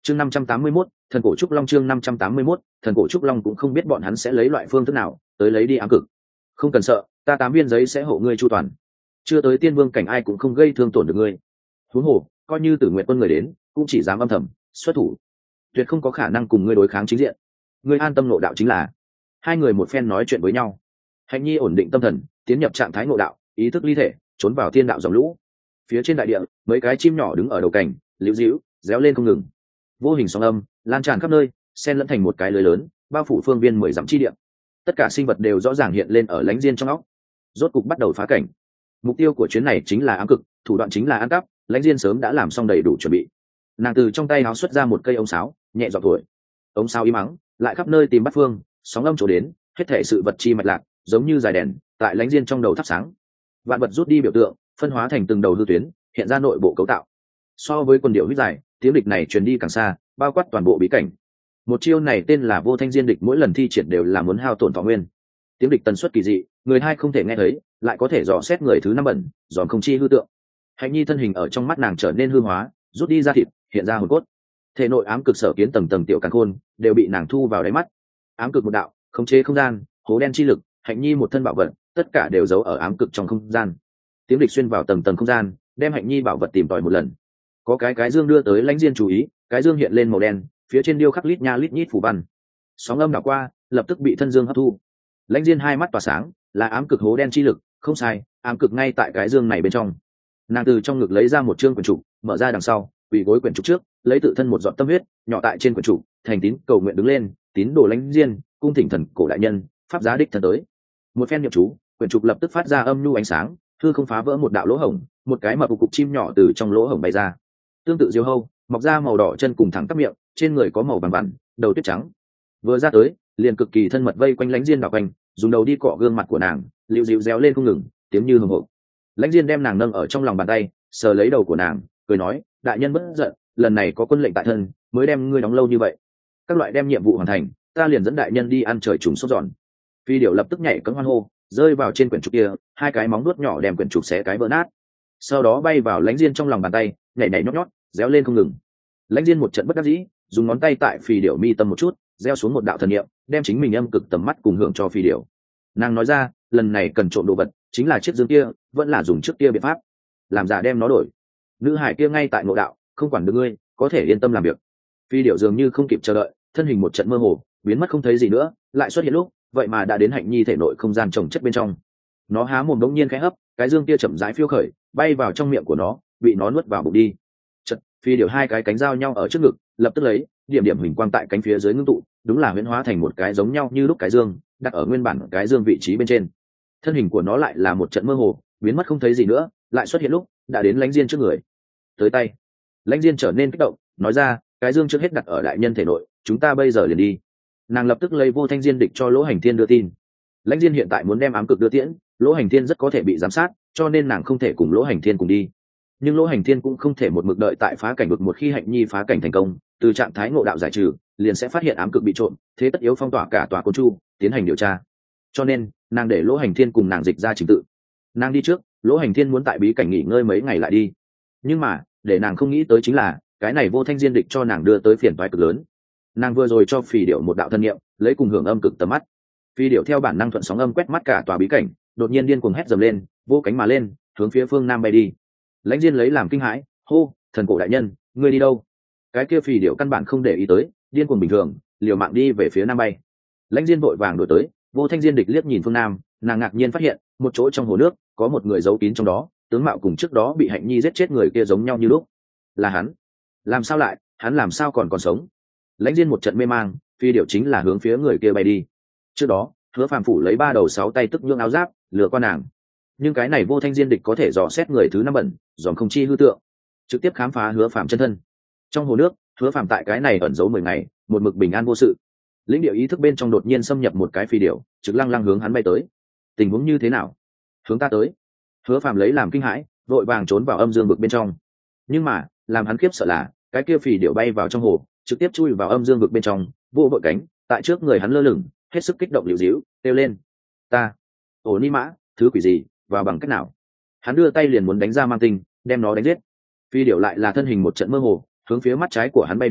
chương 581, thần cổ trúc long. Chương 581, thần cổ trúc long. Cũng không biết bọn hắn sẽ lấy loại phương thức nào tới lấy đi ám cực. Không cần sợ, ta 8 viên giấy sẽ hộ ngươi chu toàn. Chưa tới tiên vương cảnh ai cũng không gây thương tổn được ngươi. Huống hồ, coi như Tử Nguyện quân người đến, cũng chỉ dám âm thầm xuất thủ, tuyệt không có khả năng cùng ngươi đối kháng chính diện. Ngươi an tâm ngộ đạo chính là. Hai người một phen nói chuyện với nhau. Hạnh Nhi ổn định tâm thần, tiến nhập trạng thái ngộ đạo, ý thức ly thể, trốn vào thiên đạo dòng lũ. Phía trên đại địa, mấy cái chim nhỏ đứng ở đầu cảnh, liễu díu, réo lên không ngừng. Vô hình sóng âm lan tràn khắp nơi, xen lẫn thành một cái lưới lớn, bao phủ phương viên 10 dặm chi địa. Tất cả sinh vật đều rõ ràng hiện lên ở lãnh diên trong óc. Rốt cục bắt đầu phá cảnh. Mục tiêu của chuyến này chính là ám cực, thủ đoạn chính là ăn cắp. Lãnh diên sớm đã làm xong đầy đủ chuẩn bị. Nàng từ trong tay áo xuất ra một cây ống sáo, nhẹ giọng thổi. Ống sáo im mắng, lại khắp nơi tìm bắt phương, sóng âm chỗ đến, hết thể sự vật chi mạch lạc, giống như dài đèn, tại lãnh diên trong đầu thắp sáng. Vạn vật rút đi biểu tượng, phân hóa thành từng đầu hư tuyến, hiện ra nội bộ cấu tạo. So với quần điệu huyết dài, tiếng địch này truyền đi càng xa, bao quát toàn bộ bí cảnh. Một chiêu này tên là vô thanh diên địch, mỗi lần thi triển đều là muốn hao tổn thọ nguyên. Tiếng địch tần suất kỳ dị, người hai không thể nghe thấy, lại có thể dò xét người thứ năm bẩn, dòm không chi hư tượng. Hạnh Nhi thân hình ở trong mắt nàng trở nên hư hóa, rút đi ra thịt, hiện ra hồn cốt. Thể nội ám cực sở kiến tầng tầng tiểu càn khôn đều bị nàng thu vào đáy mắt. Ám cực một đạo, khống chế không gian, hố đen chi lực, Hạnh Nhi một thân bảo vật, tất cả đều giấu ở ám cực trong không gian. Tiếng địch xuyên vào tầng tầng không gian, đem Hạnh Nhi bảo vật tìm tòi một lần. Có cái dương đưa tới lãnh diên chú ý, cái dương hiện lên màu đen, phía trên điêu khắc lít nha lít nhít phù văn. Sóng âm đảo qua, lập tức bị thân dương hấp thu. Lãnh diên hai mắt tỏa sáng, là ám cực hố đen chi lực, không sai, ám cực ngay tại cái dương này bên trong. Nàng từ trong ngực lấy ra một chương quyển trục, mở ra đằng sau, quỳ gối quyển trục trước, lấy tự thân một giọt tâm huyết nhỏ tại trên quyển trục, thành tín cầu nguyện đứng lên, tín đồ lãnh diên, cung thỉnh thần cổ đại nhân, pháp giá đích thần tới. Một phen niệm chú, quyển trục lập tức phát ra âm nhu ánh sáng, hư không phá vỡ một đạo lỗ hổng, một cái mập cục chim nhỏ từ trong lỗ hổng bay ra. Tương tự diêu hâu, mọc ra màu đỏ chân cùng thẳng các miệng, trên người có màu vàng vằn, đầu tuyết trắng. Vừa ra tới, liền cực kỳ thân mật vây quanh lãnh diên đảo quanh, dùng đầu đi cọ gương mặt của nàng, liu dịu réo lên không ngừng, tiếng như hùng hổ. Lãnh diên đem nàng nâng ở trong lòng bàn tay, sờ lấy đầu của nàng, cười nói, đại nhân bất giận, lần này có quân lệnh tại thân, mới đem ngươi đóng lâu như vậy. Các loại đem nhiệm vụ hoàn thành, ta liền dẫn đại nhân đi ăn trời trùng sốt giòn. Phi điểu lập tức nhảy cẫng hoan hô, rơi vào trên quyển trục kia, hai cái móng nuốt nhỏ đem quyển trục xé cái vỡ nát. Sau đó bay vào lãnh diên trong lòng bàn tay, nhảy nhảy nhót nhót, réo lên không ngừng. Lãnh diên một trận bất đắc dĩ, dùng ngón tay tại phi điểu mi tâm một chút, gieo xuống một đạo thần niệm, đem chính mình âm cực tầm mắt cùng hưởng cho phi điểu. Nàng nói ra, lần này cần trộm đồ vật, chính là chiếc dương kia, vẫn là dùng trước kia biện pháp, làm giả đem nó đổi. Nữ hải kia ngay tại ngộ đạo, không quản được ngươi, có thể yên tâm làm việc. Phi điểu dường như không kịp chờ đợi, thân hình một trận mơ hồ, biến mất không thấy gì nữa, lại xuất hiện lúc, vậy mà đã đến Hạnh Nhi thể nội không gian trồng chất bên trong. Nó há mồm đống nhiên khẽ hấp, cái dương kia chậm rãi phiêu khởi, bay vào trong miệng của nó, bị nó nuốt vào bụng đi. Chợt, phi điểu hai cái cánh giao nhau ở trước ngực, lập tức lấy điểm điểm huỳnh quang tại cánh phía dưới ngưng tụ, đúng là huyễn hóa thành một cái giống nhau như lúc cái dương, đặt ở nguyên bản cái dương vị trí bên trên. Thân hình của nó lại là một trận mơ hồ, biến mất không thấy gì nữa, lại xuất hiện lúc đã đến lãnh diên trước người. Tới tay, lãnh diên trở nên kích động, nói ra, cái dương trước hết đặt ở đại nhân thể nội, chúng ta bây giờ liền đi. Nàng lập tức lấy vô thanh diên địch cho Lỗ Hành Thiên đưa tin. Lãnh diên hiện tại muốn đem ám cực đưa tiễn, Lỗ Hành Thiên rất có thể bị giám sát, cho nên nàng không thể cùng Lỗ Hành Thiên cùng đi. Nhưng Lỗ Hành Thiên cũng không thể một mực đợi tại phá cảnh vực, một khi Hạnh Nhi phá cảnh thành công, từ trạng thái ngộ đạo giải trừ, liền sẽ phát hiện ám cực bị trộm, thế tất yếu phong tỏa cả tòa côn chu, tiến hành điều tra. Cho nên nàng để Lỗ Hành Thiên cùng nàng dịch ra trình tự. Nàng đi trước, Lỗ Hành Thiên muốn tại bí cảnh nghỉ ngơi mấy ngày lại đi. Nhưng mà để nàng không nghĩ tới chính là, cái này vô thanh diên địch cho nàng đưa tới phiền toái cực lớn. Nàng vừa rồi cho phì điểu một đạo thân niệm, lấy cùng hưởng âm cực tầm mắt. Phi điểu theo bản năng thuận sóng âm quét mắt cả tòa bí cảnh, đột nhiên điên cuồng hét dầm lên, vô cánh mà lên, hướng phía phương nam bay đi. Lãnh diên lấy làm kinh hãi, hô, thần cổ đại nhân, ngươi đi đâu? Cái kia phì điểu căn bản không để ý tới, điên cuồng bình thường, liều mạng đi về phía nam bay. Lãnh diên vội vàng đuổi tới, vô thanh diên địch liếc nhìn phương nam, nàng ngạc nhiên phát hiện, một chỗ trong hồ nước có một người giấu kín trong đó, tướng mạo cùng trước đó bị Hạnh Nhi giết chết người kia giống nhau như lúc. Là hắn? Làm sao lại, hắn làm sao còn sống? Lãnh diên một trận mê mang, phi điểu chính là hướng phía người kia bay đi. Trước đó, Hứa Phàm phủ lấy 3 đầu 6 tay tức nhượng áo giáp, lừa qua nàng. Nhưng cái này vô thanh diên địch có thể dò xét người thứ năm bẩn, dòm không chi hư tượng, trực tiếp khám phá Hứa Phàm chân thân. Trong hồ nước, Hứa Phàm tại cái này ẩn giấu 10 ngày, một mực bình an vô sự. Lĩnh điệu ý thức bên trong đột nhiên xâm nhập một cái phi điểu, trực lăng lăng hướng hắn bay tới. Tình huống như thế nào? Hướng ta tới. Hứa Phàm lấy làm kinh hãi, vội vàng trốn vào âm dương vực bên trong. Nhưng mà, làm hắn khiếp sợ là, cái kia phi điểu bay vào trong hồ, trực tiếp chui vào âm dương vực bên trong, vô vội cánh, tại trước người hắn lơ lửng, hết sức kích động liễu díu, kêu lên, ta, ổ ni mã, thứ quỷ gì, vào bằng cách nào? Hắn đưa tay liền muốn đánh ra mang tinh, đem nó đánh giết. Phi điểu lại là thân hình một trận mơ hồ, hướng phía mắt trái của hắn bay đi,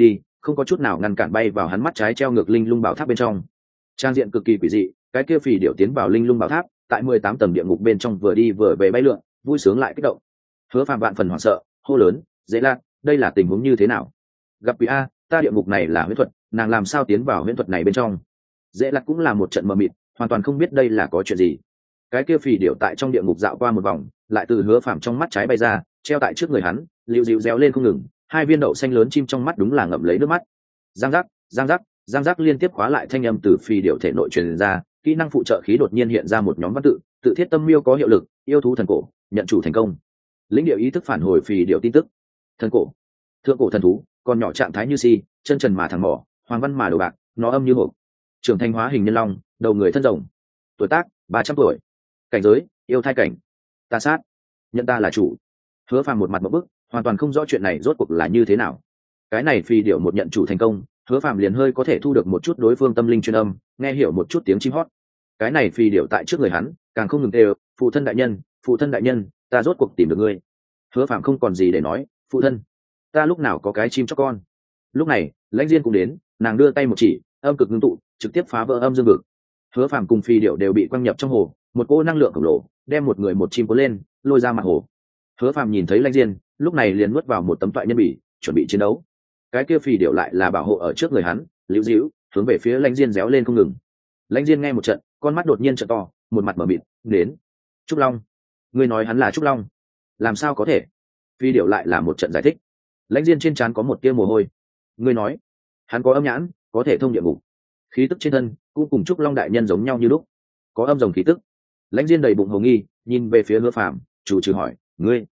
không có chút nào ngăn cản bay vào hắn mắt trái treo ngược linh lung bảo tháp bên trong. Trang diện cực kỳ quỷ dị, cái kia phì điểu tiến vào linh lung bảo tháp, tại 18 tầng địa ngục bên trong vừa đi vừa về bay lượn, vui sướng lại kích động. Hứa Phàm vạn phần hoảng sợ, hô lớn, "Dễ Lạc, đây là tình huống như thế nào?" Gặp quỷ a, ta địa ngục này là huyễn thuật, nàng làm sao tiến vào huyễn thuật này bên trong? Dễ Lạc cũng là một trận mờ mịt, hoàn toàn không biết đây là có chuyện gì. Cái kia phì điểu tại trong địa ngục dạo qua một vòng, lại từ Hứa Phàm trong mắt trái bay ra, treo tại trước người hắn, liu dịu réo lên không ngừng, hai viên đậu xanh lớn chim trong mắt đúng là ngậm lấy nước mắt. Giang giác, giang giác, giang giác liên tiếp khóa lại thanh âm từ phì điểu thể nội truyền ra, kỹ năng phụ trợ khí đột nhiên hiện ra một nhóm văn tự, tự thiết tâm miêu có hiệu lực, yêu thú thần cổ, nhận chủ thành công. Lĩnh điệu ý thức phản hồi phì điểu tin tức. Thần cổ, thượng cổ thần thú, còn nhỏ trạng thái như si, chân trần mà thẳng mỏ, hoàng văn mà đồ bạc, nó âm như hộp. Trưởng thành hóa hình nhân long, đầu người thân rồng. Tuổi tác 300 tuổi. Cảnh giới yêu thai cảnh. Ta sát, nhận ta là chủ. Hứa Phàm một mặt một bức, hoàn toàn không rõ chuyện này rốt cuộc là như thế nào. Cái này phi điểu một nhận chủ thành công, Hứa Phàm liền hơi có thể thu được một chút đối phương tâm linh truyền âm, nghe hiểu một chút tiếng chim hót. Cái này phi điểu tại trước người hắn, càng không ngừng đều, phụ thân đại nhân, phụ thân đại nhân, ta rốt cuộc tìm được ngươi. Hứa Phàm không còn gì để nói, phụ thân, ta lúc nào có cái chim chóc con. Lúc này, Lãnh Diên cũng đến, nàng đưa tay một chỉ, âm cực ngưng tụ, trực tiếp phá vỡ âm dương vực. Hứa Phàm cùng phi điểu đều bị quăng nhập trong hồ, một cỗ năng lượng khổng lồ đem một người một chim cuốn lên, lôi ra mặt hồ. Hứa Phàm nhìn thấy Lãnh Diên, lúc này liền nuốt vào một tấm toại nhân bỉ, chuẩn bị chiến đấu. Cái kia phi điểu lại là bảo hộ ở trước người hắn, liễu dĩu hướng về phía Lãnh Diên réo lên không ngừng. Lãnh Diên nghe một trận, con mắt đột nhiên trợ to, một mặt mở mịt, đến. Trúc Long, ngươi nói hắn là Trúc Long, làm sao có thể? Phi điểu lại là một trận giải thích. Lãnh Diên trên trán có một tia mồ hôi. Ngươi nói, hắn có âm nhãn, có thể thông địa ngục, khí tức trên thân cũng cùng Trúc Long đại nhân giống nhau như lúc, có âm rồng khí tức. Lãnh Diên đầy bụng hồ nghi, nhìn về phía Hứa Phàm, chủ trừ hỏi, ngươi,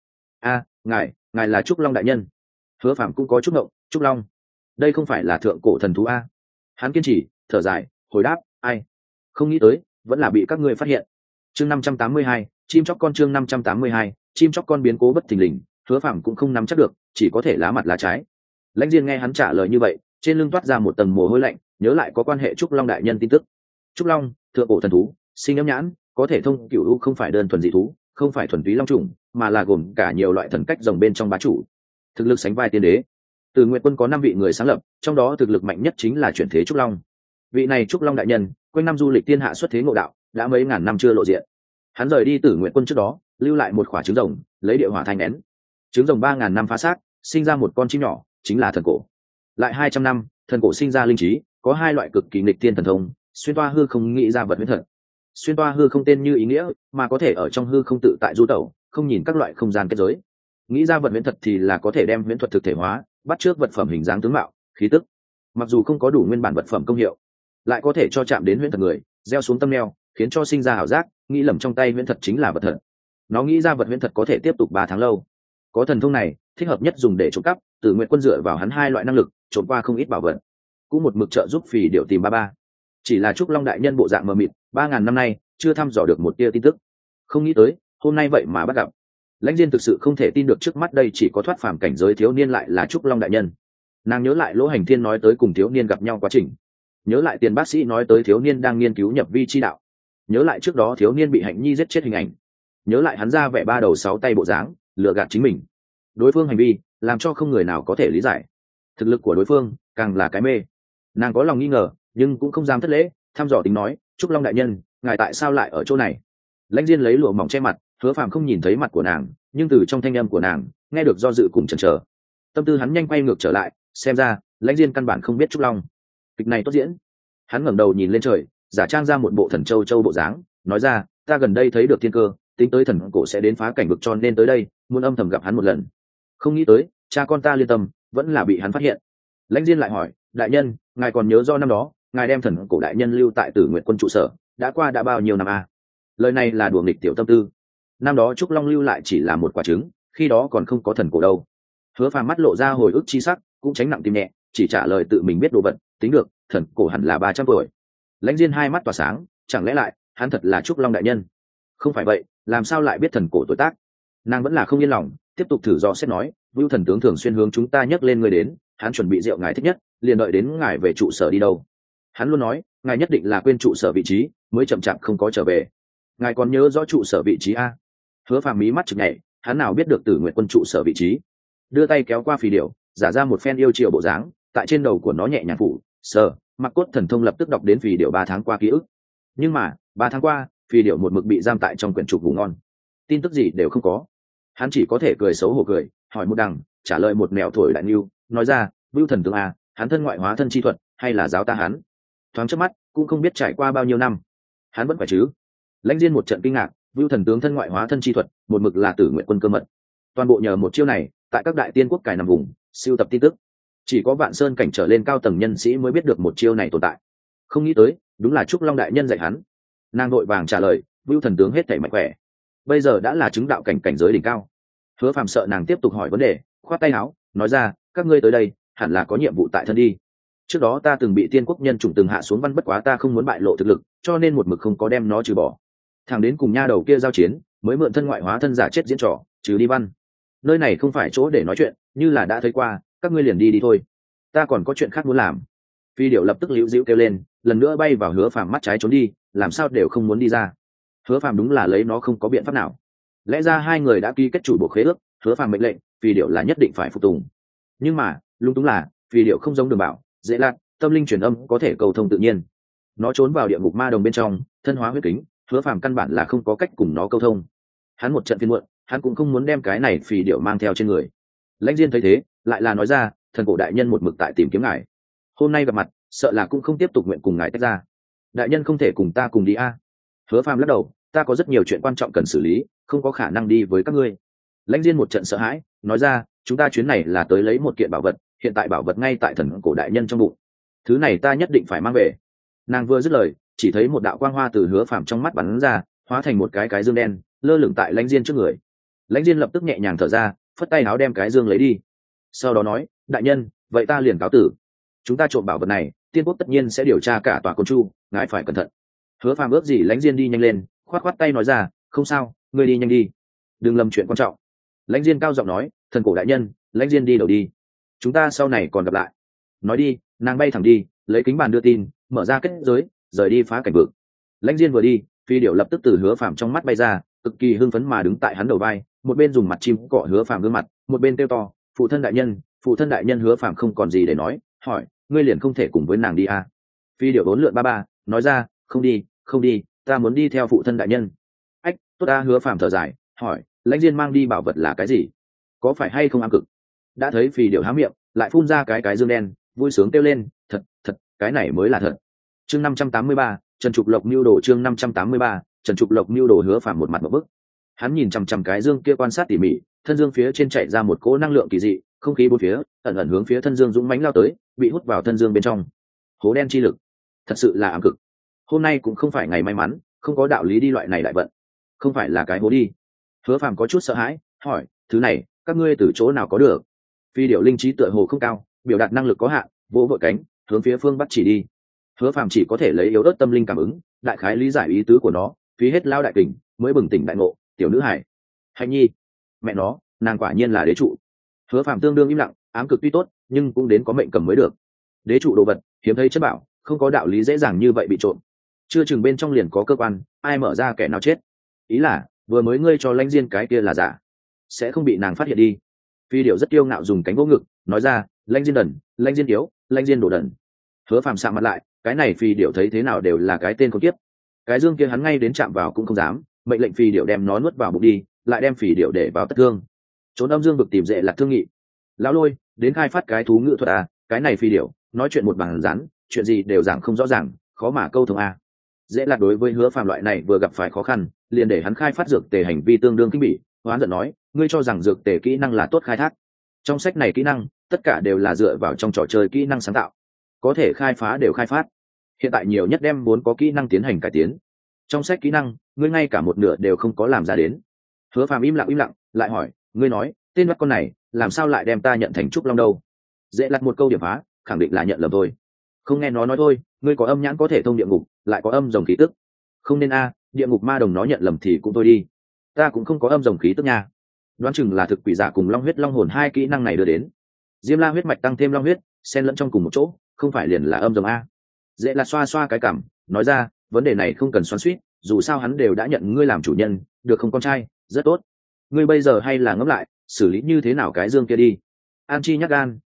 ngài là Trúc Long đại nhân. Hứa Phàm cũng có chút ngộng, Trúc Long, đây không phải là thượng cổ thần thú a? Hắn kiên trì, thở dài, hồi đáp, ai, không nghĩ tới, vẫn là bị các ngươi phát hiện. Chương 582, chim chóc con. Chương 582, chim chóc con biến cố bất thình lình, Hứa Phàm cũng không nắm chắc được, chỉ có thể lá mặt lá trái. Lãnh Diên nghe hắn trả lời như vậy, trên lưng toát ra một tầng mồ hôi lạnh, nhớ lại có quan hệ Trúc Long đại nhân tin tức. Trúc Long, thượng cổ thần thú, sinh âm nhãn, có thể thông cửu u, không phải đơn thuần dị thú, không phải thuần túy long trùng, mà là gồm cả nhiều loại thần cách rồng bên trong bá chủ, thực lực sánh vai tiên đế. Từ Nguyệt Quân có 5 vị người sáng lập, trong đó thực lực mạnh nhất chính là chuyển thế Trúc Long. Vị này Trúc Long đại nhân, quanh năm du lịch thiên hạ xuất thế ngộ đạo, đã mấy ngàn năm chưa lộ diện. Hắn rời đi Tử Nguyệt Quân trước đó, lưu lại một quả trứng rồng, lấy địa hỏa thanh nén. Trứng rồng 3000 năm phá xác, sinh ra một con chim nhỏ, chính là thần cổ. Lại 200 năm, thần cổ sinh ra linh trí, có 2 loại cực kỳ nghịch thiên thần thông, xuyên toa hư không nghĩ ra vật huyễn thật. Xuyên toa hư không tên như ý nghĩa, mà có thể ở trong hư không tự tại du tẩu, không nhìn các loại không gian kết giới. Nghĩ ra vật huyễn thật thì là có thể đem huyễn thuật thực thể hóa, bắt chước vật phẩm hình dáng tướng mạo, khí tức. Mặc dù không có đủ nguyên bản vật phẩm công hiệu, lại có thể cho chạm đến huyễn thật người, gieo xuống tâm neo, khiến cho sinh ra ảo giác, nghĩ lầm trong tay huyễn thật chính là vật thật. Nó nghĩ ra vật huyễn thật có thể tiếp tục 3 tháng lâu. Có thần thông này, thích hợp nhất dùng để trộm cắp, Tử Nguyệt Quân dựa vào hắn 2 loại năng lực, trộm qua không ít bảo vật, cũng một mực trợ giúp phì điệu tìm ba. Chỉ là Trúc Long đại nhân bộ dạng mờ mịt, 3000 năm nay chưa thăm dò được một tia tin tức. Không nghĩ tới, hôm nay vậy mà bắt gặp. Lãnh Diên thực sự không thể tin được trước mắt đây chỉ có thoát phàm cảnh giới thiếu niên lại là Trúc Long đại nhân. Nàng nhớ lại Lỗ Hành Thiên nói tới cùng thiếu niên gặp nhau quá trình, nhớ lại Tiền bác sĩ nói tới thiếu niên đang nghiên cứu nhập vi chi đạo, nhớ lại trước đó thiếu niên bị Hạnh Nhi giết chết hình ảnh, nhớ lại hắn ra vẻ 3 đầu 6 tay bộ dáng, lừa gạt chính mình. Đối phương hành vi làm cho không người nào có thể lý giải, thực lực của đối phương càng là cái mê. Nàng có lòng nghi ngờ, nhưng cũng không dám thất lễ, thăm dò tính nói, Trúc Long đại nhân, ngài tại sao lại ở chỗ này? Lãnh Diên lấy lụa mỏng che mặt, Hứa Phàm không nhìn thấy mặt của nàng, nhưng từ trong thanh âm của nàng nghe được do dự cùng chần chờ. Tâm tư hắn nhanh quay ngược trở lại, xem ra Lãnh Diên căn bản không biết Trúc Long. Kịch này tốt diễn. Hắn ngẩng đầu nhìn lên trời, giả trang ra một bộ thần châu châu bộ dáng, nói ra, ta gần đây thấy được thiên cơ, tính tới thần cổ sẽ đến phá cảnh vực cho nên tới đây, muốn âm thầm gặp hắn một lần. Không nghĩ tới, cha con ta liên tâm, vẫn là bị hắn phát hiện. Lãnh Diên lại hỏi, đại nhân, ngài còn nhớ do năm đó, ngài đem thần cổ đại nhân lưu tại Tử Nguyệt Quân trụ sở, đã qua đã bao nhiêu năm à? Lời này là đùa nghịch tiểu tâm tư. Năm đó Trúc Long lưu lại chỉ là một quả trứng, khi đó còn không có thần cổ đâu. Hứa Phàm mắt lộ ra hồi ức chi sắc, cũng tránh nặng tim nhẹ, chỉ trả lời tự mình biết đồ vật, tính được, thần cổ hẳn là 300 tuổi. Lãnh Diên hai mắt tỏa sáng, chẳng lẽ lại hắn thật là Trúc Long đại nhân? Không phải vậy, làm sao lại biết thần cổ tuổi tác? Nàng vẫn là không yên lòng, tiếp tục thử dò xét nói, Vưu thần tướng thường xuyên hướng chúng ta nhắc lên người đến, hắn chuẩn bị rượu ngài thích nhất, liền đợi đến ngài về trụ sở đi đâu. Hắn luôn nói, ngài nhất định là quên trụ sở vị trí, mới chậm chạp không có trở về. Ngài còn nhớ rõ trụ sở vị trí a? Hứa Phàm mí mắt chực nhảy, hắn nào biết được Tử Nguyệt Quân trụ sở vị trí. Đưa tay kéo qua phì điểu, giả ra một phen yêu chiều bộ dáng, tại trên đầu của nó nhẹ nhàng phủ sờ, mặc cốt thần thông lập tức đọc đến phì điệu 3 tháng qua ký ức. Nhưng mà 3 tháng qua phì điệu một mực bị giam tại trong quyển trục ngủ ngon, tin tức gì đều không có. Hắn chỉ có thể cười xấu hổ cười, hỏi một đằng trả lời một mẹo thổi đại niu, nói ra vưu thần tướng à, hắn thân ngoại hóa thân chi thuật hay là giáo ta hắn. Thoáng trước mắt cũng không biết trải qua bao nhiêu năm, hắn vẫn phải chứ. Lãnh Diên một trận kinh ngạc, vưu thần tướng thân ngoại hóa thân chi thuật một mực là Tử Nguyện quân cơ mật, toàn bộ nhờ một chiêu này tại các đại tiên quốc cài nằm vùng siêu tập tin tức, chỉ có Vạn Sơn cảnh trở lên cao tầng nhân sĩ mới biết được một chiêu này tồn tại. Không nghĩ tới đúng là Trúc Long đại nhân dạy hắn. Nàng vội vàng trả lời vưu thần tướng hết thảy mạnh khỏe, bây giờ đã là chứng đạo cảnh cảnh giới đỉnh cao. Hứa Phàm sợ nàng tiếp tục hỏi vấn đề, khoát tay áo nói ra các ngươi tới đây hẳn là có nhiệm vụ tại thân đi. Trước đó ta từng bị tiên quốc nhân chủng từng hạ xuống văn, bất quá ta không muốn bại lộ thực lực cho nên một mực không có đem nó trừ bỏ. Thằng đến cùng nha đầu kia giao chiến mới mượn thân ngoại hóa thân giả chết diễn trò trừ đi văn. Nơi này không phải chỗ để nói chuyện, như là đã thấy qua các ngươi liền đi đi thôi, ta còn có chuyện khác muốn làm. Phi điệu lập tức liễu dĩu kêu lên, lần nữa bay vào Hứa Phàm mắt trái trốn đi, làm sao đều không muốn đi ra. Hứa Phàm đúng là lấy nó không có biện pháp nào. Lẽ ra hai người đã ký kết chủ bộ khế ước, Hứa Phàm mệnh lệnh Phi điệu là nhất định phải phục tùng. Nhưng mà lung túng là Phi điệu không giống Đường Bảo dễ lạt tâm linh truyền âm có thể cầu thông tự nhiên, nó trốn vào địa ngục ma đồng bên trong thân hóa huyết kính, Hứa Phàm căn bản là không có cách cùng nó câu thông. Hắn một trận phiền muộn, hắn cũng không muốn đem cái này Phi điệu mang theo trên người. Lãnh Diên thấy thế lại là nói ra thần cổ đại nhân một mực tại tìm kiếm ngài, hôm nay gặp mặt sợ là cũng không tiếp tục nguyện cùng ngài tách ra. Đại nhân không thể cùng ta cùng đi a? Hứa Phàm lắc đầu, ta có rất nhiều chuyện quan trọng cần xử lý, không có khả năng đi với các ngươi. Lãnh Diên một trận sợ hãi nói ra chúng ta chuyến này là tới lấy một kiện bảo vật, hiện tại bảo vật ngay tại thần cổ đại nhân trong bụng, thứ này ta nhất định phải mang về. Nàng vừa dứt lời chỉ thấy một đạo quang hoa từ Hứa Phàm trong mắt bắn ra, hóa thành một cái dương đen lơ lửng tại Lãnh Diên trước người. Lãnh Diên lập tức nhẹ nhàng thở ra, phất tay áo đem cái dương lấy đi, sau đó nói đại nhân vậy ta liền cáo tử. Chúng ta trộm bảo vật này tiên quốc tất nhiên sẽ điều tra cả tòa côn chu, ngài phải cẩn thận. Hứa Phàm ước gì Lãnh Diên đi nhanh lên, khoát khoát tay nói ra không sao, ngươi đi nhanh đi, đừng lầm chuyện quan trọng. Lãnh Diên cao giọng nói thần cổ đại nhân, Lãnh Diên đi đầu đi, chúng ta sau này còn gặp lại. Nói đi nàng bay thẳng đi, lấy kính bàn đưa tin, mở ra kết giới rời đi phá cảnh vực. Lãnh Diên vừa đi Phi điệu lập tức từ Hứa Phàm trong mắt bay ra, cực kỳ hưng phấn mà đứng tại hắn đầu vai, một bên dùng mặt chim cọ Hứa Phàm gương mặt, một bên kêu to phụ thân đại nhân, phụ thân đại nhân. Hứa Phàm không còn gì để nói, hỏi ngươi liền không thể cùng với nàng đi à? Phi điệu bốn lượn ba nói ra không đi không đi, ta muốn đi theo phụ thân đại nhân. Ách tốt ta. Hứa Phàm thở dài hỏi Lãnh Diên mang đi bảo vật là cái gì, có phải hay không ám cực? Đã thấy Phi điệu há miệng lại phun ra cái dương đen, vui sướng kêu lên thật thật, cái này mới là thật. Chương 583, Trần Trục Lộc mưu đồ. Chương 583, Trần Trục Lộc mưu đồ. Hứa Phàm một mặt một bức, hắn nhìn chằm chằm cái dương kia quan sát tỉ mỉ, thân dương phía trên chạy ra một cỗ năng lượng kỳ dị, không khí bốn phía ẩn ẩn hướng phía thân dương dũng mãnh lao tới, bị hút vào thân dương bên trong. Hố đen chi lực thật sự là ám cực, hôm nay cũng không phải ngày may mắn, không có đạo lý đi loại này đại vận, không phải là cái hố đi. Hứa Phàm có chút sợ hãi hỏi thứ này các ngươi từ chỗ nào có được? Phi điệu linh trí tựa hồ không cao, biểu đạt năng lực có hạn, vỗ vội cánh hướng phía phương bắc chỉ đi. Hứa Phàm chỉ có thể lấy yếu ớt tâm linh cảm ứng, đại khái lý giải ý tứ của nó, phí hết lao đại kình mới bừng tỉnh đại ngộ. Tiểu nữ hải Hạnh Nhi, mẹ nó, nàng quả nhiên là đế trụ. Hứa Phàm tương đương im lặng, ám cực tuy tốt nhưng cũng đến có mệnh cầm mới được. Đế trụ đồ vật hiếm thấy chất bảo, không có đạo lý dễ dàng như vậy bị trộm. Chưa chừng bên trong liền có cơ quan, ai mở ra kẻ nào chết. Ý là vừa mới ngươi cho Lãnh Diên cái kia là giả, sẽ không bị nàng phát hiện đi. Phi điệu rất kiêu ngạo dùng cánh vỗ ngực nói ra Lãnh Diên đần, Lãnh Diên yếu, Lãnh Diên đồ đần. Hứa Phàm sạm mặt lại, cái này Phi điệu thấy thế nào đều là cái tên con kiếp. Cái dương kia hắn ngay đến chạm vào cũng không dám, mệnh lệnh Phi điệu đem nó nuốt vào bụng đi, lại đem Phi điệu để vào tất thương. Trốn âm dương vực tìm dễ lạc thương nghị. Lão Lôi đến khai phát cái thú ngữ thuật à? Cái này Phi điệu nói chuyện một bằng rắn, chuyện gì đều giảng không rõ ràng, khó mà câu thông à. Dễ lạc đối với Hứa Phàm loại này vừa gặp phải khó khăn, liền để hắn khai phát dược tề hành vi tương đương kinh bỉ, hoán giận nói ngươi cho rằng dược tề kỹ năng là tốt khai thác? Trong sách này kỹ năng tất cả đều là dựa vào trong trò chơi kỹ năng sáng tạo, có thể khai phá đều khai phát, hiện tại nhiều nhất đem vốn có kỹ năng tiến hành cải tiến. Trong sách kỹ năng ngươi ngay cả một nửa đều không có làm ra đến. Hứa Phàm im lặng lại hỏi ngươi nói tên bắt con này làm sao lại đem ta nhận thành Trúc Long đâu? Dễ lặt một câu điểm phá, khẳng định là nhận lầm thôi. Không nghe nó nói thôi, ngươi có âm nhãn có thể thông địa ngục, lại có âm rồng khí tức, không nên a. Địa ngục ma đồng nó nhận lầm thì cũng thôi đi, ta cũng không có âm rồng khí tức nha. Đoán chừng là thực quỷ giả cùng long huyết long hồn hai kỹ năng này đưa đến. Diêm La huyết mạch tăng thêm long huyết xen lẫn trong cùng một chỗ, không phải liền là âm rồng a? Dễ là xoa xoa cái cảm nói ra vấn đề này không cần xoắn xuýt, dù sao hắn đều đã nhận ngươi làm chủ nhân, được không con trai? Rất tốt, ngươi bây giờ hay là ngẫm lại xử lý như thế nào cái dương kia đi. An chi nhắc gan,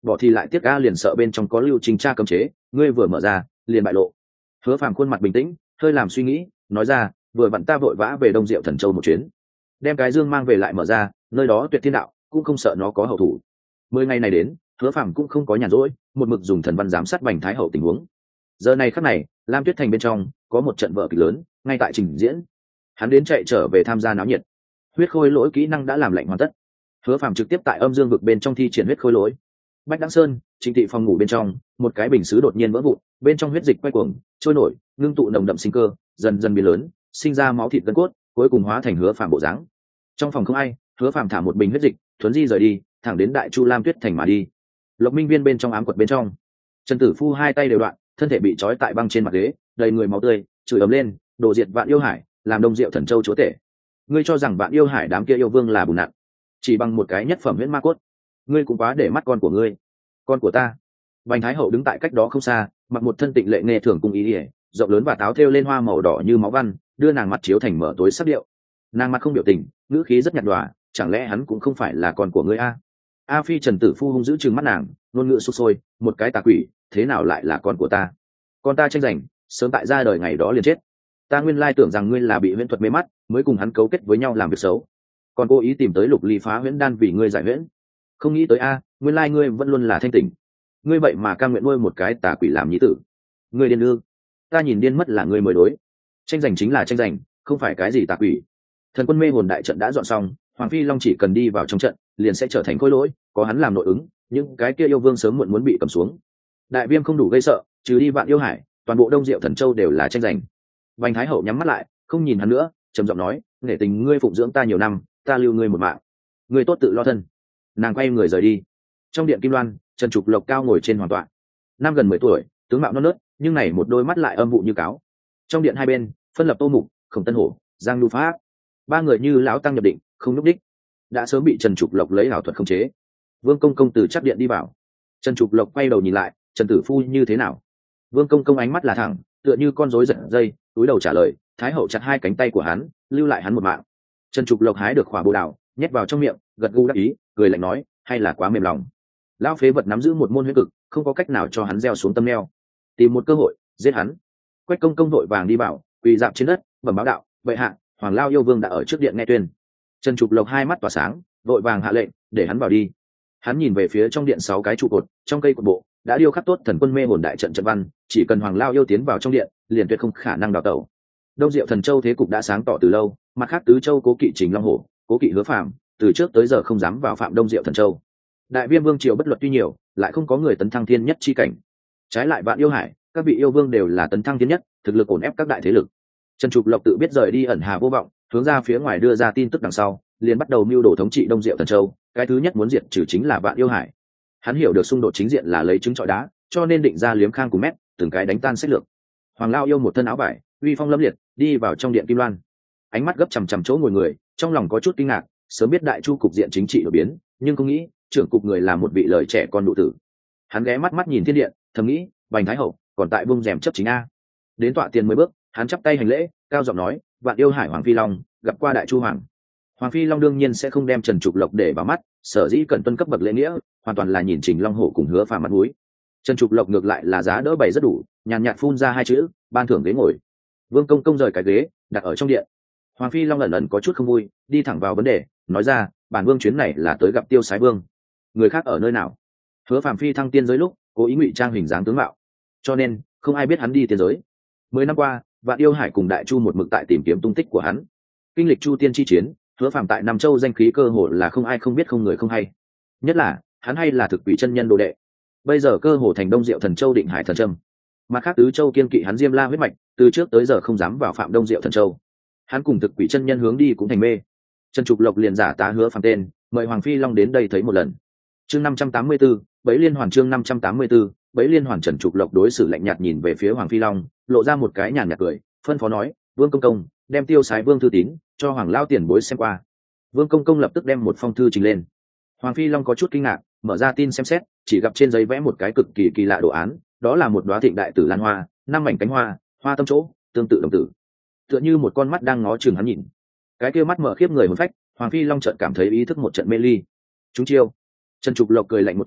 bỏ thì lại tiếc ga, liền sợ bên trong có lưu trình tra cấm chế, ngươi vừa mở ra liền bại lộ. Hứa Phàm khuôn mặt bình tĩnh, hơi làm suy nghĩ, nói ra, vừa vặn ta vội vã về Đông Diệu Thần Châu một chuyến, đem cái dương mang về lại mở ra, nơi đó Tuyệt Thiên Đạo cũng không sợ nó có hậu thủ. 10 ngày này đến, Hứa Phàm cũng không có nhàn rỗi, một mực dùng thần văn giám sát Bành Thái Hậu tình huống. Giờ này khắc này, Lam Tuyết Thành bên trong có một trận vở kịch lớn ngay tại trình diễn. Hắn đến chạy trở về tham gia náo nhiệt. Huyết khôi lỗi kỹ năng đã làm lệnh hoàn tất. Hứa Phàm trực tiếp tại âm dương vực bên trong thi triển huyết khôi lỗi. Bách Đăng Sơn, Trịnh Thị phòng ngủ bên trong, một cái bình sứ đột nhiên vỡ vụn, bên trong huyết dịch quay cuồng, trôi nổi, ngưng tụ nồng đậm sinh cơ, dần dần biến lớn, sinh ra máu thịt gân cốt, cuối cùng hóa thành Hứa Phàm bộ dáng. Trong phòng không ai, Hứa Phàm thả một bình huyết dịch, thuấn di rời đi, thẳng đến Đại Chu Lam Tuyết Thành mà đi. Lộc Minh Viên bên trong ám quật bên trong, Trần Tử Phu hai tay đều đoạn, thân thể bị trói tại băng trên mặt ghế, đầy người máu tươi, chửi ầm lên, đồ diệt Vạn Yêu Hải, làm Đông Diệu Thần Châu chúa tể. Ngươi cho rằng Vạn Yêu Hải đám kia yêu vương là bùn nặn, chỉ bằng một cái nhất phẩm huyễn ma cốt, ngươi cũng quá để mắt con của ngươi. Con của ta. Bành Thái Hậu đứng tại cách đó không xa, mặc một thân tịnh lệ nghe thường cung ý ỉa, rộng lớn và táo thêu lên hoa màu đỏ như máu văn, đưa nàng mặt chiếu thành mở tối sắc điệu. Nàng mặt không biểu tình, ngữ khí rất nhạt nhòa, chẳng lẽ hắn cũng không phải là con của ngươi a? A Phi Trần Tử Phu hung dữ trừng mắt nàng, ngôn ngữ sục sôi, một cái tà quỷ, thế nào lại là con của ta? Con ta tranh giành, sớm tại ra đời ngày đó liền chết. Ta nguyên lai tưởng rằng ngươi là bị huyễn thuật mê mắt, mới cùng hắn cấu kết với nhau làm việc xấu, còn cố ý tìm tới Lục Ly phá huyễn đan vì ngươi giải huyễn. Không nghĩ tới a, nguyên lai ngươi vẫn luôn là thanh tỉnh. Ngươi vậy mà cam nguyện nuôi một cái tà quỷ làm nhi tử. Ngươi điên ư? Ta nhìn điên mất là ngươi mới đối. Tranh giành chính là tranh giành, không phải cái gì tà quỷ. Thần quân mê hồn đại trận đã dọn xong, Hoàng Phi Long chỉ cần đi vào trong trận, liền sẽ trở thành khối lỗi, có hắn làm nội ứng, những cái kia yêu vương sớm muộn muốn bị cầm xuống. Đại viêm không đủ gây sợ, trừ đi Vạn Yêu Hải, toàn bộ Đông Diệu Thần Châu đều là tranh giành. Bành Thái Hậu nhắm mắt lại, không nhìn hắn nữa, trầm giọng nói, nể tình ngươi phụng dưỡng ta nhiều năm, ta lưu ngươi một mạng, ngươi tốt tự lo thân. Nàng quay người rời đi. Trong điện Kim Loan, Trần Trục Lộc cao ngồi trên hoàng tọa, năm gần 10 tuổi, tướng mạo non nớt, nhưng này một đôi mắt lại âm vụ như cáo. Trong điện hai bên, phân lập Tô Mục, Khổng Tân Hổ, Giang Nhu Pháp, ba người như lão tăng nhập định, không núp đích, đã sớm bị Trần Trục Lộc lấy ảo thuật khống chế. Vương Công Công từ chắc điện đi vào. Trần Trục Lộc quay đầu nhìn lại, Trần Tử Phu như thế nào? Vương Công Công ánh mắt là thẳng, tựa như con rối giật dây, túi đầu trả lời. Thái Hậu chặt hai cánh tay của hắn, lưu lại hắn một mạng. Trần Trục Lộc hái được khỏa bồ đào, nhét vào trong miệng, gật gù đáp ý, cười lạnh nói, hay là quá mềm lòng. Lão phế vật nắm giữ một môn huyết cực, không có cách nào cho hắn gieo xuống tâm neo. Tìm một cơ hội giết hắn. Quách Công Công vội vàng đi vào, quỳ dạp trên đất, bẩm báo đạo, vậy hạ, Hoàng Lao yêu vương đã ở trước điện nghe tuyên. Trần Trục Lộc hai mắt tỏa sáng, vội vàng hạ lệnh, để hắn vào đi. Hắn nhìn về phía trong điện 6 cái trụ cột, trong cây cột bộ đã điêu khắc tốt thần quân mê hồn đại trận trận văn, chỉ cần Hoàng Lao yêu tiến vào trong điện, liền tuyệt không khả năng đào tẩu. Đông Diệu Thần Châu thế cục đã sáng tỏ từ lâu, mặt khác tứ châu cố kỵ Trình Long Hổ, cố kỵ Hứa Phàm, từ trước tới giờ không dám vào phạm Đông Diệu Thần Châu. Đại Viêm vương triều bất luật tuy nhiều, lại không có người tấn thăng thiên nhất chi cảnh. Trái lại Vạn Yêu Hải, các vị yêu vương đều là tấn thăng thiên nhất, thực lực ổn ép các đại thế lực. Trần Trục Lộc tự biết rời đi ẩn hà vô vọng, hướng ra phía ngoài đưa ra tin tức đằng sau, liền bắt đầu mưu đồ thống trị Đông Diệu Thần Châu. Cái thứ nhất muốn diệt trừ chính là Vạn Yêu Hải. Hắn hiểu được xung đột chính diện là lấy trứng trọi đá, cho nên định ra liếm khang cùng mét, từng cái đánh tan sách lược. Hoàng Lao yêu một thân áo vải, uy phong lâm liệt, đi vào trong điện Kim Loan. Ánh mắt gấp chằm chằm chỗ ngồi người, trong lòng có chút kinh ngạc, sớm biết Đại Chu cục diện chính trị đổi biến, nhưng không nghĩ trưởng cục người là một vị lời trẻ con đủ tử. Hắn ghé mắt mắt nhìn thiên điện, thầm nghĩ, Bành Thái Hậu còn tại vung rèm chấp chính a. Đến tọa tiền 10 bước, hắn chắp tay hành lễ, cao giọng nói, Vạn Yêu Hải Hoàng Phi Long gặp qua Đại Chu Hoàng. Hoàng Phi Long đương nhiên sẽ không đem Trần Trục Lộc để vào mắt, sở dĩ cần tuân cấp bậc lễ nghĩa, hoàn toàn là nhìn Trình Long Hổ cùng Hứa Phàm mặt mũi. Trần Trục Lộc ngược lại là giá đỡ bày rất đủ, nhàn nhạt phun ra hai chữ, ban thưởng ghế ngồi. Vương Công Công rời cái ghế, đặt ở trong điện. Hoàng Phi Long ẩn có chút không vui, đi thẳng vào vấn đề, nói ra, bản vương chuyến này là tới gặp Tiêu Sái Vương. Người khác ở nơi nào? Hứa Phàm phi thăng tiên giới lúc, cố ý ngụy trang hình dáng tướng mạo, cho nên không ai biết hắn đi tiên giới. 10 năm qua, Vạn Yêu Hải cùng Đại Chu một mực tại tìm kiếm tung tích của hắn. Kinh lịch Chu Tiên chi chiến, Hứa Phàm tại Nam Châu danh khí cơ hồ là không ai không biết không người không hay. Nhất là, hắn hay là thực quỷ chân nhân đồ đệ. Bây giờ cơ hồ thành Đông Diệu Thần Châu Định Hải Thần Trâm. Mặt khác tứ châu kiên kỵ hắn Diêm La huyết mạch, từ trước tới giờ không dám vào phạm Đông Diệu Thần Châu. Hắn cùng thực quỷ chân nhân hướng đi cũng thành mê. Trần Trục Lộc liền giả tá Hứa Phàm tên, mời Hoàng Phi Long đến đây thấy một lần. Chương 584, Bẫy Liên Hoàn chương 584, Bẫy Liên Hoàn. Trần Trục Lộc đối xử lạnh nhạt nhìn về phía Hoàng Phi Long, lộ ra một cái nhàn nhạt cười, phân phó nói, Vương Công Công, đem Tiêu Sái Vương thư tín cho Hoàng lao tiền bối xem qua. Vương Công Công lập tức đem một phong thư trình lên. Hoàng Phi Long có chút kinh ngạc, mở ra tin xem xét, chỉ gặp trên giấy vẽ một cái cực kỳ kỳ lạ đồ án, đó là một đóa thịnh đại tử lan hoa, 5 mảnh cánh hoa, hoa tâm chỗ tương tự đồng tử, tựa như một con mắt đang ngó chừng hắn nhìn. Cái kia mắt mở khiếp người hồn phách. Hoàng Phi Long chợt cảm thấy ý thức một trận mê ly. Chúng chiêu. Trần Trục Lộc cười lạnh một tiếng,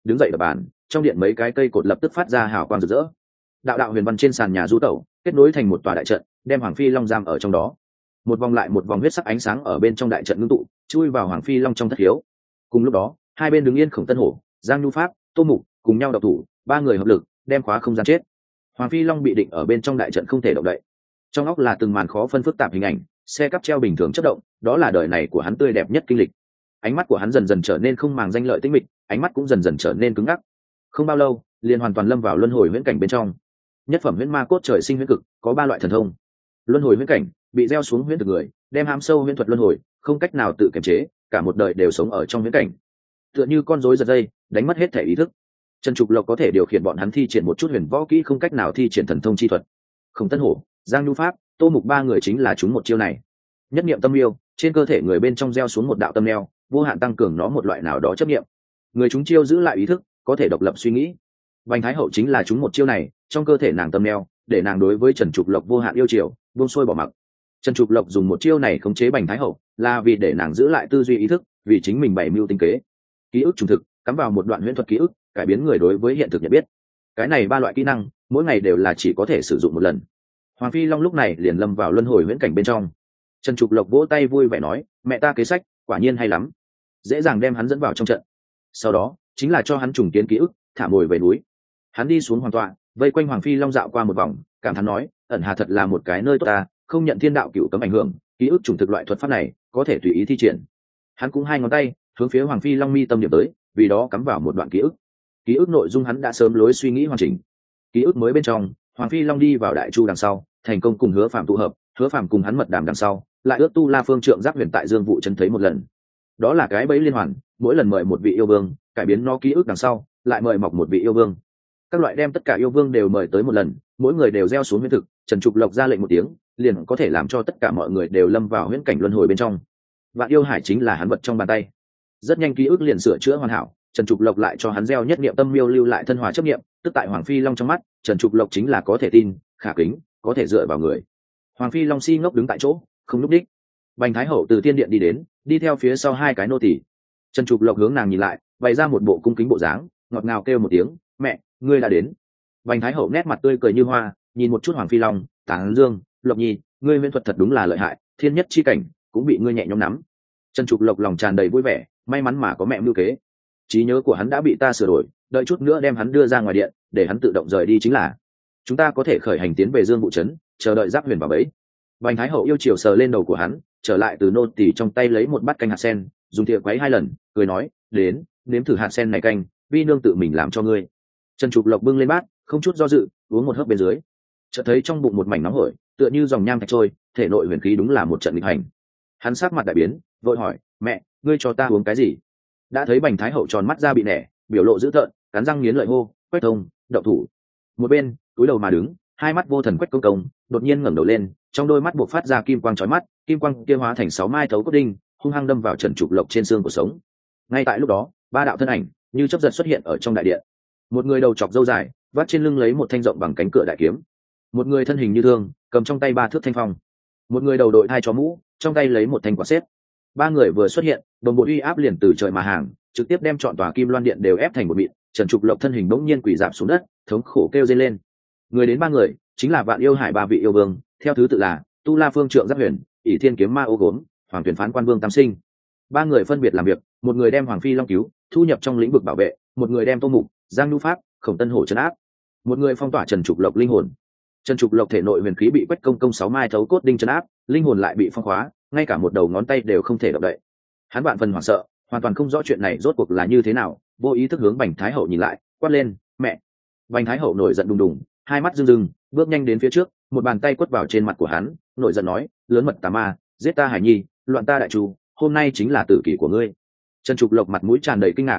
đứng dậy đập bàn, trong điện mấy cái cây cột lập tức phát ra hào quang rực rỡ. Đạo đạo huyền văn trên sàn nhà du tẩu, kết nối thành một tòa đại trận, đem Hoàng Phi Long giam ở trong đó. Một vòng lại một vòng huyết sắc ánh sáng ở bên trong đại trận ngưng tụ, chui vào Hoàng Phi Long trong thất hiếu. Cùng lúc đó, hai bên đứng yên Khổng Tân Hổ, Giang Nhu Pháp, Tô Mục cùng nhau độc thủ, ba người hợp lực đem khóa không gian chết. Hoàng Phi Long bị định ở bên trong đại trận không thể động đậy. Trong óc là từng màn khó phân phức tạp hình ảnh, xe cắp treo bình thường chất động, đó là đời này của hắn tươi đẹp nhất kinh lịch. Ánh mắt của hắn dần dần trở nên không màng danh lợi tĩnh mịch, ánh mắt cũng dần dần trở nên cứng ngắc. Không bao lâu, liền hoàn toàn lâm vào luân hồi huyễn cảnh bên trong. Nhất phẩm huyễn ma cốt trời sinh huyễn cực, có ba loại thần thông. Luân hồi huyễn cảnh, bị gieo xuống huyễn thực người, đem hám sâu huyễn thuật luân hồi, không cách nào tự kiềm chế, cả một đời đều sống ở trong huyễn cảnh. Tựa như con rối giật dây, đánh mất hết thể ý thức. Trần Trục Lộc có thể điều khiển bọn hắn thi triển một chút huyền võ kỹ, không cách nào thi triển thần thông chi thuật. Khổng Tân Hổ, Giang Nhu Pháp, Tô Mục ba người chính là chúng một chiêu này. Nhất niệm tâm yêu, trên cơ thể người bên trong gieo xuống một đạo tâm neo, vô hạn tăng cường nó một loại nào đó chấp niệm. Người chúng chiêu giữ lại ý thức, có thể độc lập suy nghĩ. Bành Thái Hậu chính là chúng một chiêu này, trong cơ thể nàng tâm neo, để nàng đối với Trần Trục Lộc vô hạn yêu chiều, buông xuôi bỏ mặc. Trần Trục Lộc dùng một chiêu này khống chế Bành Thái Hậu, là vì để nàng giữ lại tư duy ý thức, vì chính mình bày mưu tinh kế. Ký ức trùng thực, cắm vào một đoạn huyễn thuật ký ức, cải biến người đối với hiện thực nhận biết. Cái này ba loại kỹ năng, mỗi ngày đều là chỉ có thể sử dụng một lần. Hoàng Phi Long lúc này liền lâm vào luân hồi huyễn cảnh bên trong. Trần Trục Lộc vỗ tay vui vẻ nói, mẹ ta kế sách quả nhiên hay lắm, dễ dàng đem hắn dẫn vào trong trận. Sau đó chính là cho hắn trùng kiến ký ức, thả mồi về núi. Hắn đi xuống hoàng tọa, vây quanh Hoàng Phi Long dạo qua một vòng, cảm thán nói, ẩn hà thật là một cái nơi tốt ta, không nhận thiên đạo cửu cấm ảnh hưởng, ký ức trùng thực loại thuật pháp này có thể tùy ý thi triển. Hắn cũng hai ngón tay hướng phía Hoàng Phi Long mi tâm điểm tới, vì đó cắm vào một đoạn ký ức. Ký ức nội dung hắn đã sớm lối suy nghĩ hoàn chỉnh. Ký ức mới bên trong, Hoàng Phi Long đi vào Đại Chu đằng sau, thành công cùng Hứa Phàm tụ hợp, Hứa Phàm cùng hắn mật đàm đằng sau, lại ước Tu La Phương Trượng Giáp Huyền tại Dương Vụ Trấn thấy một lần. Đó là cái bẫy liên hoàn, mỗi lần mời một vị yêu vương, cải biến nó ký ức đằng sau, lại mời mọc một vị yêu vương. Các loại đem tất cả yêu vương đều mời tới một lần, mỗi người đều gieo xuống huyễn thực, Trần Trục Lộc ra lệnh một tiếng, liền có thể làm cho tất cả mọi người đều lâm vào huyễn cảnh luân hồi bên trong. Vạn yêu hải chính là hắn vật trong bàn tay. Rất nhanh ký ức liền sửa chữa hoàn hảo, Trần Trục Lộc lại cho hắn gieo nhất niệm tâm miêu lưu lại thân hòa chấp niệm, tức tại Hoàng Phi Long trong mắt, Trần Trục Lộc chính là có thể tin, khả kính, có thể dựa vào người. Hoàng Phi Long si ngốc đứng tại chỗ, không lúc đích. Bành Thái Hậu từ tiên điện đi đến, đi theo phía sau hai cái nô tỳ. Trần Trục Lộc hướng nàng nhìn lại, bày ra một bộ cung kính bộ dáng, ngọt ngào kêu một tiếng, mẹ, ngươi đã đến. Bành Thái Hậu nét mặt tươi cười như hoa, nhìn một chút Hoàng Phi Long, tán dương, Lộc Nhi, ngươi huyễn thuật thật đúng là lợi hại, thiên nhất chi cảnh cũng bị ngươi nhẹ nhõm nắm. Trần Trục Lộc lòng tràn đầy vui vẻ, may mắn mà có mẹ mưu kế. Trí nhớ của hắn đã bị ta sửa đổi, đợi chút nữa đem hắn đưa ra ngoài điện, để hắn tự động rời đi chính là. Chúng ta có thể khởi hành tiến về Dương Vụ Trấn, chờ đợi Giáp Huyền vào bẫy. Bành Thái Hậu yêu chiều sờ lên đầu của hắn, trở lại từ nô tỳ trong tay lấy một bát canh hạt sen, dùng thìa quấy hai lần, cười nói, đến, nếm thử hạt sen này canh, vi nương tự mình làm cho ngươi. Trần Trục Lộc bưng lên bát, không chút do dự, uống một hớp bên dưới. Chợt thấy trong bụng một mảnh nóng hổi, tựa như dòng nham thạch trôi, thể nội huyền khí đúng là một trận nghịch hành. Hắn sắc mặt đại biến, vội hỏi, mẹ, ngươi cho ta uống cái gì? Đã thấy Bành Thái Hậu tròn mắt ra bị nẻ, biểu lộ dữ tợn, cắn răng nghiến lợi hô, Quách Thông, động thủ. Một bên túi đầu mà đứng, hai mắt vô thần Quách Công Công đột nhiên ngẩng đầu lên, trong đôi mắt buộc phát ra kim quang chói mắt, kim quang kia hóa thành 6 mai thấu cốt đinh, hung hăng đâm vào Trần Trục Lộc trên xương của sống. Ngay tại lúc đó, ba đạo thân ảnh như chớp giật xuất hiện ở trong đại điện. Một người đầu chọc râu dài, vác trên lưng lấy một thanh rộng bằng cánh cửa đại kiếm. Một người thân hình như thương, cầm trong tay 3 thước thanh phong. Một người đầu đội hai chó mũ, trong tay lấy một thanh quả xếp. Ba người vừa xuất hiện, đồng bộ uy áp liền từ trời mà hàng, trực tiếp đem trọn tòa Kim Loan điện đều ép thành một mịn. Trần Trục Lộc thân hình bỗng nhiên quỳ rạp xuống đất, thống khổ kêu rên lên. Người đến ba người, chính là Vạn Yêu Hải ba vị yêu vương, theo thứ tự là Tu La Phương Trượng Giáp Huyền, ỷ Thiên Kiếm Ma Ô Gốm, Hoàng Tuyển Phán Quan Vương Tam Sinh. Ba người phân biệt làm việc, một người đem Hoàng Phi Long cứu, thu nhập trong lĩnh vực bảo vệ, một người đem Tô Mục, Giang Nhu Pháp, Khổng Tân Hổ trấn áp, một người phong tỏa Trần Trục Lộc linh hồn. Trần Trục Lộc thể nội huyền khí bị Quách Công Công 6 mai thấu cốt đinh trấn áp, linh hồn lại bị phong khóa, ngay cả một đầu ngón tay đều không thể động đậy. Hắn vạn phần hoảng sợ, hoàn toàn không rõ chuyện này rốt cuộc là như thế nào, vô ý thức hướng Bành Thái Hậu nhìn lại, quát lên, mẹ. Bành Thái Hậu nổi giận đùng đùng, hai mắt rưng rưng, bước nhanh đến phía trước, một bàn tay quất vào trên mặt của hắn, nổi giận nói, lớn mật tà ma, giết ta Hải Nhi, loạn ta Đại Chu, hôm nay chính là tử kỷ của ngươi. Trần Trục Lộc mặt mũi tràn đầy kinh ngạc,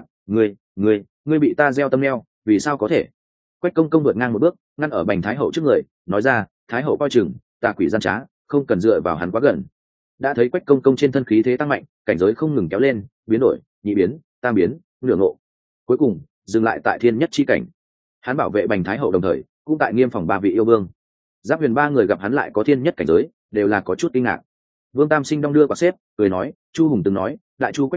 ngươi bị ta gieo tâm neo, vì sao có thể? Quách Công Công vượt ngang một bước, ngăn ở Bành Thái Hậu trước người, nói ra, Thái Hậu coi chừng, tà quỷ gian trá, không cần dựa vào hắn quá gần. Đã thấy Quách Công Công trên thân khí thế tăng mạnh, cảnh giới không ngừng kéo lên, biến đổi, nhị biến, tam biến, nửa ngộ, cuối cùng dừng lại tại thiên nhất chi cảnh. Hắn bảo vệ Bành Thái Hậu đồng thời cũng tại nghiêm phòng ba vị yêu vương. Giáp Huyền ba người gặp hắn lại có thiên nhất cảnh giới, đều là có chút kinh ngạc. Vương Tam Sinh đong đưa quả xếp, cười nói, Chu Hùng từng nói, Đại Chu Quách Thông,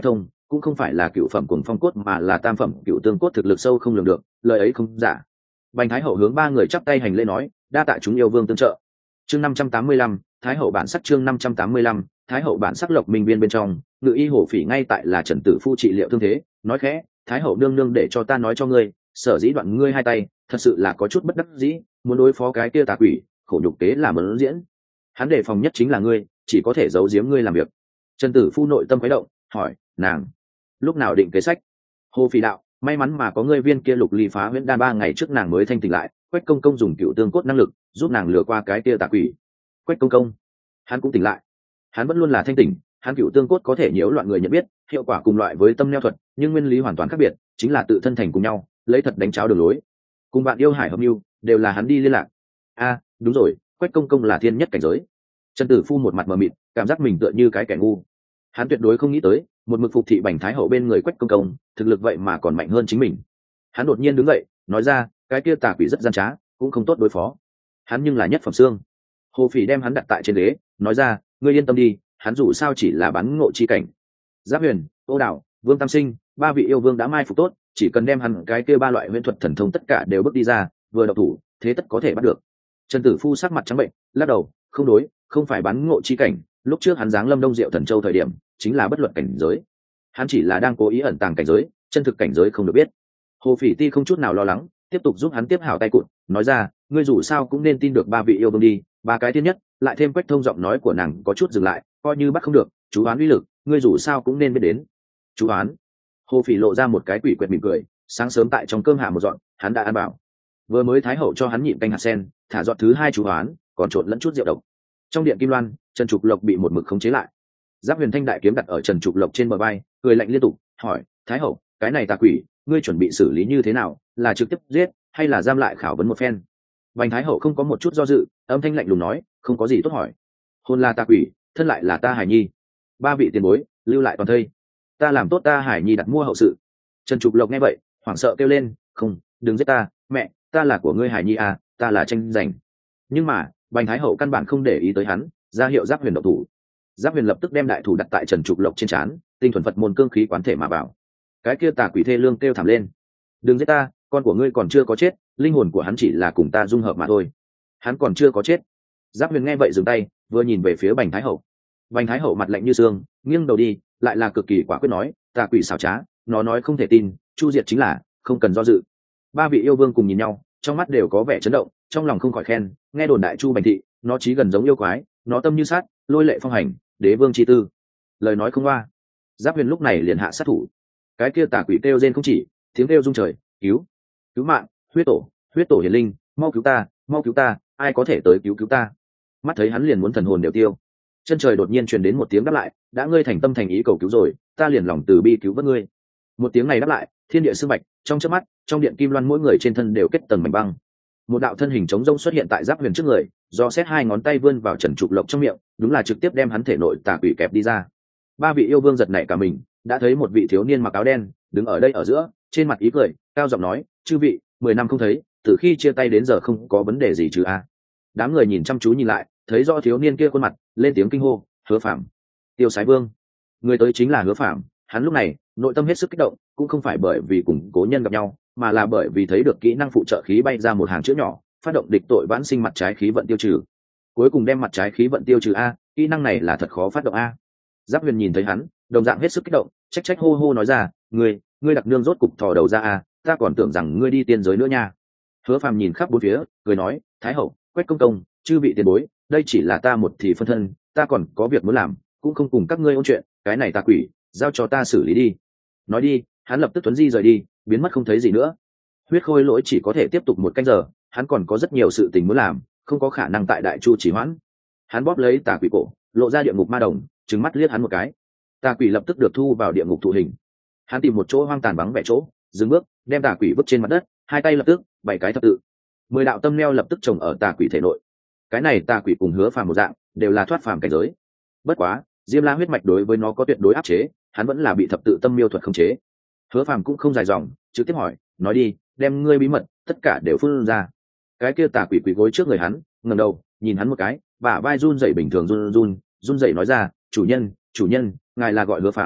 cũng không phải là cựu phẩm cuồng phong cốt mà là tam phẩm cựu tương cốt thực lực sâu không lường được, lời ấy không giả. Bành Thái Hậu hướng ba người chắp tay hành lễ nói, đa tạ chúng yêu vương tương trợ. Chương 585, Thái Hậu bản sắc. Chương 585, Thái Hậu bản sắc. Lộc Minh Viên bên trong, Ngự Y Hổ Phỉ ngay tại là Trần Tử Phu trị liệu thương thế, nói khẽ, Thái Hậu nương nương để cho ta nói cho ngươi, sở dĩ đoạn ngươi hai tay, thật sự là có chút bất đắc dĩ, muốn đối phó cái kia tà quỷ, khổ nhục kế là mớn diễn. Hắn đề phòng nhất chính là ngươi, chỉ có thể giấu giếm ngươi làm việc. Trần Tử Phu nội tâm khuấy động, hỏi, nàng lúc nào định kế sách? Hồ Phỉ đạo, may mắn mà có ngươi viên kia lục ly phá huyễn đan 3 ngày trước nàng mới thanh tỉnh lại, Quách công công dùng cựu tương cốt năng lực giúp nàng lừa qua cái kia tà quỷ. Quách công công, hắn cũng tỉnh lại. Hắn vẫn luôn là thanh tỉnh, hắn cựu tương cốt có thể nhiễu loạn người nhận biết, hiệu quả cùng loại với tâm neo thuật, nhưng nguyên lý hoàn toàn khác biệt, chính là tự thân thành cùng nhau, lấy thật đánh cháo đường lối. Cùng bạn yêu hải hợp mưu, đều là hắn đi liên lạc. Đúng rồi, Quách công công là thiên nhất cảnh giới. Trần Tử Phu một mặt mờ mịt, cảm giác mình tựa như cái kẻ ngu. Hắn tuyệt đối không nghĩ tới, một mực phục thị Bành Thái Hậu bên người Quách công công, thực lực vậy mà còn mạnh hơn chính mình. Hắn đột nhiên đứng dậy, nói ra, cái kia tà quỷ rất gian trá, cũng không tốt đối phó. Hắn nhưng là nhất phẩm xương. Hồ Phỉ đem hắn đặt tại trên ghế, nói ra, ngươi yên tâm đi, hắn dù sao chỉ là bán ngộ chi cảnh. Giáp Huyền, Ô Đảo, Vương Tam Sinh, 3 vị yêu vương đã mai phục tốt, chỉ cần đem hắn cái kia 3 loại huyễn thuật thần thông tất cả đều bước đi ra, vừa độc thủ, thế tất có thể bắt được. Trần Tử Phu sắc mặt trắng bệnh, lắc đầu, không đối, không phải bán ngộ chi cảnh, lúc trước hắn giáng lâm Đông Diệu Thần Châu thời điểm, chính là bất luận cảnh giới. Hắn chỉ là đang cố ý ẩn tàng cảnh giới, chân thực cảnh giới không được biết. Hồ Phỉ Ti không chút nào lo lắng, tiếp tục giúp hắn tiếp hảo tay cụt, nói ra, ngươi dù sao cũng nên tin được 3 vị yêu vương đi, 3 cái thiên nhất, lại thêm Quách thông giọng nói của nàng có chút dừng lại, coi như bắt không được, chú oán uy lực, ngươi dù sao cũng nên biết đến. Chú oán? Hồ Phỉ lộ ra một cái quỷ quyệt mỉm cười, sáng sớm tại trong cơm hạ một dọn, hắn đã ăn bảo. Vừa mới Thái Hậu cho hắn nhịn canh hạt sen, thả dọn thứ 2 chú oán, còn trộn lẫn chút rượu độc. Trong điện Kim Loan, Trần Trục Lộc bị một mực khống chế lại. Giáp Huyền thanh đại kiếm đặt ở Trần Trục Lộc trên bờ vai, cười lạnh liên tục, hỏi, Thái Hậu, cái này tà quỷ, ngươi chuẩn bị xử lý như thế nào, là trực tiếp giết hay là giam lại khảo vấn một phen? Bành Thái Hậu không có một chút do dự, âm thanh lạnh lùng nói, không có gì tốt hỏi. Hôn là tà quỷ, thân lại là ta Hải Nhi, 3 vị tiền bối lưu lại toàn thây, ta làm tốt ta Hải Nhi đặt mua hậu sự. Trần Trục Lộc nghe vậy, hoảng sợ kêu lên, không, đừng giết ta, mẹ, ta là của ngươi Hải Nhi à, ta là tranh giành. Nhưng mà Bành Thái Hậu căn bản không để ý tới hắn, ra hiệu Giáp Huyền động thủ. Giáp Huyền lập tức đem đại thủ đặt tại Trần Trục Lộc trên trán, tinh thuần Phật môn cương khí quán thể mà vào. Cái kia tà quỷ thê lương kêu thảm lên, đừng giết ta, con của ngươi còn chưa có chết, linh hồn của hắn chỉ là cùng ta dung hợp mà thôi, hắn còn chưa có chết. Giáp Huyền nghe vậy dừng tay, vừa nhìn về phía Bành Thái Hậu. Bành Thái Hậu mặt lạnh như xương, nghiêng đầu đi, lại là cực kỳ quả quyết nói, tà quỷ xảo trá, nó nói không thể tin, chu diệt chính là, không cần do dự. 3 vị yêu vương cùng nhìn nhau, trong mắt đều có vẻ chấn động, trong lòng không khỏi khen, nghe đồn đại Chu Bành thị, nó chí gần giống yêu quái, nó tâm như sát, lôi lệ phong hành, đế vương chi tư. Lời nói không qua, Giáp Huyền lúc này liền hạ sát thủ. Cái kia tà quỷ kêu rên không chỉ, tiếng kêu rung trời, cứu mạng, huyết tổ hiền linh, mau cứu ta, ai có thể tới cứu ta? Mắt thấy hắn liền muốn thần hồn đều tiêu, chân trời đột nhiên truyền đến một tiếng đáp lại, đã ngươi thành tâm thành ý cầu cứu rồi, ta liền lòng từ bi cứu vớt ngươi. Một tiếng này đáp lại, thiên địa sương bạch, trong chớp mắt, trong điện Kim Loan mỗi người trên thân đều kết tầng mảnh băng. Một đạo thân hình trống rỗng xuất hiện tại Giáp Huyền trước người, do xét 2 ngón tay vươn vào Trần Trục Lộc trong miệng, đúng là trực tiếp đem hắn thể nội tà quỷ kẹp đi ra. 3 vị yêu vương giật nảy cả mình, đã thấy một vị thiếu niên mặc áo đen đứng ở đây ở giữa, trên mặt ý cười, cao giọng nói, chư vị, 10 năm không thấy, từ khi chia tay đến giờ không có vấn đề gì chứ a? Đám người nhìn chăm chú nhìn lại, thấy rõ thiếu niên kia khuôn mặt, lên tiếng kinh hô, Hứa Phạm, Tiêu Sái Vương. Người tới chính là Hứa Phạm. Hắn lúc này nội tâm hết sức kích động, cũng không phải bởi vì cùng cố nhân gặp nhau, mà là bởi vì thấy được kỹ năng phụ trợ khí bay ra một hàng chữ nhỏ, phát động địch tội vãn sinh mặt trái khí vận tiêu trừ. Cuối cùng đem mặt trái khí vận tiêu trừ a, kỹ năng này là thật khó phát động a. Giáp Huyền nhìn thấy hắn, đồng dạng hết sức kích động, trách hô hô nói ra, ngươi đặc nương rốt cục thò đầu ra a, ta còn tưởng rằng ngươi đi tiên giới nữa nha. Hứa Phàm nhìn khắp bốn phía, cười nói, Thái Hậu, Quách công công, chư vị tiền bối, đây chỉ là ta một thì phân thân, ta còn có việc muốn làm, cũng không cùng các ngươi ôn chuyện, cái này tà quỷ, giao cho ta xử lý đi. Nói đi, hắn lập tức tuấn di rời đi, biến mất không thấy gì nữa. Huyết Khôi Lỗi chỉ có thể tiếp tục 1 canh giờ, hắn còn có rất nhiều sự tình muốn làm, không có khả năng tại Đại Chu trì hoãn. Hắn bóp lấy tà quỷ cổ, lộ ra địa ngục ma đồng, trừng mắt liếc hắn một cái. Tà quỷ lập tức được thu vào địa ngục thụ hình. Hắn tìm một chỗ hoang tàn vắng vẻ chỗ, dừng bước, đem tà quỷ vứt trên mặt đất, 2 tay lập tức 7 cái thập tự, 10 đạo tâm neo lập tức trồng ở tà quỷ thể nội. Cái này tà quỷ cùng Hứa Phàm một dạng, đều là thoát phàm cảnh giới. Bất quá, Diêm La huyết mạch đối với nó có tuyệt đối áp chế, hắn vẫn là bị thập tự tâm miêu thuật khống chế. Hứa Phàm cũng không dài dòng, trực tiếp hỏi, nói đi, đem ngươi bí mật tất cả đều phun ra. Cái kia tà quỷ quỳ gối trước người hắn, ngẩng đầu nhìn hắn một cái, bả vai run rẩy bình thường run rẩy nói ra, chủ nhân, ngài là gọi Hứa Phàm,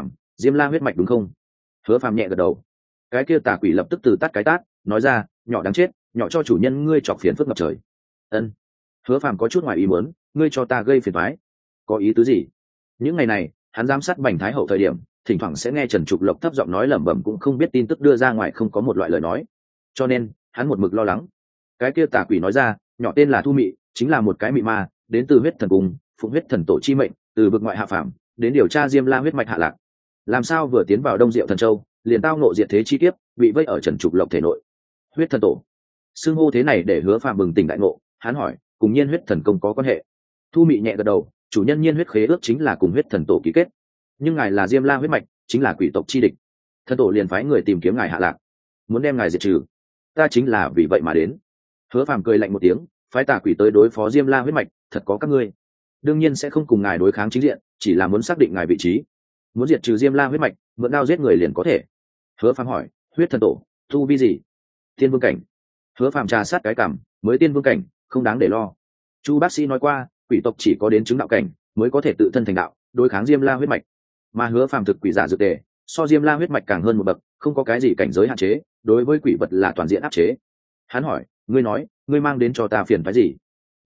Diêm La huyết mạch đúng không? Hứa Phàm nhẹ gật đầu. Cái kia tà quỷ lập tức từ tát cái tát, nói ra, nhỏ đáng chết, nhỏ cho chủ nhân ngươi chọc phiền phức ngập trời. Ân. Hứa Phàm có chút ngoài ý muốn, ngươi cho ta gây phiền toái, có ý tứ gì? Những ngày này, hắn giám sát Bành Thái Hậu thời điểm, thỉnh thoảng sẽ nghe Trần Trục Lộc thấp giọng nói lẩm bẩm, cũng không biết tin tức đưa ra ngoài không có một loại lời nói, cho nên hắn một mực lo lắng. Cái kia tà quỷ nói ra, nhỏ tên là Thu Mị, chính là một cái mị ma, đến từ huyết thần cung, phụng huyết thần tổ chi mệnh, từ vực ngoại hạ phàm, đến điều tra Diêm La huyết mạch hạ lạc. Làm sao vừa tiến vào Đông Diệu Thần Châu, liền tao ngộ diệt thế chi kiếp, bị vây ở Trần Trục Lộc thể nội. Huyết thần tổ, xưng hô thế này để Hứa Phàm bừng tỉnh đại ngộ, hắn hỏi, cùng Nhiên huyết thần công có quan hệ? Thu Mị nhẹ gật đầu, chủ nhân Nhiên huyết khế ước chính là cùng huyết thần tổ ký kết, nhưng ngài là Diêm La huyết mạch, chính là quỷ tộc chi địch, thần tổ liền phái người tìm kiếm ngài hạ lạc, muốn đem ngài diệt trừ. Ta chính là vì vậy mà đến. Hứa Phàm cười lạnh một tiếng, phái tà quỷ tới đối phó Diêm La huyết mạch, thật có các ngươi. Đương nhiên sẽ không cùng ngài đối kháng chính diện, chỉ là muốn xác định ngài vị trí. Muốn diệt trừ Diêm La huyết mạch, mượn đao giết người liền có thể. Hứa Phàm hỏi, huyết thần tổ, tu vi gì? Tiên vương cảnh. Hứa Phàm trà sát cái cằm, mới tiên vương cảnh, không đáng để lo. Chu bác sĩ nói qua, quỷ tộc chỉ có đến chứng đạo cảnh mới có thể tự thân thành đạo, đối kháng Diêm La huyết mạch. Mà Hứa Phàm thực quỷ giả dược tề, so Diêm La huyết mạch càng hơn một bậc, không có cái gì cảnh giới hạn chế, đối với quỷ vật là toàn diện áp chế. Hắn hỏi, ngươi nói, ngươi mang đến cho ta phiền phái gì?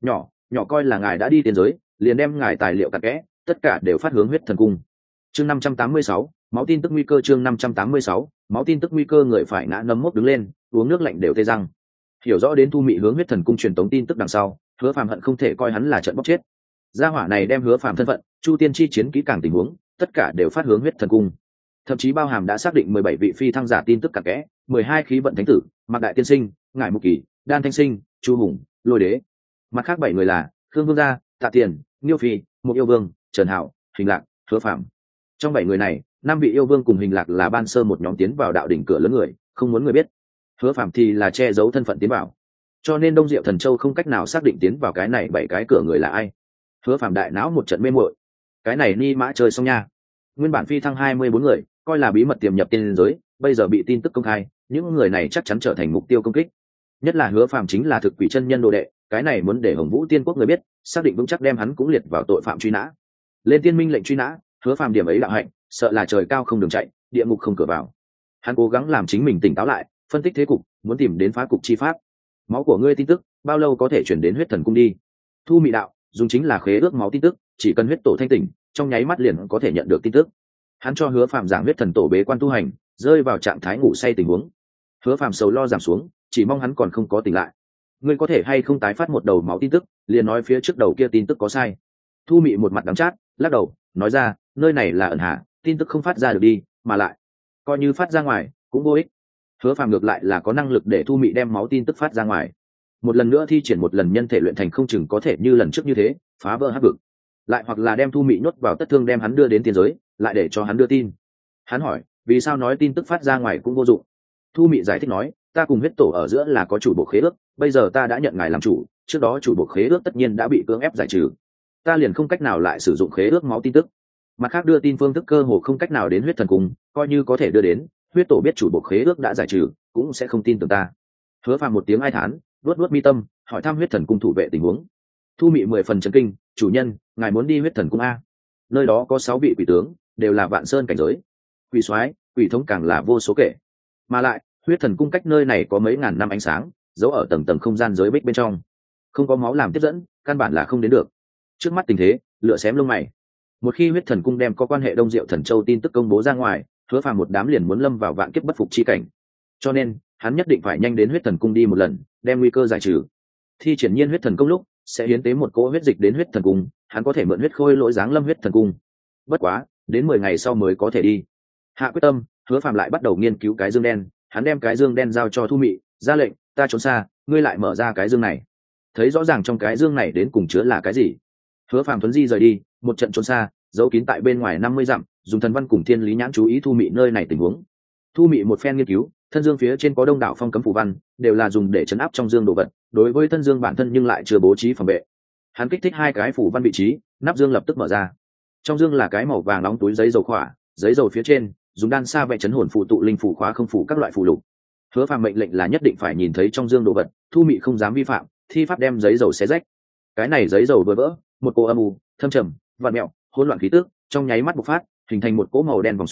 Nhỏ coi là ngài đã đi tiên giới, liền đem ngài tài liệu cặn kẽ, tất cả đều phát hướng huyết thần cung. Chương 586, máu tin tức nguy cơ. Chương 586, máu tin tức nguy cơ. Người phải ngã nấm mốc đứng lên, uống nước lạnh đều tê răng. Hiểu rõ đến Thu Mị hướng huyết thần cung truyền tống tin tức đằng sau, Hứa Phàm hận không thể coi hắn là trận bóc chết. Gia hỏa này đem Hứa Phàm thân phận, Chu Tiên chi chiến kỹ càng tình huống, tất cả đều phát hướng huyết thần cung. Thậm chí bao hàm đã xác định 17 vị phi thăng giả tin tức cặn kẽ, 12 khí vận thánh tử, Mạc Đại Tiên Sinh, Ngải Mục Kỳ, Đan Thanh Sinh, Chu Hùng, Lôi Đế. Mặt khác 7 người là Khương Vương Gia, Tạ Tiền, Nghiêu Phi, Một Yêu Vương, Trần Hạo, Hình Lạc, Hứa Phàm. Trong 7 người này, 5 vị yêu vương cùng Hình Lạc là ban sơ một nhóm tiến vào đạo đỉnh cửa lớn người, không muốn người biết. Hứa Phàm thì là che giấu thân phận tiến vào, cho nên Đông Diệu Thần Châu không cách nào xác định tiến vào cái này 7 cái cửa người là ai. Hứa Phàm đại não một trận mê muội, cái này ni mã chơi xong nha. Nguyên bản phi thăng 24 người, coi là bí mật tiềm nhập tiên giới, bây giờ bị tin tức công khai, những người này chắc chắn trở thành mục tiêu công kích. Nhất là Hứa Phàm chính là thực quỷ chân nhân đồ đệ, cái này muốn để Hồng Vũ Tiên Quốc người biết, xác định vững chắc đem hắn cũng liệt vào tội phạm truy nã. Lên tiên minh lệnh truy nã, Hứa Phàm điểm ấy đạo hạnh, sợ là trời cao không đường chạy, địa ngục không cửa vào. Hắn cố gắng làm chính mình tỉnh táo lại, phân tích thế cục, muốn tìm đến phá cục chi pháp. Máu của ngươi tin tức, bao lâu có thể chuyển đến huyết thần cung đi? Thu Mị đạo, dùng chính là khế ước máu tin tức, chỉ cần huyết tổ thanh tỉnh, trong nháy mắt liền có thể nhận được tin tức. Hắn cho Hứa Phàm giảng huyết thần tổ bế quan tu hành, rơi vào trạng thái ngủ say tình huống. Hứa Phàm sầu lo giảm xuống, chỉ mong hắn còn không có tỉnh lại. Ngươi có thể hay không tái phát một đầu máu tin tức, liền nói phía trước đầu kia tin tức có sai. Thu Mị một mặt đắng chát, lắc đầu, nói ra, nơi này là ẩn hạ, tin tức không phát ra được đi, mà lại coi như phát ra ngoài cũng vô ích. Hứa Phàm ngược lại là có năng lực để Thu Mị đem máu tin tức phát ra ngoài, một lần nữa thi triển một lần nhân thể luyện thành, không chừng có thể như lần trước như thế phá vỡ hắc vực, lại hoặc là đem Thu Mị nhốt vào tất thương, đem hắn đưa đến tiên giới, lại để cho hắn đưa tin. Hắn hỏi, vì sao nói tin tức phát ra ngoài cũng vô dụng? Thu Mị giải thích nói, ta cùng huyết tổ ở giữa là có chủ bộ khế ước, bây giờ ta đã nhận ngài làm chủ, trước đó chủ bộ khế ước tất nhiên đã bị cưỡng ép giải trừ, ta liền không cách nào lại sử dụng khế ước máu tin tức. Mặt khác đưa tin phương thức cơ hồ không cách nào đến huyết thần cung, coi như có thể đưa đến, huyết tổ biết chủ bộ khế ước đã giải trừ, cũng sẽ không tin tưởng ta. Hứa Phàm một tiếng ai thán, luốt mi tâm, hỏi thăm huyết thần cung thủ vệ tình huống. Thu Mị 10 phần chấn kinh, chủ nhân, ngài muốn đi huyết thần cung a? Nơi đó có 6 vị quỷ tướng, đều là vạn sơn cảnh giới, quỷ soái, quỷ thống càng là vô số kể, mà lại huyết thần cung cách nơi này có mấy ngàn năm ánh sáng, giấu ở tầng tầng không gian giới bích bên trong, không có máu làm tiếp dẫn, căn bản là không đến được. Trước mắt tình thế, lựa xém lông mày. Một khi huyết thần cung đem có quan hệ Đông Diệu Thần Châu tin tức công bố ra ngoài, Hứa Phàm một đám liền muốn lâm vào vạn kiếp bất phục chi cảnh, cho nên hắn nhất định phải nhanh đến huyết thần cung đi một lần, đem nguy cơ giải trừ. Thi triển nhiên huyết thần công lúc sẽ hiến tế một cỗ huyết dịch đến huyết thần cung, hắn có thể mượn huyết khôi lỗi giáng lâm huyết thần cung. Bất quá đến 10 ngày sau mới có thể đi. Hạ quyết tâm, Hứa Phàm lại bắt đầu nghiên cứu cái dương đen. Hắn đem cái dương đen giao cho Thu Mị, ra lệnh, ta trốn xa, ngươi lại mở ra cái dương này, thấy rõ ràng trong cái dương này đến cùng chứa là cái gì. Hứa Phàm thuấn di rời đi, một trận trốn xa, giấu kín tại bên ngoài 50 dặm, dùng thần văn cùng thiên lý nhãn chú ý Thu Mị nơi này tình huống. Thu Mị một phen nghiên cứu, thân dương phía trên có đông đảo phong cấm phù văn, đều là dùng để chấn áp trong dương đồ vật, đối với thân dương bản thân nhưng lại chưa bố trí phòng vệ. Hắn kích thích 2 cái phù văn vị trí, nắp dương lập tức mở ra. Trong dương là cái màu vàng nóng túi giấy dầu khỏa, giấy dầu phía trên dùng đan sa vẽ chấn hồn phù tụ linh phù khóa không phù các loại phù lục. Hứa Phàm mệnh lệnh là nhất định phải nhìn thấy trong dương đồ vật, Thu Mị không dám vi phạm, thi pháp đem giấy dầu xé rách. Cái này giấy dầu vừa vỡ, một cỗ âm u, thâm trầm, vặn mèo, hỗn loạn khí tức trong nháy mắt bộc phát, hình thành một cỗ màu đen vòng xoáy,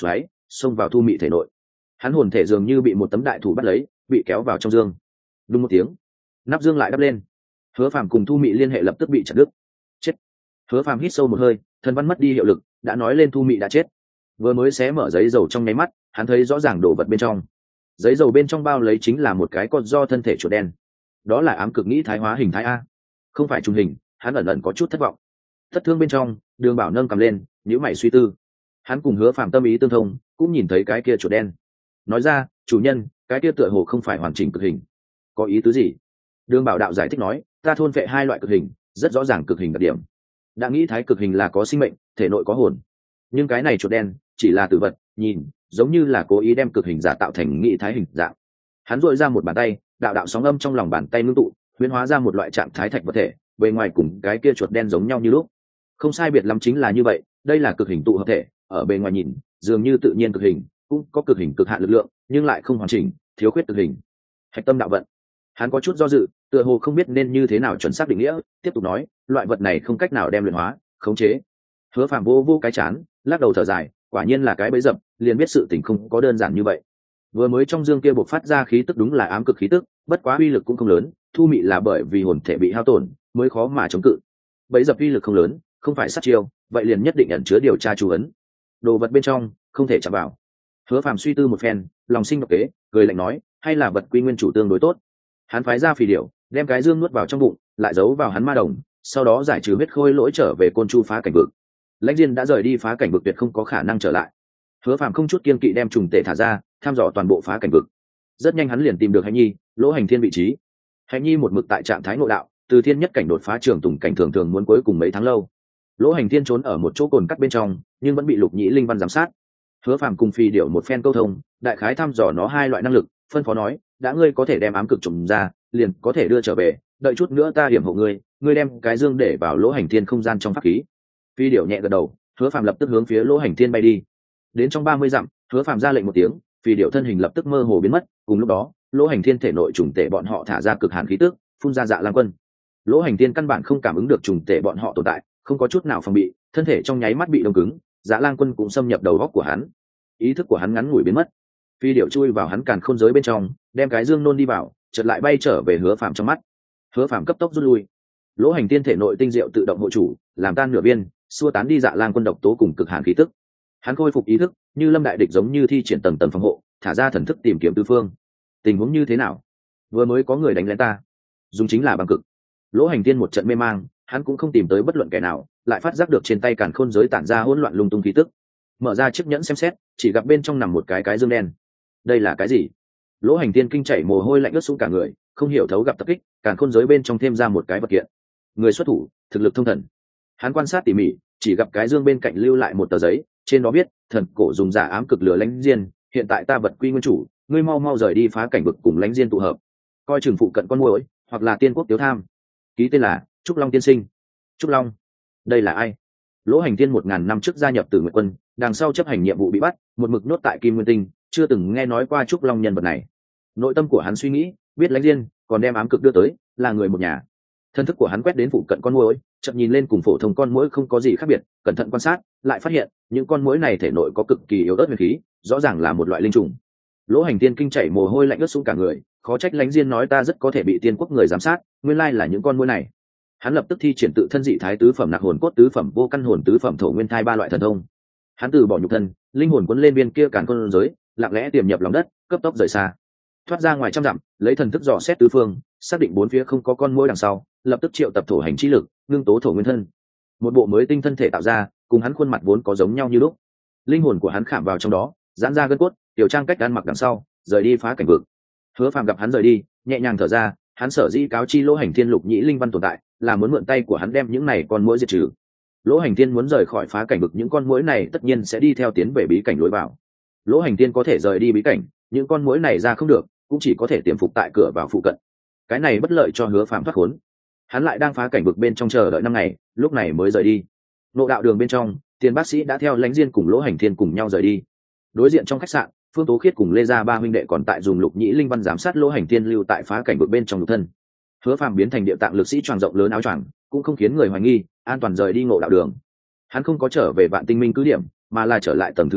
xông vào Thu Mị thể nội. Hắn hồn thể dường như bị một tấm đại thủ bắt lấy, bị kéo vào trong dương. Đúng một tiếng, nắp dương lại đắp lên. Hứa Phàm cùng Thu Mị liên hệ lập tức bị chặt đứt. Chết. Hứa Phàm hít sâu một hơi, thần văn mất đi hiệu lực, đã nói lên Thu Mị đã chết. Vừa mới xé mở giấy dầu trong nháy mắt, hắn thấy rõ ràng đồ vật bên trong. Giấy dầu bên trong bao lấy chính là một cái con do thân thể chuột đen. Đó là ám cực nghĩ thái hóa hình thái a, không phải trùng hình. Hắn ẩn ẩn có chút thất vọng. Thất thương bên trong, Đường Bảo nâng cầm lên, nhíu mày suy tư. Hắn cùng Hứa Phàm tâm ý tương thông, cũng nhìn thấy cái kia chuột đen. Nói ra, chủ nhân, cái kia tựa hồ không phải hoàn chỉnh cực hình. Có ý tứ gì? Đường Bảo đạo giải thích nói, ta thôn phệ hai loại cực hình, rất rõ ràng cực hình đặc điểm. Đã nghĩ thái cực hình là có sinh mệnh, thể nội có hồn, nhưng cái này chuột đen chỉ là tử vật, nhìn giống như là cố ý đem cực hình giả tạo thành nghĩ thái hình dạng. Hắn dội ra một bàn tay, đạo đạo sóng âm trong lòng bàn tay ngưng tụ, huyễn hóa ra một loại trạng thái thạch vật thể, bề ngoài cùng cái kia chuột đen giống nhau như lúc. Không sai biệt lắm chính là như vậy, đây là cực hình tụ hợp thể, ở bề ngoài nhìn dường như tự nhiên cực hình, cũng có cực hình cực hạn lực lượng, nhưng lại không hoàn chỉnh, thiếu khuyết cực hình. Hạch tâm đạo vận. Hắn có chút do dự, tựa hồ không biết nên như thế nào chuẩn xác định nghĩa, tiếp tục nói, loại vật này không cách nào đem luyện hóa, khống chế. Hứa Phàm vô vô cái chán, lắc đầu thở dài, quả nhiên là cái bẫy dập, liền biết sự tình không có đơn giản như vậy. Vừa mới trong dương kia bộc phát ra khí tức đúng là ám cực khí tức, bất quá uy lực cũng không lớn, Thu Mị là bởi vì hồn thể bị hao tổn, mới khó mà chống cự. Bẫy dập uy lực không lớn, không phải sát chiêu, vậy liền nhất định ẩn chứa điều tra chú ấn. Đồ vật bên trong không thể chạm vào. Hứa Phàm suy tư một phen, lòng sinh độc kế, cười lạnh nói, hay là vật quy nguyên chủ tương đối tốt. Hắn phái ra phì điểu, đem cái dương nuốt vào trong bụng, lại giấu vào hắn ma đồng, sau đó giải trừ huyết khôi lỗi trở về Côn Chu phá cảnh vực. Lãnh Diên đã rời đi phá cảnh vực, tuyệt không có khả năng trở lại. Hứa Phàm không chút kiên kỵ đem trùng tể thả ra, thăm dò toàn bộ phá cảnh vực. Rất nhanh hắn liền tìm được Hạnh Nhi, Lỗ Hành Thiên vị trí. Hạnh Nhi một mực tại trạng thái nội đạo, từ thiên nhất cảnh đột phá trường tùng cảnh thường thường muốn cuối cùng mấy tháng lâu. Lỗ Hành Thiên trốn ở một chỗ cồn cắt bên trong, nhưng vẫn bị Lục Nhĩ Linh Văn giám sát. Hứa Phàm cùng phi điểu một phen câu thông, đại khái thăm dò nó hai loại năng lực, phân phó nói, đã ngươi có thể đem ám cực trùng ra, liền có thể đưa trở về, đợi chút nữa ta hiểm hộ ngươi, ngươi đem cái dương để vào Lỗ Hành Thiên không gian trong pháp khí. Phi điểu nhẹ gật đầu, Hứa Phàm lập tức hướng phía Lỗ Hành Thiên bay đi. Đến trong 30 dặm, Hứa Phàm ra lệnh một tiếng, phi điểu thân hình lập tức mơ hồ biến mất, cùng lúc đó, Lỗ Hành Thiên thể nội trùng tể bọn họ thả ra cực hàn khí tức, phun ra Dạ Lang Quân. Lỗ Hành Thiên căn bản không cảm ứng được trùng tể bọn họ tồn tại, không có chút nào phòng bị, thân thể trong nháy mắt bị đông cứng, Dạ Lang Quân cũng xâm nhập đầu óc của hắn. Ý thức của hắn ngắn ngủi biến mất. Phi điểu chui vào hắn càn khôn giới bên trong, đem cái dương nôn đi vào, chợt lại bay trở về Hứa Phàm trong mắt. Hứa Phàm cấp tốc rút lui. Lỗ Hành Thiên thể nội tinh diệu tự động hộ chủ, làm tan nửa viên, xua tán đi Dạ Lang Quân độc tố cùng cực hàn khí tức. Hắn khôi phục ý thức, như lâm đại địch giống như thi triển tầng tầng phòng hộ, thả ra thần thức tìm kiếm tứ phương. Tình huống như thế nào? Vừa mới có người đánh lén ta, dùng chính là băng cực. Lỗ Hành Thiên một trận mê mang, hắn cũng không tìm tới bất luận kẻ nào, lại phát giác được trên tay càn khôn giới tản ra hỗn loạn lung tung khí tức. Mở ra chiếc nhẫn xem xét, chỉ gặp bên trong nằm một cái dương đen. Đây là cái gì? Lỗ Hành Thiên kinh chảy mồ hôi lạnh ướt sũng cả người, không hiểu thấu gặp tập kích, càn khôn giới bên trong thêm ra một cái vật kiện. Người xuất thủ, thực lực thông thần. Hắn quan sát tỉ mỉ, chỉ gặp cái dương bên cạnh lưu lại một tờ giấy, trên đó viết, thần cổ dùng giả ám cực lửa Lãnh Diên, hiện tại ta vật quy nguyên chủ, ngươi mau mau rời đi phá cảnh vực cùng Lãnh Diên tụ hợp, coi chừng phụ cận con muỗi, hoặc là tiên quốc tiếu tham. Ký tên là Trúc Long tiên sinh. Trúc Long, đây là ai? Lỗ Hành Thiên 1000 năm trước gia nhập Tử Nguyệt Quân, đằng sau chấp hành nhiệm vụ bị bắt, một mực nốt tại Kim Nguyên Tinh, chưa từng nghe nói qua Trúc Long nhân vật này. Nội tâm của hắn suy nghĩ, biết Lãnh Diên, còn đem ám cực đưa tới, là người một nhà. Thân thức của hắn quét đến phụ cận con muỗi, chợt nhìn lên cùng phổ thông con muỗi không có gì khác biệt, cẩn thận quan sát, lại phát hiện những con muỗi này thể nội có cực kỳ yếu ớt huyền khí, rõ ràng là một loại linh trùng. Lỗ Hành Thiên kinh chảy mồ hôi lạnh ướt sũng cả người, khó trách Lãnh Diên nói ta rất có thể bị tiên quốc người giám sát, nguyên lai là những con muỗi này. Hắn lập tức thi triển tự thân dị thái tứ phẩm nặc hồn cốt tứ phẩm vô căn hồn tứ phẩm thổ nguyên thai ba loại thần thông. Hắn từ bỏ nhục thân, linh hồn cuốn lên viên kia càn khôn giới, lặng lẽ tiềm nhập lòng đất, cấp tốc rời xa. Thoát ra ngoài trăm dặm, lấy thần thức dò xét tứ phương, xác định bốn phía không có con muỗi đằng sau, lập tức triệu tập thổ hành chi lực, ngưng tố thổ nguyên thân. Một bộ mới tinh thân thể tạo ra, cùng hắn khuôn mặt vốn có giống nhau như lúc. Linh hồn của hắn khảm vào trong đó, giãn ra gân cốt, tiểu trang cách ăn mặc đằng sau, rời đi phá cảnh vực. Hứa Phàm gặp hắn rời đi, nhẹ nhàng thở ra, hắn sở dĩ cáo chi Lỗ Hành Thiên Lục Nhĩ Linh Văn tồn tại, là muốn mượn tay của hắn đem những này con muỗi diệt trừ. Lỗ Hành Thiên muốn rời khỏi phá cảnh vực, những con muỗi này tất nhiên sẽ đi theo tiến về bí cảnh lối vào. Lỗ Hành Thiên có thể rời đi bí cảnh, những con muỗi này ra không được, cũng chỉ có thể tiềm phục tại cửa vào phụ cận. Cái này bất lợi cho Hứa Phàm thoát khốn. Hắn lại đang phá cảnh vực bên trong chờ đợi 5 ngày, lúc này mới rời đi. Nộ đạo đường bên trong, Tiền bác sĩ đã theo Lãnh Diên cùng Lỗ Hành Thiên cùng nhau rời đi. Đối diện trong khách sạn, Phương Tố Khiết cùng Lê Gia ba huynh đệ còn tại dùng Lục Nhĩ Linh Văn giám sát Lỗ Hành Thiên lưu tại phá cảnh vực bên trong lục thân. Hứa Phàm biến thành địa tạng lực sĩ choàng rộng lớn áo choàng, cũng không khiến người hoài nghi, an toàn rời đi ngộ đạo đường. Hắn không có trở về Vạn Tinh Minh cứ điểm, mà là trở lại tầng thứ 3,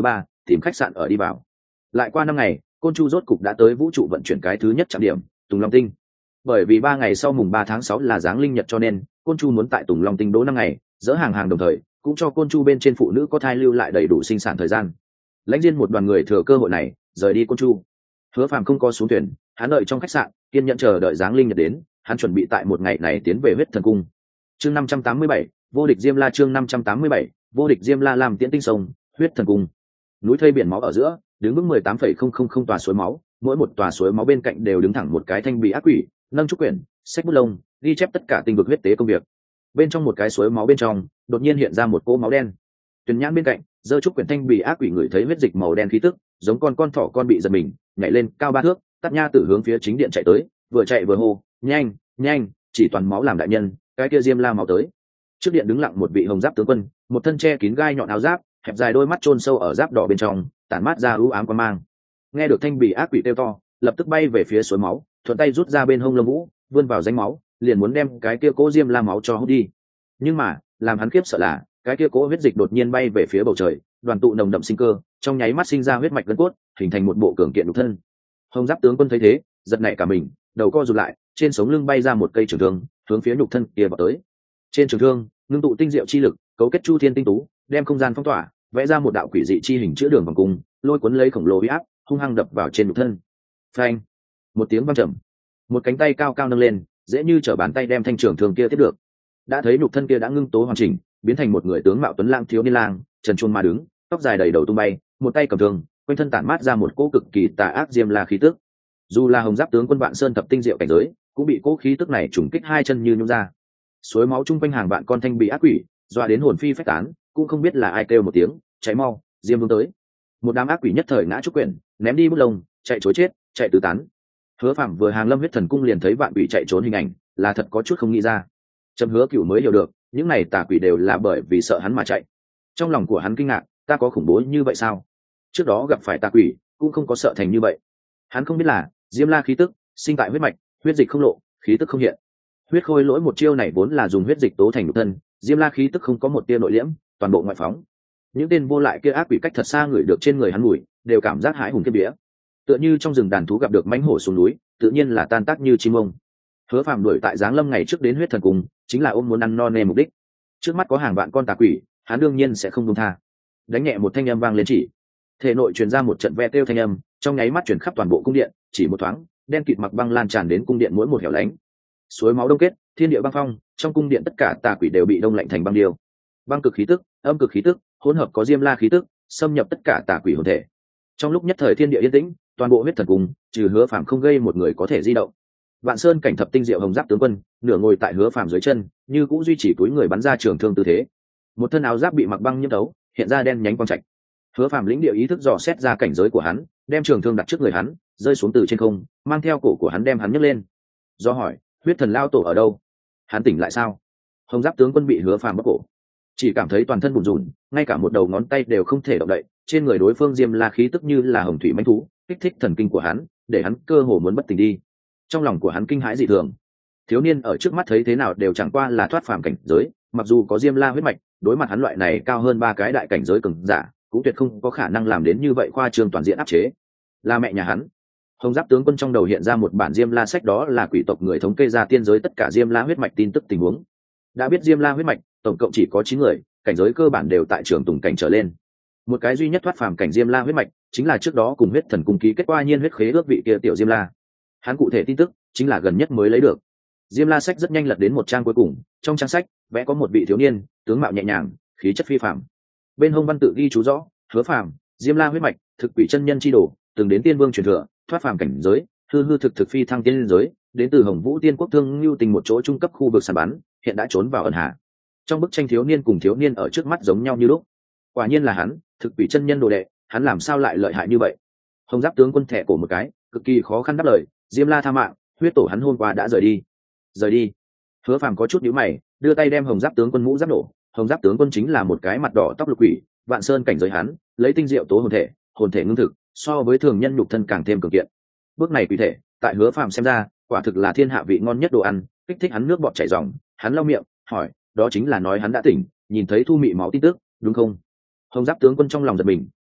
tìm khách sạn ở đi vào. Lại qua 5 ngày, côn chu rốt cục đã tới vũ trụ vận chuyển cái thứ nhất trạm điểm Tùng Long Tinh. Bởi vì 3 ngày sau mùng 3 tháng 6 là giáng linh nhật, cho nên côn chu muốn tại Tùng Long Tinh đỗ 5 ngày, dỡ hàng đồng thời cũng cho côn chu bên trên phụ nữ có thai lưu lại đầy đủ sinh sản thời gian. Lãnh Diên một đoàn người thừa cơ hội này rời đi côn chu. Hứa Phàm không có xuống thuyền, hắn đợi trong khách sạn kiên nhẫn chờ đợi giáng linh nhật đến, hắn chuẩn bị tại một ngày này tiến về huyết thần cung. Chương 587, vô địch Diêm La. Chương 587, vô địch Diêm La làm tiễn tinh sông huyết thần cung. Núi thây biển máu ở giữa đứng vững 18,000 tòa suối máu, mỗi một tòa suối máu bên cạnh đều đứng thẳng một cái thanh bì ác quỷ, nâng trúc quyển, sách bút lông, ghi chép tất cả tinh vực huyết tế công việc. Bên trong một cái suối máu bên trong đột nhiên hiện ra một cỗ máu đen. Tuyền nhãn bên cạnh giơ trúc quyển thanh bì ác quỷ ngửi thấy huyết dịch màu đen khí tức, giống con thỏ con bị giật mình, nhảy lên cao 3 thước, tắt nha tử hướng phía chính điện chạy tới, vừa chạy vừa hô, nhanh nhanh, chỉ toàn máu làm đại nhân, cái kia Diêm La máu tới. Trước điện đứng lặng một vị hồng giáp tướng quân, một thân che kín gai nhọn áo giáp, hẹp dài đôi mắt chôn sâu ở giáp đỏ bên trong, tản mát ra u ám quang mang. Nghe được thanh bì ác quỷ kêu to, lập tức bay về phía suối máu, thuận tay rút ra bên hông lông vũ, vươn vào rãnh máu, liền muốn đem cái kia cố Diêm La máu cho hút đi. Nhưng mà làm hắn khiếp sợ là cái kia cố huyết dịch đột nhiên bay về phía bầu trời, đoàn tụ nồng đậm sinh cơ, trong nháy mắt sinh ra huyết mạch gân cốt, hình thành một bộ cường kiện nhục thân. Hồng giáp tướng quân thấy thế, giật nảy cả mình, đầu co rụt lại, trên sống lưng bay ra một cây trường thương, hướng phía nhục thân kia vào tới. Trên trường thương ngưng tụ tinh diệu chi lực, cấu kết chu thiên tinh tú, đem không gian phong tỏa, vẽ ra một đạo quỷ dị chi hình chữa đường vòng cung, lôi cuốn lấy khổng lồ uy áp, hung hăng đập vào trên nhục thân. Phanh! Một tiếng vang trầm, một cánh tay cao cao nâng lên, dễ như trở bàn tay đem thanh trường thương kia tiếp được. Đã thấy nhục thân kia đã ngưng tố hoàn chỉnh, biến thành một người tướng mạo tuấn lãng thiếu niên lang, trần truồng mà đứng, tóc dài đầy đầu tung bay, một tay cầm thương, quanh thân tản mát ra một cỗ cực kỳ tà ác Diêm La khí tức. Dù là hồng giáp tướng quân Vạn Sơn thập tinh diệu cảnh giới, cũng bị cỗ khí tức này trùng kích hai chân như nhũn ra. Suối máu chung quanh hàng vạn con thanh bị ác quỷ, dọa đến hồn phi phách tán, cũng không biết là ai kêu một tiếng, cháy mau, Diêm Vương tới. Một đám ác quỷ nhất thời ngã trúc quyển, ném đi bút lông, chạy trối chết, chạy tứ tán. Hứa Phàm vừa hàng lâm huyết thần cung liền thấy vạn quỷ chạy trốn hình ảnh, là thật có chút không nghĩ ra. Trầm Hứa Cửu mới hiểu được, những này tà quỷ đều là bởi vì sợ hắn mà chạy. Trong lòng của hắn kinh ngạc, ta có khủng bố như vậy sao? Trước đó gặp phải tà quỷ, cũng không có sợ thành như vậy. Hắn không biết là Diêm La khí tức sinh tại huyết mạch, huyết dịch không lộ, khí tức không hiện. Huyết khôi lỗi một chiêu này vốn là dùng huyết dịch tố thành nhục thân, Diêm La khí tức không có một tia nội liễm, toàn bộ ngoại phóng. Những tên vô lại kia ác quỷ cách thật xa ngửi được trên người hắn mùi, đều cảm giác hãi hùng kiếp vía. Tựa như trong rừng đàn thú gặp được mãnh hổ xuống núi, tự nhiên là tan tác như chim ông. Hứa Phàm đuổi tại giáng lâm ngày trước đến huyết thần cung, chính là ôm muốn ăn no nê mục đích. Trước mắt có hàng vạn con tà quỷ, hắn đương nhiên sẽ không buông tha. Đánh nhẹ một thanh âm vang lên chỉ, thể nội truyền ra một trận ve kêu thanh âm, trong nháy mắt truyền khắp toàn bộ cung điện, chỉ một thoáng, đen kịt mặc băng lan tràn đến cung điện mỗi một hẻo lánh. Suối máu đông kết, thiên địa băng phong, trong cung điện tất cả tà quỷ đều bị đông lạnh thành băng điêu. Băng cực khí tức, âm cực khí tức, hỗn hợp có Diêm La khí tức, xâm nhập tất cả tà quỷ hồn thể. Trong lúc nhất thời thiên địa yên tĩnh, toàn bộ huyết thần cung, trừ Hứa Phàm không gây một người có thể di động. Vạn Sơn cảnh thập tinh diệu hồng giáp tướng quân, nửa ngồi tại Hứa Phàm dưới chân, như cũng duy trì túi người bắn ra trường thương tư thế. Một thân áo giáp bị mặc băng nhiễm thấu, hiện ra đen nhánh quang trạch. Hứa Phàm lĩnh địa ý thức dò xét ra cảnh giới của hắn, đem trường thương đặt trước người hắn, rơi xuống từ trên không, mang theo cổ của hắn đem hắn nhấc lên. Do hỏi, huyết thần lao tổ ở đâu? Hắn tỉnh lại sao? Hồng giáp tướng quân bị Hứa Phàm bóp cổ, chỉ cảm thấy toàn thân bủn rủn, ngay cả một đầu ngón tay đều không thể động đậy. Trên người đối phương Diêm La khí tức như là hồng thủy mãnh thú, kích thích thần kinh của hắn, để hắn cơ hồ muốn bất tỉnh đi. Trong lòng của hắn kinh hãi dị thường. Thiếu niên ở trước mắt thấy thế nào đều chẳng qua là thoát phàm cảnh giới, mặc dù có Diêm La huyết mạch, đối mặt hắn loại này cao hơn 3 cái đại cảnh giới cường giả, cũng tuyệt không có khả năng làm đến như vậy khoa trương toàn diện áp chế. Là mẹ nhà hắn. Hồng giáp tướng quân trong đầu hiện ra một bản Diêm La sách, đó là quỷ tộc người thống kê ra tiên giới tất cả Diêm La huyết mạch tin tức tình huống. Đã biết Diêm La huyết mạch tổng cộng chỉ có 9 người, cảnh giới cơ bản đều tại trường tùng cảnh trở lên. Một cái duy nhất thoát phàm cảnh Diêm La huyết mạch, chính là trước đó cùng huyết thần cung ký kết qua nhiên huyết khế ước vị kia tiểu Diêm La. Hắn cụ thể tin tức chính là gần nhất mới lấy được. Diêm La sách rất nhanh lật đến một trang cuối cùng, trong trang sách vẽ có một vị thiếu niên, tướng mạo nhẹ nhàng, khí chất phi phàm. Bên hông văn tự ghi chú rõ, Hứa Phàm, Diêm La huyết mạch, thực quỷ chân nhân chi đồ, từng đến tiên vương truyền thừa, thoát phàm cảnh giới, hư hư thực thực phi thăng tiên giới, đến từ Hồng Vũ Tiên Quốc Thương Nưu Tình một chỗ trung cấp khu vực săn bắn, hiện đã trốn vào ẩn hạ. Trong bức tranh thiếu niên cùng thiếu niên ở trước mắt giống nhau như lúc. Quả nhiên là hắn, thực quỷ chân nhân đồ đệ, hắn làm sao lại lợi hại như vậy? Hồng giáp tướng quân thẻ cổ một cái, cực kỳ khó khăn đáp lời, Diêm La tha mạng, huyết tổ hắn hôm qua đã rời đi. Rời đi? Hứa Phàm có chút nhíu mày, đưa tay đem Hồng giáp tướng quân mũ giáp nổ. Hồng giáp tướng quân chính là một cái mặt đỏ tóc lục quỷ, Vạn Sơn cảnh giới hắn, lấy tinh diệu tố hồn thể ngưng thực, so với thường nhân nhục thân càng thêm cường kiện. Bước này quỷ thể, tại Hứa Phàm xem ra, quả thực là thiên hạ vị ngon nhất đồ ăn, kích thích hắn nước bọt chảy ròng, hắn lau miệng, hỏi, đó chính là nói hắn đã tỉnh, nhìn thấy thu mị máu tin tức, đúng không? Hồng giáp tướng quân trong lòng giật mình,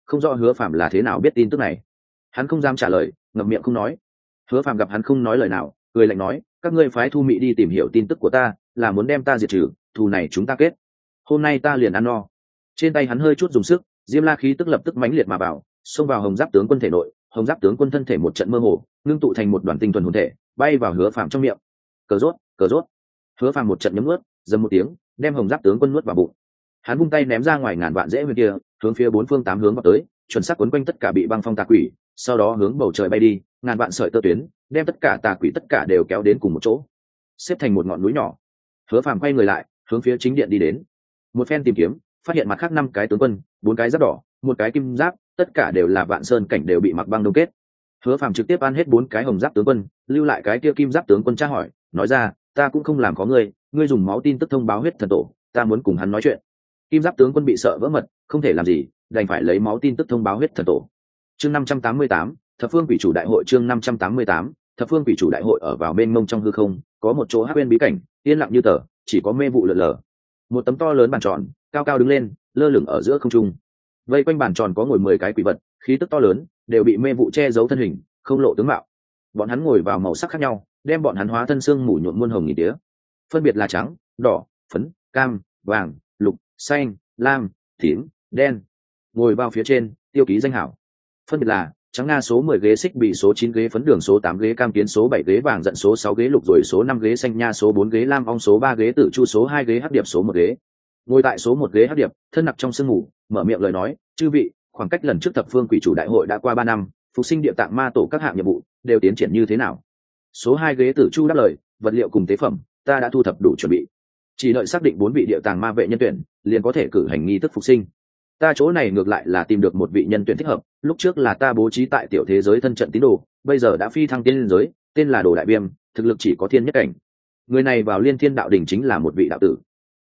không rõ hứa phạm là thế nào biết tin tức này. Hắn không dám trả lời, ngậm miệng không nói. Hứa phạm gặp hắn không nói lời nào, cười lạnh nói, các ngươi phái Thu Mị đi tìm hiểu tin tức của ta, là muốn đem ta diệt trừ, thù này chúng ta kết. Hôm nay ta liền ăn no. Trên tay hắn hơi chút dùng sức, diêm la khí tức lập tức mãnh liệt mà vào, xông vào hồng giáp tướng quân thể nội. Hồng giáp tướng quân thân thể một trận mơ hồ, ngưng tụ thành một đoàn tinh thuần hồn thể, bay vào hứa phạm trong miệng. Cờ rốt, cờ rốt. Hứa phạm một trận nhấm nuốt, dầm một tiếng, đem hồng giáp tướng quân nuốt vào bụng. Hắn vung tay ném ra ngoài ngàn vạn rễ huyền kia, hướng phía bốn phương tám hướng vào tới, chuẩn xác quấn quanh tất cả bị băng phong tà quỷ, sau đó hướng bầu trời bay đi, ngàn vạn sợi tơ tuyến, đem tất cả tà quỷ tất cả đều kéo đến cùng một chỗ, xếp thành một ngọn núi nhỏ. Hứa Phàm quay người lại, hướng phía chính điện đi đến. Một phen tìm kiếm, phát hiện mặt khác 5 cái tướng quân, 4 cái giáp đỏ, một cái kim giáp, tất cả đều là vạn sơn cảnh đều bị mặc băng đông kết. Hứa Phàm trực tiếp ăn hết 4 cái hồng giáp tướng quân, lưu lại cái kia kim giáp tướng quân tra hỏi, nói ra, ta cũng không làm có ngươi, ngươi dùng máu tin tức thông báo huyết thần tổ, ta muốn cùng hắn nói chuyện. Kim giáp tướng quân bị sợ vỡ mật, không thể làm gì, đành phải lấy máu tin tức thông báo huyết thần tổ. Chương 588, Thập Phương Quỷ Chủ Đại hội. Chương 588, Thập Phương Quỷ Chủ Đại hội. Ở vào bên mông trong hư không, có một chỗ hắc bên bí cảnh, yên lặng như tờ, chỉ có mê vụ lờ lờ. Một tấm to lớn bàn tròn, cao cao đứng lên, lơ lửng ở giữa không trung. Vây quanh bàn tròn có ngồi 10 cái quỷ vật, khí tức to lớn, đều bị mê vụ che giấu thân hình, không lộ tướng mạo. Bọn hắn ngồi vào màu sắc khác nhau, đem bọn hắn hóa thân xương mù nhuộm muôn hồng nghìn tía, phân biệt là trắng, đỏ, phấn, cam, vàng, lục, xanh, lam, tím, đen. Ngồi vào phía trên, tiêu ký danh hảo, phân biệt là trắng nga số 10 ghế xích bị, số 9 ghế phấn đường, số 8 ghế cam kiến, số 7 ghế vàng giận, số 6 ghế lục rồi, số 5 ghế xanh nha, số 4 ghế lam ong, số 3 ghế tử chu, số 2 ghế hắc điệp, số 1 ghế. Ngồi tại số 1 ghế hắc điệp, thân nặc trong sương ngủ, mở miệng lời nói, chư vị, khoảng cách lần trước Thập Phương Quỷ Chủ Đại hội đã qua 3 năm, phục sinh địa tạng ma tổ các hạng nhiệm vụ đều tiến triển như thế nào? Số 2 ghế tử chu đáp lời, vật liệu cùng tế phẩm ta đã thu thập đủ chuẩn bị, chỉ đợi xác định 4 vị địa tàng ma vệ nhân tuyển, liền có thể cử hành nghi thức phục sinh. Ta chỗ này ngược lại là tìm được một vị nhân tuyển thích hợp, lúc trước là ta bố trí tại tiểu thế giới thân trận tín đồ, bây giờ đã phi thăng tiên liên giới, tên là Đồ Đại Viêm, thực lực chỉ có thiên nhất cảnh. Người này vào Liên Thiên đạo đỉnh chính là một vị đạo tử.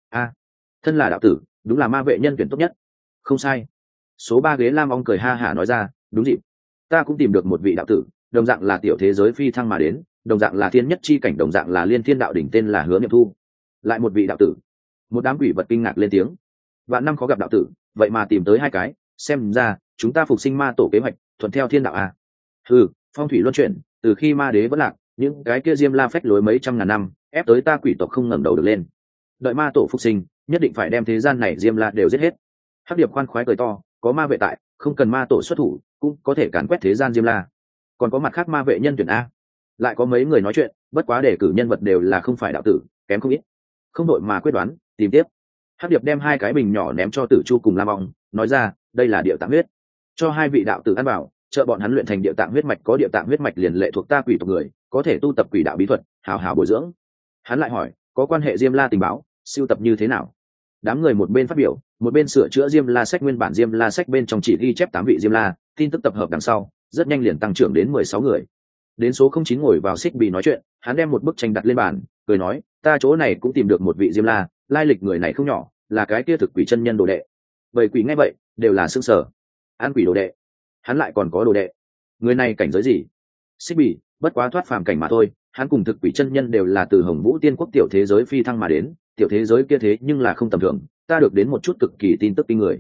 Thân là đạo tử, đúng là ma vệ nhân tuyển tốt nhất. Không sai. Số 3 ghế lam ong cười ha hả nói ra, đúng dịp. Ta cũng tìm được một vị đạo tử, đồng dạng là tiểu thế giới phi thăng mà đến, đồng dạng là thiên nhất chi cảnh, đồng dạng là Liên Thiên đạo đỉnh, tên là Hứa Niệm Thu. Lại một vị đạo tử. Một đám quỷ vật kinh ngạc lên tiếng. Vạn năm khó gặp đạo tử, vậy mà tìm tới 2 cái, xem ra chúng ta phục sinh ma tổ kế hoạch thuận theo thiên đạo à? Phong thủy luân chuyển, từ khi ma đế vẫn lạc, những cái kia diêm la phách lối mấy trăm ngàn năm, ép tới ta quỷ tộc không ngẩng đầu được lên. Đợi ma tổ phục sinh, nhất định phải đem thế gian này diêm la đều giết hết. Hắc điệp khoan khoái cười to, có ma vệ tại, không cần ma tổ xuất thủ, cũng có thể càn quét thế gian diêm la. Còn có mặt khác ma vệ nhân tuyển a. Lại có mấy người nói chuyện, bất quá để cử nhân vật đều là không phải đạo tử, kém không ít. Không đội mà quyết đoán, tìm tiếp. Hắc điệp đem 2 cái bình nhỏ ném cho Tử Chu cùng Lam Ong, nói ra, đây là địa tạng huyết, cho 2 vị đạo tử ăn vào, trợ bọn hắn luyện thành địa tạng huyết mạch, có địa tạng huyết mạch liền lệ thuộc ta quỷ tộc người, có thể tu tập quỷ đạo bí thuật, hào hào bồi dưỡng. Hắn lại hỏi, có quan hệ diêm la tình báo, siêu tập như thế nào? Đám người một bên phát biểu, một bên sửa chữa diêm la sách. Nguyên bản diêm la sách bên trong chỉ ghi chép 8 vị diêm la, tin tức tập hợp đằng sau, rất nhanh liền tăng trưởng đến 16 người. Đến số 09 ngồi vào xích bì nói chuyện, hắn đem một bức tranh đặt lên bàn, cười nói, ta chỗ này cũng tìm được một vị diêm la, lai lịch người này không nhỏ, là cái kia thực quỷ chân nhân đồ đệ. Vậy quỷ nghe vậy, đều là xương sở. An quỷ đồ đệ, hắn lại còn có đồ đệ, người này cảnh giới gì? Xích bì, bất quá thoát phàm cảnh mà thôi. Hắn cùng thực quỷ chân nhân đều là từ Hồng Vũ Tiên Quốc tiểu thế giới phi thăng mà đến, tiểu thế giới kia thế nhưng là không tầm thường, ta được đến một chút cực kỳ tin tức kinh người.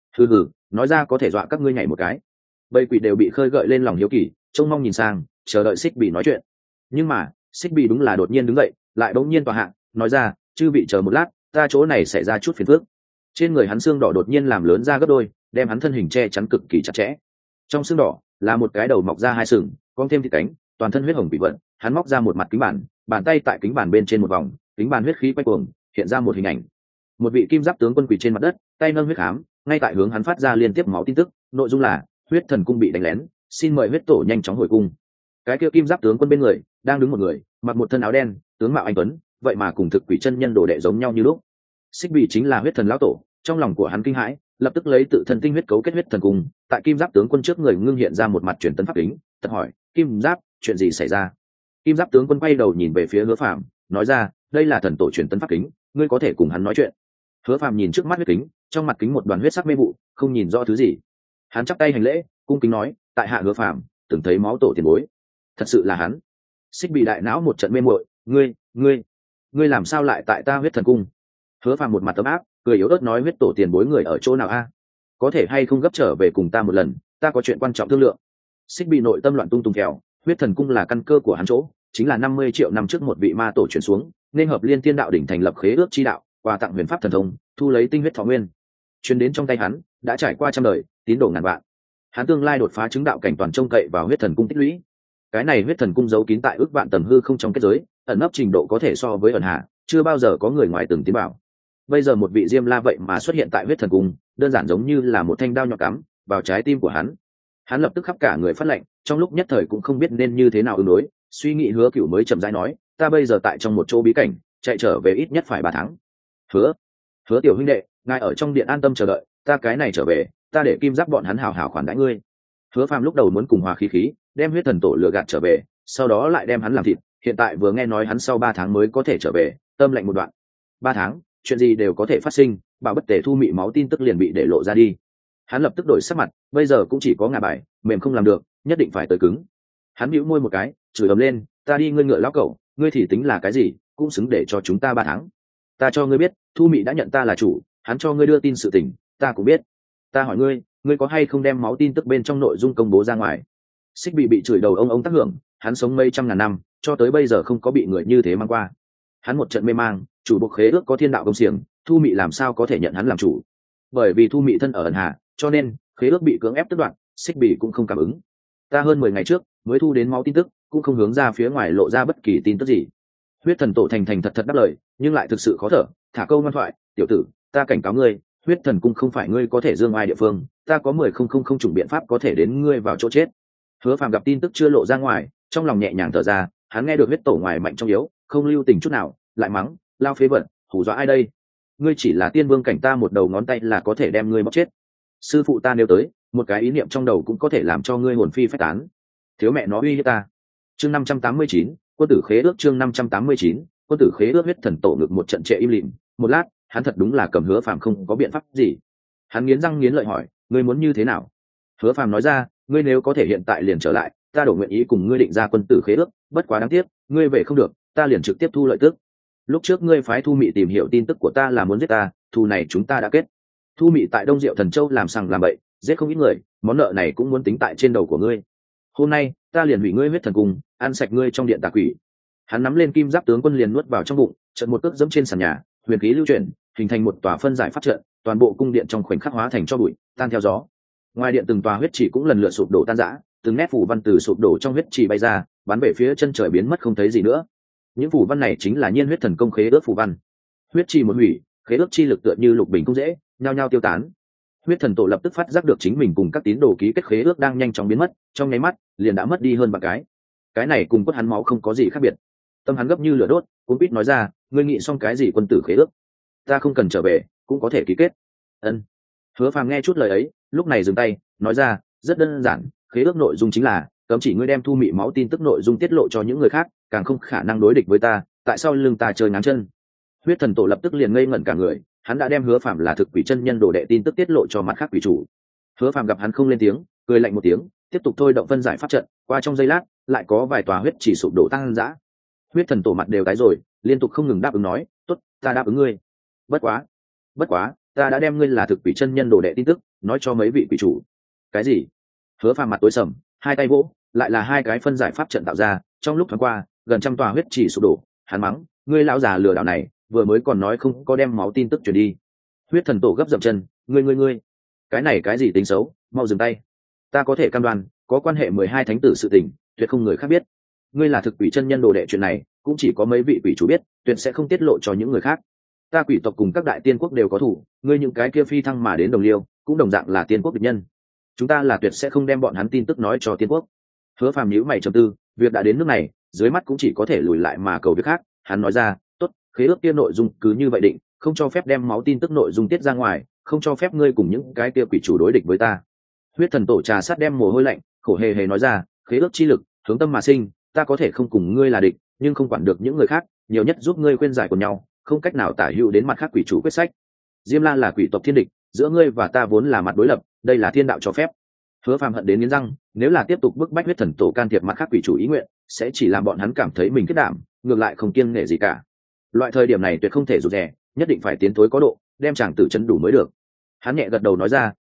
Nói ra có thể dọa các ngươi nhảy một cái. Bầy quỷ đều bị khơi gợi lên lòng hiếu kỳ, trông mong nhìn sang, chờ đợi xích bì nói chuyện. Nhưng mà xích bì đúng là đột nhiên đứng dậy, lại bỗng nhiên tòa hạ, nói ra, chư vị chờ một lát, ta chỗ này xảy ra chút phiền phức. Trên người hắn xương đỏ đột nhiên làm lớn ra gấp đôi, đem hắn thân hình che chắn cực kỳ chặt chẽ. Trong xương đỏ là một cái đầu mọc ra 2 sừng, con thêm thịt cánh, toàn thân huyết hồng bị vận. Hắn móc ra một mặt kính bản, bàn tay tại kính bản bên trên một vòng, kính bản huyết khí quay cuồng, hiện ra một hình ảnh. Một vị kim giáp tướng quân quỳ trên mặt đất, tay nâng huyết khám, ngay tại hướng hắn phát ra liên tiếp máu tin tức, nội dung là huyết thần cung bị đánh lén, xin mời huyết tổ nhanh chóng hồi cung. Cái kia kim giáp tướng quân bên người đang đứng một người, mặc một thân áo đen, tướng mạo anh tuấn, vậy mà cùng thực quỷ chân nhân đồ đệ giống nhau như lúc. Xích Bì chính là huyết thần lão tổ. Trong lòng của hắn kinh hãi, lập tức lấy tự thân tinh huyết cấu kết huyết thần cung, tại kim giáp tướng quân trước người ngưng hiện ra một mặt truyền tấn pháp kính, thật hỏi, kim giáp, chuyện gì xảy ra? Kim giáp tướng quân quay đầu nhìn về phía Hứa Phàm, nói ra, đây là thần tổ truyền tấn pháp kính, ngươi có thể cùng hắn nói chuyện. Hứa Phàm nhìn trước mắt huyết kính, trong mặt kính một đoàn huyết sắc mê vụ, không nhìn rõ thứ gì. Hắn chắp tay hành lễ, cung kính nói, tại hạ Hứa Phàm, từng thấy máu tổ tiền bối. Thật sự là hắn. Xích Bì đại não một trận mê muội, ngươi làm sao lại tại ta huyết thần cung? Hứa Phàm một mặt ấm áp, cười yếu ớt nói, huyết tổ tiền bối người ở chỗ nào a? có thể hay không gấp trở về cùng ta một lần, ta có chuyện quan trọng thương lượng. Xích bị nội tâm loạn tung tung kẹo, huyết thần cung là căn cơ của hắn chỗ, chính là 50 triệu năm trước một vị ma tổ chuyển xuống, nên hợp liên thiên đạo đỉnh thành lập khế ước chi đạo, quà tặng huyền pháp thần thông, thu lấy tinh huyết thọ nguyên. Truyền đến trong tay hắn, đã trải qua trăm đời, tín đồ ngàn vạn. Hắn tương lai đột phá chứng đạo cảnh toàn trông cậy vào huyết thần cung tích lũy. Cái này huyết thần cung giấu kín tại ước vạn tầng hư không trong kết giới, ẩn nấp trình độ có thể so với ẩn hạ, chưa bao giờ có người ngoài từng tiến bảo. Bây giờ một vị Diêm La vậy mà xuất hiện tại huyết thần cung, đơn giản giống như là một thanh đao nhọn cắm vào trái tim của hắn. Hắn lập tức khắp cả người phát lệnh, trong lúc nhất thời cũng không biết nên như thế nào ứng đối. Suy nghĩ Hứa Cửu mới chậm rãi nói, ta bây giờ tại trong một chỗ bí cảnh, chạy trở về ít nhất phải 3 tháng. Hứa tiểu huynh đệ, ngài ở trong điện an tâm chờ đợi, ta cái này trở về, ta để kim giáp bọn hắn hào hào khoản đãi ngươi. Hứa Phàm lúc đầu muốn cùng hòa khí khí, đem huyết thần tổ lừa gạt trở về, sau đó lại đem hắn làm thịt, hiện tại vừa nghe nói hắn sau 3 tháng mới có thể trở về, tâm lạnh một đoạn. 3 tháng, chuyện gì đều có thể phát sinh, bảo bất tề thu mị máu tin tức liền bị để lộ ra đi. Hắn lập tức đổi sắc mặt, bây giờ cũng chỉ có ngả bài, mềm không làm được, nhất định phải tới cứng. Hắn nhíu môi một cái, chửi ầm lên, ta đi ngươi ngựa lão cẩu, ngươi thì tính là cái gì, cũng xứng để cho chúng ta 3 tháng. Ta cho ngươi biết, thu mị đã nhận ta là chủ, hắn cho ngươi đưa tin sự tình, ta cũng biết. Ta hỏi ngươi, ngươi có hay không đem máu tin tức bên trong nội dung công bố ra ngoài? Xích bị chửi đầu ông tác hưởng, hắn sống mấy trăm ngàn năm, cho tới bây giờ không có bị người như thế mang qua. Hắn một trận mê mang, chủ buộc khế ước có thiên đạo công xiềng, thu mị làm sao có thể nhận hắn làm chủ? Bởi vì thu mị thân ở ẩn hà, cho nên khế ước bị cưỡng ép tước đoạn, Xích bị cũng không cảm ứng. Ta hơn 10 ngày trước mới thu đến máu tin tức, cũng không hướng ra phía ngoài lộ ra bất kỳ tin tức gì. Huyết thần tổ thành thật đáp lời, nhưng lại thực sự khó thở, thả câu ngoan thoại, tiểu tử, ta cảnh cáo ngươi, huyết thần cung không phải ngươi có thể dương ai địa phương, ta có 10,000 chủng biện pháp có thể đến ngươi vào chỗ chết. Hứa Phàm gặp tin tức chưa lộ ra ngoài, trong lòng nhẹ nhàng thở ra, hắn nghe được huyết tổ ngoài mạnh trong yếu, không lưu tình chút nào, lại mắng, lao phế vật, hù dọa ai đây? Ngươi chỉ là tiên vương cảnh, ta một đầu ngón tay là có thể đem ngươi bóc chết. Sư phụ ta nếu tới, một cái ý niệm trong đầu cũng có thể làm cho ngươi hồn phi phách tán. Thiếu mẹ nó uy hiếp ta. Chương 589, quân tử khế ước. Chương 589, quân tử khế ước. Huyết thần tổ ngực một trận trệ im lìm, một lát, hắn thật đúng là cầm Hứa Phàm không có biện pháp gì. Hắn nghiến răng nghiến lợi hỏi, ngươi muốn như thế nào? Hứa Phàm nói ra, ngươi nếu có thể hiện tại liền trở lại, ta đổ nguyện ý cùng ngươi định ra quân tử khế ước, bất quá đáng tiếc, ngươi về không được, ta liền trực tiếp thu lợi tức. Lúc trước ngươi phái Thu Mị tìm hiểu tin tức của ta là muốn giết ta, thù này chúng ta đã kết. Thu Mị tại Đông Diệu Thần Châu làm sằng làm bậy, giết không ít người, món nợ này cũng muốn tính tại trên đầu của ngươi. Hôm nay, ta liền hủy ngươi huyết thần cung, ăn sạch ngươi trong điện tà quỷ. Hắn nắm lên kim giáp tướng quân liền nuốt vào trong bụng, trận một cước dẫm trên sàn nhà, huyền khí lưu chuyển, hình thành một tòa phân giải pháp trận, toàn bộ cung điện trong khoảnh khắc hóa thành cho bụi, tan theo gió. Ngoài điện từng tòa huyết chỉ cũng lần lượt sụp đổ tan rã, từng nét phủ văn từ sụp đổ trong huyết chỉ bay ra, bắn về phía chân trời biến mất không thấy gì nữa. Những phủ văn này chính là nhiên huyết thần công khế ước phủ văn. Huyết chỉ một hủy, khế ước chi lực tựa như lục bình cũng dễ, nhao nhao tiêu tán. Huyết thần tổ lập tức phát giác được chính mình cùng các tín đồ ký kết khế ước đang nhanh chóng biến mất, trong nháy mắt liền đã mất đi hơn 3 cái. Cái này cùng quất hắn máu không có gì khác biệt. Tâm hắn gấp như lửa đốt, cũng biết nói ra, ngươi nghĩ xong cái gì quân tử khế ước? Ta không cần trở về, cũng có thể ký kết. Ân. Hứa Phàm nghe chút lời ấy, lúc này dừng tay, nói ra, rất đơn giản, khế ước nội dung chính là cấm chỉ ngươi đem Thu Mị máu tin tức nội dung tiết lộ cho những người khác, càng không khả năng đối địch với ta, tại sao lưng ta chơi ngáng chân? Huyết thần tổ lập tức liền ngây ngẩn cả người, hắn đã đem Hứa Phàm là thực quỷ chân nhân đồ đệ tin tức tiết lộ cho mặt khác quỷ chủ. Hứa Phàm gặp hắn không lên tiếng, cười lạnh một tiếng, tiếp tục thôi động phân giải pháp trận, qua trong giây lát, lại có vài tòa huyết chỉ sụp đổ tăng dã. Huyết thần tổ mặt đều tái rồi, liên tục không ngừng đáp ứng nói, tốt, ta đáp ứng ngươi. Bất quá, ta đã đem ngươi là thực quỷ chân nhân đồ đệ tin tức nói cho mấy vị quỷ chủ. Cái gì? Hứa Phàm mặt tối sầm, hai tay vỗ, lại là 2 cái phân giải pháp trận tạo ra, trong lúc thoáng qua, gần trăm tòa huyết chỉ sụp đổ. Hắn mắng, ngươi lão già lừa đảo này, vừa mới còn nói không có đem máu tin tức truyền đi. Huyết thần tổ gấp dậm chân, ngươi, cái này cái gì tính xấu, mau dừng tay. Ta có thể cam đoan, có quan hệ 12 thánh tử sự tình, tuyệt không người khác biết. Ngươi là thực quỷ chân nhân đồ đệ, chuyện này cũng chỉ có mấy vị quỷ chủ biết, tuyệt sẽ không tiết lộ cho những người khác. Ta quỷ tộc cùng các đại tiên quốc đều có thủ, ngươi những cái kia phi thăng mà đến đồng liêu, cũng đồng dạng là tiên quốc địch nhân. Chúng ta là tuyệt sẽ không đem bọn hắn tin tức nói cho tiên quốc. Hứa Phàm nhíu mày trầm tư, việc đã đến nước này, dưới mắt cũng chỉ có thể lùi lại mà cầu việc khác. Hắn nói ra, tốt, khế ước kia nội dung cứ như vậy định, không cho phép đem máu tin tức nội dung tiết ra ngoài, không cho phép ngươi cùng những cái kia quỷ chủ đối địch với ta. Huyết thần tổ trà sát đem mồ hôi lạnh, khổ hề hề nói ra, khế ước chi lực hướng tâm mà sinh, ta có thể không cùng ngươi là địch, nhưng không quản được những người khác, nhiều nhất giúp ngươi khuyên giải của nhau, không cách nào tả hữu đến mặt khác quỷ chủ quyết sách. Diêm La là quỷ tộc thiên địch, giữa ngươi và ta vốn là mặt đối lập, đây là thiên đạo cho phép. Hứa Phàm hận đến nghiến răng, nếu là tiếp tục bức bách huyết thần tổ can thiệp mặt khác quỷ chủ ý nguyện, sẽ chỉ làm bọn hắn cảm thấy mình kết đảm, ngược lại không kiêng nể gì cả. Loại thời điểm này tuyệt không thể rụt rè, nhất định phải tiến thối có độ, đem chàng tử chấn đủ mới được. Hắn nhẹ gật đầu nói ra, tốt,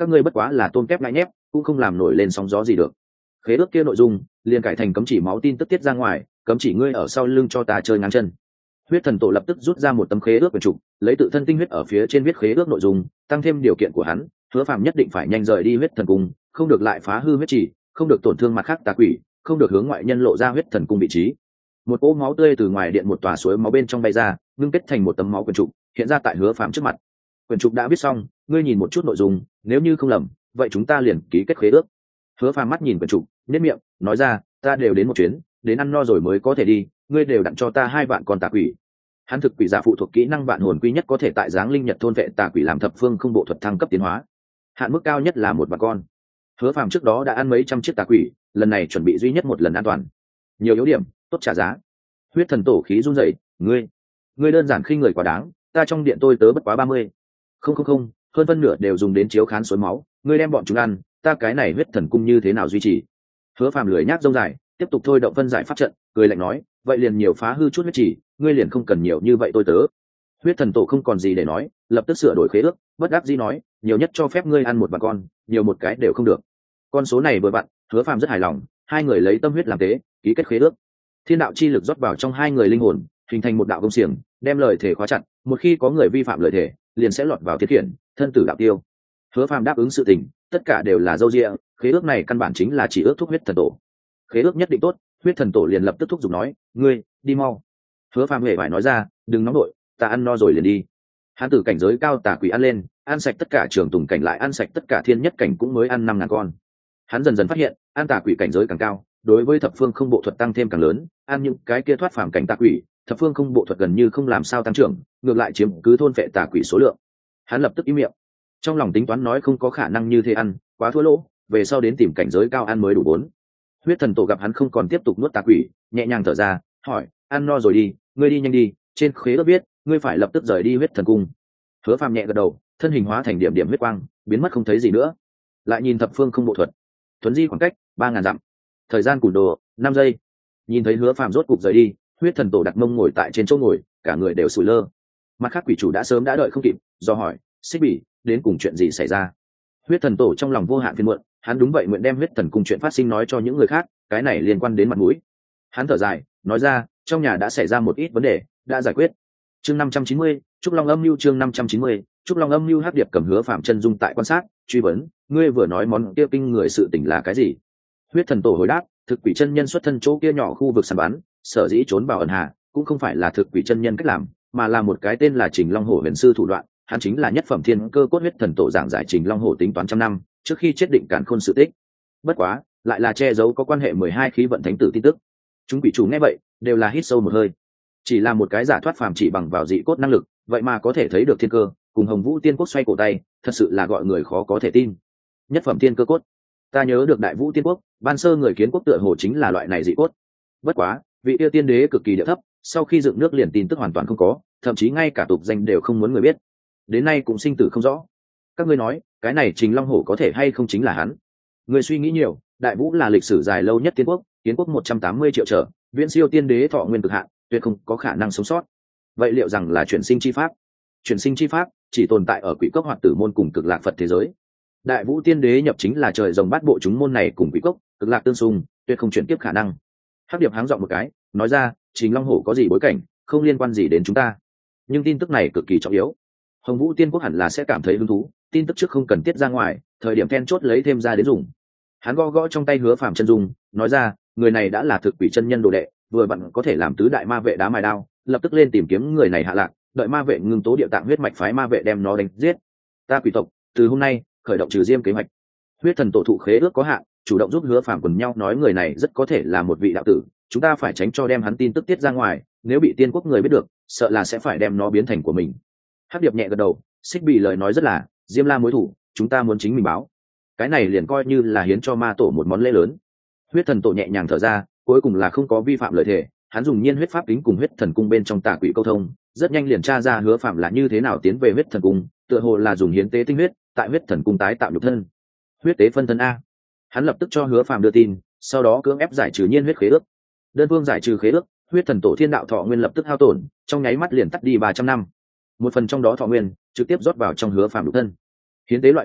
các ngươi bất quá là tôm kép ngại nhép, cũng không làm nổi lên sóng gió gì được. Khế ước kia nội dung liền cải thành cấm chỉ máu tin tức tiết ra ngoài, cấm chỉ ngươi ở sau lưng cho ta chơi ngang chân. Huyết thần tổ lập tức rút ra một tấm khế ước quyển trục, lấy tự thân tinh huyết ở phía trên viết khế ước nội dung, tăng thêm điều kiện của hắn, Hứa Phàm nhất định phải nhanh rời đi huyết thần cung, không được lại phá hư huyết trì, không được tổn thương mặt khác tà quỷ, không được hướng ngoại nhân lộ ra huyết thần cung vị trí. Một cỗ máu tươi từ ngoài điện một tòa suối máu bên trong bay ra, ngưng kết thành một tấm máu quyển trục, hiện ra tại Hứa Phàm trước mặt. Quyển trục đã viết xong, ngươi nhìn một chút nội dung, nếu như không lầm, vậy chúng ta liền ký kết khế ước. Hứa Phàm mắt nhìn quyển trục, nhếch miệng, nói ra, ta đều đến một chuyến, đến ăn no rồi mới có thể đi, ngươi đều đặng cho ta 2 vạn con tà quỷ. Hắn thực quỷ giả phụ thuộc kỹ năng vạn hồn quy nhất có thể tại giáng linh nhật thôn vệ tà quỷ làm thập phương không bộ thuật thăng cấp tiến hóa, hạn mức cao nhất là 1 vạn con. Hứa Phàm trước đó đã ăn mấy trăm chiếc tà quỷ, lần này chuẩn bị duy nhất một lần an toàn. Nhiều yếu điểm, tốt trả giá. Huyết thần tổ khí run rẩy, ngươi đơn giản khinh người quá đáng, ta trong điện tôi tớ bất quá 30. Không, hơn phân nửa đều dùng đến chiếu khán suối máu, ngươi đem bọn chúng ăn, ta cái này huyết thần cung như thế nào duy trì? Hứa Phàm lười nhác rông dài, tiếp tục thôi động phân giải pháp trận, cười lạnh nói, vậy liền nhiều phá hư chút huyết chỉ, ngươi liền không cần nhiều như vậy tôi tớ. Huyết thần tổ không còn gì để nói, lập tức sửa đổi khế ước, bất đắc dĩ nói, nhiều nhất cho phép ngươi ăn 1 vạn con, nhiều một cái đều không được. Con số này vừa vặn, Hứa Phàm rất hài lòng, hai người lấy tâm huyết làm tế, ký kết khế ước. Thiên đạo chi lực rót vào trong hai người linh hồn, hình thành một đạo công xiềng, đem lời thể khóa chặt, một khi có người vi phạm lời thể, liền sẽ lọt vào thiết khiển, thân tử đạo tiêu. Hứa Phàm đáp ứng sự tình, tất cả đều là dâu dịa, khế ước này căn bản chính là chỉ ước thúc huyết thần tổ. Khế ước nhất định tốt, huyết thần tổ liền lập tức thúc giục nói, ngươi đi mau. Hứa Phàm hề phải nói ra, đừng nóng nội, ta ăn no rồi liền đi. Hắn từ cảnh giới cao tà quỷ ăn lên, ăn sạch tất cả trường tùng cảnh lại ăn sạch tất cả thiên nhất cảnh cũng mới ăn 5.000 con. Hắn dần dần phát hiện, ăn tà quỷ cảnh giới càng cao, đối với thập phương không bộ thuật tăng thêm càng lớn, ăn những cái kia thoát phàm cảnh tà quỷ, thập phương không bộ thuật gần như không làm sao tăng trưởng, ngược lại chiếm cứ thôn phệ tà quỷ số lượng. Hắn lập tức im miệng, trong lòng tính toán nói không có khả năng như thế ăn, quá thua lỗ, về sau đến tìm cảnh giới cao ăn mới đủ 4. Huyết thần tổ gặp hắn không còn tiếp tục nuốt tà quỷ, nhẹ nhàng thở ra, hỏi, ăn no rồi đi, ngươi đi nhanh đi, trên khế ước viết, ngươi phải lập tức rời đi huyết thần cung. Hứa Phàm nhẹ gật đầu, thân hình hóa thành điểm điểm huyết quang, biến mất không thấy gì nữa. Lại nhìn thập phương không bộ thuật, thuấn di khoảng cách 3.000 dặm, thời gian cùn đồ 5 giây. Nhìn thấy Hứa Phàm rốt cục rời đi, huyết thần tổ đặt mông ngồi tại trên chỗ ngồi, cả người đều sủi lơ. Mặt khác quỷ chủ đã sớm đã đợi không kịp, do hỏi, Xích Bỉ, đến cùng chuyện gì xảy ra? Huyết thần tổ trong lòng vô hạn phiền muộn, hắn đúng vậy nguyện đem huyết thần cung chuyện phát sinh nói cho những người khác, cái này liên quan đến mặt mũi. Hắn thở dài, nói ra, trong nhà đã xảy ra một ít vấn đề, đã giải quyết. Chương 590, Trúc Long Âm Mưu chương 590, Trúc Long Âm Mưu. Hắc Điệp cầm Hứa Phạm chân dung tại quan sát, truy vấn, ngươi vừa nói món kia kinh người sự tình là cái gì? Huyết thần tổ hồi đáp, thực quỷ chân nhân xuất thân chỗ kia nhỏ khu vực săn bắn, sở dĩ trốn vào ẩn hà, cũng không phải là thực quỷ chân nhân cách làm, mà là một cái tên là Trình Long Hổ huyền sư thủ đoạn. Hắn chính là nhất phẩm thiên cơ cốt huyết thần tổ giảng giải Trình Long Hổ tính toán trăm năm trước khi chết định cản khôn sự tích. Bất quá, lại là che giấu có quan hệ 12 khí vận thánh tử tin tức. Chúng quỷ chủ nghe vậy, đều là hít sâu một hơi. Chỉ là một cái giả thoát phàm chỉ bằng vào dị cốt năng lực, vậy mà có thể thấy được thiên cơ, cùng Hồng Vũ Tiên Quốc xoay cổ tay, thật sự là gọi người khó có thể tin. Nhất phẩm thiên cơ cốt, ta nhớ được Đại Vũ Tiên Quốc, ban sơ người kiến quốc tựa hồ chính là loại này dị cốt. Bất quá, vị yêu tiên đế cực kỳ địa thấp, sau khi dựng nước liền tin tức hoàn toàn không có, thậm chí ngay cả tục danh đều không muốn người biết. Đến nay cũng sinh tử không rõ. Các ngươi nói, cái này Trình Long Hổ có thể hay không chính là hắn? Người suy nghĩ nhiều, Đại Vũ là lịch sử dài lâu nhất tiên quốc, kiến quốc 180 triệu trở, viễn siêu tiên đế thọ nguyên cực hạn, tuyệt không có khả năng sống sót. Vậy liệu rằng là chuyển sinh chi pháp? Chuyển sinh chi pháp chỉ tồn tại ở quỷ cốc hoặc tử môn cùng cực lạc Phật thế giới. Đại Vũ tiên đế nhập chính là trời rồng bát bộ chúng môn này cùng quỷ cốc, cực lạc tương xung, tuyệt không chuyển tiếp khả năng. Hắc Điệp háng giọng một cái, nói ra, Trình Long Hổ có gì bối cảnh, không liên quan gì đến chúng ta. Nhưng tin tức này cực kỳ trọng yếu. Hồng Vũ Tiên Quốc hẳn là sẽ cảm thấy hứng thú, tin tức trước không cần tiết ra ngoài, thời điểm then chốt lấy thêm ra đến dùng. Hắn gõ gõ trong tay Hứa Phạm chân dung, nói ra, người này đã là thực quỷ chân nhân đồ đệ, vừa vặn có thể làm tứ đại ma vệ đá mài đao, lập tức lên tìm kiếm người này hạ lạc, đợi ma vệ ngưng tố địa tạng huyết mạch phái ma vệ đem nó đánh giết. Ta quỷ tộc, từ hôm nay khởi động trừ diêm kế hoạch. Huyết thần tổ thụ khế ước có hạn, chủ động giúp Hứa Phạm quần nhau nói người này rất có thể là một vị đạo tử, chúng ta phải tránh cho đem hắn tin tức tiết ra ngoài, nếu bị tiên quốc người biết được, sợ là sẽ phải đem nó biến thành của mình. Hắc Điệp nhẹ gật đầu, Xích Bỉ lời nói rất là, Diêm La mối thủ, chúng ta muốn chính mình báo. Cái này liền coi như là hiến cho ma tổ một món lễ lớn. Huyết thần tổ nhẹ nhàng thở ra, cuối cùng là không có vi phạm lời thề, hắn dùng nhiên huyết pháp kính cùng huyết thần cung bên trong tà quỷ câu thông, rất nhanh liền tra ra Hứa Phạm là như thế nào tiến về huyết thần cung, tựa hồ là dùng hiến tế tinh huyết, tại huyết thần cung tái tạo nhục thân. Huyết tế phân thân a. Hắn lập tức cho Hứa Phạm đưa tin, sau đó cưỡng ép giải trừ nhiên huyết khế ước. Đơn phương giải trừ khế ước, huyết thần tổ thiên đạo thọ nguyên lập tức hao tổn, trong nháy mắt liền tắt đi 300 năm. Một phần trong đó thọ nguyên trực tiếp rót vào trong Hứa Phạm nhục thân. Hiến tế loại khế ước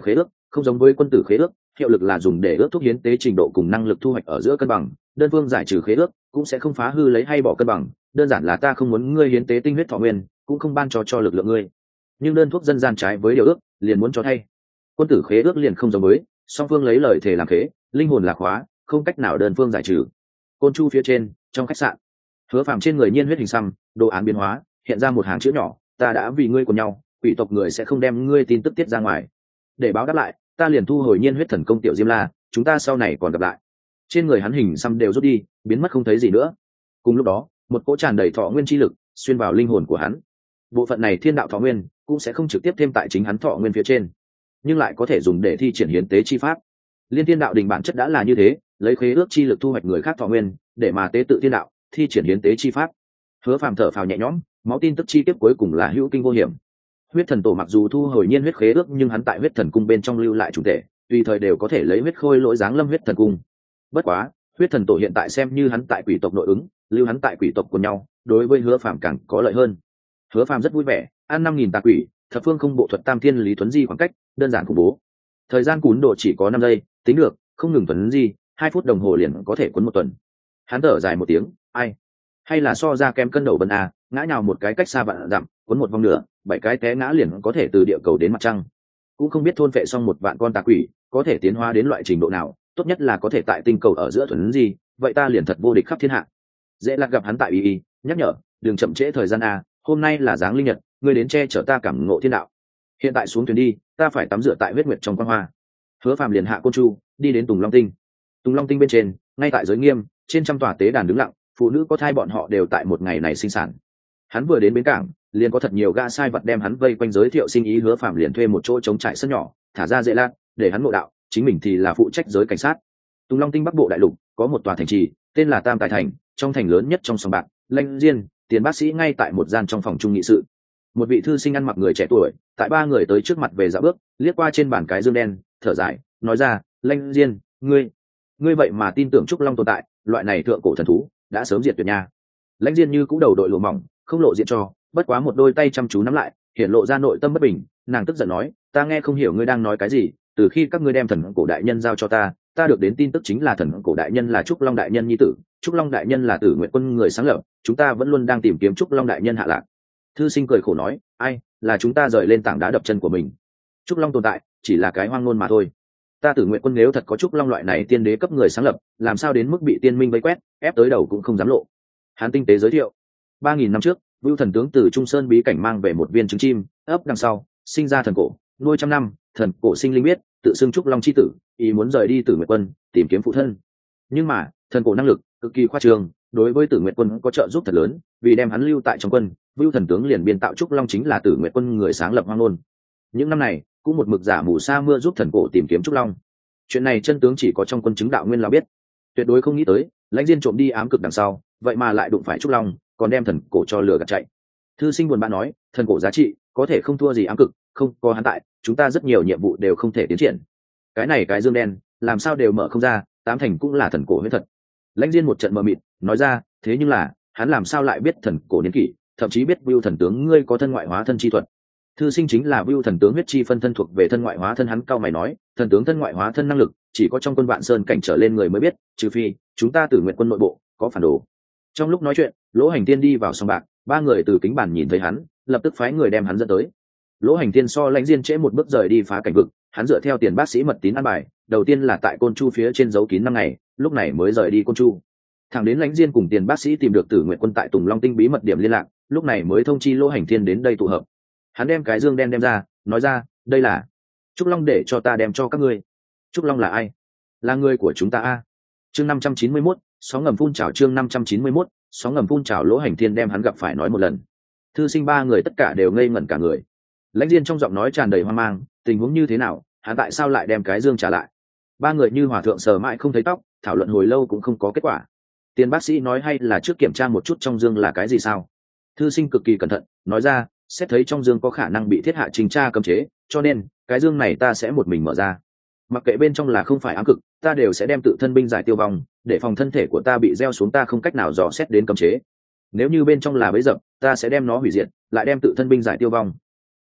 không giống với quân tử khế ước, hiệu lực là dùng để ước thúc hiến tế trình độ cùng năng lực thu hoạch ở giữa cân bằng, đơn phương giải trừ khế ước cũng sẽ không phá hư lấy hay bỏ cân bằng, đơn giản là ta không muốn ngươi hiến tế tinh huyết thọ nguyên, cũng không ban cho lực lượng ngươi. Nhưng đơn thuốc dân gian trái với điều ước, liền muốn cho thay. Quân tử khế ước liền không giống với, song phương lấy lời thề làm khế, linh hồn là khóa, không cách nào đơn phương giải trừ. Côn Chu phía trên, trong khách sạn, Hứa Phàm trên người nhiên huyết hình xăm, đồ án biến hóa, hiện ra một hàng chữ nhỏ, ta đã vì ngươi của nhau, quỷ tộc người sẽ không đem ngươi tin tức tiết ra ngoài. Để báo đáp lại, ta liền thu hồi nhiên huyết thần công tiểu Diêm La, chúng ta sau này còn gặp lại. Trên người hắn hình xăm đều rút đi, biến mất không thấy gì nữa. Cùng lúc đó, một cỗ tràn đầy thọ nguyên chi lực xuyên vào linh hồn của hắn. Bộ phận này thiên đạo thọ nguyên cũng sẽ không trực tiếp thêm tại chính hắn thọ nguyên phía trên, nhưng lại có thể dùng để thi triển hiến tế chi pháp. Liên Thiên đạo đình bản chất đã là như thế, lấy khế ước chi lực thu hoạch người khác thọ nguyên, để mà tế tự thiên đạo, thi triển hiến tế chi pháp. Hứa Phàm thở phào nhẹ nhõm, máu tin tức chi tiếp cuối cùng là hữu kinh vô hiểm. Huyết thần tổ mặc dù thu hồi nhiên huyết khế ước, nhưng hắn tại huyết thần cung bên trong lưu lại chủ thể, tùy thời đều có thể lấy huyết khôi lỗi giáng lâm huyết thần cung. Bất quá, huyết thần tổ hiện tại xem như hắn tại quỷ tộc nội ứng, lưu hắn tại quỷ tộc của nhau, đối với Hứa Phàm càng có lợi hơn. Hứa Phàm rất vui vẻ, ăn 5.000 tà quỷ, thập phương không bộ thuật tam thiên lý tuấn di khoảng cách, đơn giản khủng bố. Thời gian cuốn độ chỉ có 5 giây, tính được, không ngừng tuấn di, 2 phút đồng hồ liền có thể cuốn một tuần. Hắn thở dài một tiếng, ai, hay là so ra kém cân đầu bần à, ngã nhào một cái cách xa vạn dặm, cuốn một vòng nữa, 7 cái té ngã liền có thể từ địa cầu đến mặt trăng. Cũng không biết thôn phệ xong 1 vạn con tà quỷ, có thể tiến hóa đến loại trình độ nào, tốt nhất là có thể tại tinh cầu ở giữa tuấn di, vậy ta liền thật vô địch khắp thiên hạ. Dễ Lạc gặp hắn tại y nhắc nhở, đừng chậm trễ thời gian à, hôm nay là giáng linh nhật, ngươi đến che chở ta cảm ngộ thiên đạo. Hiện tại xuống thuyền đi, ta phải tắm rửa tại huyết nguyệt trong quang hoa. Hứa Phàm liền hạ Côn Chu, đi đến Tùng Long Tinh. Tùng Long Tinh bên trên, ngay tại giới nghiêm, trên trăm tòa tế đàn đứng lặng, phụ nữ có thai bọn họ đều tại một ngày này sinh sản. Hắn vừa đến bến cảng, liền có thật nhiều gã sai vật đem hắn vây quanh giới thiệu sinh ý. Hứa Phàm liền thuê một chỗ trống trải sân nhỏ, thả ra Dễ Lạc, để hắn ngộ đạo, chính mình thì là phụ trách giới cảnh sát. Tùng Long Tinh bắc bộ đại lục có một tòa thành trì, tên là Tam Tài Thành, trong thành lớn nhất trong sòng bạc, Lanh Diên, Tiền bác sĩ ngay tại một gian trong phòng trung nghị sự. Một vị thư sinh ăn mặc người trẻ tuổi, tại 3 người tới trước mặt về dạo bước, liếc qua trên bàn cái dương đen, thở dài, nói ra, Lanh Diên, ngươi vậy mà tin tưởng Trúc Long tồn tại, loại này thượng cổ thần thú đã sớm diệt tuyệt nha. Lãnh Diên như cũ đầu đội lụa mỏng, không lộ diện cho, bất quá một đôi tay chăm chú nắm lại, hiện lộ ra nội tâm bất bình. Nàng tức giận nói, ta nghe không hiểu ngươi đang nói cái gì, từ khi các ngươi đem thần cổ đại nhân giao cho ta được đến tin tức chính là thần cổ đại nhân là Trúc Long đại nhân nhi tử, Trúc Long đại nhân là Tử Nguyện quân người sáng lập, chúng ta vẫn luôn đang tìm kiếm Trúc Long đại nhân hạ lạc. Thư sinh cười khổ nói, ai, là chúng ta rời lên tảng đá đập chân của mình. Trúc Long tồn tại chỉ là cái hoang ngôn mà thôi. Ta Tử Nguyện quân nếu thật có Trúc Long loại này tiên đế cấp người sáng lập, làm sao đến mức bị tiên minh vây quét, ép tới đầu cũng không dám lộ. Hắn tinh tế giới thiệu, 3.000 năm trước, Vưu thần tướng từ Trung Sơn bí cảnh mang về một viên trứng chim, ấp đằng sau sinh ra thần cổ, nuôi trăm năm, thần cổ sinh linh biết, tự xưng Trúc Long chi tử, ý muốn rời đi Tử Nguyện quân, tìm kiếm phụ thân. Nhưng mà, thần cổ năng lực cực kỳ khoa trương, đối với Tử Nguyện quân có trợ giúp thật lớn, vì đem hắn lưu tại trong quân, Vưu thần tướng liền biên tạo Trúc Long chính là Tử Nguyện quân người sáng lập hoang ngôn. Những năm này, cũng một mực giả mù sa mưa giúp thần cổ tìm kiếm Trúc Long. Chuyện này chân tướng chỉ có trong quân chứng đạo nguyên lão biết, tuyệt đối không nghĩ tới, Lãnh Diên trộm đi ám cực đằng sau, vậy mà lại đụng phải Trúc Long, còn đem thần cổ cho lừa gạt chạy. Thư sinh buồn bã nói, thần cổ giá trị có thể không thua gì ám cực, không có hắn tại, chúng ta rất nhiều nhiệm vụ đều không thể tiến triển. Cái này cái dương đen, làm sao đều mở không ra, 8 thành cũng là thần cổ huyết thật. Lãnh Diên một trận mờ mịt, nói ra, thế nhưng là, hắn làm sao lại biết thần cổ niên kỷ, thậm chí biết Vưu thần tướng ngươi có thân ngoại hóa thân chi thuật. Thư sinh chính là Vưu thần tướng huyết chi phân thân thuộc về thân ngoại hóa thân. Hắn cao mày nói, thần tướng thân ngoại hóa thân năng lực chỉ có trong quân Vạn Sơn cảnh trở lên người mới biết, trừ phi chúng ta Tử Nguyện quân nội bộ có phản đồ. Trong lúc nói chuyện, Lỗ Hành Tiên đi vào sòng bạc, 3 người từ kính bản nhìn thấy hắn, lập tức phái người đem hắn dẫn tới. Lỗ Hành Tiên so Lãnh Diên trễ một bước rời đi phá cảnh vực, hắn dựa theo Tiền bác sĩ mật tín ăn bài, đầu tiên là tại Côn Chu phía trên giấu kín 5 ngày, lúc này mới rời đi Côn Chu. Thẳng đến Lãnh Diên cùng Tiền bác sĩ tìm được Tử Nguyện quân tại Tùng Long Tinh bí mật điểm liên lạc, lúc này mới thông chi Lỗ Hành Tiên đến đây tụ hợp. Hắn đem cái dương đen đem ra, nói ra, đây là Trúc Long để cho ta đem cho các ngươi. Trúc Long là ai? Là người của chúng ta a. Chương 591, sóng ngầm phun trào. Chương 591, sóng ngầm phun trào. Lỗ Hành Thiên đem hắn gặp phải nói một lần. Thư sinh 3 người tất cả đều ngây ngẩn cả người. Lãnh Diên trong giọng nói tràn đầy hoang mang, tình huống như thế nào, hắn tại sao lại đem cái dương trả lại? 3 người như hòa thượng sờ mãi không thấy tóc, thảo luận hồi lâu cũng không có kết quả. Tiền bác sĩ nói hay là trước kiểm tra một chút trong dương là cái gì sao? Thư sinh cực kỳ cẩn thận, nói ra, xét thấy trong dương có khả năng bị thiết hạ trình tra cấm chế, cho nên cái dương này ta sẽ một mình mở ra. Mặc kệ bên trong là không phải ám cực, ta đều sẽ đem tự thân binh giải tiêu vong, để phòng thân thể của ta bị gieo xuống ta không cách nào dò xét đến cấm chế. Nếu như bên trong là bẫy dập, ta sẽ đem nó hủy diệt, lại đem tự thân binh giải tiêu vong.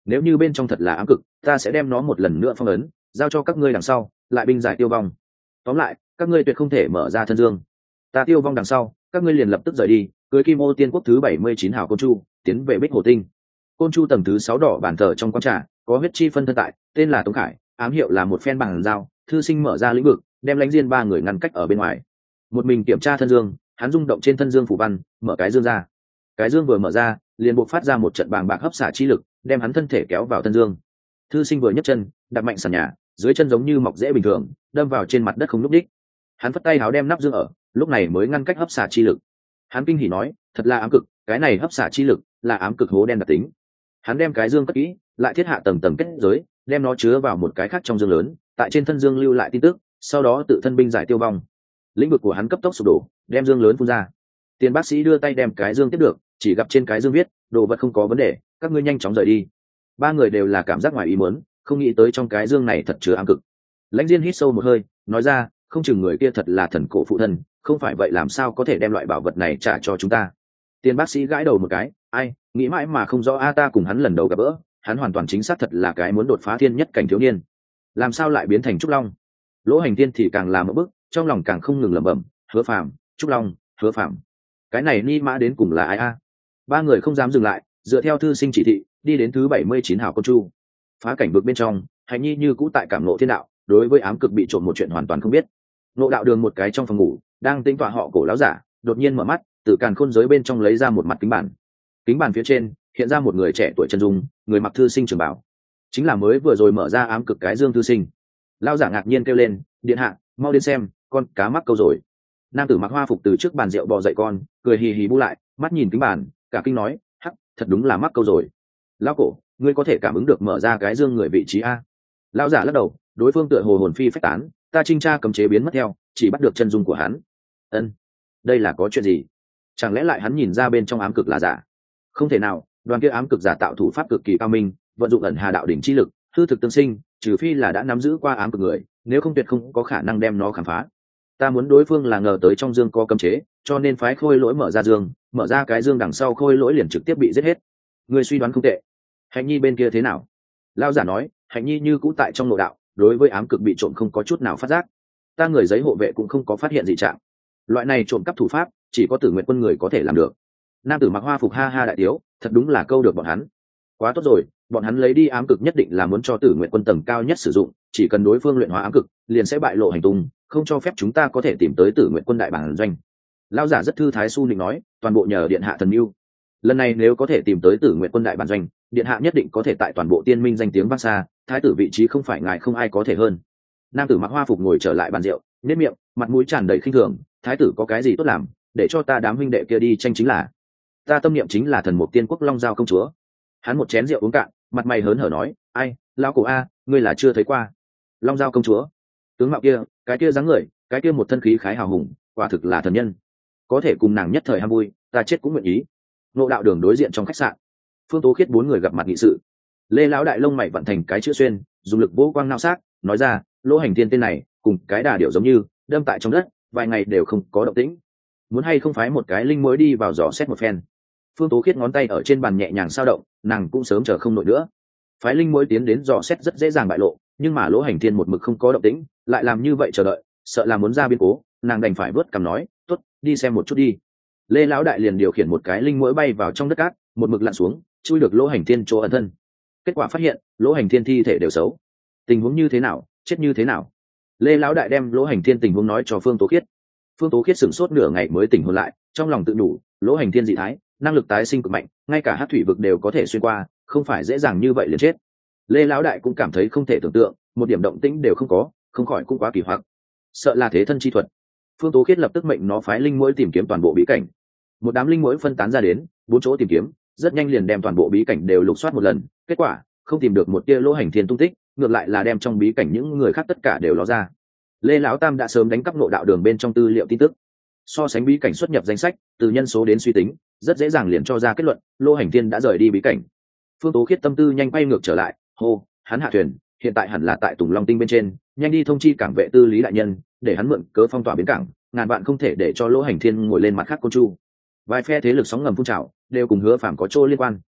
nếu như bên trong thật là ám cực, ta sẽ đem nó một lần nữa phong ấn, giao cho các ngươi đằng sau lại binh giải tiêu vong. Tóm lại các ngươi tuyệt không thể mở ra thân dương. Ta tiêu vong đằng sau các ngươi liền lập tức rời đi, cưới Kim Ô Tiên Quốc thứ 79 hào Côn Chu tiến về Bích Hồ Tinh. Côn Chu tầng thứ 6 đỏ bản thờ trong quán trà có huyết chi phân thân tại, tên là Tống Khải, ám hiệu là một phen bằng dao. Thư sinh mở ra lĩnh vực, đem Lãnh Diên ba người ngăn cách ở bên ngoài. Một mình kiểm tra thân dương, hắn rung động trên thân dương phủ văn, mở cái dương ra. Cái dương vừa mở ra, liền buộc phát ra một trận bàng bạc hấp xả chi lực, đem hắn thân thể kéo vào thân dương. Thư sinh vừa nhấc chân, đặt mạnh sàn nhà, dưới chân giống như mọc rễ bình thường, đâm vào trên mặt đất không lúc đích. Hắn phất tay háo đem nắp dương ở, lúc này mới ngăn cách hấp xả chi lực. Hắn kinh hỉ nói, thật là ám cực, cái này hấp xả chi lực là ám cực hố đen đặc tính. Hắn đem cái dương cất kỹ, lại thiết hạ tầng tầng kết giới, đem nó chứa vào một cái khác trong dương lớn, tại trên thân dương lưu lại tin tức, sau đó tự thân binh giải tiêu vong. Lĩnh vực của hắn cấp tốc sụp đổ, đem dương lớn phun ra. Tiền bác sĩ đưa tay đem cái dương tiếp được, chỉ gặp trên cái dương viết, đồ vật không có vấn đề, các ngươi nhanh chóng rời đi. Ba người đều là cảm giác ngoài ý muốn, không nghĩ tới trong cái dương này thật chứa ám cực. Lãnh Diên hít sâu một hơi, nói ra, không chừng người kia thật là thần cổ phụ thân, không phải vậy làm sao có thể đem loại bảo vật này trả cho chúng ta. Tiền bác sĩ gãi đầu một cái, ai, nghĩ mãi mà không rõ, ta cùng hắn lần đầu gặp gỡ, hắn hoàn toàn chính xác thật là cái muốn đột phá thiên nhất cảnh thiếu niên, làm sao lại biến thành Trúc Long. Lỗ Hành Tiên thì càng làm một bước, trong lòng càng không ngừng lẩm bẩm, Hứa Phàm, Trúc Long, Hứa Phàm, cái này ni mã đến cùng là ai a? Ba người không dám dừng lại, dựa theo thư sinh chỉ thị, đi đến thứ 79 hào Côn Chu. Phá cảnh vực bên trong, Hạnh Nhi như cũ tại cảm ngộ thiên đạo, đối với ám cực bị trộm một chuyện hoàn toàn không biết. Ngộ đạo đường một cái trong phòng ngủ, đang tính tọa họ cổ lão giả, đột nhiên mở mắt, từ càn khôn giới bên trong lấy ra một mặt kính bản. Kính bản phía trên hiện ra một người trẻ tuổi chân dung, người mặc thư sinh trường bảo, chính là mới vừa rồi mở ra ám cực cái dương thư sinh. Lão giả ngạc nhiên kêu lên, điện hạ, mau đến xem, con cá mắc câu rồi. Nam tử mặc hoa phục từ trước bàn rượu bò dậy con, cười hì hì bu lại, mắt nhìn kính bản, cả kinh nói, hắc, thật đúng là mắc câu rồi. Lão cổ, ngươi có thể cảm ứng được mở ra cái dương người vị trí a? Lão giả lắc đầu, đối phương tựa hồ hồn phi phách tán, ta trinh tra cấm chế biến mất theo, chỉ bắt được chân dung của hắn. Ân, đây là có chuyện gì? Chẳng lẽ lại hắn nhìn ra bên trong ám cực là giả? Không thể nào, đoàn kia ám cực giả tạo thủ pháp cực kỳ cao minh, vận dụng ẩn hà đạo đỉnh chi lực, hư thực tương sinh, trừ phi là đã nắm giữ qua ám cực người, nếu không tuyệt không có khả năng đem nó khám phá. Ta muốn đối phương là ngờ tới trong dương có cấm chế, cho nên phái khôi lỗi mở ra dương, mở ra cái dương đằng sau khôi lỗi liền trực tiếp bị giết hết. Người suy đoán không tệ. Hạnh Nhi bên kia thế nào? Lão giả nói, Hạnh Nhi như cũ tại trong nội đạo, đối với ám cực bị trộm không có chút nào phát giác. Ta người giấy hộ vệ cũng không có phát hiện dị trạng. Loại này trộm cắp thủ pháp chỉ có Tử Nguyện quân người có thể làm được. Nam tử mặc hoa phục ha ha đại tiếu, thật đúng là câu được bọn hắn. Quá tốt rồi, bọn hắn lấy đi ám cực nhất định là muốn cho Tử Nguyện quân tầng cao nhất sử dụng, chỉ cần đối phương luyện hóa ám cực, liền sẽ bại lộ hành tung, không cho phép chúng ta có thể tìm tới Tử Nguyện quân đại bản doanh. Lão giả rất thư thái su nịnh nói, toàn bộ nhờ điện hạ thần mưu. Lần này nếu có thể tìm tới Tử Nguyện quân đại bản doanh, điện hạ nhất định có thể tại toàn bộ tiên minh danh tiếng vang xa, thái tử vị trí không phải ngài không ai có thể hơn. Nam tử mặc hoa phục ngồi trở lại bàn rượu, nếp miệng, mặt mũi tràn đầy khinh thường, thái tử có cái gì tốt làm, để cho ta đám huynh đệ kia đi tranh chính là. Ta tâm niệm chính là thần mục tiên quốc Long Giao công chúa. Hắn một chén rượu uống cạn, mặt mày hớn hở nói, ai, lão cổ a, ngươi là chưa thấy qua Long Giao công chúa? Tướng mạo kia, cái kia dáng người, cái kia một thân khí khái hào hùng, quả thực là thần nhân. Có thể cùng nàng nhất thời ham vui, ta chết cũng nguyện ý. Ngộ đạo đường đối diện trong khách sạn, Phương Tố Khiết bốn người gặp mặt nghị sự. Lê lão đại lông mày vận thành cái chữ xuyên, dùng lực vỗ quang nao xác, nói ra, Lỗ Hành Thiên tên này cùng cái đà điểu giống như đâm tại trong đất, vài ngày đều không có động tĩnh, muốn hay không phái một cái linh mối đi vào dò xét một phen. Phương Tố Khiết ngón tay ở trên bàn nhẹ nhàng sao động, nàng cũng sớm chờ không nổi nữa. Phái linh mối tiến đến dò xét rất dễ dàng bại lộ, nhưng mà Lỗ Hành Thiên một mực không có động tĩnh, lại làm như vậy chờ đợi, sợ là muốn ra biến cố, nàng đành phải vớt cằm nói, tốt, đi xem một chút đi. Lê lão đại liền điều khiển một cái linh mối bay vào trong đất cát, một mực lặn xuống, chui được Lỗ Hành Thiên chỗ ẩn thân. Kết quả phát hiện, Lỗ Hành Thiên thi thể đều xấu. Tình huống như thế nào, chết như thế nào? Lê lão đại đem Lỗ Hành Thiên tình huống nói cho Phương Tố Khiết. Phương Tố Khiết sửng sốt nửa ngày mới tỉnh hồn lại, trong lòng tự đủ, Lỗ Hành Thiên dị thái, năng lực tái sinh cực mạnh, ngay cả hắc thủy vực đều có thể xuyên qua, không phải dễ dàng như vậy liền chết. Lê lão đại cũng cảm thấy không thể tưởng tượng, một điểm động tĩnh đều không có, không khỏi cũng quá kỳ hoặc. Sợ là thế thân chi thuật. Phương Tố Khiết lập tức mệnh nó phái linh muỗi tìm kiếm toàn bộ bí cảnh. Một đám linh muỗi phân tán ra đến, bốn chỗ tìm kiếm, rất nhanh liền đem toàn bộ bí cảnh đều lục soát một lần, kết quả không tìm được một tia Lỗ Hành Thiên tung tích, ngược lại là đem trong bí cảnh những người khác tất cả đều ló ra. Lê lão tam đã sớm đánh cắp ngộ đạo đường bên trong tư liệu tin tức, so sánh bí cảnh xuất nhập danh sách, từ nhân số đến suy tính, rất dễ dàng liền cho ra kết luận, Lỗ Hành Thiên đã rời đi bí cảnh. Phương Tố Khiết tâm tư nhanh quay ngược trở lại, hô, hắn hạ thuyền, hiện tại hẳn là tại Tùng Long Tinh bên trên, nhanh đi thông chi cảng vệ tư lý đại nhân, để hắn mượn cớ phong tỏa bến cảng, ngàn vạn không thể để cho Lỗ Hành Thiên ngồi lên mặt khác Côn Chu. Vài phe thế lực sóng ngầm phun trào, đều cùng Hứa Phàm có chỗ liên quan.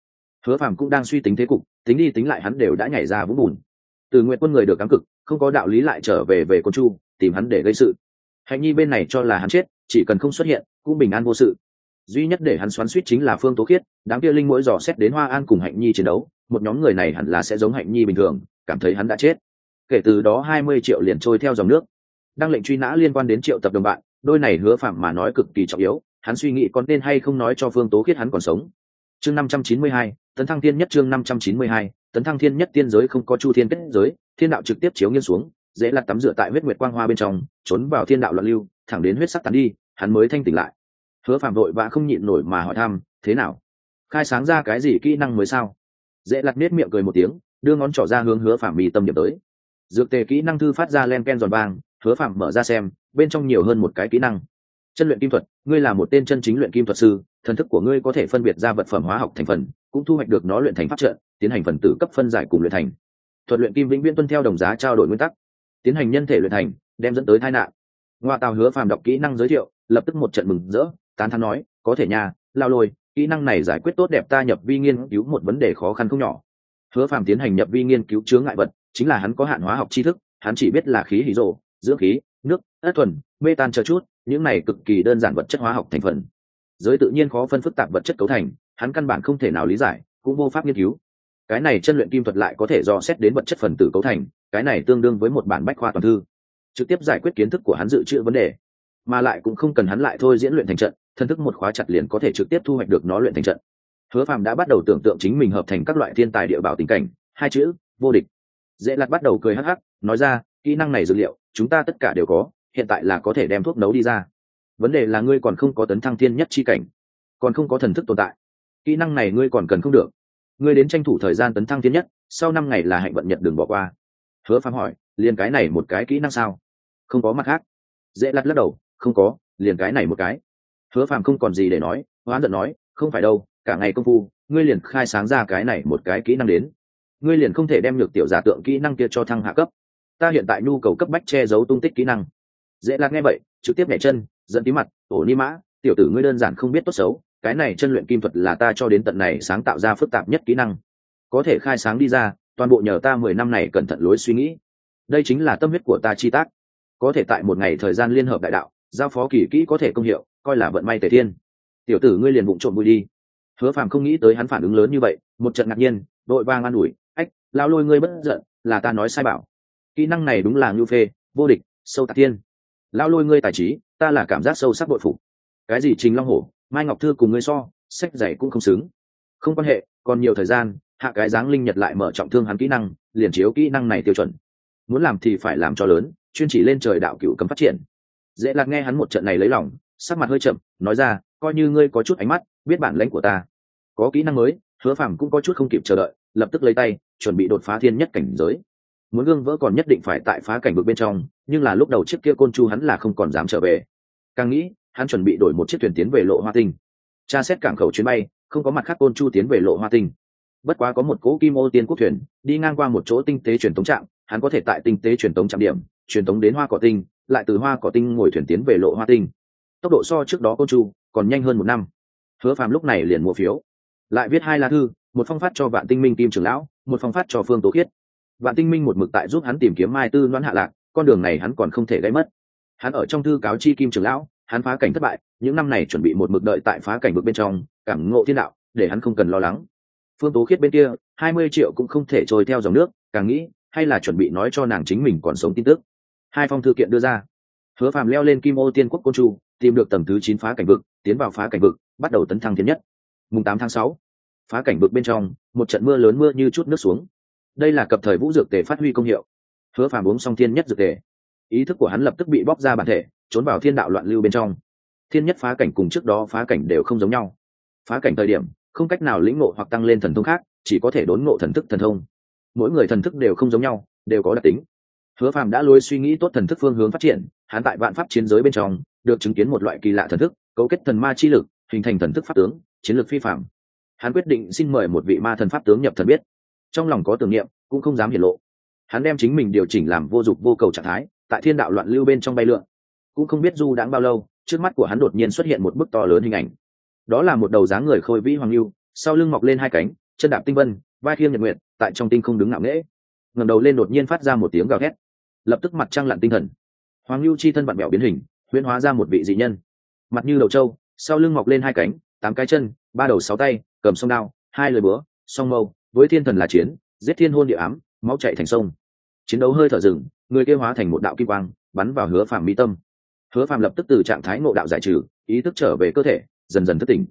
Hứa Phàm cũng đang suy tính thế cục, tính đi tính lại hắn đều đã nhảy ra vũng bùn. Từ Nguyệt Quân người được cám cực, không có đạo lý lại trở về Côn Chu tìm hắn để gây sự. Hạnh Nhi bên này cho là hắn chết, chỉ cần không xuất hiện cũng bình an vô sự. Duy nhất để hắn xoắn xuýt chính là Phương Tố Khiết, đám kia linh mỗi dò xét đến Hoa An cùng Hạnh Nhi chiến đấu, một nhóm người này hẳn là sẽ giống Hạnh Nhi bình thường, cảm thấy hắn đã chết. Kể từ đó 20 triệu liền trôi theo dòng nước. Đăng lệnh truy nã liên quan đến Triệu Tập đồng bạn, đôi này Hứa Phạm mà nói cực kỳ trọng yếu, hắn suy nghĩ có nên hay không nói cho Phương Tố Khiết hắn còn sống. Chương 592, tấn thăng thiên nhất. Chương 592, tấn thăng thiên nhất. Tiên giới không có chu thiên kết giới, thiên đạo trực tiếp chiếu nghiêng xuống, dễ lặt tắm rửa tại huyết nguyệt quang hoa bên trong, trốn vào thiên đạo loạn lưu, thẳng đến huyết sắc tán đi, hắn mới thanh tỉnh lại. Hứa Phạm vội vã không nhịn nổi mà hỏi thăm, thế nào? Khai sáng ra cái gì kỹ năng mới sao? Dễ lặt nết miệng cười một tiếng, đưa ngón trỏ ra hướng Hứa Phạm mì tâm điểm tới. Dược tề kỹ năng thư phát ra len ken giòn vang, Hứa Phạm mở ra xem, bên trong nhiều hơn một cái kỹ năng. Chân luyện kim thuật, ngươi là một tên chân chính luyện kim thuật sư, thần thức của ngươi có thể phân biệt ra vật phẩm hóa học thành phần, cũng thu hoạch được nó luyện thành pháp trận, tiến hành phần tử cấp phân giải cùng luyện thành. Thuật luyện kim vĩnh viễn tuân theo đồng giá trao đổi nguyên tắc, tiến hành nhân thể luyện thành, đem dẫn tới tai nạn. Ngoa Tào Hứa Phàm đọc kỹ năng giới thiệu, lập tức một trận mừng rỡ, tán thán nói, có thể nha, lao lôi, kỹ năng này giải quyết tốt đẹp ta nhập vi nghiên cứu một vấn đề khó khăn không nhỏ. Hứa Phàm tiến hành nhập vi nghiên cứu chướng ngại vật, chính là hắn có hạn hóa học tri thức, hắn chỉ biết là khí hydro, dưỡng khí, nước, ất thuần, mê tan chờ chút, những này cực kỳ đơn giản vật chất hóa học thành phần. Giới tự nhiên khó phân phức tạp vật chất cấu thành, hắn căn bản không thể nào lý giải, cũng vô pháp nghiên cứu. Cái này chân luyện kim thuật lại có thể dò xét đến vật chất phần tử cấu thành, cái này tương đương với một bản bách khoa toàn thư, trực tiếp giải quyết kiến thức của hắn dự trữ vấn đề, mà lại cũng không cần hắn lại thôi diễn luyện thành trận, thân thức một khóa chặt liền có thể trực tiếp thu hoạch được nó luyện thành trận. Hứa Phàm đã bắt đầu tưởng tượng chính mình hợp thành các loại thiên tài địa bảo tình cảnh, hai chữ vô địch. Dễ Lạt bắt đầu cười hắc hắc, nói ra, kỹ năng này dược liệu chúng ta tất cả đều có, hiện tại là có thể đem thuốc nấu đi ra. Vấn đề là ngươi còn không có tấn thăng thiên nhất chi cảnh, còn không có thần thức tồn tại, kỹ năng này ngươi còn cần không được. Ngươi đến tranh thủ thời gian tấn thăng thiên nhất, sau 5 ngày là hạnh vận nhật đừng bỏ qua. Hứa Phàm hỏi, liền cái này một cái kỹ năng sao? Không có mặt khác? Dễ Lạt lắc đầu, không có, liền cái này một cái. Hứa Phàm không còn gì để nói, hoán giận nói, không phải đâu, cả ngày công phu ngươi liền khai sáng ra cái này một cái kỹ năng đến, ngươi liền không thể đem nhược tiểu giả tượng kỹ năng kia cho thăng hạ cấp? Ta hiện tại nhu cầu cấp bách che giấu tung tích kỹ năng. Dễ Lạc nghe vậy trực tiếp nhảy chân, giận tí mặt, ổ ni mã, tiểu tử ngươi đơn giản không biết tốt xấu, cái này chân luyện kim thuật là ta cho đến tận này sáng tạo ra phức tạp nhất kỹ năng, có thể khai sáng đi ra toàn bộ nhờ ta 10 năm này cẩn thận lối suy nghĩ, đây chính là tâm huyết của ta chi tác, có thể tại một ngày thời gian liên hợp đại đạo giao phó kỳ kỹ có thể công hiệu, coi là vận may tề thiên. Tiểu tử ngươi liền bụng trộm vui đi. Hứa Phàm không nghĩ tới hắn phản ứng lớn như vậy, một trận ngạc nhiên, đội vang an ủi, ách, lao lôi ngươi bất giận, là ta nói sai bảo, kỹ năng này đúng là ngưu phê, vô địch, sâu tạc thiên. Lao lôi ngươi tài trí, ta là cảm giác sâu sắc bội phục. Cái gì Trình Long Hổ, Mai Ngọc Thư cùng ngươi so, sách dạy cũng không xứng. Không quan hệ, còn nhiều thời gian, hạ cái dáng linh nhật lại mở trọng thương hắn kỹ năng, liền chiếu kỹ năng này tiêu chuẩn. Muốn làm thì phải làm cho lớn, chuyên chỉ lên trời đạo cựu cấm phát triển. Dễ Lạc nghe hắn một trận này lấy lòng, sắc mặt hơi chậm, nói ra, coi như ngươi có chút ánh mắt, biết bản lãnh của ta. Có kỹ năng mới, Hứa Phàm cũng có chút không kịp chờ đợi, lập tức lấy tay, chuẩn bị đột phá thiên nhất cảnh giới. Muốn gương vỡ còn nhất định phải tại phá cảnh vực bên trong, nhưng là lúc đầu chiếc kia côn chu hắn là không còn dám trở về. Càng nghĩ, hắn chuẩn bị đổi một chiếc thuyền tiến về Lộ Hoa Tinh. Tra xét cảng khẩu chuyến bay, không có mặt khác côn chu tiến về Lộ Hoa Tinh. Bất quá có một cỗ Kim Ô Tiên quốc thuyền đi ngang qua một chỗ tinh tế truyền tống trạm, hắn có thể tại tinh tế truyền tống trạm điểm truyền tống đến Hoa Cỏ Tinh, lại từ Hoa Cỏ Tinh ngồi thuyền tiến về Lộ Hoa Tinh. Tốc độ so trước đó côn chu còn nhanh hơn 1 năm. Hứa Phàm lúc này liền mua phiếu, lại viết 2 lá thư, một phong phát cho Vạn Tinh Minh Kim trưởng lão, một phong phát cho Phương Tố Khiết. Vạn Tinh Minh một mực tại giúp hắn tìm kiếm Mai Tư Loan hạ lạc, con đường này hắn còn không thể gãy mất. Hắn ở trong thư cáo chi Kim trưởng lão, hắn phá cảnh thất bại, những năm này chuẩn bị một mực đợi tại phá cảnh vực bên trong, cảm ngộ thiên đạo, để hắn không cần lo lắng. Phương Tố Khiết bên kia, 20 triệu cũng không thể trôi theo dòng nước, càng nghĩ, hay là chuẩn bị nói cho nàng chính mình còn sống tin tức. 2 phong thư kiện đưa ra. Hứa Phàm leo lên Kim Ô Tiên quốc côn chu, tìm được tầng thứ 9 phá cảnh vực, tiến vào phá cảnh vực, bắt đầu tấn thăng thiên nhất. Mùng 8 tháng 6, phá cảnh vực bên trong, một trận mưa lớn mưa như chút nước xuống. Đây là cập thời vũ dược tề phát huy công hiệu. Hứa Phàm uống xong thiên nhất dược tề, ý thức của hắn lập tức bị bóc ra bản thể, trốn vào thiên đạo loạn lưu bên trong. Thiên nhất phá cảnh cùng trước đó phá cảnh đều không giống nhau. Phá cảnh thời điểm không cách nào lĩnh ngộ hoặc tăng lên thần thông khác, chỉ có thể đốn ngộ thần thức thần thông. Mỗi người thần thức đều không giống nhau, đều có đặc tính. Hứa Phàm đã lối suy nghĩ tốt thần thức phương hướng phát triển, hắn tại vạn pháp chiến giới bên trong được chứng kiến một loại kỳ lạ thần thức, cấu kết thần ma chi lực, hình thành thần thức pháp tướng, chiến lược phi phàm. Hắn quyết định xin mời một vị ma thần pháp tướng nhập thần biết. Trong lòng có tưởng niệm, cũng không dám hiển lộ. Hắn đem chính mình điều chỉnh làm vô dục vô cầu trạng thái, tại thiên đạo loạn lưu bên trong bay lượn. Cũng không biết du đãng bao lâu, trước mắt của hắn đột nhiên xuất hiện một bức to lớn hình ảnh. Đó là một đầu dáng người khôi vĩ hoàng lưu, sau lưng mọc lên 2 cánh, chân đạp tinh vân, vai khiêng nhật nguyện, tại trong tinh không đứng ngạo nghễ. Ngẩng đầu lên đột nhiên phát ra một tiếng gào thét, lập tức mặt trăng lặn tinh thần. Hoàng Lưu chi thân vặn vẹo biến hình, huyễn hóa ra một vị dị nhân, mặt như đầu trâu, sau lưng mọc lên hai cánh, 8 cái chân, 3 đầu 6 tay, cầm song đao, 2 lưỡi búa, song mâu, với thiên thần là chiến, giết thiên hôn địa ám, máu chảy thành sông. Chiến đấu hơi thở dừng, người kia hóa thành một đạo kim quang, bắn vào Hứa Phàm mi tâm. Hứa Phàm lập tức từ trạng thái ngộ đạo giải trừ, ý thức trở về cơ thể, dần dần thức tỉnh.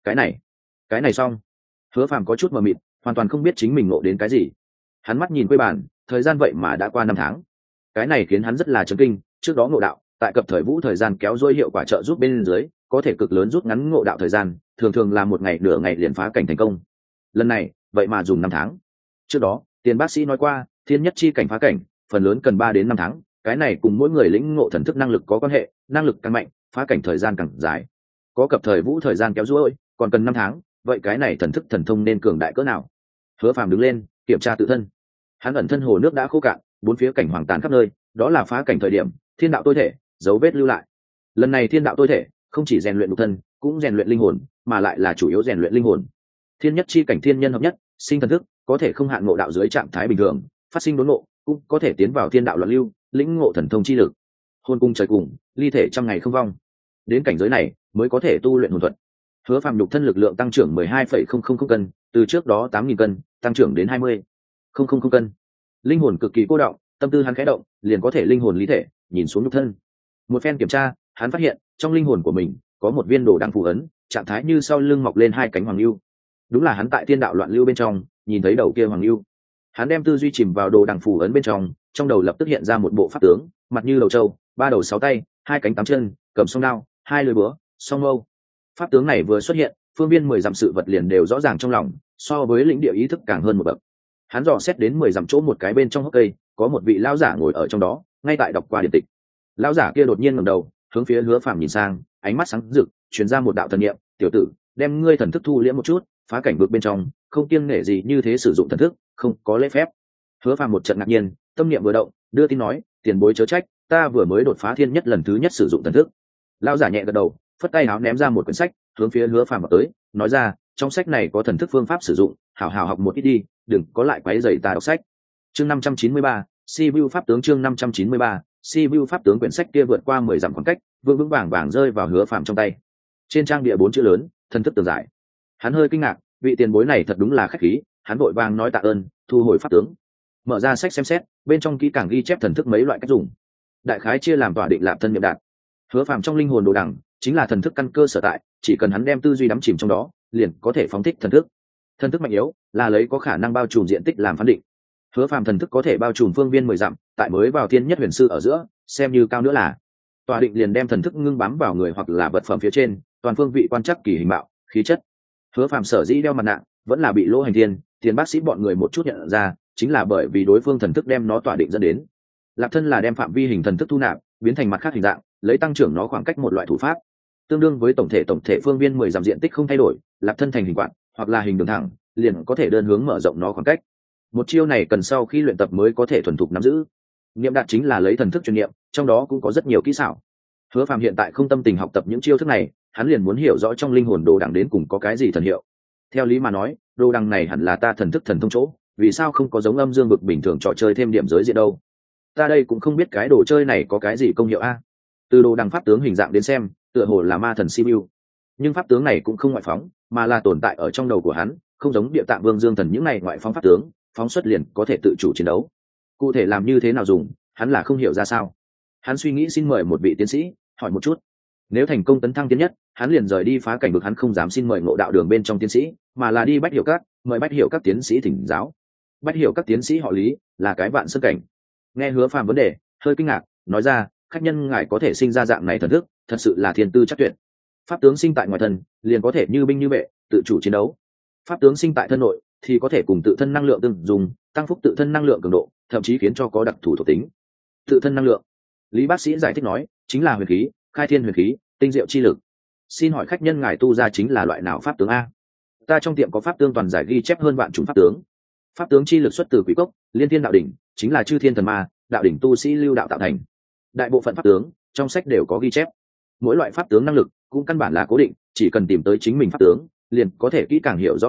Cái này xong. Hứa Phàm có chút mờ mịt, hoàn toàn không biết chính mình ngộ đến cái gì. Hắn mắt nhìn quê bản, thời gian vậy mà đã qua 5 tháng. Cái này khiến hắn rất là chấn kinh, trước đó ngộ đạo, tại cập thời vũ thời gian kéo dôi hiệu quả trợ giúp bên dưới, có thể cực lớn rút ngắn ngộ đạo thời gian, thường thường là 1 ngày nửa ngày liền phá cảnh thành công. Lần này, vậy mà dùng 5 tháng. Trước đó, tiền bác sĩ nói qua, thiên nhất chi cảnh phá cảnh, phần lớn cần 3 đến 5 tháng, cái này cùng mỗi người lĩnh ngộ thần thức năng lực có quan hệ, năng lực càng mạnh, phá cảnh thời gian càng dài. Có cập thời vũ thời gian kéo dôi, còn cần 5 tháng, vậy cái này thần thức thần thông nên cường đại cỡ nào? Hứa Phàm đứng lên, kiểm tra tự thân. Hắn ẩn thân hồ nước đã khô cạn, bốn phía cảnh hoàng tàn khắp nơi, đó là phá cảnh thời điểm, thiên đạo tôi thể, dấu vết lưu lại. Lần này thiên đạo tôi thể, không chỉ rèn luyện nhục thân, cũng rèn luyện linh hồn, mà lại là chủ yếu rèn luyện linh hồn. Thiên nhất chi cảnh thiên nhân hợp nhất, sinh thần thức, có thể không hạn ngộ đạo dưới trạng thái bình thường, phát sinh đốn ngộ, cũng có thể tiến vào thiên đạo loạn lưu, lĩnh ngộ thần thông chi lực. Hồn cung trời cùng, ly thể trăm ngày không vong. Đến cảnh giới này mới có thể tu luyện hồn thuật. Hứa Phàm nhục thân lực lượng tăng trưởng 12,000 cân, từ trước đó 8.000 cân, tăng trưởng đến 20,000 cân. Linh hồn cực kỳ cô động, tâm tư hắn khẽ động, liền có thể linh hồn lý thể, nhìn xuống nhục thân. Một phen kiểm tra, hắn phát hiện, trong linh hồn của mình có một viên đồ đằng phù ấn, trạng thái như sau lưng mọc lên 2 cánh hoàng lưu. Đúng là hắn tại thiên đạo loạn lưu bên trong, nhìn thấy đầu kia hoàng lưu. Hắn đem tư duy chìm vào đồ đằng phù ấn bên trong đầu lập tức hiện ra một bộ pháp tướng, mặt như đầu trâu, 3 đầu 6 tay, 2 cánh 8 chân, cầm song đao, 2 lưỡi búa, song mâu. Pháp tướng này vừa xuất hiện, phương viên 10 dặm sự vật liền đều rõ ràng trong lòng, so với lĩnh địa ý thức càng hơn một bậc. Hắn dò xét đến 10 dặm chỗ một cái bên trong hốc cây, có một vị lão giả ngồi ở trong đó, ngay tại đọc qua điện tịch. Lão giả kia đột nhiên ngẩng đầu, hướng phía Hứa Phàm nhìn sang, ánh mắt sáng rực, truyền ra một đạo thần niệm, "Tiểu tử, đem ngươi thần thức thu liễm một chút, phá cảnh vực bên trong, không kiêng nể gì như thế sử dụng thần thức, không có lễ phép." Hứa Phàm một trận ngạc nhiên, tâm niệm vừa động, đưa tin nói, "Tiền bối chớ trách, ta vừa mới đột phá thiên nhất lần thứ nhất sử dụng thần thức." Lão giả nhẹ gật đầu, phất tay áo ném ra một quyển sách, hướng phía Hứa Phàm vào tới, nói ra, "Trong sách này có thần thức phương pháp sử dụng, hảo hảo học một ít đi, đừng có lại quấy rầy ta đọc sách." Chương 593, Sibiu pháp tướng. Chương 593, Sibiu pháp tướng. Quyển sách kia vượt qua 10 dặm khoảng cách, vững vững vàng vàng rơi vào Hứa Phàm trong tay. Trên trang địa 4 chữ lớn, thần thức tường giải. Hắn hơi kinh ngạc, vị tiền bối này thật đúng là khách khí, hắn vội vàng nói tạ ơn, thu hồi pháp tướng. Mở ra sách xem xét, bên trong kỹ càng ghi chép thần thức mấy loại cách dùng. Đại khái chia làm tỏa định lạp thân niệm đạt. Hứa Phàm trong linh hồn đồ đằng chính là thần thức căn cơ sở tại, chỉ cần hắn đem tư duy đắm chìm trong đó, liền có thể phóng thích thần thức. Thần thức mạnh yếu là lấy có khả năng bao trùm diện tích làm phán định. Hứa Phàm thần thức có thể bao trùm phương viên 10 dặm, tại mới vào thiên nhất huyền sư ở giữa, xem như cao nữa là. Tòa định liền đem thần thức ngưng bám vào người hoặc là vật phẩm phía trên, toàn phương vị quan trắc kỳ hình mạo, khí chất. Hứa Phàm sở dĩ đeo mặt nạ, vẫn là bị Lỗ Hành Thiên, Tiền bác sĩ bọn người một chút nhận ra, chính là bởi vì đối phương thần thức đem nó tỏa định dẫn đến. Lạp thân là đem phạm vi hình thần thức thu nạp, biến thành mặt khác hình dạng, lấy tăng trưởng nó khoảng cách một loại thủ pháp. Tương đương với tổng thể phương viên 10 dặm diện tích không thay đổi, lạp thân thành hình quạt, hoặc là hình đường thẳng, liền có thể đơn hướng mở rộng nó khoảng cách. Một chiêu này cần sau khi luyện tập mới có thể thuần thục nắm giữ. Niệm đạt chính là lấy thần thức truyền niệm, trong đó cũng có rất nhiều kỹ xảo. Hứa Phàm hiện tại không tâm tình học tập những chiêu thức này, hắn liền muốn hiểu rõ trong linh hồn đồ đằng đến cùng có cái gì thần hiệu. Theo lý mà nói, đồ đằng này hẳn là ta thần thức thần thông chỗ, vì sao không có giống âm dương vực bình thường trò chơi thêm điểm giới diện đâu? Ta đây cũng không biết cái đồ chơi này có cái gì công hiệu a. Từ đồ đằng pháp tướng hình dạng đến xem, tựa hồ là ma thần Sibiu. Nhưng pháp tướng này cũng không ngoại phóng, mà là tồn tại ở trong đầu của hắn, không giống Địa Tạng Vương Dương Thần những này ngoại phóng pháp tướng, phóng xuất liền có thể tự chủ chiến đấu. Cụ thể làm như thế nào dùng, hắn là không hiểu ra sao. Hắn suy nghĩ xin mời một vị tiến sĩ, hỏi một chút. Nếu thành công tấn thăng tiến nhất, hắn liền rời đi phá cảnh vực, hắn không dám xin mời Ngộ Đạo Đường bên trong tiến sĩ, mà là đi Bách Hiểu Các, mời Bách Hiểu Các tiến sĩ thỉnh giáo. Bách Hiểu Các tiến sĩ họ Lý, là cái Vạn Sơn cảnh. Nghe Hứa Phàm vấn đề, hơi kinh ngạc, nói ra, khách nhân ngài có thể sinh ra dạng này thần thức, thật sự là thiên tư chắc tuyệt. Pháp tướng sinh tại ngoài thân, liền có thể như binh như vệ, tự chủ chiến đấu. Pháp tướng sinh tại thân nội, thì có thể cùng tự thân năng lượng tương dùng, tăng phúc tự thân năng lượng cường độ, thậm chí khiến cho có đặc thù thuộc tính. Tự thân năng lượng, Lý bác sĩ giải thích nói, chính là huyền khí, khai thiên huyền khí, tinh diệu chi lực. Xin hỏi khách nhân ngài tu ra chính là loại nào pháp tướng a? Ta trong tiệm có pháp tướng toàn giải ghi chép hơn vạn chủng pháp tướng. Pháp tướng chi lực xuất từ Quỷ Cốc, Liên Thiên đạo đỉnh, chính là chư thiên thần ma, đạo đỉnh tu sĩ lưu đạo tạo thành. Đại bộ phận pháp tướng trong sách đều có ghi chép. Mỗi loại pháp tướng năng lực cũng căn bản là cố định, chỉ cần tìm tới chính mình pháp tướng, liền có thể kỹ càng hiểu rõ năng lực,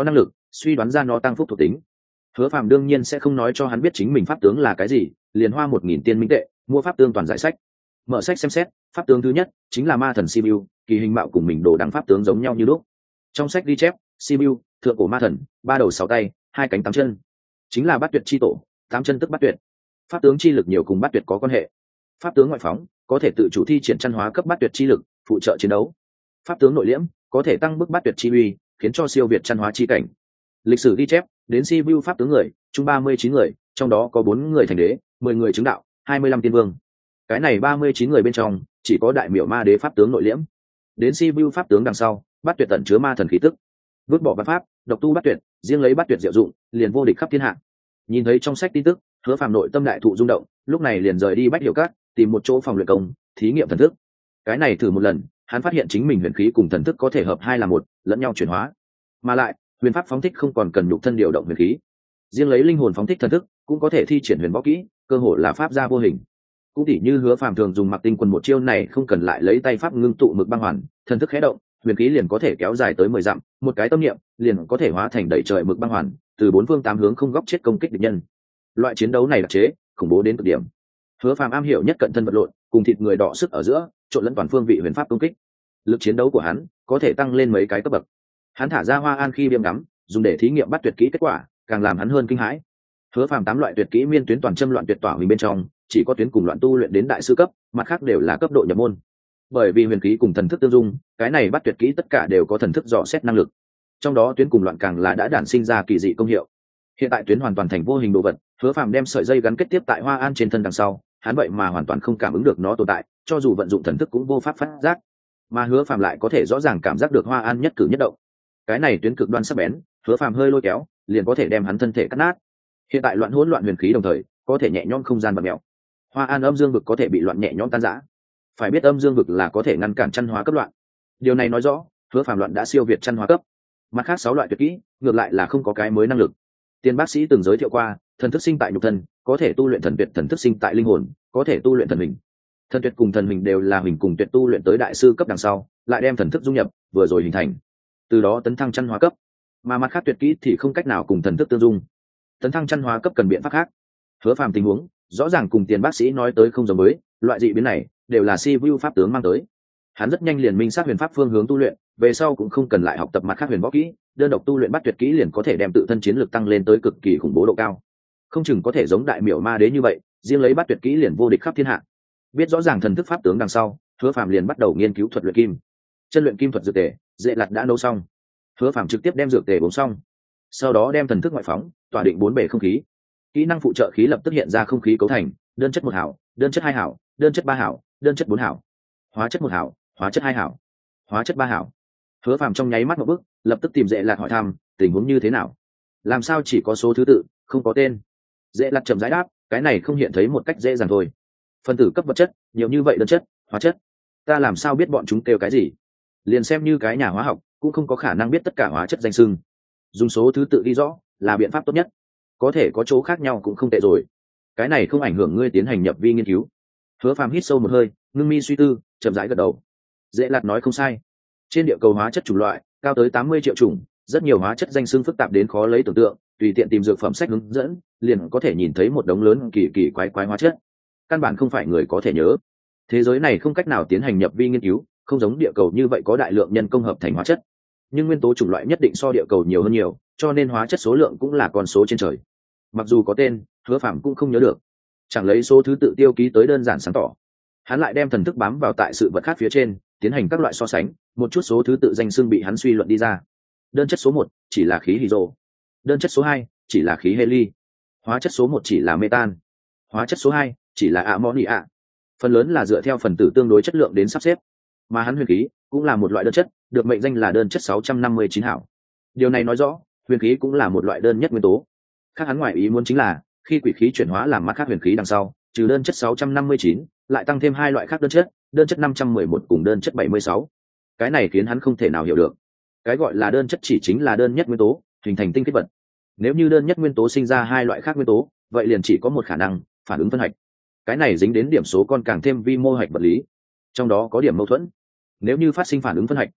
suy đoán ra nó tăng phúc thuộc tính. Hứa Phàm đương nhiên sẽ không nói cho hắn biết chính mình pháp tướng là cái gì, liền hoa 1000 tiên minh tệ mua pháp tướng toàn giải sách. Mở sách xem xét, pháp tướng thứ nhất chính là ma thần Sibiu, kỳ hình mạo cùng mình đồ đằng pháp tướng giống nhau như lúc. Trong sách ghi chép, Sibiu, thượng cổ ma thần, 3 đầu 6 tay, 2 cánh 8 chân, chính là Bát Tuyệt chi tổ, 8 chân tức Bát Tuyệt. Pháp tướng chi lực nhiều cùng Bát Tuyệt có quan hệ. Pháp tướng ngoại phóng, có thể tự chủ thi triển chân hóa cấp Bát Tuyệt chi lực, phụ trợ chiến đấu. Pháp tướng nội liễm, có thể tăng bức Bát Tuyệt chi uy, khiến cho siêu việt chân hóa chi cảnh. Lịch sử ghi chép, đến Sibiu pháp tướng người, chung 39 người, trong đó có 4 người thành đế, 10 người chứng đạo, 25 tiên vương. Cái này 39 người bên trong, chỉ có đại miểu ma đế pháp tướng nội liễm. Đến Sibiu pháp tướng đằng sau, Bát Tuyệt tận chứa ma thần khí tức. Vứt bỏ bát pháp, độc tu Bát Tuyệt, riêng lấy Bát Tuyệt diệu dụng, liền vô địch khắp thiên hạ. Nhìn thấy trong sách tin tức, Hứa Phàm nội tâm đại thụ rung động, lúc này liền rời đi Bách Hiểu Các, tìm một chỗ phòng luyện công, thí nghiệm thần thức. Cái này thử một lần, hắn phát hiện chính mình huyền khí cùng thần thức có thể hợp hai là một, lẫn nhau chuyển hóa. Mà lại, huyền pháp phóng thích không còn cần nhục thân điều động huyền khí, riêng lấy linh hồn phóng thích thần thức, cũng có thể thi triển huyền võ kỹ, cơ hội là pháp gia vô hình. Cũng tỉ như Hứa Phàm thường dùng Mặc Tinh Quân một chiêu này, không cần lại lấy tay pháp ngưng tụ mực băng hoàn, thần thức khẽ động, huyền khí liền có thể kéo dài tới 10 dặm, một cái tâm niệm liền có thể hóa thành đẩy trời mực băng hoàn, từ 4 phương 8 hướng không góc chết công kích địch nhân. Loại chiến đấu này đặc chế, khủng bố đến cực điểm. Hứa Phàm am hiểu nhất cận thân vật lộn, cùng thịt người đọ sức ở giữa, trộn lẫn toàn phương vị huyền pháp công kích. Lực chiến đấu của hắn có thể tăng lên mấy cái cấp bậc. Hắn thả ra Hoa An khi biêm ngắm, dùng để thí nghiệm bắt tuyệt kỹ kết quả, càng làm hắn hơn kinh hãi. Hứa Phàm 8 loại tuyệt kỹ miên tuyến toàn châm loạn tuyệt tỏa hình bên trong, chỉ có tuyến cùng loạn tu luyện đến đại sư cấp, mặt khác đều là cấp độ nhập môn. Bởi vì huyền khí cùng thần thức tương dung, cái này bắt tuyệt kỹ tất cả đều có thần thức dò xét năng lực. Trong đó tuyến cùng loạn càng là đã đản sinh ra kỳ dị công hiệu. Hiện tại tuyến hoàn toàn thành vô hình đồ vật, Hứa Phàm đem sợi dây gắn kết tiếp tại Hoa An trên thân đằng sau, hắn vậy mà hoàn toàn không cảm ứng được nó tồn tại, cho dù vận dụng thần thức cũng vô pháp phát giác. Mà Hứa Phàm lại có thể rõ ràng cảm giác được Hoa An nhất cử nhất động. Cái này tuyến cực đoan sắc bén, Hứa Phàm hơi lôi kéo, liền có thể đem hắn thân thể cắt nát. Hiện tại loạn hỗn loạn huyền khí đồng thời, có thể nhẹ nhõm không gian bật mèo. Hoa An âm dương vực có thể bị loạn nhẹ nhõm tan rã. Phải biết âm dương vực là có thể ngăn cản chân hóa cấp loạn. Điều này nói rõ, Hứa Phàm loạn đã siêu việt chân hóa cấp. Mặt khác 6 loại tuyệt kỹ, ngược lại là không có cái mới năng lực. Tiền bác sĩ từng giới thiệu qua, thần thức sinh tại nhục thân, có thể tu luyện thần tuyệt, thần thức sinh tại linh hồn, có thể tu luyện thần hình. Thần tuyệt cùng thần hình đều là hình cùng tuyệt tu luyện tới đại sư cấp đằng sau, lại đem thần thức dung nhập, vừa rồi hình thành. Từ đó tấn thăng chân hóa cấp. Mà mặt khác tuyệt kỹ thì không cách nào cùng thần thức tương dung. Tấn thăng chân hóa cấp cần biện pháp khác. Hứa Phàm tình huống, rõ ràng cùng Tiền bác sĩ nói tới không giống với, loại dị biến này đều là Sibiu pháp tướng mang tới. Hắn rất nhanh liền minh xác huyền pháp phương hướng tu luyện, về sau cũng không cần lại học tập mặt khác huyền võ kỹ, đơn độc tu luyện bắt tuyệt kỹ liền có thể đem tự thân chiến lược tăng lên tới cực kỳ khủng bố độ cao. Không chừng có thể giống đại miểu ma đế như vậy, riêng lấy bắt tuyệt kỹ liền vô địch khắp thiên hạ. Biết rõ ràng thần thức pháp tướng đằng sau, Hứa Phàm liền bắt đầu nghiên cứu thuật luyện kim. Chân luyện kim thuật dược tề, dễ lặt đã nấu xong. Hứa Phàm trực tiếp đem dược tề uống xong, sau đó đem thần thức ngoại phóng, tỏa định 4 bề không khí. Kỹ năng phụ trợ khí lập tức hiện ra không khí cấu thành, đơn chất 1 hảo, đơn chất 2 hảo, đơn chất 3 hảo, đơn chất 4 hảo, hóa chất 1 hảo, hóa chất 2 hảo, hóa chất 3 hảo. Hứa Phàm trong nháy mắt một bước, lập tức tìm Dễ Lạt hỏi thăm, tình huống như thế nào? Làm sao chỉ có số thứ tự, không có tên? Dễ Lạt chậm rãi đáp, cái này không hiện thấy một cách dễ dàng thôi. Phân tử cấp vật chất, nhiều như vậy đơn chất, hóa chất, ta làm sao biết bọn chúng kêu cái gì? Liền xem như cái nhà hóa học, cũng không có khả năng biết tất cả hóa chất danh xưng. Dùng số thứ tự ghi rõ là biện pháp tốt nhất. Có thể có chỗ khác nhau cũng không tệ rồi. Cái này không ảnh hưởng ngươi tiến hành nhập vi nghiên cứu. Hứa Phàm hít sâu một hơi, ngưng mi suy tư, chậm rãi gật đầu. Dễ Lạt nói không sai. Trên địa cầu hóa chất chủng loại cao tới 80 triệu chủng, rất nhiều hóa chất danh xưng phức tạp đến khó lấy tưởng tượng, tùy tiện tìm dược phẩm sách hướng dẫn, liền có thể nhìn thấy một đống lớn kỳ kỳ quái quái hóa chất. Căn bản không phải người có thể nhớ. Thế giới này không cách nào tiến hành nhập vi nghiên cứu, không giống địa cầu như vậy có đại lượng nhân công hợp thành hóa chất. Nhưng nguyên tố chủng loại nhất định so địa cầu nhiều hơn nhiều, cho nên hóa chất số lượng cũng là con số trên trời. Mặc dù có tên, Hứa Phàm cũng không nhớ được. Chẳng lấy số thứ tự tiêu ký tới đơn giản sáng tỏ. Hắn lại đem thần thức bám vào tại sự vật khác phía trên, tiến hành các loại so sánh, một chút số thứ tự danh xưng bị hắn suy luận đi ra. Đơn chất số 1 chỉ là khí hydro, đơn chất số 2 chỉ là khí heli, hóa chất số 1 chỉ là metan, hóa chất số 2 chỉ là ammonia. Phần lớn là dựa theo phần tử tương đối chất lượng đến sắp xếp. Mà hắn huyền khí cũng là một loại đơn chất, được mệnh danh là đơn chất 659 hảo. Điều này nói rõ, huyền khí cũng là một loại đơn nhất nguyên tố. Khác hắn ngoài ý muốn chính là, khi quỷ khí chuyển hóa làm mắt khác huyền khí đằng sau, trừ đơn chất 659, lại tăng thêm 2 loại khác đơn chất 511 cùng đơn chất 76. Cái này khiến hắn không thể nào hiểu được. Cái gọi là đơn chất chỉ chính là đơn nhất nguyên tố, hình thành tinh kết vật. Nếu như đơn nhất nguyên tố sinh ra 2 loại khác nguyên tố, vậy liền chỉ có một khả năng, phản ứng phân hạch. Cái này dính đến điểm số con càng thêm vi mô hạch vật lý. Trong đó có điểm mâu thuẫn. Nếu như phát sinh phản ứng phân hạch,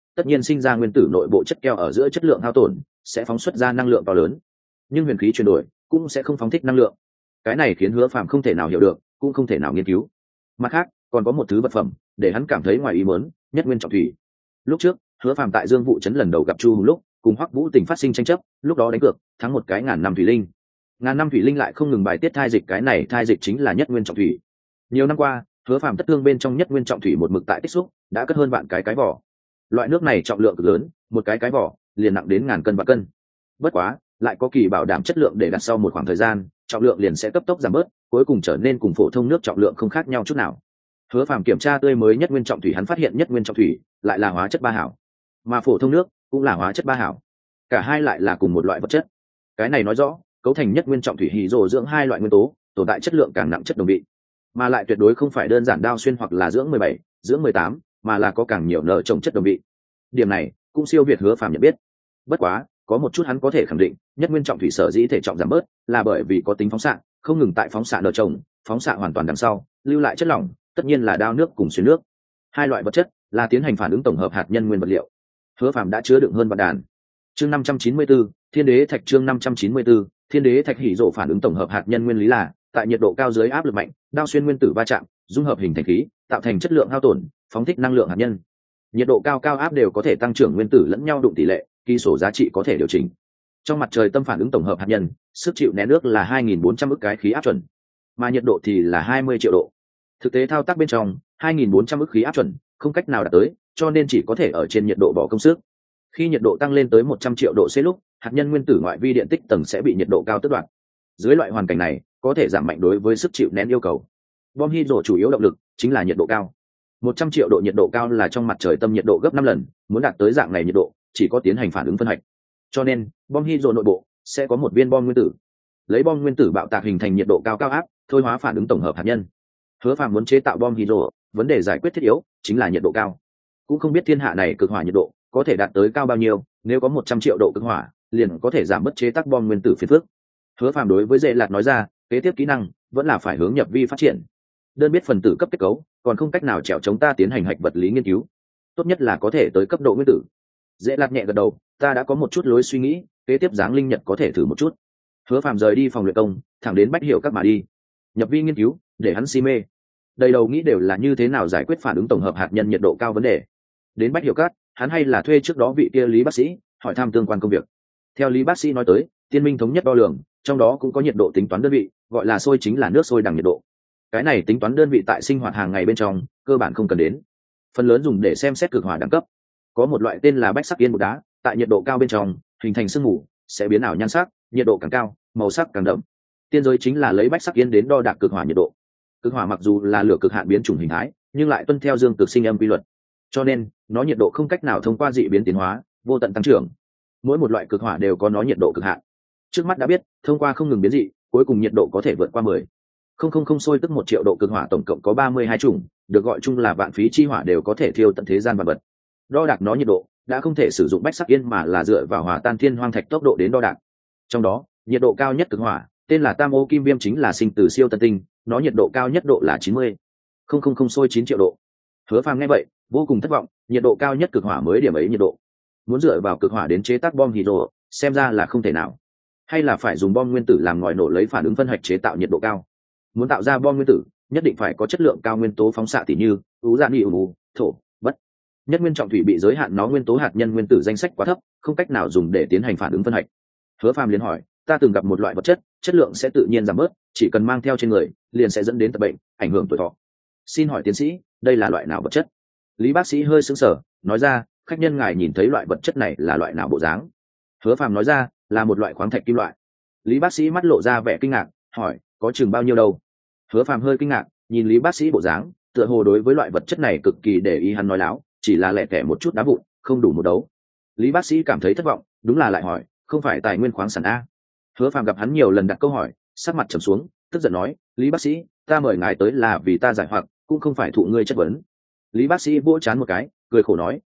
tất nhiên sinh ra nguyên tử nội bộ chất keo ở giữa chất lượng hao tổn sẽ phóng xuất ra năng lượng to lớn, nhưng huyền khí chuyển đổi cũng sẽ không phóng thích năng lượng. Cái này khiến Hứa Phàm không thể nào hiểu được, cũng không thể nào nghiên cứu. Mặt khác còn có một thứ vật phẩm để hắn cảm thấy ngoài ý muốn, nhất nguyên trọng thủy. Lúc trước Hứa Phàm tại Dương Vụ trấn lần đầu gặp Chu Hùng lúc, cùng Hoắc Vũ Tình phát sinh tranh chấp, lúc đó đánh cược thắng một cái ngàn năm thủy linh. Ngàn năm thủy linh lại không ngừng bài tiết thai dịch, cái này thai dịch chính là nhất nguyên trọng thủy. Nhiều năm qua Hứa Phàm tất thương bên trong nhất nguyên trọng thủy một mực tại tích xúc, đã cất hơn vạn cái vỏ. Loại nước này trọng lượng cực lớn, một cái vỏ liền nặng đến ngàn cân và cân. Bất quá lại có kỳ bảo đảm chất lượng để đặt sau một khoảng thời gian, trọng lượng liền sẽ cấp tốc giảm bớt, cuối cùng trở nên cùng phổ thông nước trọng lượng không khác nhau chút nào. Hứa Phàm kiểm tra tươi mới nhất nguyên trọng thủy, hắn phát hiện nhất nguyên trọng thủy lại là hóa chất ba hảo, mà phổ thông nước cũng là hóa chất ba hảo, cả hai lại là cùng một loại vật chất. Cái này nói rõ cấu thành nhất nguyên trọng thủy hỉ rồ dưỡng hai loại nguyên tố tồn tại chất lượng càng nặng chất đồng vị, mà lại tuyệt đối không phải đơn giản đao xuyên hoặc là dưỡng 17, dưỡng 18, mà là có càng nhiều nợ trồng chất đồng vị. Điểm này cũng siêu việt Hứa Phàm nhận biết. Bất quá có một chút hắn có thể khẳng định, nhất nguyên trọng thủy sở dĩ thể trọng giảm bớt là bởi vì có tính phóng xạ, không ngừng tại phóng xạ nợ trồng, phóng xạ hoàn toàn đằng sau lưu lại chất lỏng, tất nhiên là đao nước cùng xuyên nước. Hai loại vật chất là tiến hành phản ứng tổng hợp hạt nhân nguyên vật liệu. Hứa Phàm đã chứa đựng hơn vạn đàn. Chương 594, Thiên Đế Thạch. Chương 594, Thiên Đế Thạch. Hỉ rộ phản ứng tổng hợp hạt nhân nguyên lý là tại nhiệt độ cao dưới áp lực mạnh, đao xuyên nguyên tử va chạm, dung hợp hình thành khí, tạo thành chất lượng hao tổn, phóng thích năng lượng hạt nhân. Nhiệt độ cao cao áp đều có thể tăng trưởng nguyên tử lẫn nhau đụng tỷ lệ, kỳ số giá trị có thể điều chỉnh. Trong mặt trời tâm phản ứng tổng hợp hạt nhân, sức chịu nén nước là 2.400 ức cái khí áp chuẩn, mà nhiệt độ thì là 20 triệu độ. Thực tế thao tác bên trong 2.400 ức khí áp chuẩn không cách nào đạt tới, cho nên chỉ có thể ở trên nhiệt độ bỏ công sức. Khi nhiệt độ tăng lên tới 100 triệu độ C lúc, hạt nhân nguyên tử ngoại vi điện tích tầng sẽ bị nhiệt độ cao tước đoạt. Dưới loại hoàn cảnh này, có thể giảm mạnh đối với sức chịu nén yêu cầu. Bom hydro chủ yếu động lực chính là nhiệt độ cao. 100 triệu độ nhiệt độ cao là trong mặt trời tâm nhiệt độ gấp 5 lần, muốn đạt tới dạng này nhiệt độ, chỉ có tiến hành phản ứng phân hạch. Cho nên, bom hydro nội bộ sẽ có một viên bom nguyên tử. Lấy bom nguyên tử bạo tạc hình thành nhiệt độ cao cao áp, thôi hóa phản ứng tổng hợp hạt nhân. Hứa Phàm muốn chế tạo bom hydro, vấn đề giải quyết thiết yếu chính là nhiệt độ cao. Cũng không biết thiên hạ này cực hỏa nhiệt độ có thể đạt tới cao bao nhiêu, nếu có 100 triệu độ cực hỏa, liền có thể giảm bớt chế tác bom nguyên tử phiền phức. Hứa Phàm đối với Dệ Lạt nói ra, kế tiếp kỹ năng vẫn là phải hướng nhập vi phát triển. Đơn biết phần tử cấp kết cấu, còn không cách nào trèo chống ta tiến hành hạch vật lý nghiên cứu. Tốt nhất là có thể tới cấp độ nguyên tử. Dễ Lạt nhẹ gật đầu, ta đã có một chút lối suy nghĩ, kế tiếp giáng linh nhật có thể thử một chút. Hứa Phàm rời đi phòng luyện công, thẳng đến Bách Hiểu Các mà đi. Nhập vi nghiên cứu, để hắn si mê. Đầy đầu nghĩ đều là như thế nào giải quyết phản ứng tổng hợp hạt nhân nhiệt độ cao vấn đề. Đến Bách Hiểu Các, hắn hay là thuê trước đó vị kia Lý bác sĩ, hỏi thăm tương quan công việc. Theo Lý bác sĩ nói tới, tiên minh thống nhất đo lường, trong đó cũng có nhiệt độ tính toán đơn vị, gọi là sôi chính là nước sôi đằng nhiệt độ. Cái này tính toán đơn vị tại sinh hoạt hàng ngày bên trong cơ bản không cần đến, phần lớn dùng để xem xét cực hỏa đẳng cấp. Có một loại tên là bách sắc yên bột đá, tại nhiệt độ cao bên trong hình thành sương mù, sẽ biến ảo nhan sắc, nhiệt độ càng cao màu sắc càng đậm. Tiên giới chính là lấy bách sắc yên đến đo đạc cực hỏa nhiệt độ. Cực hỏa mặc dù là lửa cực hạn biến chủng hình thái, nhưng lại tuân theo dương cực sinh âm quy luật, cho nên nó nhiệt độ không cách nào thông qua dị biến tiến hóa, vô tận tăng trưởng. Mỗi một loại cực hỏa đều có nó nhiệt độ cực hạn. Trước mắt đã biết, thông qua không ngừng biến dị, cuối cùng nhiệt độ có thể vượt qua 10 không sôi tức 1 triệu độ cực hỏa, tổng cộng có 32 chủng, được gọi chung là vạn phí chi hỏa, đều có thể thiêu tận thế gian vạn vật. Đo đạc nó nhiệt độ đã không thể sử dụng bách sắc yên, mà là dựa vào hỏa tan thiên hoang thạch tốc độ đến đo đạc. Trong đó nhiệt độ cao nhất cực hỏa tên là tam ô kim viêm, chính là sinh từ siêu tân tinh, nó nhiệt độ cao nhất độ là 90 không sôi 9 triệu độ. Hứa Phàm nghe vậy vô cùng thất vọng, nhiệt độ cao nhất cực hỏa mới điểm ấy nhiệt độ, muốn dựa vào cực hỏa đến chế tác bom hydro xem ra là không thể nào, hay là phải dùng bom nguyên tử làm ngòi nổ, lấy phản ứng phân hạch chế tạo nhiệt độ cao. Muốn tạo ra bom nguyên tử nhất định phải có chất lượng cao nguyên tố phóng xạ, tỉ như ú dạ ni ủ thổ bất. Nhất nguyên trọng thủy bị giới hạn, nó nguyên tố hạt nhân nguyên tử danh sách quá thấp, không cách nào dùng để tiến hành phản ứng phân hạch. Hứa Phàm liền hỏi, ta từng gặp một loại vật chất, chất lượng sẽ tự nhiên giảm bớt, chỉ cần mang theo trên người liền sẽ dẫn đến tật bệnh, ảnh hưởng tuổi thọ. Xin hỏi tiến sĩ, đây là loại nào vật chất? Lý bác sĩ hơi sững sờ, nói ra, khách nhân ngài nhìn thấy loại vật chất này là loại nào bộ dáng? Hứa Phàm nói ra, là một loại khoáng thạch kim loại. Lý bác sĩ mắt lộ ra vẻ kinh ngạc, hỏi, có chừng bao nhiêu đâu? Hứa Phàm hơi kinh ngạc, nhìn Lý bác sĩ bộ dáng, tựa hồ đối với loại vật chất này cực kỳ để ý. Hắn nói láo, chỉ là lẻ tẻ một chút đá vụn, không đủ một đấu. Lý bác sĩ cảm thấy thất vọng, đúng là lại hỏi, không phải tài nguyên khoáng sản a? Hứa Phàm gặp hắn nhiều lần đặt câu hỏi, sắc mặt trầm xuống, tức giận nói, Lý bác sĩ, ta mời ngài tới là vì ta giải hoặc, cũng không phải thụ ngươi chất vấn. Lý bác sĩ vỗ trán một cái, cười khổ nói,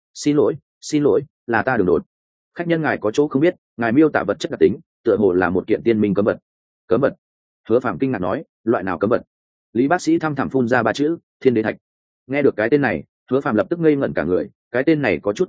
xin lỗi, là ta đường đột. Khách nhân ngài có chỗ không biết, ngài miêu tả vật chất đặc tính tựa hồ là một kiện tiên minh cấm vật. Cấm vật? Hứa Phàm kinh ngạc nói, loại nào cấm vật? Lý bác sĩ thăm thẳm phun ra 3 chữ, Thiên Đế Thạch. Nghe được cái tên này, Hứa Phàm lập tức ngây ngẩn cả người, cái tên này có chút quen thuộc,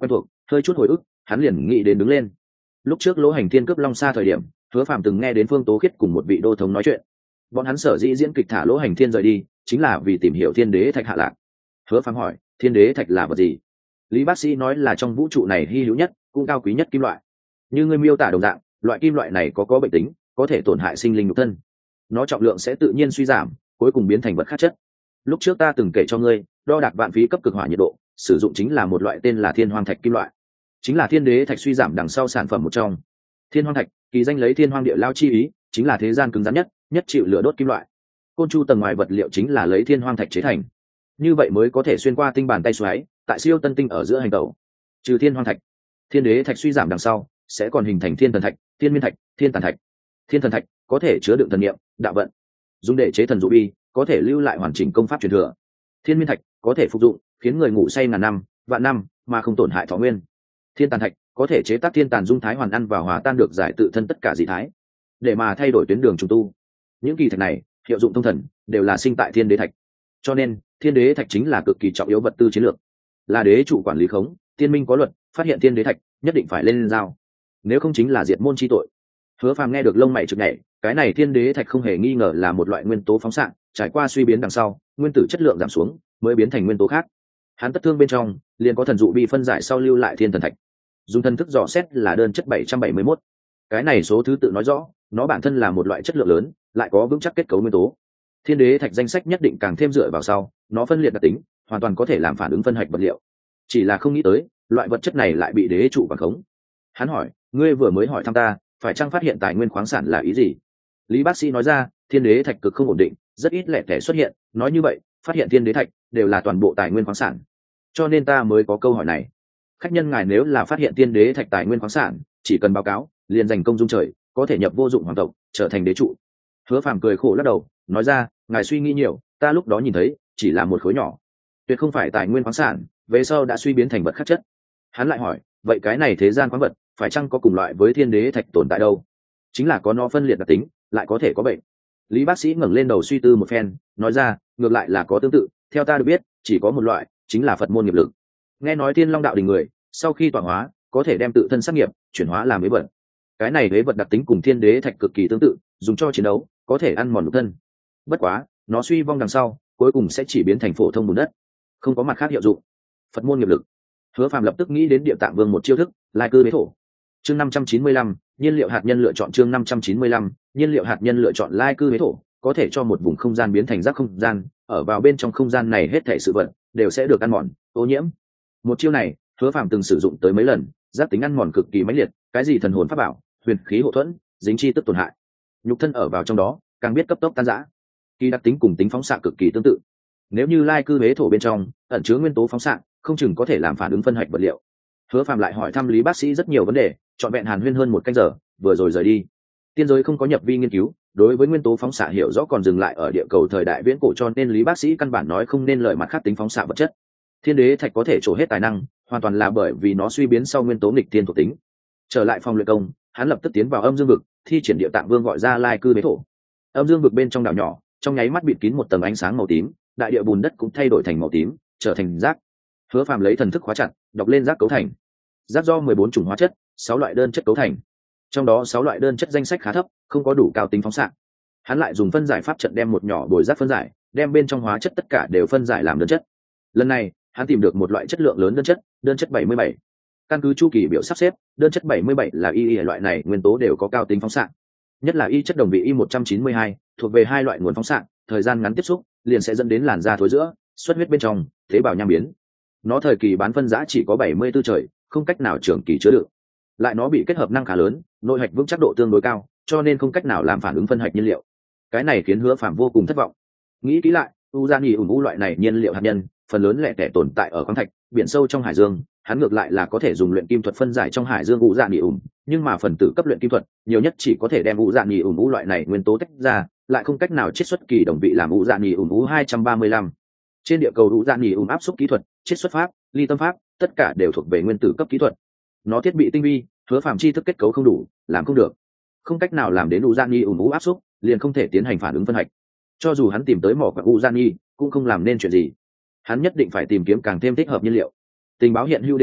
hơi chút hồi ức hắn liền nghĩ đến đứng lên. Lúc trước Lỗ Hành Thiên cướp Long Sa thời điểm, Hứa Phàm từng nghe đến Phương Tố Khiết cùng một vị đô thống nói chuyện. Bọn hắn sở dĩ diễn kịch thả Lỗ Hành Thiên rời đi, chính là vì tìm hiểu Thiên Đế Thạch hạ lạc. Hứa Phàm hỏi, Thiên Đế Thạch là vật gì? Lý bác sĩ nói là trong vũ trụ này hy hữu nhất, cũng cao quý nhất kim loại. Như ngươi miêu tả đồng dạng, loại kim loại này có bệnh tính, có thể tổn hại sinh linh nhục thân. Nó trọng lượng sẽ tự nhiên suy giảm, cuối cùng biến thành vật khác chất. Lúc trước ta từng kể cho ngươi, đo đạc vạn phí cấp cực hỏa nhiệt độ, sử dụng chính là một loại tên là Thiên Hoang Thạch kim loại, chính là Thiên Đế Thạch suy giảm đằng sau sản phẩm một trong. Thiên Hoang Thạch, kỳ danh lấy Thiên Hoang địa lao chi ý, chính là thế gian cứng rắn nhất chịu lửa đốt kim loại. Côn chu tầng ngoài vật liệu chính là lấy Thiên Hoang Thạch chế thành, như vậy mới có thể xuyên qua tinh bàn tay xoáy, tại siêu tân tinh ở giữa hành tẩu. Trừ Thiên Hoang Thạch, Thiên Đế Thạch suy giảm đằng sau sẽ còn hình thành Thiên Thần Thạch, Thiên Miên Thạch, Thiên Tàn Thạch. Thiên Thần Thạch có thể chứa đựng thần niệm, đạo vận, dùng để chế thần dụ bi, có thể lưu lại hoàn chỉnh công pháp truyền thừa. Thiên Miên Thạch có thể phục dụng, khiến người ngủ say ngàn năm, vạn năm mà không tổn hại thọ nguyên. Thiên Tàn Thạch có thể chế tác thiên tàn dung thái hoàn ăn và hòa tan được giải tự thân tất cả dị thái, để mà thay đổi tuyến đường trùng tu. Những kỳ thạch này hiệu dụng thông thần, đều là sinh tại Thiên Đế Thạch, cho nên Thiên Đế Thạch chính là cực kỳ trọng yếu vật tư chiến lược, là đế chủ quản lý khống. Tiên minh có luật, phát hiện Thiên Đế Thạch nhất định phải lên giao, nếu không chính là diệt môn chi tội. Hứa Phàm nghe được lông mày chực nhảy, cái này Thiên Đế Thạch không hề nghi ngờ là một loại nguyên tố phóng xạ, trải qua suy biến đằng sau, nguyên tử chất lượng giảm xuống, mới biến thành nguyên tố khác. Hắn tất thương bên trong liền có thần dụ bị phân giải sau lưu lại Thiên Thần Thạch, dùng thân thức dò xét là đơn chất 771. Cái này số thứ tự nói rõ, nó bản thân là một loại chất lượng lớn, lại có vững chắc kết cấu nguyên tố. Thiên Đế Thạch danh sách nhất định càng thêm dựa vào sau, nó phân liệt đặc tính, hoàn toàn có thể làm phản ứng phân hạch vật liệu. Chỉ là không nghĩ tới, loại vật chất này lại bị đế chủ quản khống. Hắn hỏi, ngươi vừa mới hỏi thăm ta, phải chăng phát hiện tài nguyên khoáng sản là ý gì? Lý bác sĩ nói ra, Thiên Đế Thạch cực không ổn định, rất ít lẻ tẻ xuất hiện, nói như vậy, phát hiện Thiên Đế Thạch đều là toàn bộ tài nguyên khoáng sản. Cho nên ta mới có câu hỏi này. Khách nhân ngài nếu là phát hiện Thiên Đế Thạch tài nguyên khoáng sản, chỉ cần báo cáo, liền giành công dung trời, có thể nhập vô dụng hoàng tộc, trở thành đế trụ. Hứa Phàm cười khổ lắc đầu, nói ra, ngài suy nghĩ nhiều, ta lúc đó nhìn thấy chỉ là một khối nhỏ, tuyệt không phải tài nguyên khoáng sản, về sau đã suy biến thành vật khác chất. Hắn lại hỏi, vậy cái này thế gian khoáng vật phải chăng có cùng loại với Thiên Đế Thạch tồn tại đâu? Chính là có nó phân liệt đặc tính, lại có thể có bệnh. Lý bác sĩ ngẩng lên đầu suy tư một phen, nói ra, ngược lại là có tương tự, theo ta được biết chỉ có một loại, chính là Phật môn nghiệp lực. Nghe nói Thiên Long đạo đình người sau khi tọa hóa, có thể đem tự thân sát nghiệp chuyển hóa làm ế vật. Cái này ế vật đặc tính cùng Thiên Đế Thạch cực kỳ tương tự, dùng cho chiến đấu, có thể ăn mòn nhục thân. Bất quá nó suy vong đằng sau, cuối cùng sẽ chỉ biến thành phổ thông bùn đất, không có mặt khác hiệu dụng. Phật môn nghiệp lực. Hứa Phàm lập tức nghĩ đến Địa Tạng Vương một chiêu thức, lai cư bế thổ. Chương 595, nhiên liệu hạt nhân lựa chọn. Chương 595, nhiên liệu hạt nhân lựa chọn lai cư bế thổ, có thể cho một vùng không gian biến thành giác không gian, ở vào bên trong không gian này hết thảy sự vật đều sẽ được ăn mòn, ô nhiễm. Một chiêu này, Hứa Phàm từng sử dụng tới mấy lần, giác tính ăn mòn cực kỳ mãnh liệt, cái gì thần hồn pháp bảo, huyền khí hộ thuẫn, dính chi tức tổn hại. Nhục thân ở vào trong đó, càng biết cấp tốc tan rã. Kỳ đặc tính cùng tính phóng xạ cực kỳ tương tự. Nếu như lai cư bế thổ bên trong ẩn chứa nguyên tố phóng xạ, không chừng có thể làm phản ứng phân hạch vật liệu. Hứa Phàm lại hỏi thăm Lý bác sĩ rất nhiều vấn đề, trọn vẹn hàn huyên hơn một canh giờ, vừa rồi rời đi. Tiên giới không có nhập vi nghiên cứu, đối với nguyên tố phóng xạ hiểu rõ còn dừng lại ở địa cầu thời đại viễn cổ, cho nên Lý bác sĩ căn bản nói không nên lời mặt khác tính phóng xạ vật chất. Thiên Đế Thạch có thể trổ hết tài năng, hoàn toàn là bởi vì nó suy biến sau nguyên tố nghịch thiên thuộc tính. Trở lại phòng luyện công, hắn lập tức tiến vào âm dương vực, thi triển Địa Tạng Vương gọi ra lai cư bế thổ. Âm dương vực bên trong đảo nhỏ, trong nháy mắt bịt kín một tầng ánh sáng màu tím, đại địa bùn đất cũng thay đổi thành màu tím, trở thành rác. Hứa Phàm lấy thần thức khóa chặt, đọc lên rác cấu thành. Rác do 14 chủng hóa chất, 6 loại đơn chất cấu thành. Trong đó 6 loại đơn chất danh sách khá thấp, không có đủ cao tính phóng xạ. Hắn lại dùng phân giải pháp trận đem một nhỏ bồi rác phân giải, đem bên trong hóa chất tất cả đều phân giải làm đơn chất. Lần này, hắn tìm được một loại chất lượng lớn đơn chất 77. Căn cứ chu kỳ biểu sắp xếp, đơn chất 77 là y loại này nguyên tố đều có cao tính phóng xạ. Nhất là y chất đồng vị Y192, thuộc về hai loại nguồn phóng xạ, thời gian ngắn tiếp xúc liền sẽ dẫn đến làn da thối rữa, xuất huyết bên trong, tế bào nham biến. Nó thời kỳ bán phân giá chỉ có 74 trời, không cách nào trường kỳ chứa đựng. Lại nó bị kết hợp năng khá lớn, nội hạch vững chắc độ tương đối cao, cho nên không cách nào làm phản ứng phân hạch nhiên liệu. Cái này khiến Hứa Phàm vô cùng thất vọng. Nghĩ kỹ lại, urani ủng loại này nhiên liệu hạt nhân, phần lớn lẻ tẻ tồn tại ở khoáng thạch, biển sâu trong hải dương, hắn ngược lại là có thể dùng luyện kim thuật phân giải trong hải dương urani nhưng mà phần tử cấp luyện kim thuật, nhiều nhất chỉ có thể đem urani loại này nguyên tố tách ra, lại không cách nào chiết xuất kỳ đồng vị làm urani 235. Trên địa cầu urani áp xúc kỹ thuật, chiết xuất pháp, ly tâm pháp, tất cả đều thuộc về nguyên tử cấp kỹ thuật. Nó thiết bị tinh vi, Hứa Phàm tri thức kết cấu không đủ, làm không được, không cách nào làm đến urani áp xúc, liền không thể tiến hành phản ứng phân hạch. Cho dù hắn tìm tới mỏ quặng urani, cũng không làm nên chuyện gì. Hắn nhất định phải tìm kiếm càng thêm thích hợp nhiên liệu. Tình báo hiện hữu đến xem,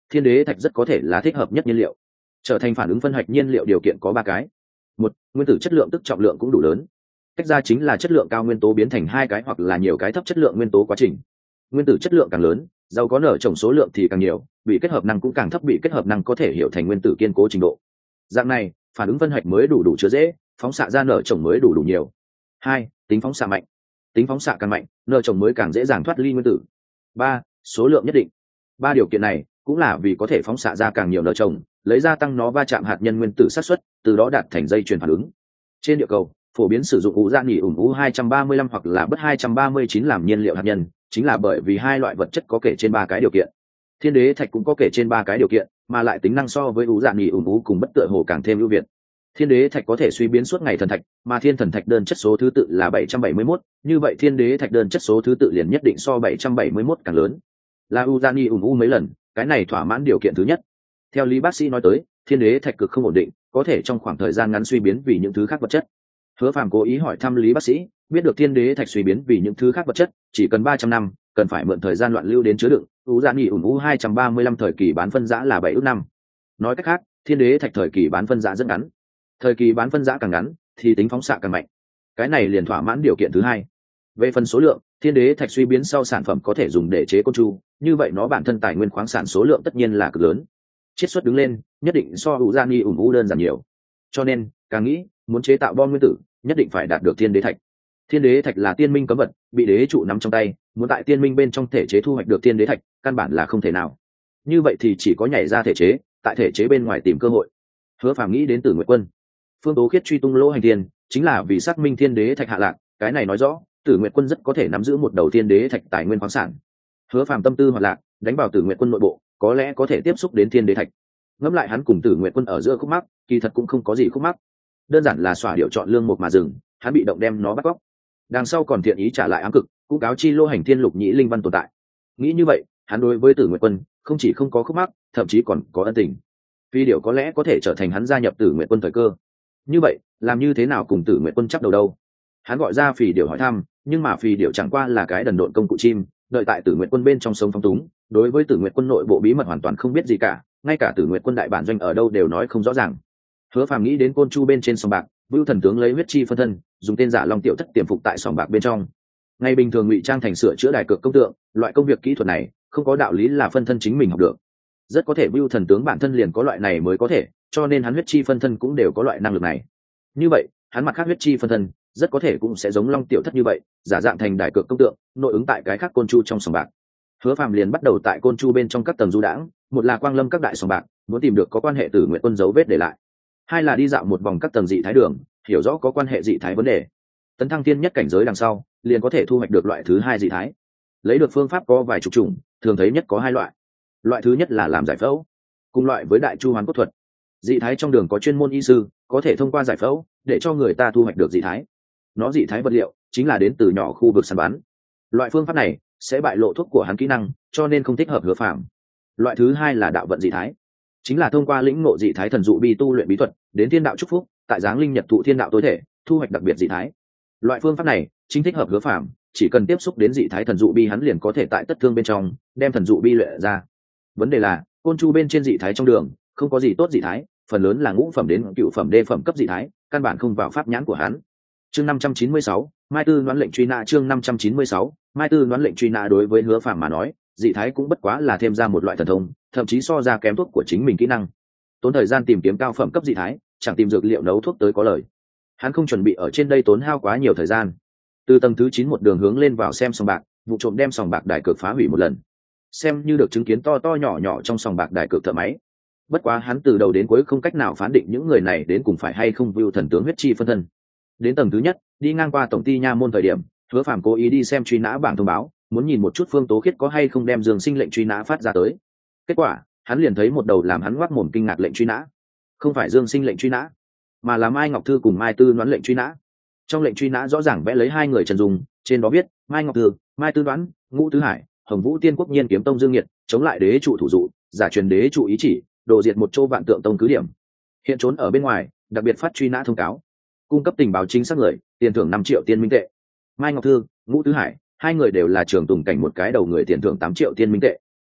thiên đế thạch rất có thể là thích hợp nhất nhiên liệu. Trở thành phản ứng phân hạch nhiên liệu điều kiện có 3 cái. Một, nguyên tử chất lượng tức trọng lượng cũng đủ lớn. Cách ra chính là chất lượng cao nguyên tố biến thành 2 cái hoặc là nhiều cái thấp chất lượng nguyên tố quá trình. Nguyên tử chất lượng càng lớn, giàu có nở trồng số lượng thì càng nhiều, bị kết hợp năng cũng càng thấp, bị kết hợp năng có thể hiểu thành nguyên tử kiên cố trình độ. Dạng này, phản ứng phân hạch mới đủ chứa dễ, phóng xạ ra nở trồng mới đủ nhiều. 2, tính phóng xạ mạnh. Tính phóng xạ càng mạnh, nở trồng mới càng dễ dàng thoát ly nguyên tử. 3, số lượng nhất định. 3 điều kiện này cũng là vì có thể phóng xạ ra càng nhiều nở trồng, lấy ra tăng nó va chạm hạt nhân nguyên tử xác suất, từ đó đạt thành dây chuyền phản ứng. Trên địa cầu, phổ biến sử dụng urani U235 hoặc là bất 239 làm nhiên liệu hạt nhân, chính là bởi vì 2 loại vật chất có kể trên 3 cái điều kiện. Thiên đế thạch cũng có kể trên 3 cái điều kiện, mà lại tính năng so với urani cùng bất tựa hồ càng thêm ưu việt. Thiên đế thạch có thể suy biến suốt ngày thần thạch, mà thiên thần thạch đơn chất số thứ tự là 771, như vậy thiên đế thạch đơn chất số thứ tự liền nhất định so 771 càng lớn. Là urani mấy lần, cái này thỏa mãn điều kiện thứ nhất. Theo lý bác sĩ nói tới, thiên đế thạch cực không ổn định, có thể trong khoảng thời gian ngắn suy biến vì những thứ khác vật chất. Hứa Phàm cố ý hỏi thăm lý bác sĩ, biết được thiên đế thạch suy biến vì những thứ khác vật chất chỉ cần 300 năm, cần phải mượn thời gian loạn lưu đến chứa đựng. Urani U235 thời kỳ bán phân rã là 7 ức năm. Nói cách khác, thiên đế thạch thời kỳ bán phân rã rất ngắn. Thời kỳ bán phân rã càng ngắn thì tính phóng xạ càng mạnh. Cái này liền thỏa mãn điều kiện thứ hai. Về phần số lượng, thiên đế thạch suy biến sau sản phẩm có thể dùng để chế côn tru, như vậy nó bản thân tài nguyên khoáng sản số lượng tất nhiên là cực lớn. Chiết xuất đứng lên, nhất định so urani đơn giản nhiều. Cho nên, càng nghĩ, muốn chế tạo bom nguyên tử, nhất định phải đạt được thiên đế thạch. Thiên đế thạch là tiên minh cấm vật, bị đế trụ nắm trong tay, muốn tại tiên minh bên trong thể chế thu hoạch được thiên đế thạch, căn bản là không thể nào. Như vậy thì chỉ có nhảy ra thể chế, tại thể chế bên ngoài tìm cơ hội. Hứa Phàm nghĩ đến Tử Nguyệt Quân. Phương Tố Khiết truy tung Lỗ Hành Thiên, chính là vì xác minh thiên đế thạch hạ lạc, cái này nói rõ, Tử Nguyệt Quân rất có thể nắm giữ một đầu thiên đế thạch tài nguyên khoáng sản. Hứa Phàm tâm tư hoạt lạc, đánh vào Tử Nguyệt Quân nội bộ, có lẽ có thể tiếp xúc đến thiên đế thạch. Ngẫm lại hắn cùng Tử Nguyệt Quân ở giữa khúc mắc, kỳ thật cũng không có gì khúc mắc. Đơn giản là xỏa điệu chọn lương một mà dừng, hắn bị động đem nó bắt cóc. Đằng sau còn thiện ý trả lại ám cực, cũng cáo chi Lô Hành Thiên Lục Nhĩ Linh Văn tồn tại. Nghĩ như vậy, hắn đối với Tử Nguyệt Quân không chỉ không có khúc mắc, thậm chí còn có ân tình. Phi điệu có lẽ có thể trở thành hắn gia nhập Tử Nguyệt Quân thời cơ. Như vậy, làm như thế nào cùng Tử Nguyệt Quân chấp đầu đâu? Hắn gọi ra Phì điệu hỏi thăm, nhưng mà Phì điệu chẳng qua là cái đần độn công cụ chim, đợi tại Tử Nguyệt Quân bên trong sống phóng túng, đối với Tử Nguyệt Quân nội bộ bí mật hoàn toàn không biết gì cả, ngay cả Tử Nguyệt Quân đại bản doanh ở đâu đều nói không rõ ràng. Hứa Phàm nghĩ đến côn chu bên trên sòng bạc, Vưu Thần tướng lấy huyết chi phân thân, dùng tên giả Long Tiểu Thất tiềm phục tại sòng bạc bên trong. Ngày bình thường ngụy trang thành sửa chữa đài cược công tượng, loại công việc kỹ thuật này không có đạo lý là phân thân chính mình học được. Rất có thể Vưu Thần tướng bản thân liền có loại này mới có thể, cho nên hắn huyết chi phân thân cũng đều có loại năng lực này. Như vậy, hắn mặt khác huyết chi phân thân, rất có thể cũng sẽ giống Long Tiểu Thất như vậy, giả dạng thành đài cược công tượng, nội ứng tại cái khác côn chu trong sòng bạc. Hứa Phàm liền bắt đầu tại côn chu bên trong các tầng du đãng, một là quang lâm các đại sòng bạc, muốn tìm được có quan hệ Tử Nguyệt Quân dấu vết để lại. Hai là đi dạo một vòng các tầng dị thái đường, hiểu rõ có quan hệ dị thái vấn đề. Tấn thăng tiên nhất cảnh giới đằng sau, liền có thể thu hoạch được loại thứ hai dị thái. Lấy được phương pháp có vài chục chủng, thường thấy nhất có 2 loại. Loại thứ nhất là làm giải phẫu, cùng loại với đại chu hoán cốt thuật. Dị thái trong đường có chuyên môn y sư, có thể thông qua giải phẫu để cho người ta thu hoạch được dị thái. Nó dị thái vật liệu chính là đến từ nhỏ khu vực săn bắn. Loại phương pháp này sẽ bại lộ thuốc của hắn kỹ năng, cho nên không thích hợp Hứa Phàm. Loại thứ hai là đạo vận dị thái, chính là thông qua lĩnh ngộ dị thái thần dụ bi tu luyện bí thuật, đến thiên đạo chúc phúc, tại giáng linh nhật thụ thiên đạo tối thể, thu hoạch đặc biệt dị thái. Loại phương pháp này chính thích hợp Hứa Phàm, chỉ cần tiếp xúc đến dị thái thần dụ bi hắn liền có thể tại tất thương bên trong đem thần dụ bi luyện ra. Vấn đề là côn chu bên trên dị thái trong đường không có gì tốt dị thái, phần lớn là ngũ phẩm đến cựu phẩm đê phẩm cấp dị thái, căn bản không vào pháp nhãn của hắn. Chương 596, Mai Tư đoán lệnh truy nã. Chương 596, Mai Tư đoán lệnh truy nã. Đối với Hứa Phàm mà nói, dị thái cũng bất quá là thêm ra một loại thần thông, thậm chí so ra kém thuốc của chính mình kỹ năng. Tốn thời gian tìm kiếm cao phẩm cấp dị thái, chẳng tìm dược liệu nấu thuốc tới có lời. Hắn không chuẩn bị ở trên đây tốn hao quá nhiều thời gian. Từ tầng thứ 9 một đường hướng lên vào xem sòng bạc, vụ trộm đem sòng bạc đài cược phá hủy một lần. Xem như được chứng kiến to to nhỏ nhỏ trong sòng bạc đài cược thợ máy. Bất quá hắn từ đầu đến cuối không cách nào phán định những người này đến cùng phải hay không Vưu Thần tướng huyết chi phân thân. Đến tầng thứ nhất, đi ngang qua tổng ty nha môn thời điểm, Hứa Phàm cố ý đi xem truy nã bảng thông báo, muốn nhìn một chút Phương Tố Khiết có hay không đem Dương Sinh lệnh truy nã phát ra tới. Kết quả, hắn liền thấy một đầu làm hắn ngoác mồm kinh ngạc lệnh truy nã. Không phải Dương Sinh lệnh truy nã, mà là Mai Ngọc Thư cùng Mai Tư đoán lệnh truy nã. Trong lệnh truy nã rõ ràng vẽ lấy 2 người trần dùng, trên đó viết Mai Ngọc Thư, Mai Tư đoán, Ngũ Tứ Hải, Hồng Vũ Tiên Quốc Nhiên Kiếm Tông Dương Nghiệt, chống lại đế trụ thủ dụ, giả truyền đế trụ ý chỉ, đồ diệt một châu vạn tượng tông cứ điểm. Hiện trốn ở bên ngoài, đặc biệt phát truy nã thông cáo, cung cấp tình báo chính xác người, tiền thưởng 5 triệu tiên minh tệ. Mai Ngọc Thư, Ngũ Tứ Hải, 2 người đều là trường tùng cảnh một cái đầu người, tiền thưởng 8 triệu tiên minh tệ.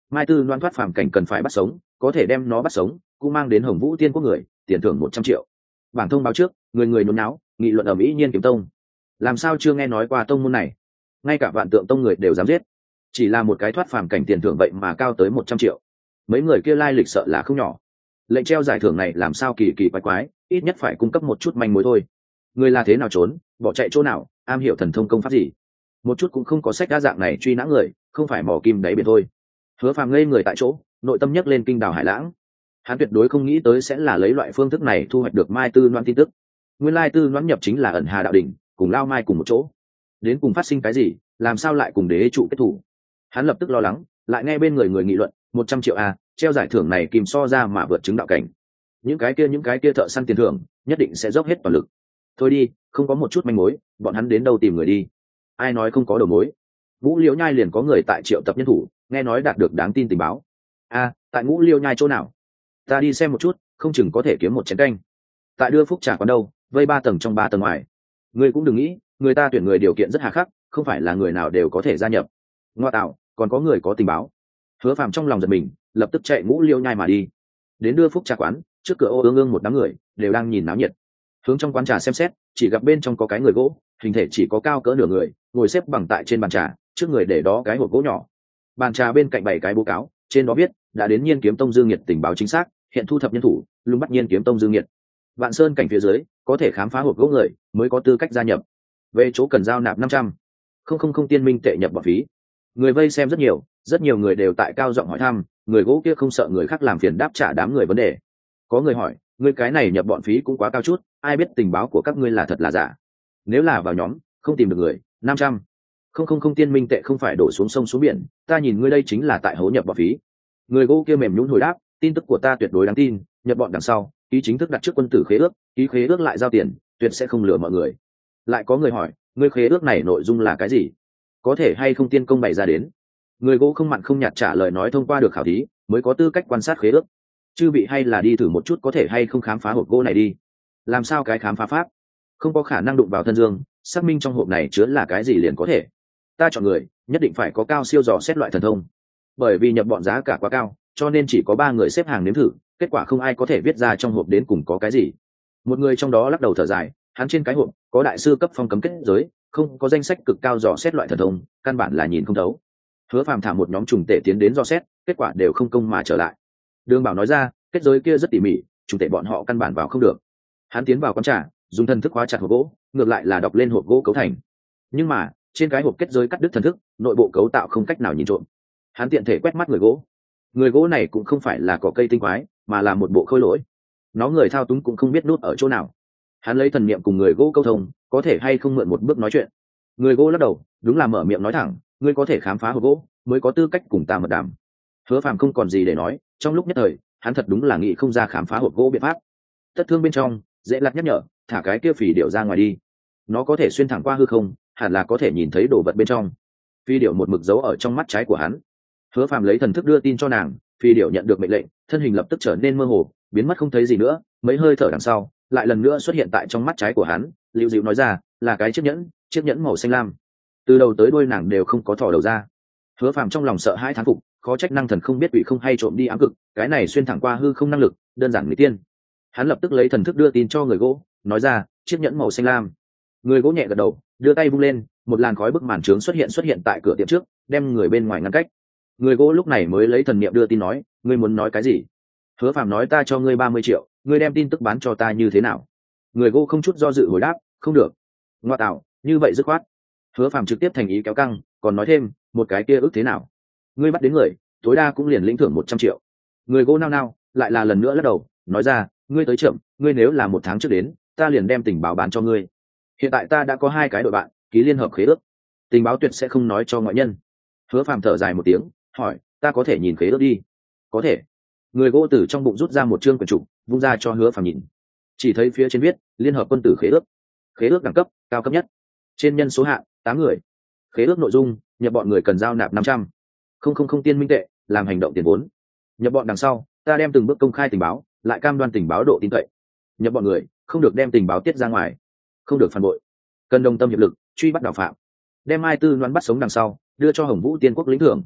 Mai Tư Loan thoát phàm cảnh cần phải bắt sống, có thể đem nó bắt sống cũng mang đến Hồng Vũ Tiên Quốc người tiền thưởng 100 triệu. Bảng thông báo trước, người người nôn náo nghị luận ở Mỹ Nhiên Kiếm Tông. Làm sao chưa nghe nói qua tông môn này? Ngay cả Vạn Tượng Tông người đều dám giết. Chỉ là một cái thoát phàm cảnh tiền thưởng vậy mà cao tới 100 triệu. Mấy người kia lai lịch sợ là không nhỏ. Lệnh treo giải thưởng này làm sao kỳ kỳ quái quái, ít nhất phải cung cấp một chút manh mối thôi. Người là thế nào trốn, bỏ chạy chỗ nào, am hiểu thần thông công pháp gì? Một chút cũng không có sách đa dạng này truy nã người, không phải mò kim đáy biển thôi. Hứa Phàm ngây người tại chỗ, nội tâm nhấc lên kinh đào hải lãng. Hắn tuyệt đối không nghĩ tới sẽ là lấy loại phương thức này thu hoạch được Mai Tư Loan tin tức. Nguyên lai Tư Loan nhập chính là ẩn Hà đạo đỉnh, cùng Lao Mai cùng một chỗ. Đến cùng phát sinh cái gì, làm sao lại cùng đế trụ kết thủ? Hắn lập tức lo lắng, lại nghe bên người nghị luận, 100 triệu a, treo giải thưởng này kìm so ra mà vượt chứng đạo cảnh. Những cái kia thợ săn tiền thưởng, nhất định sẽ dốc hết toàn lực. Thôi đi, không có một chút manh mối, bọn hắn đến đâu tìm người đi? Ai nói không có đầu mối? Ngũ Liễu Nhai liền có người tại triệu tập nhân thủ, nghe nói đạt được đáng tin tình báo. A, tại Ngũ Liễu Nhai chỗ nào? Ta đi xem một chút, không chừng có thể kiếm một chén canh. Tại đưa phúc trà quán đâu, vây 3 tầng trong 3 tầng ngoài. Ngươi cũng đừng nghĩ, người ta tuyển người điều kiện rất hà khắc, không phải là người nào đều có thể gia nhập. Ngoa tạo, còn có người có tình báo. Hứa Phàm trong lòng giật mình, lập tức chạy Ngũ Liễu Nhai mà đi. Đến đưa phúc trà quán, trước cửa ô ương một đám người đều đang nhìn náo nhiệt. Hướng trong quán trà xem xét, chỉ gặp bên trong có cái người gỗ, hình thể chỉ có cao cỡ nửa người, ngồi xếp bằng tại trên bàn trà, trước người để đó cái hộp gỗ nhỏ. Bàn trà bên cạnh 7 cái báo cáo, trên đó viết đã đến Nhiên Kiếm Tông Dương Nhiệt tình báo chính xác, hiện thu thập nhân thủ, lùng bắt Nhiên Kiếm Tông Dương Nhiệt. Vạn Sơn cảnh phía dưới, có thể khám phá hộp gỗ người mới có tư cách gia nhập. Về chỗ cần giao nạp 500 không tiên minh tệ nhập bọn phí. Người vây xem rất nhiều người đều tại cao giọng hỏi thăm, người gỗ kia không sợ người khác làm phiền đáp trả đám người vấn đề. Có người hỏi, ngươi cái này nhập bọn phí cũng quá cao chút, ai biết tình báo của các ngươi là thật là giả? Nếu là vào nhóm, không tìm được người, 500 không tiên minh tệ không phải đổ xuống sông xuống biển, ta nhìn ngươi đây chính là tại hố nhập bọn phí. Người gỗ kia mềm nhũn hồi đáp, tin tức của ta tuyệt đối đáng tin, nhập bọn đằng sau, ký chính thức đặt trước quân tử khế ước, ký khế ước lại giao tiền, tuyệt sẽ không lừa mọi người. Lại có người hỏi, ngươi khế ước này nội dung là cái gì? Có thể hay không tiên công bày ra đến? Người gỗ không mặn không nhạt trả lời nói thông qua được khảo thí, mới có tư cách quan sát khế ước. Chư vị hay là đi thử một chút có thể hay không khám phá hộp gỗ này đi. Làm sao cái khám phá pháp? Không có khả năng đụng vào thân dương, xác minh trong hộp này chứa là cái gì liền có thể. Ta chọn người, nhất định phải có cao siêu dò xét loại thần thông. Bởi vì nhập bọn giá cả quá cao, cho nên chỉ có 3 người xếp hàng nếm thử, kết quả không ai có thể viết ra trong hộp đến cùng có cái gì. Một người trong đó lắc đầu thở dài, hắn trên cái hộp có đại sư cấp phong cấm kết giới, không có danh sách cực cao dò xét loại thần thông, căn bản là nhìn không thấu. Hứa Phàm thả một nhóm trùng tể tiến đến dò xét, kết quả đều không công mà trở lại. Đường Bảo nói ra, kết giới kia rất tỉ mỉ, trùng tể bọn họ căn bản vào không được. Hắn tiến vào quán trà, dùng thần thức khóa chặt hộp gỗ, ngược lại là đọc lên hộp gỗ cấu thành. Nhưng mà trên cái hộp kết giới cắt đứt thần thức, nội bộ cấu tạo không cách nào nhìn trộm. Hắn tiện thể quét mắt người gỗ này cũng không phải là cỏ cây tinh quái, mà là một bộ khôi lỗi. Nó người thao túng cũng không biết nút ở chỗ nào. Hắn lấy thần niệm cùng người gỗ câu thông, có thể hay không mượn một bước nói chuyện. Người gỗ lắc đầu, đúng là mở miệng nói thẳng, ngươi có thể khám phá hộp gỗ, mới có tư cách cùng ta mật đàm. Hứa Phàm không còn gì để nói, trong lúc nhất thời, hắn thật đúng là nghĩ không ra khám phá hộp gỗ biện pháp. Tất Thương bên trong, dễ lặt nhắc nhở, thả cái kia phì điệu ra ngoài đi. Nó có thể xuyên thẳng qua hư không, hẳn là có thể nhìn thấy đồ vật bên trong. Phi điệu một mực giấu ở trong mắt trái của hắn. Hứa Phàm lấy thần thức đưa tin cho nàng, phi điệu nhận được mệnh lệnh, thân hình lập tức trở nên mơ hồ, biến mất không thấy gì nữa. Mấy hơi thở đằng sau, lại lần nữa xuất hiện tại trong mắt trái của hắn. Liễu Dịu nói ra, là cái chiếc nhẫn màu xanh lam. Từ đầu tới đuôi nàng đều không có thò đầu ra. Hứa Phàm trong lòng sợ hãi thán phục, khó trách năng thần không biết quỷ không hay trộm đi ám cực, cái này xuyên thẳng qua hư không năng lực, đơn giản người tiên. Hắn lập tức lấy thần thức đưa tin cho người gỗ, nói ra, chiếc nhẫn màu xanh lam. Người gỗ nhẹ gật đầu, đưa tay vung lên, một làn khói bức màn trướng xuất hiện tại cửa tiệm trước, đem người bên ngoài ngăn cách. Người gỗ lúc này mới lấy thần niệm đưa tin nói, ngươi muốn nói cái gì? Hứa Phàm nói, ta cho ngươi 30 triệu, ngươi đem tin tức bán cho ta như thế nào? Người gỗ không chút do dự hồi đáp, không được. Ngoa tạo, như vậy dứt khoát. Hứa Phàm trực tiếp thành ý kéo căng, còn nói thêm, một cái kia ước thế nào? Ngươi bắt đến người, tối đa cũng liền lĩnh thưởng 100 triệu. Người gỗ nao nao, lại là lần nữa lắc đầu, nói ra, ngươi tới chậm, ngươi nếu là 1 tháng trước đến, ta liền đem tình báo bán cho ngươi. Hiện tại ta đã có 2 cái đội bạn, ký liên hợp khế ước, tình báo tuyệt sẽ không nói cho ngoại nhân. Hứa Phàm thở dài một tiếng, hỏi, ta có thể nhìn khế ước đi? Có thể. Người gỗ từ trong bụng rút ra một chương quyển trục, vung ra cho Hứa Phàm nhìn. Chỉ thấy phía trên viết, liên hợp quân tử khế ước đẳng cấp cao cấp nhất, trên nhân số hạn 8 người. Khế ước nội dung, nhập bọn người cần giao nạp 500 không tiên minh tệ làm hành động tiền vốn. Nhập bọn đằng sau, ta đem từng bước công khai tình báo, lại cam đoan tình báo độ tin cậy. Nhập bọn người không được đem tình báo tiết ra ngoài, không được phản bội, cần đồng tâm hiệp lực truy bắt đạo phạm. Đem Mai Tư Loan bắt sống đằng sau, đưa cho Hồng Vũ Tiên Quốc lĩnh thưởng.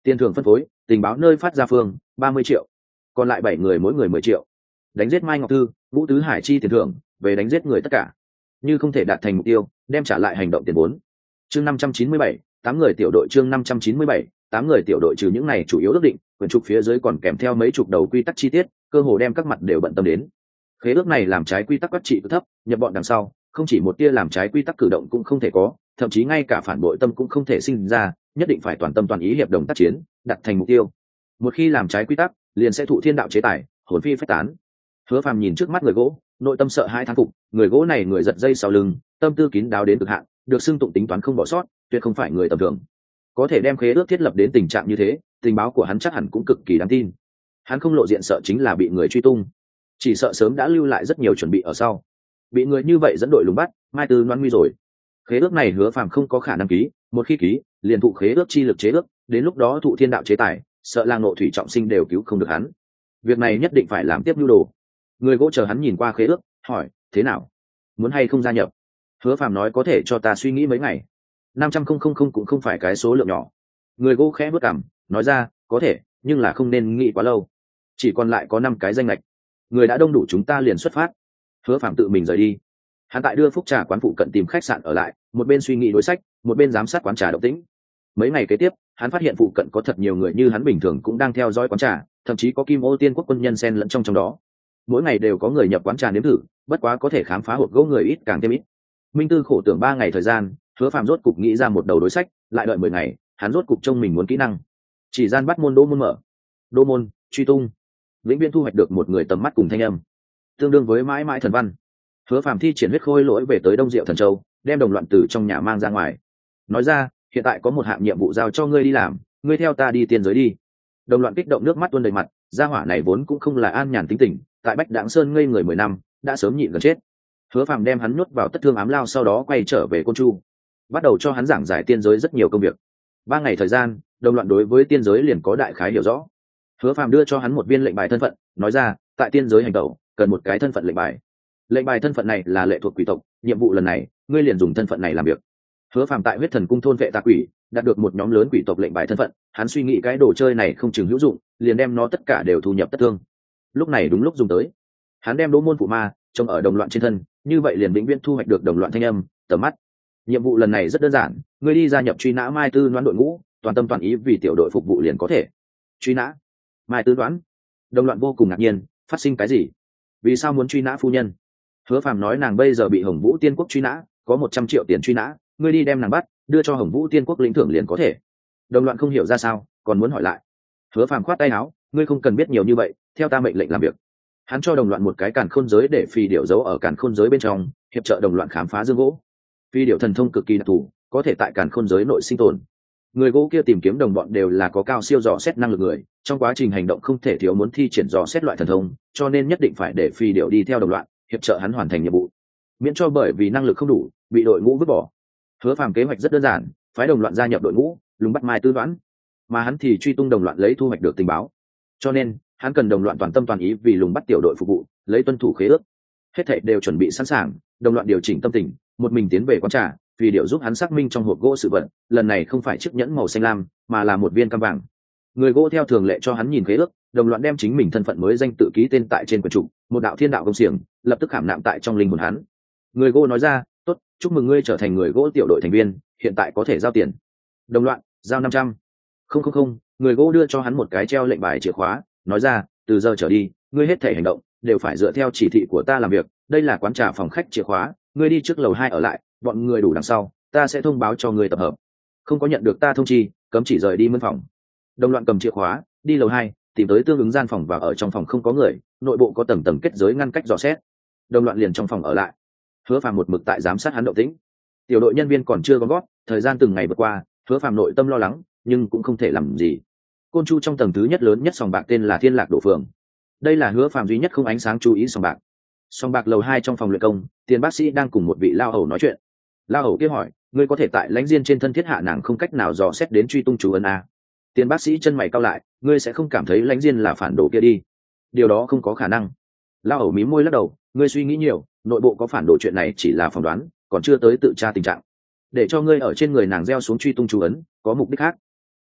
Tiền thưởng phân phối, tình báo nơi phát ra phương 30 triệu, còn lại 7 người mỗi người 10 triệu. Đánh giết Mai Ngọc Thư, Vũ Tứ Hải chi tiền thưởng về đánh giết người tất cả, như không thể đạt thành mục tiêu đem trả lại hành động tiền vốn. Chương 597, 8 người tiểu đội. Chương 597, 8 người tiểu đội. Trừ những này chủ yếu ước định, quyển trục phía dưới còn kèm theo mấy chục đầu quy tắc chi tiết, cơ hồ đem các mặt đều bận tâm đến. Khế ước này làm trái quy tắc quát trị thấp, nhập bọn đằng sau không chỉ một tia làm trái quy tắc cử động cũng không thể có, thậm chí ngay cả phản bội tâm cũng không thể sinh ra, nhất định phải toàn tâm toàn ý hiệp đồng tác chiến, đặt thành mục tiêu. Một khi làm trái quy tắc, liền sẽ thụ thiên đạo chế tài, hồn phi phách tán. Hứa Phàm nhìn trước mắt người gỗ, nội tâm sợ hãi thán phục, người gỗ này người giật dây sau lưng, tâm tư kín đáo đến cực hạn, được xưng tụng tính toán không bỏ sót, tuyệt không phải người tầm thường. Có thể đem khế ước thiết lập đến tình trạng như thế, tình báo của hắn chắc hẳn cũng cực kỳ đáng tin. Hắn không lộ diện sợ chính là bị người truy tung, chỉ sợ sớm đã lưu lại rất nhiều chuẩn bị ở sau. Bị người như vậy dẫn đội lùng bắt, Mai Tư Loan nguy rồi. Khế ước này Hứa Phàm không có khả năng ký, một khi ký, liền thụ khế ước chi lực chế ước, đến lúc đó thụ thiên đạo chế tài, sợ lang nộ thủy trọng sinh đều cứu không được hắn. Việc này nhất định phải làm tiếp nhu đồ. Người gỗ chờ hắn nhìn qua khế ước, hỏi: thế nào, muốn hay không gia nhập? Hứa Phàm nói: có thể cho ta suy nghĩ mấy ngày. 500,000 cũng không phải cái số lượng nhỏ. Người gỗ khẽ bước cằm, nói ra: có thể, nhưng là không nên nghĩ quá lâu. Chỉ còn lại có 5 cái danh lệch, người đã đông đủ, chúng ta liền xuất phát. Hứa Phàm tự mình rời đi. Hắn tại đưa Phúc Trà quán phụ cận tìm khách sạn ở lại, một bên suy nghĩ đối sách, một bên giám sát quán trà động tĩnh. Mấy ngày kế tiếp, hắn phát hiện phụ cận có thật nhiều người như hắn bình thường cũng đang theo dõi quán trà, thậm chí có Kim Ô Tiên Quốc quân nhân xen lẫn trong đó. Mỗi ngày đều có người nhập quán trà nếm thử, bất quá có thể khám phá hộp gỗ người ít càng thêm ít. Minh Tư khổ tưởng 3 ngày thời gian, Hứa Phàm rốt cục nghĩ ra một đầu đối sách, lại đợi 10 ngày, hắn rốt cục trông mình muốn kỹ năng. Chỉ gian bắt môn đô môn mở, đô môn truy tung, vĩnh viễn thu hoạch được một người tầm mắt cùng thanh âm, tương đương với mãi mãi thần văn. Hứa Phàm thi triển huyết khôi lỗi về tới Đông Diệu Thần Châu, đem đồng loạn từ trong nhà mang ra ngoài, nói ra: hiện tại có một hạng nhiệm vụ giao cho ngươi đi làm, ngươi theo ta đi tiên giới đi. Đồng loạn kích động nước mắt tuôn đầy mặt, gia hỏa này vốn cũng không là an nhàn tính tình, tại Bách Đãng Sơn ngây người 10 năm, đã sớm nhịn gần chết. Hứa Phàm đem hắn nhốt vào tất thương ám lao, sau đó quay trở về Côn Chu, bắt đầu cho hắn giảng giải tiên giới rất nhiều công việc. 3 ngày thời gian, đồng loạn đối với tiên giới liền có đại khái hiểu rõ. Hứa Phàm đưa cho hắn một viên lệnh bài thân phận, nói ra: tại tiên giới hành tẩu cần một cái thân phận lệnh bài. Lệnh bài thân phận này là lệ thuộc quỷ tộc, nhiệm vụ lần này ngươi liền dùng thân phận này làm việc. Hứa Phàm tại huyết thần cung thôn vệ tà quỷ, đạt được một nhóm lớn quỷ tộc lệnh bài thân phận, hắn suy nghĩ cái đồ chơi này không chừng hữu dụng, liền đem nó tất cả đều thu nhập tất thương. Lúc này đúng lúc dùng tới, hắn đem đỗ môn phụ ma trông ở đồng loạn trên thân, như vậy liền vĩnh viễn thu hoạch được đồng loạn thanh âm, tầm mắt. Nhiệm vụ lần này rất đơn giản, ngươi đi gia nhập truy nã Mai Tư Loan đội ngũ, toàn tâm toàn ý vì tiểu đội phục vụ liền có thể. Truy nã Mai Tư Loan? Đồng loạn vô cùng ngạc nhiên, phát sinh cái gì? Vì sao muốn truy nã phu nhân? Hứa Phàm nói: nàng bây giờ bị Hồng Vũ Tiên Quốc truy nã, có 100 triệu tiền truy nã, ngươi đi đem nàng bắt, đưa cho Hồng Vũ Tiên Quốc lĩnh thưởng liền có thể. Đồng loạn không hiểu ra sao, còn muốn hỏi lại. Hứa Phàm khoát tay áo: ngươi không cần biết nhiều như vậy, theo ta mệnh lệnh làm việc. Hắn cho đồng loạn một cái càn khôn giới để phi điểu giấu ở càn khôn giới bên trong, hiệp trợ đồng loạn khám phá dương gỗ. Phi điểu thần thông cực kỳ đặc thù, có thể tại càn khôn giới nội sinh tồn. Người gỗ kia tìm kiếm đồng bọn đều là có cao siêu dò xét năng lực người, trong quá trình hành động không thể thiếu muốn thi triển dò xét loại thần thông, cho nên nhất định phải để phi điểu đi theo đồng loạn, hiệp trợ hắn hoàn thành nhiệm vụ, miễn cho bởi vì năng lực không đủ bị đội ngũ vứt bỏ. Hứa Phàm kế hoạch rất đơn giản, phái đồng loạn gia nhập đội ngũ, lùng bắt Mai Tư Loan, mà hắn thì truy tung đồng loạn lấy thu hoạch được tình báo. Cho nên hắn cần đồng loạn toàn tâm toàn ý vì lùng bắt tiểu đội phục vụ, lấy tuân thủ khế ước. Hết thảy đều chuẩn bị sẵn sàng, đồng loạn điều chỉnh tâm tình, một mình tiến về quán trà, vì điều giúp hắn xác minh trong hộp gỗ sự vật, lần này không phải chiếc nhẫn màu xanh lam, mà là một viên cam vàng. Người gỗ theo thường lệ cho hắn nhìn khế ước, đồng loạn đem chính mình thân phận mới danh tự ký tên tại trên quyển trục, một đạo thiên đạo công xiềng lập tức khảm nạm tại trong linh hồn hắn. Người gỗ nói ra: tốt, chúc mừng ngươi trở thành người gỗ tiểu đội thành viên, hiện tại có thể giao tiền. Đồng loạn: giao 500. Không. Người gỗ đưa cho hắn một cái treo lệnh bài chìa khóa, nói ra: từ giờ trở đi, ngươi hết thể hành động đều phải dựa theo chỉ thị của ta làm việc, đây là quán trà phòng khách chìa khóa, ngươi đi trước lầu 2 ở lại, bọn người đủ đằng sau, ta sẽ thông báo cho ngươi tập hợp. Không có nhận được ta thông chi, cấm chỉ rời đi mân phòng. Đồng loạn cầm chìa khóa, đi lầu 2, tìm tới tương ứng gian phòng và ở trong phòng không có người, nội bộ có tầng kết giới ngăn cách dò xét. Đồng loạn liền trong phòng ở lại. Hứa Phàm một mực tại giám sát hắn động tĩnh. Tiểu đội nhân viên còn chưa gom gót, thời gian từng ngày vượt qua, Hứa Phàm nội tâm lo lắng, nhưng cũng không thể làm gì. Côn Chu trong tầng thứ nhất lớn nhất sòng bạc tên là Thiên Lạc Đổ Phường. Đây là Hứa Phàm duy nhất không ánh sáng chú ý sòng bạc. Sòng bạc lầu 2 trong phòng luyện công, Tiền bác sĩ đang cùng một vị lao hầu nói chuyện. Lao hầu kia hỏi: ngươi có thể tại lãnh diên trên thân thiết hạ nàng không cách nào dò xét đến truy tung chú ấn a? Tiền bác sĩ chân mày cau lại: ngươi sẽ không cảm thấy lãnh diên là phản đồ kia đi? Điều đó không có khả năng. Lao hầu mím môi lắc đầu: ngươi suy nghĩ nhiều, nội bộ có phản đồ chuyện này chỉ là phỏng đoán, còn chưa tới tự tra tình trạng. Để cho ngươi ở trên người nàng gieo xuống truy tung chú ấn, có mục đích khác.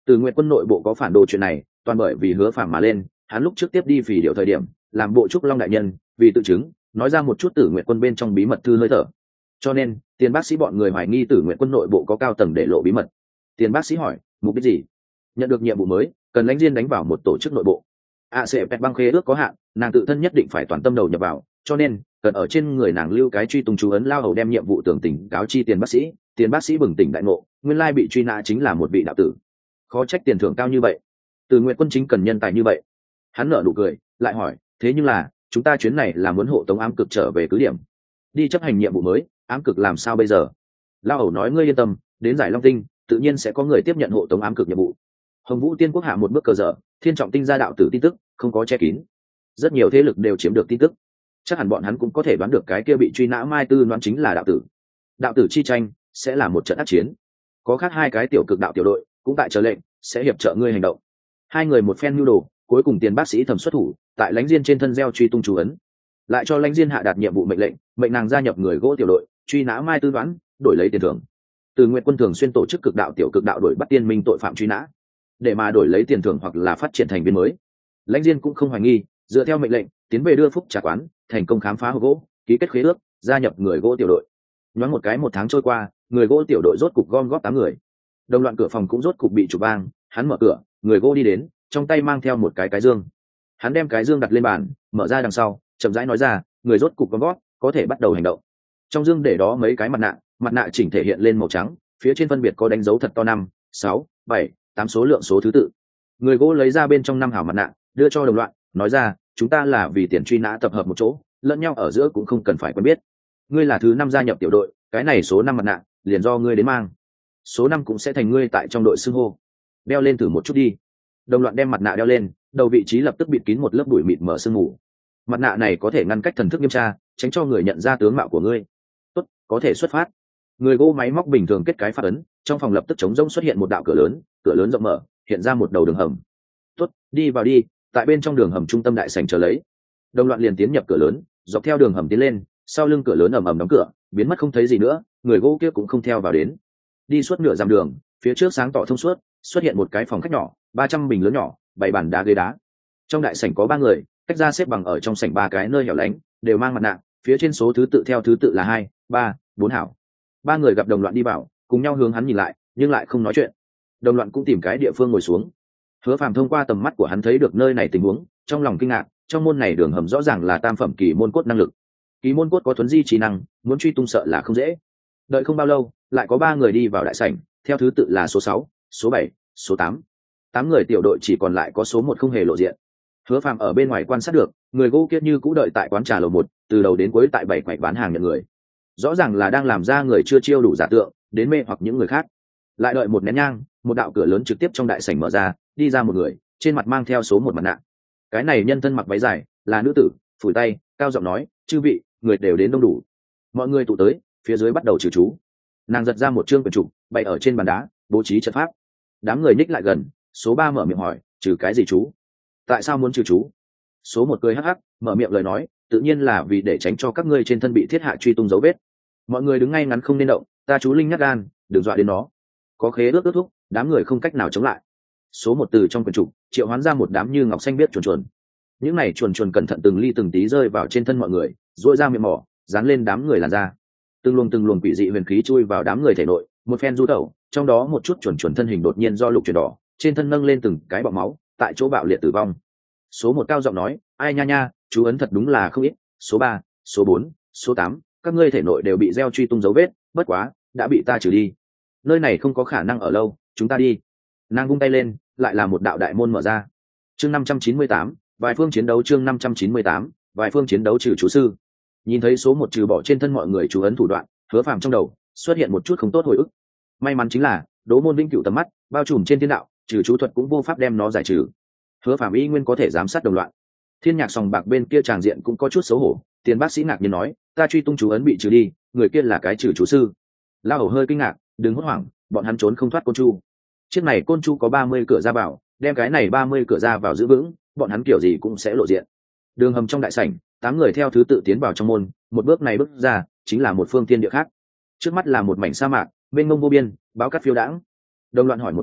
Từ Nguyệt Quân nội bộ có phản đồ chuyện này, toàn bởi vì Hứa Phàm mà lên, hắn lúc trước tiếp đi Phỉ Điệu thời điểm, làm bộ trúc long đại nhân, vì tự chứng, nói ra một chút Tử Nguyệt Quân bên trong bí mật thư hơi thở. Cho nên, Tiền bác sĩ bọn người hoài nghi Tử Nguyệt Quân nội bộ có cao tầng để lộ bí mật. Tiền bác sĩ hỏi, mục đích gì? Nhận được nhiệm vụ mới, cần Lãnh Diên đánh vào một tổ chức nội bộ. sẽ pet băng khế ước có hạn, nàng tự thân nhất định phải toàn tâm đầu nhập vào, cho nên cần ở trên người nàng lưu cái truy tung chú ấn. Lao Hầu đem nhiệm vụ tường tình cáo chi Tiền bác sĩ, Tiền bác sĩ bừng tỉnh đại ngộ, nguyên lai bị truy nã chính là một vị đạo tử. Khó trách tiền thưởng cao như vậy. Từ Nguyệt Quân chính cần nhân tài như vậy. Hắn nở nụ cười, lại hỏi, thế nhưng là chúng ta chuyến này là muốn hộ tống ám cực trở về cứ điểm, đi chấp hành nhiệm vụ mới, ám cực làm sao bây giờ? Lao Hầu nói, ngươi yên tâm, đến giải Long Tinh tự nhiên sẽ có người tiếp nhận hộ tống ám cực nhiệm vụ. Hồng Vũ Tiên Quốc hạ một bước cờ dở, Thiên Trọng Tinh gia đạo tử tin tức không có che kín, rất nhiều thế lực đều chiếm được tin tức, chắc hẳn bọn hắn cũng có thể đoán được cái kia bị truy nã Mai Tư đoán chính là đạo tử. Đạo tử chi tranh sẽ là một trận ác chiến, có khác hai cái tiểu cực đạo tiểu đội cũng tại chờ lệnh, sẽ hiệp trợ ngươi hành động. Hai người một phen nhu đồ, cuối cùng Tiền bác sĩ thầm xuất thủ, tại Lãnh Diên trên thân gieo truy tung chú ấn, lại cho Lãnh Diên hạ đạt nhiệm vụ mệnh lệnh, mệnh nàng gia nhập người gỗ tiểu đội, truy nã Mai Tư đoán, đổi lấy tiền thưởng. Từ Nguyệt Quân thường xuyên tổ chức cực đạo tiểu cực đạo đổi bắt tiên minh tội phạm truy nã, để mà đổi lấy tiền thưởng hoặc là phát triển thành viên mới. Lãnh Diên cũng không hoài nghi, dựa theo mệnh lệnh tiến về đưa phúc trà quán, thành công khám phá hộp gỗ, ký kết khế ước, gia nhập người gỗ tiểu đội. Nhoáng một cái 1 tháng trôi qua, người gỗ tiểu đội rốt cục gom góp 8 người. Đồng loạn cửa phòng cũng rốt cục bị chụp vang, hắn mở cửa, người gỗ đi đến, trong tay mang theo một cái dương. Hắn đem cái dương đặt lên bàn, mở ra đằng sau, chậm rãi nói ra, người rốt cục gom góp, có thể bắt đầu hành động. Trong dương để đó mấy cái mặt nạ chỉnh thể hiện lên màu trắng, phía trên phân biệt có đánh dấu thật to 5, 6, 7, 8 số lượng số thứ tự. Người gỗ lấy ra bên trong 5 hảo mặt nạ, đưa cho đồng loạn, nói ra, chúng ta là vì tiền truy nã tập hợp một chỗ, lẫn nhau ở giữa cũng không cần phải quen biết. Ngươi là thứ 5 gia nhập tiểu đội, cái này số 5 mặt nạ liền do ngươi đến mang, số 5 cũng sẽ thành ngươi tại trong đội xưng hô. Đeo lên thử một chút đi. Đồng loạn đem mặt nạ đeo lên, đầu vị trí lập tức bịt kín một lớp bụi mịt mờ sương mù. Mặt nạ này có thể ngăn cách thần thức nghiêm tra, tránh cho người nhận ra tướng mạo của ngươi. Tốt, có thể xuất phát. Người gỗ máy móc bình thường kết cái phát ấn, trong phòng lập tức trống rỗng xuất hiện một đạo cửa lớn rộng mở, hiện ra một đầu đường hầm. Tốt, đi vào đi, tại bên trong đường hầm trung tâm đại sảnh chờ lấy. Đồng loạn liền tiến nhập cửa lớn, dọc theo đường hầm tiến lên, sau lưng cửa lớn ầm ầm đóng cửa, biến mất không thấy gì nữa, người gỗ kia cũng không theo vào đến. Đi suốt nửa dặm đường, phía trước sáng tỏ thông suốt, xuất hiện một cái phòng khách nhỏ, 300 bình lớn nhỏ, 7 bàn đá ghế đá. Trong đại sảnh có 3 người, cách ra xếp bằng ở trong sảnh 3 cái nơi hẻo lánh, đều mang mặt nạ, phía trên số thứ tự theo thứ tự là 2, 3, 4 hảo. 3 người gặp đồng loạn đi vào, cùng nhau hướng hắn nhìn lại, nhưng lại không nói chuyện. Đồng loạn cũng tìm cái địa phương ngồi xuống. Hứa Phàm thông qua tầm mắt của hắn thấy được nơi này tình huống, trong lòng kinh ngạc, trong môn này đường hầm rõ ràng là tam phẩm kỳ môn cốt năng lực. Kỳ môn cốt có thuấn di trí năng, muốn truy tung sợ là không dễ. Đợi không bao lâu, lại có 3 người đi vào đại sảnh, theo thứ tự là số 6, số 7, số 8. 8 người tiểu đội chỉ còn lại có số 1 không hề lộ diện. Hứa Phàm ở bên ngoài quan sát được, người gỗ kia như cũ đợi tại quán trà lầu 1, từ đầu đến cuối tại 7 quầy bán hàng nhận người. Rõ ràng là đang làm ra người chưa chiêu đủ giả tượng, đến mê hoặc những người khác. Lại đợi một nén nhang, một đạo cửa lớn trực tiếp trong đại sảnh mở ra, đi ra một người, trên mặt mang theo số 1 mặt nạ. Cái này nhân thân mặc váy dài, là nữ tử, phủi tay, cao giọng nói, chư vị, người đều đến đông đủ. Mọi người tụ tới, phía dưới bắt đầu trừ chú. Nàng giật ra một chương quyển trục, bày ở trên bàn đá, bố trí trận pháp. Đám người nhích lại gần, số 3 mở miệng hỏi, trừ cái gì chú? Tại sao muốn trừ chú? Số 1 cười hắc hắc, mở miệng lời nói, tự nhiên là vì để tránh cho các ngươi trên thân bị thiết hạ truy tung dấu vết. Mọi người đứng ngay ngắn không nên động, ta chú linh nhắc gan, đừng dọa đến nó. Có khế ước ước thúc, đám người không cách nào chống lại. Số 1 từ trong quyển trục triệu hoán ra một đám như ngọc xanh biết chuồn chuồn. Những này chuồn chuồn cẩn thận từng ly từng tí rơi vào trên thân mọi người, duỗi ra miệng mỏ, dán lên đám người làn da. Từng luồng quỷ dị huyền khí chui vào đám người thể nội, một phen du tẩu, trong đó một chút chuồn chuồn thân hình đột nhiên do lục chuyển đỏ, trên thân nâng lên từng cái bọng máu, tại chỗ bạo liệt tử vong. Số 1 cao giọng nói, ai nha nha, chú ấn thật đúng là không ít. Số 3, số 4, số 8, các ngươi thể nội đều bị gieo truy tung dấu vết, bất quá đã bị ta trừ đi. Nơi này không có khả năng ở lâu, chúng ta đi. Nàng vung tay lên, lại là một đạo đại môn mở ra. Chương 598, vài phương chiến đấu. Chương 598, vài phương chiến đấu trừ chú sư. Nhìn thấy số 1 trừ bỏ trên thân mọi người chú ấn thủ đoạn, Hứa Phàm trong đầu xuất hiện một chút không tốt hồi ức. May mắn chính là Đỗ Môn Vĩnh Cửu tầm mắt bao trùm trên thiên đạo, trừ chú thuật cũng vô pháp đem nó giải trừ. Hứa Phàm y nguyên có thể giám sát đồng loạn. Thiên Nhạc sòng bạc bên kia tràng diện cũng có chút xấu hổ, Tiền bác sĩ ngạc nhiên nói, ta truy tung chú ấn bị trừ đi, người kia là cái trừ chú sư. La Hầu hơi kinh ngạc, đừng hốt hoảng, bọn hắn trốn không thoát côn chu. Chiếc này côn chu có 30 cửa ra vào, đem cái này 30 cửa ra vào giữ vững, bọn hắn kiểu gì cũng sẽ lộ diện. Đường hầm trong đại sảnh, 8 người theo thứ tự tiến vào trong môn, một bước này bước ra, chính là một phương thiên địa khác. Trước mắt là một mảnh sa mạc, bên mông vô biên, báo cát phiêu đãng. Đồng loạn hỏi một tiếng,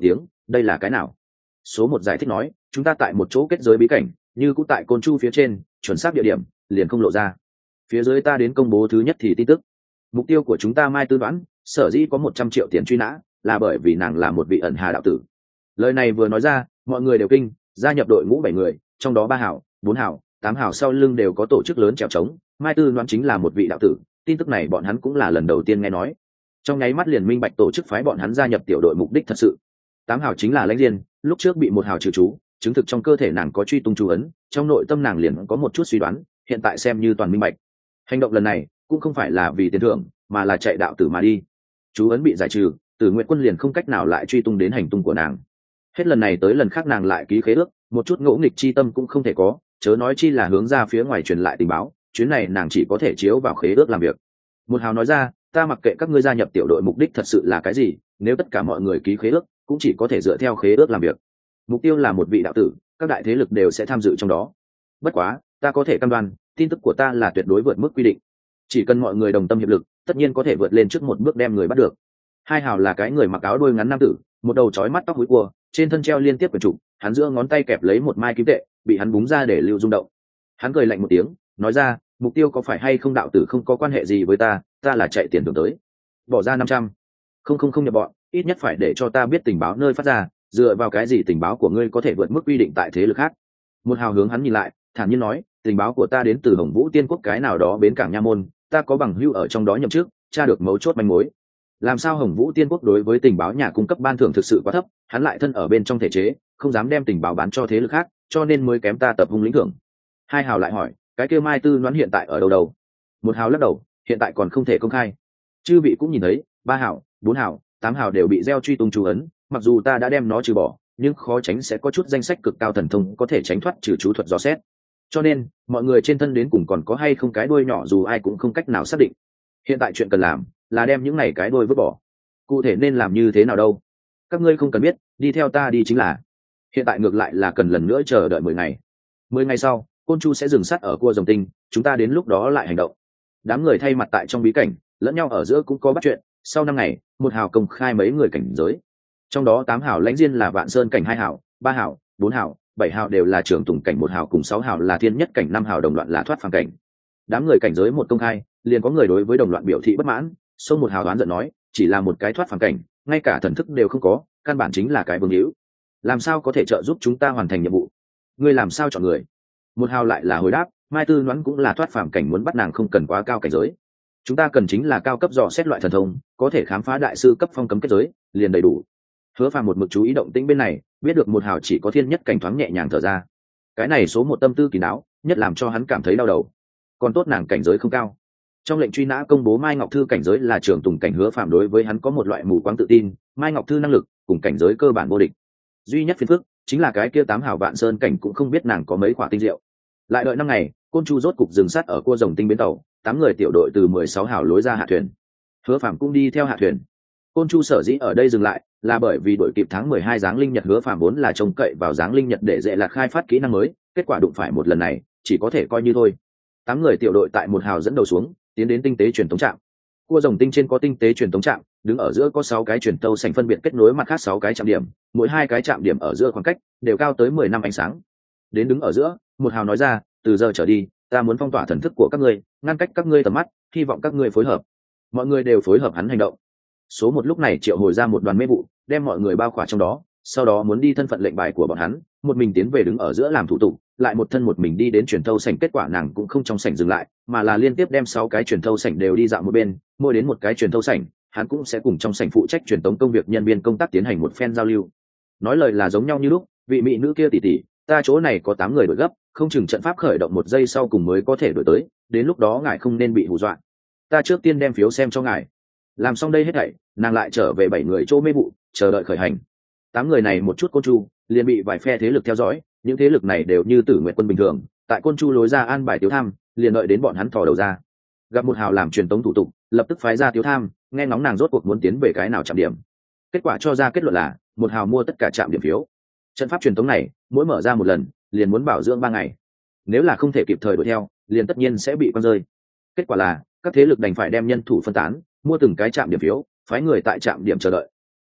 đây là cái nào? Số một giải thích nói, chúng ta tại một chỗ kết giới bí cảnh, như cũng tại côn chu phía trên, chuẩn xác địa điểm liền không lộ ra. Phía dưới ta đến công bố thứ nhất thì tin tức. Mục tiêu của chúng ta Mai Tư Đoán, sở dĩ có 100 triệu tiền truy nã, là bởi vì nàng là một vị ẩn hà đạo tử. Lời này vừa nói ra, mọi người đều kinh, gia nhập đội ngũ 7 người, trong đó 3 hảo, 4 hảo, 8 hảo sau lưng đều có tổ chức lớn trèo trống. Mai Tư Đoán chính là một vị đạo tử, tin tức này bọn hắn cũng là lần đầu tiên nghe nói. Trong nháy mắt liền minh bạch tổ chức phái bọn hắn gia nhập tiểu đội mục đích thật sự. 8 hảo chính là Lãnh Diên, lúc trước bị 1 hảo trừ chú, chứng thực trong cơ thể nàng có truy tung chú ấn, trong nội tâm nàng liền có một chút suy đoán, hiện tại xem như toàn minh bạch. Hành động lần này cũng không phải là vì tiền thưởng, mà là chạy đạo tử mà đi. Chú ấn bị giải trừ, Tử Nguyện Quân liền không cách nào lại truy tung đến hành tung của nàng. Hết lần này tới lần khác nàng lại ký khế ước, một chút ngỗ nghịch chi tâm cũng không thể có, chớ nói chi là hướng ra phía ngoài truyền lại tình báo, chuyến này nàng chỉ có thể chiếu vào khế ước làm việc. Một hào nói ra, ta mặc kệ các ngươi gia nhập tiểu đội mục đích thật sự là cái gì, nếu tất cả mọi người ký khế ước, cũng chỉ có thể dựa theo khế ước làm việc. Mục tiêu là một vị đạo tử, các đại thế lực đều sẽ tham dự trong đó. Bất quá, ta có thể cam đoan, tin tức của ta là tuyệt đối vượt mức quy định. Chỉ cần mọi người đồng tâm hiệp lực, tất nhiên có thể vượt lên trước một bước đem người bắt được. Hai hào là cái người mặc áo đôi ngắn nam tử, một đầu trói mắt tóc húi cua, trên thân treo liên tiếp quyển trục, hắn giữa ngón tay kẹp lấy một mai kim tệ, bị hắn búng ra để lưu rung động. Hắn cười lạnh một tiếng, nói ra, mục tiêu có phải hay không đạo tử không có quan hệ gì với ta, ta là chạy tiền thưởng tới. Bỏ ra 500. Không nhập bọn, ít nhất phải để cho ta biết tình báo nơi phát ra, dựa vào cái gì tình báo của ngươi có thể vượt mức quy định tại thế lực khác. Một hào hướng hắn nhìn lại, thản nhiên nói, tình báo của ta đến từ Hồng Vũ Tiên Quốc cái nào đó bến cảng nha môn, ta có bằng hữu ở trong đó nhậm chức, tra được mấu chốt manh mối. Làm sao Hồng Vũ Tiên Quốc đối với tình báo nhà cung cấp ban thưởng thực sự quá thấp, hắn lại thân ở bên trong thể chế, không dám đem tình báo bán cho thế lực khác, cho nên mới kém ta tập hung lĩnh thưởng. Hai hào lại hỏi, cái kêu Mai Tư Đoán hiện tại ở đâu đâu? Một hào lắc đầu, hiện tại còn không thể công khai. Chư vị cũng nhìn thấy, 3 hào, 4 hào, 8 hào đều bị gieo truy tung chú ấn, mặc dù ta đã đem nó trừ bỏ, nhưng khó tránh sẽ có chút danh sách cực cao thần thông có thể tránh thoát trừ chú thuật dò xét. Cho nên, mọi người trên thân đến cùng còn có hay không cái đuôi nhỏ dù ai cũng không cách nào xác định. Hiện tại chuyện cần làm là đem những này cái đuôi vứt bỏ. Cụ thể nên làm như thế nào đâu? Các ngươi không cần biết, đi theo ta đi chính là. Hiện tại ngược lại là cần lần nữa chờ đợi 10 ngày. 10 ngày sau, Côn Chu sẽ dừng sát ở cua Rồng Tinh, chúng ta đến lúc đó lại hành động. Đám người thay mặt tại trong bí cảnh, lẫn nhau ở giữa cũng có bắt chuyện. Sau 5 ngày, một hào công khai mấy người cảnh giới. Trong đó 8 hào Lãnh Diên là Vạn Sơn cảnh 2 hào, 3 hào, 4 hào, 7 hào đều là Trường Tùng cảnh 1 hào cùng 6 hào là Thiên Nhất cảnh 5 hào đồng loạn là Thoát Phàm cảnh. Đám người cảnh giới một công khai, liền có người đối với đồng loạn biểu thị bất mãn, xông một hào đoán giận nói, chỉ là một cái Thoát Phàm cảnh, ngay cả thần thức đều không có, căn bản chính là cái vương hữu. Làm sao có thể trợ giúp chúng ta hoàn thành nhiệm vụ? Ngươi làm sao chọn người? Một hào lại là hồi đáp, Mai Tư Đoán cũng là Thoát Phàm cảnh, muốn bắt nàng không cần quá cao cảnh giới. Chúng ta cần chính là cao cấp dò xét loại thần thông, có thể khám phá đại sư cấp phong cấm kết giới, liền đầy đủ. Hứa Phàm một mực chú ý động tĩnh bên này, biết được một hào chỉ có Thiên Nhất cảnh, thoáng nhẹ nhàng thở ra. Cái này số một tâm tư kỳ não, nhất làm cho hắn cảm thấy đau đầu. Còn tốt nàng cảnh giới không cao. Trong lệnh truy nã công bố Mai Ngọc Thư cảnh giới là Trường Tùng cảnh, Hứa Phàm đối với hắn có một loại mù quáng tự tin, Mai Ngọc Thư năng lực cùng cảnh giới cơ bản vô địch. Duy nhất phiền phức chính là cái kia 8 hào Vạn Sơn cảnh cũng không biết nàng có mấy quả tinh diệu. Lại đợi 5 ngày, Côn Chu rốt cục dừng sát ở cua Rồng Tinh bến tàu, 8 người tiểu đội từ 16 hào lối ra hạ thuyền. Hứa Phàm cũng đi theo hạ thuyền. Côn Chu sở dĩ ở đây dừng lại là bởi vì đội kịp tháng 12 giáng linh nhật, Hứa Phàm vốn là trông cậy vào giáng linh nhật để dễ lạc khai phát kỹ năng mới, kết quả đụng phải một lần này, chỉ có thể coi như thôi. 8 người tiểu đội tại một hào dẫn đầu xuống, tiến đến tinh tế truyền tống trạm. Cua Rồng Tinh trên có tinh tế truyền tống trạm, đứng ở giữa có 6 cái truyền tâu sảnh phân biệt kết nối mặt khác 6 cái trạm điểm, mỗi 2 cái trạm điểm ở giữa khoảng cách đều cao tới 10 năm ánh sáng. Đến đứng ở giữa, một hào nói ra, từ giờ trở đi, ta muốn phong tỏa thần thức của các ngươi, ngăn cách các ngươi tầm mắt, hy vọng các ngươi phối hợp. Mọi người đều phối hợp hắn hành động. Số một lúc này triệu hồi ra một đoàn mê vụ, đem mọi người bao khỏa trong đó, sau đó muốn đi thân phận lệnh bài của bọn hắn, một mình tiến về đứng ở giữa làm thủ tục, lại một thân một mình đi đến truyền thâu sảnh. Kết quả nàng cũng không trong sảnh dừng lại, mà là liên tiếp đem 6 cái truyền thâu sảnh đều đi dạo một bên, mỗi đến một cái truyền thâu sảnh, hắn cũng sẽ cùng trong sảnh phụ trách truyền tống công việc nhân viên công tác tiến hành một phen giao lưu. Nói lời là giống nhau như lúc, vị mỹ nữ kia tỷ tỷ, ta chỗ này có 8 người đuổi gấp, không chừng trận pháp khởi động 1 giây sau cùng mới có thể đuổi tới, đến lúc đó ngài không nên bị hù dọa. Ta trước tiên đem phiếu xem cho ngài. Làm xong đây hết thảy, nàng lại trở về 7 người chỗ mê vụ, chờ đợi khởi hành. 8 người này một chút Côn Chu liền bị vài phe thế lực theo dõi, những thế lực này đều như Tử Nguyện Quân bình thường, tại Côn Chu lối ra an bài Tiếu Tham, liền đợi đến bọn hắn thò đầu ra. Gặp một hào làm truyền tống thủ tục, lập tức phái ra Tiếu Tham, nghe ngóng nàng rốt cuộc muốn tiến về cái nào trạm điểm. Kết quả cho ra kết luận là, một hào mua tất cả trạm điểm phiếu. Trận pháp truyền tống này, mỗi mở ra một lần, liền muốn bảo dưỡng 3 ngày. Nếu là không thể kịp thời đuổi theo, liền tất nhiên sẽ bị quăng rơi. Kết quả là, các thế lực đành phải đem nhân thủ phân tán, mua từng cái trạm điểm phiếu, phái người tại trạm điểm chờ đợi.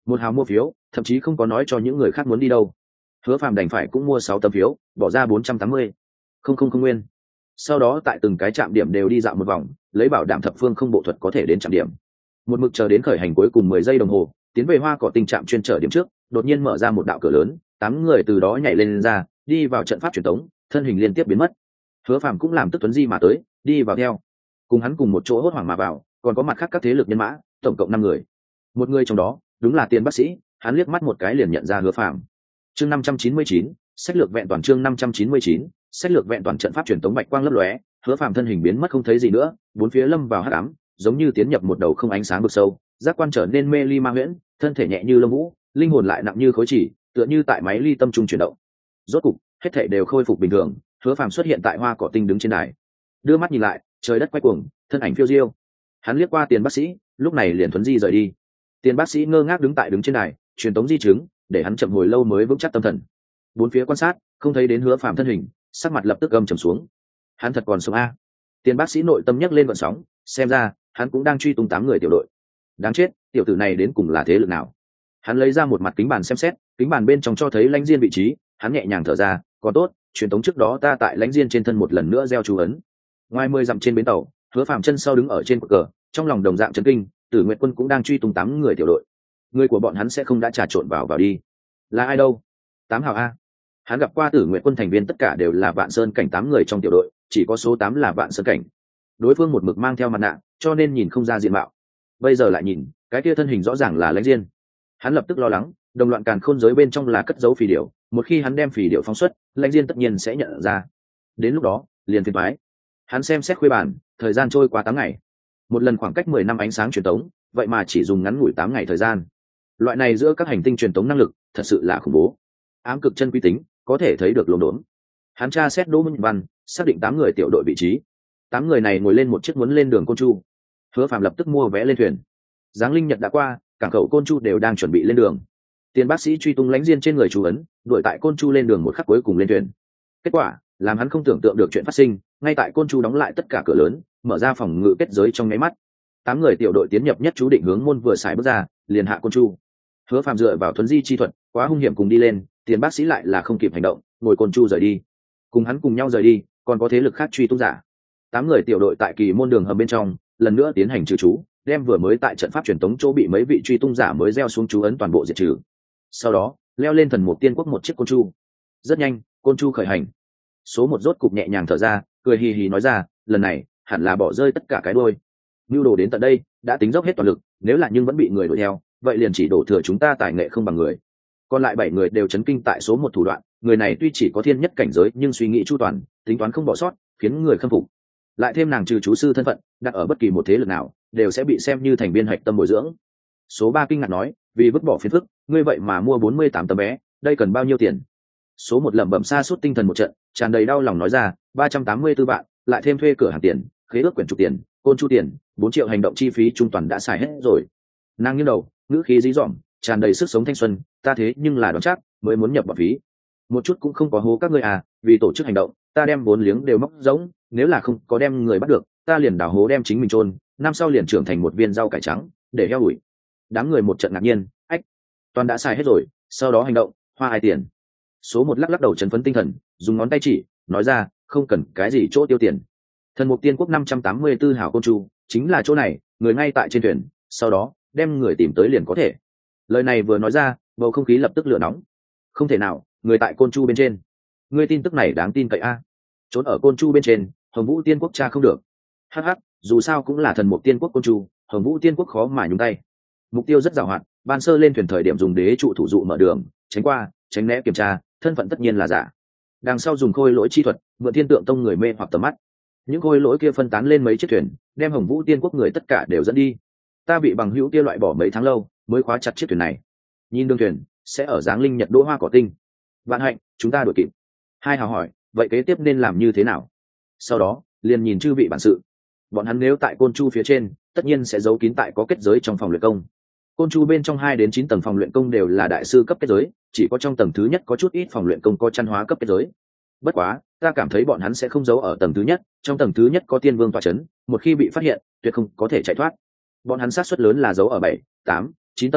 một hào mua phiếu, thậm chí không có nói cho những người khác muốn đi đâu. Hứa Phàm đành phải cũng mua 6 tấm phiếu, bỏ ra 480 không nguyên. Sau đó tại từng cái trạm điểm đều đi dạo một vòng, lấy bảo đảm thập phương không bộ thuật có thể đến trạm điểm. Một mực chờ đến khởi hành cuối cùng 10 giây đồng hồ, tiến về Hoa Cỏ Tinh trạm chuyên trở điểm trước, đột nhiên mở ra một đạo cửa lớn, 8 người từ đó nhảy lên ra, đi vào trận pháp truyền tống, thân hình liên tiếp biến mất. Hứa Phàm cũng làm tức tuấn di mà tới, đi vào theo. Cùng hắn cùng một chỗ hốt hoảng mà vào, còn có mặt khác các thế lực nhân mã, tổng cộng 5 người. Một người trong đó, đúng là Tiền bác sĩ, hắn liếc mắt một cái liền nhận ra Hứa Phàm. Chương 599, sách lược vẹn toàn chương 599, sách lược vẹn toàn trận pháp truyền tống bạch quang lấp lóe, Hứa Phàm thân hình biến mất không thấy gì nữa, bốn phía lâm vào hắc ám, giống như tiến nhập một đầu không ánh sáng vực sâu, giác quan trở nên mê ly ma huyễn, thân thể nhẹ như lông vũ, linh hồn lại nặng như khối chỉ, tựa như tại máy ly tâm trung chuyển động. Rốt cục, hết thảy đều khôi phục bình thường, Hứa Phàm xuất hiện tại Hoa Cỏ Tinh đứng trên đài. Đưa mắt nhìn lại, trời đất quay cuồng, thân ảnh phiêu diêu. Hắn liếc qua Tiền bác sĩ, lúc này liền thuấn di rời đi. Tiền bác sĩ ngơ ngác đứng trên đài, truyền tống di chứng, để hắn chậm hồi lâu mới vững chắc tâm thần. Bốn phía quan sát, không thấy đến Hứa Phàm thân hình, sắc mặt lập tức gầm trầm xuống. Hắn thật còn sống a? Tiền bác sĩ nội tâm nhấc lên gợn sóng, xem ra hắn cũng đang truy tung 8 người tiểu đội. Đáng chết, tiểu tử này đến cùng là thế lực nào? Hắn lấy ra một mặt kính bàn xem xét, kính bàn bên trong cho thấy lãnh diên vị trí, hắn nhẹ nhàng thở ra, còn tốt, truyền tống trước đó ta tại lãnh diên trên thân một lần nữa gieo chú ấn. Ngoài 10 dặm trên bến tàu, Hứa Phàm chân sau đứng ở trên cờ, trong lòng đồng dạng chấn kinh, Tử Nguyệt Quân cũng đang truy tung 8 người tiểu đội. Người của bọn hắn sẽ không đã trà trộn vào đi. Là ai đâu? 8 hào a. Hắn gặp qua Tử Nguyệt Quân thành viên tất cả đều là Vạn Sơn cảnh 8 người trong tiểu đội, chỉ có số 8 là Vạn Sơn cảnh. Đối phương một mực mang theo mặt nạ, cho nên nhìn không ra diện mạo. Bây giờ lại nhìn, cái kia thân hình rõ ràng là lãnh diên. Hắn lập tức lo lắng, đồng loạn càn khôn giới bên trong là cất giấu phỉ điểu, một khi hắn đem phỉ điểu phóng xuất, lãnh diên tất nhiên sẽ nhận ra. Đến lúc đó, liền phiền toái. Hắn xem xét khuê bản, thời gian trôi qua 8 ngày. Một lần khoảng cách 10 năm ánh sáng truyền tống, vậy mà chỉ dùng ngắn ngủi 8 ngày thời gian. Loại này giữa các hành tinh truyền tống năng lực, thật sự là khủng bố. Ám cực chân quy tính, có thể thấy được lồn đốn. Hắn tra xét Đỗ Minh Văn, xác định 8 người tiểu đội vị trí. 8 người này ngồi lên một chiếc muốn lên đường Côn Chu. Hứa Phàm lập tức mua vé lên thuyền. Giáng linh nhật đã qua, cảng khẩu Côn Chu đều đang chuẩn bị lên đường. Tiền bác sĩ truy tung lãnh diên trên người chú ấn, đuổi tại Côn Chu lên đường một khắc cuối cùng lên thuyền. Kết quả, làm hắn không tưởng tượng được chuyện phát sinh, ngay tại Côn Chu đóng lại tất cả cửa lớn, mở ra phòng ngự kết giới trong nháy mắt. 8 người tiểu đội tiến nhập nhất chú định hướng môn vừa xài bước ra, liền hạ Côn Chu. Hứa Phàm dựa vào thuấn di chi thuật, quá hung hiểm cùng đi lên, Tiền bác sĩ lại là không kịp hành động, ngồi Côn Chu rời đi. Cùng hắn cùng nhau rời đi, còn có thế lực khác truy tung giả. 8 người tiểu đội tại kỳ môn đường hầm bên trong, lần nữa tiến hành trừ chú, đem vừa mới tại trận pháp truyền tống chỗ bị mấy vị truy tung giả mới gieo xuống chú ấn toàn bộ diệt trừ. Sau đó, leo lên thần mục tiên quốc một chiếc Côn Chu. Rất nhanh, Côn Chu khởi hành. Số 1 rốt cục nhẹ nhàng thở ra, cười hì hì nói ra, lần này hẳn là bỏ rơi tất cả cái đuôi. Nưu đồ đến tận đây, đã tính dốc hết toàn lực, nếu là nhưng vẫn bị người đuổi theo, vậy liền chỉ đổ thừa chúng ta tài nghệ không bằng người. Còn lại 7 người đều chấn kinh tại số 1 thủ đoạn, người này tuy chỉ có thiên nhất cảnh giới nhưng suy nghĩ chu toàn, tính toán không bỏ sót, khiến người khâm phục. Lại thêm nàng trừ chú sư thân phận, đặt ở bất kỳ một thế lực nào, đều sẽ bị xem như thành viên hạch tâm bồi dưỡng. Số 3 kinh ngạc nói, vì vứt bỏ phiền phức, ngươi vậy mà mua 48 tấm vé, đây cần bao nhiêu tiền? Số 1 lẩm bẩm sa sút tinh thần một trận, tràn đầy đau lòng nói ra, 384 vạn, lại thêm thuê cửa hàng tiền, khế ước quyển trục tiền, Côn Chu tiền, 4 triệu hành động chi phí trung toàn đã xài hết rồi. Nàng nghiêng đầu, ngữ khí dí dỏm, tràn đầy sức sống thanh xuân, ta thế nhưng là đoán chắc mới muốn nhập bọn phí, một chút cũng không có hố các ngươi à, vì tổ chức hành động, ta đem 4 liếng đều móc giống, nếu là không có đem người bắt được, ta liền đào hố đem chính mình chôn, năm sau liền trưởng thành một viên rau cải trắng, để heo ủi. Đám người một trận ngạc nhiên, ách, toàn đã xài hết rồi, sau đó hành động, hoa ai tiền? Số 1 lắc lắc đầu trấn phấn tinh thần, dùng ngón tay chỉ, nói ra, không cần cái gì chỗ tiêu tiền. Thần mục tiên quốc 584 hảo Côn Chu, chính là chỗ này, người ngay tại trên thuyền, sau đó đem người tìm tới liền có thể. Lời này vừa nói ra, bầu không khí lập tức lửa nóng. Không thể nào, người tại Côn Chu bên trên. Ngươi tin tức này đáng tin cậy a? Trốn ở Côn Chu bên trên, Hồng Vũ Tiên quốc cha không được. Hắc hắc, dù sao cũng là thần mục tiên quốc Côn Chu, Hồng Vũ Tiên quốc khó mà nhúng tay. Mục tiêu rất giàu hoạt, ban sơ lên thuyền thời điểm dùng đế trụ thủ dụ mở đường, tránh qua, tránh né kiểm tra, thân phận tất nhiên là giả. Đằng sau dùng khôi lỗi chi thuật, mượn thiên tượng tông người mê hoặc tầm mắt. Những khôi lỗi kia phân tán lên mấy chiếc thuyền, đem Hồng Vũ Tiên quốc người tất cả đều dẫn đi. Ta bị bằng hữu kia loại bỏ mấy tháng lâu, mới khóa chặt chiếc thuyền này. Nhìn đường thuyền sẽ ở Giáng linh nhật đỗ Hoa Cỏ Tinh. Vạn hạnh, chúng ta đuổi kịp. Hai hào hỏi, vậy kế tiếp nên làm như thế nào? Sau đó, liền nhìn chư vị bản sự. Bọn hắn nếu tại Côn Chu phía trên, tất nhiên sẽ giấu kín tại có kết giới trong phòng luyện công. Côn Chu bên trong 2 đến 9 tầng phòng luyện công đều là đại sư cấp kết giới, chỉ có trong tầng thứ nhất có chút ít phòng luyện công có chăn hóa cấp kết giới. Bất quá, ta cảm thấy bọn hắn sẽ không giấu ở tầng thứ nhất, trong tầng thứ nhất có tiên vương tọa chấn, một khi bị phát hiện, tuyệt không có thể chạy thoát. Bọn hắn xác suất lớn là giấu ở 7, 8, 9 tầng,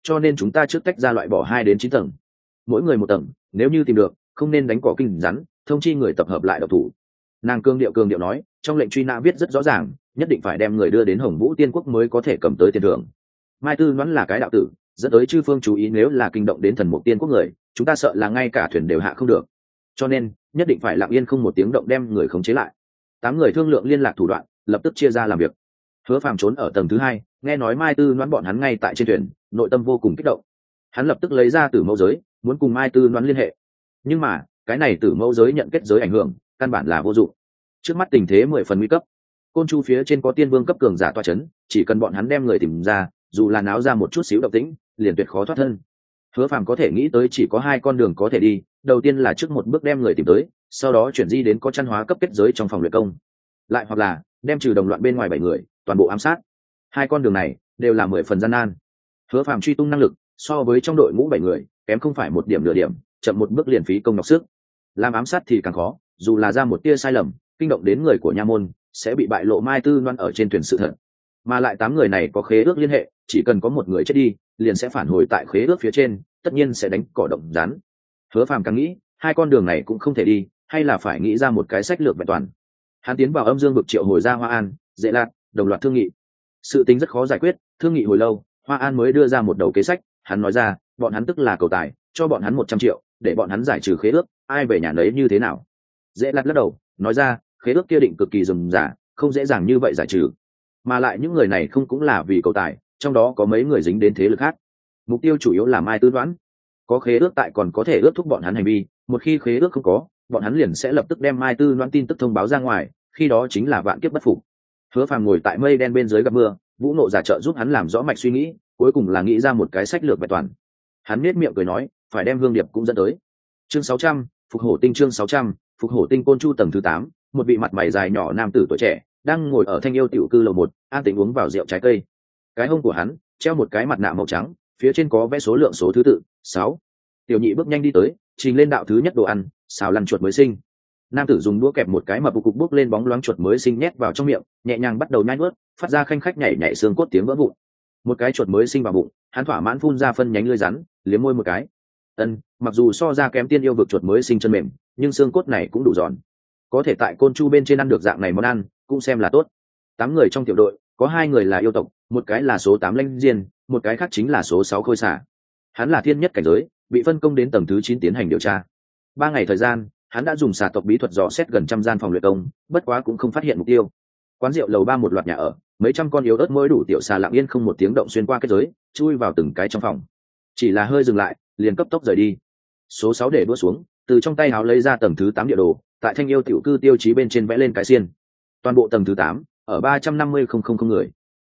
cho nên chúng ta trước tách ra loại bỏ 2 đến 9 tầng, mỗi người một tầng, nếu như tìm được không nên đánh cỏ kinh rắn, thông chi người tập hợp lại độc thủ. Nàng cương điệu nói, trong lệnh truy nã viết rất rõ ràng, nhất định phải đem người đưa đến Hồng Vũ Tiên Quốc mới có thể cầm tới tiền thưởng. Mai Tư Noãn là cái đạo tử, dẫn tới chư phương chú ý, nếu là kinh động đến Thần Mục Tiên Quốc người, chúng ta sợ là ngay cả thuyền đều hạ không được, cho nên nhất định phải lặng yên không một tiếng động đem người khống chế lại. 8 người thương lượng liên lạc thủ đoạn, lập tức chia ra làm việc. Hứa Phàm trốn ở tầng thứ 2, nghe nói Mai Tư Noãn bọn hắn ngay tại trên thuyền, nội tâm vô cùng kích động. Hắn lập tức lấy ra tử mẫu giới, muốn cùng Mai Tư Noãn liên hệ, nhưng mà cái này tử mẫu giới nhận kết giới ảnh hưởng, căn bản là vô dụng. Trước mắt tình thế 10 phần nguy cấp, côn chu phía trên có tiên vương cấp cường giả toa chấn, chỉ cần bọn hắn đem người tìm ra, dù là náo ra một chút xíu động tĩnh, liền tuyệt khó thoát thân. Hứa Phàm có thể nghĩ tới chỉ có 2 con đường có thể đi, đầu tiên là trước một bước đem người tìm tới, sau đó chuyển di đến có chăn hóa cấp kết giới trong phòng luyện công, lại hoặc là đem trừ đồng loạn bên ngoài 7 người toàn bộ ám sát. 2 con đường này đều là 10 phần gian nan. Hứa Phàm truy tung năng lực so với trong đội ngũ 7 người kém không phải một điểm nửa điểm, chậm một bước liền phí công nhọc sức. Làm ám sát thì càng khó, dù là ra một tia sai lầm, kinh động đến người của nha môn, sẽ bị bại lộ Mai Tư Loan ở trên thuyền sự thật. Mà lại 8 người này có khế ước liên hệ, chỉ cần có một người chết đi, liền sẽ phản hồi tại khế ước phía trên, tất nhiên sẽ đánh cỏ động rắn. Hứa Phàm càng nghĩ, 2 con đường này cũng không thể đi, hay là phải nghĩ ra một cái sách lược vẹn toàn. Hắn tiến vào âm dương vực triệu hồi ra Hoa An, Dễ Lạt, đồng loạt thương nghị. Sự tính rất khó giải quyết, thương nghị hồi lâu, Hoa An mới đưa ra một đầu kế sách. Hắn nói ra, bọn hắn tức là cầu tài, cho bọn hắn 100 triệu, để bọn hắn giải trừ khế ước, ai về nhà nấy như thế nào. Dễ Lạt lắc đầu, nói ra, khế ước kia định cực kỳ rườm rà, không dễ dàng như vậy giải trừ. Mà lại những người này không cũng là vì cầu tài, trong đó có mấy người dính đến thế lực khác. Mục tiêu chủ yếu là Mai Tư Đoán, có khế ước tại còn có thể ước thúc bọn hắn hành vi, một khi khế ước không có, bọn hắn liền sẽ lập tức đem Mai Tư Đoán tin tức thông báo ra ngoài, khi đó chính là vạn kiếp bất phục. Hứa Phàm ngồi tại mây đen bên dưới gặp mưa, Vũ Nộ giả trợ giúp hắn làm rõ mạch suy nghĩ, cuối cùng là nghĩ ra một cái sách lược vẹn toàn. Hắn nhếch miệng cười nói, phải đem Hương Điệp cũng dẫn tới. Chương 600, Phục Hổ Tinh. Chương 600, Phục Hổ Tinh. Côn Chu tầng thứ 8, một vị mặt mày dài nhỏ nam tử tuổi trẻ đang ngồi ở Thanh Yêu tiểu cư lầu 1, an tĩnh uống vào rượu trái cây. Cái hông của hắn treo một cái mặt nạ màu trắng, phía trên có vẽ số lượng số thứ tự 6. Tiểu nhị bước nhanh đi tới, trình lên đạo thứ nhất đồ ăn, xào lăn chuột mới sinh. Nam tử dùng đũa kẹp một cái mập cục bốc lên bóng loáng chuột mới sinh nhét vào trong miệng, nhẹ nhàng bắt đầu nhai nuốt, phát ra khanh khách nhảy nhảy xương cốt tiếng vỡ vụn. Một cái chuột mới sinh vào bụng, hắn thỏa mãn phun ra phân nhánh lưỡi rắn, liếm môi một cái. Mặc dù so ra kém tiên yêu vực chuột mới sinh chân mềm, nhưng xương cốt này cũng đủ giòn. Có thể tại Côn Chu bên trên ăn được dạng này món ăn, cũng xem là tốt. 8 người trong tiểu đội, có 2 người là yêu tộc, một cái là số 8 Lãnh Diên, một cái khác chính là số 6 Khôi Xà. Hắn là thiên nhất cảnh giới, bị phân công đến tầng thứ 9 tiến hành điều tra. 3 ngày thời gian, hắn đã dùng xà tộc bí thuật dò xét gần trăm gian phòng luyện công, bất quá cũng không phát hiện mục tiêu. Quán rượu lầu 3 một loạt nhà ở, mấy trăm con yếu ớt mỗi đủ tiểu xà lặng yên không một tiếng động xuyên qua kết giới, chui vào từng cái trong phòng. Chỉ là hơi dừng lại, liền cấp tốc rời đi. Số 6 để đũa xuống, từ trong tay áo lấy ra tầng thứ 8 địa đồ, tại Thanh Yêu tiểu cư tiêu chí bên trên vẽ lên cái xiên. Toàn bộ tầng thứ 8, ở 350,000 người,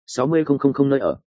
60,000 nơi ở,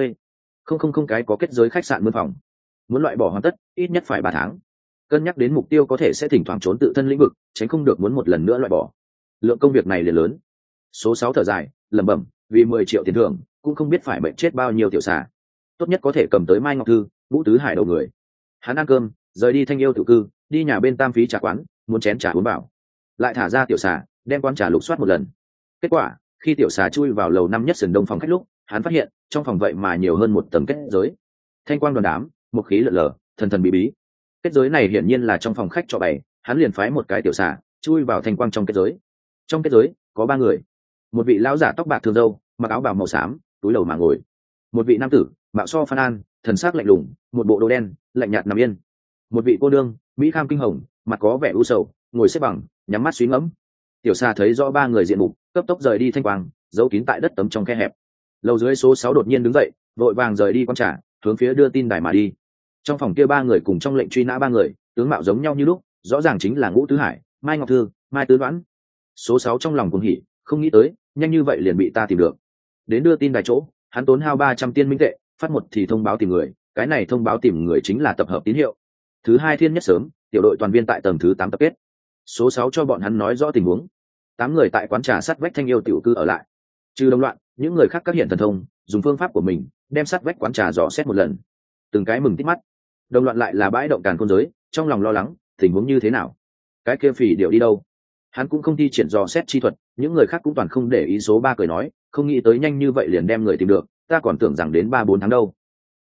20,000 cái có kết giới khách sạn mướn phòng. Muốn loại bỏ hoàn tất, ít nhất phải 3 tháng. Cân nhắc đến mục tiêu có thể sẽ thỉnh thoảng trốn tự thân lĩnh vực, tránh không được muốn một lần nữa loại bỏ. Lượng công việc này liền lớn. Số 6 thở dài, lẩm bẩm, vì 10 triệu tiền thưởng, cũng không biết phải mệnh chết bao nhiêu tiểu xà. Tốt nhất có thể cầm tới Mai Ngọc Thư, Vũ Tứ Hải đầu người. Hắn ăn cơm, rời đi Thanh Yêu tiểu cư, đi nhà bên Tam Phí trà quán, muốn chén trà uống bảo. Lại thả ra tiểu xà, đem quán trà lục soát một lần. Kết quả, khi tiểu xà chui vào lầu 5 nhất sườn đông phòng khách lúc, hắn phát hiện trong phòng vậy mà nhiều hơn một tầng kết giới. Thanh quang đoàn đám, một khí lượn lờ, thần thần bí bí. Kết giới này hiển nhiên là trong phòng khách cho bày, hắn liền phái một cái tiểu xà chui vào thanh quang trong kết giới. Trong kết giới có 3 người, một vị lão giả tóc bạc thường râu, mặc áo bào màu xám, túi đầu mà ngồi. Một vị nam tử, mạo so Phan An, thần sắc lạnh lùng, một bộ đồ đen, lạnh nhạt nằm yên. Một vị cô nương, mỹ kham kinh hồng, mặt có vẻ u sầu, ngồi xếp bằng, nhắm mắt suy ngẫm. Tiểu xà thấy rõ 3 người diện mục, cấp tốc rời đi thanh quang, giấu kín tại đất tấm trong khe hẹp. Lầu dưới số 6 đột nhiên đứng dậy, vội vàng rời đi quán trà, hướng phía đưa tin đài mà đi. Trong phòng kia 3 người cùng trong lệnh truy nã 3 người, tướng mạo giống nhau như lúc, rõ ràng chính là Ngũ Tứ Hải, Mai Ngọc Thư, Mai Tứ Đoán. Số 6 trong lòng cuồng hỉ, không nghĩ tới, nhanh như vậy liền bị ta tìm được. Đến đưa tin đài chỗ, hắn tốn hao 300 tiên minh tệ, phát một thì thông báo tìm người, cái này thông báo tìm người chính là tập hợp tín hiệu. Thứ 2 thiên nhất sớm, tiểu đội toàn viên tại tầng thứ 8 tập kết. Số 6 cho bọn hắn nói rõ tình huống. 8 người tại quán trà sát vách Thanh Yêu tiểu cư ở lại. Trừ đồng loạn, những người khác các hiện thần thông, dùng phương pháp của mình, đem sát vách quán trà dò xét một lần. Từng cái mừng tít mắt. Đồng loạn lại là bãi động càn khôn giới, trong lòng lo lắng, tình huống như thế nào? Cái kia phỉ điệu đi đâu? Hắn cũng không thi triển dò xét chi thuật, những người khác cũng toàn không để ý. Số 3 cười nói, không nghĩ tới nhanh như vậy liền đem người tìm được, ta còn tưởng rằng đến 3-4 tháng đâu.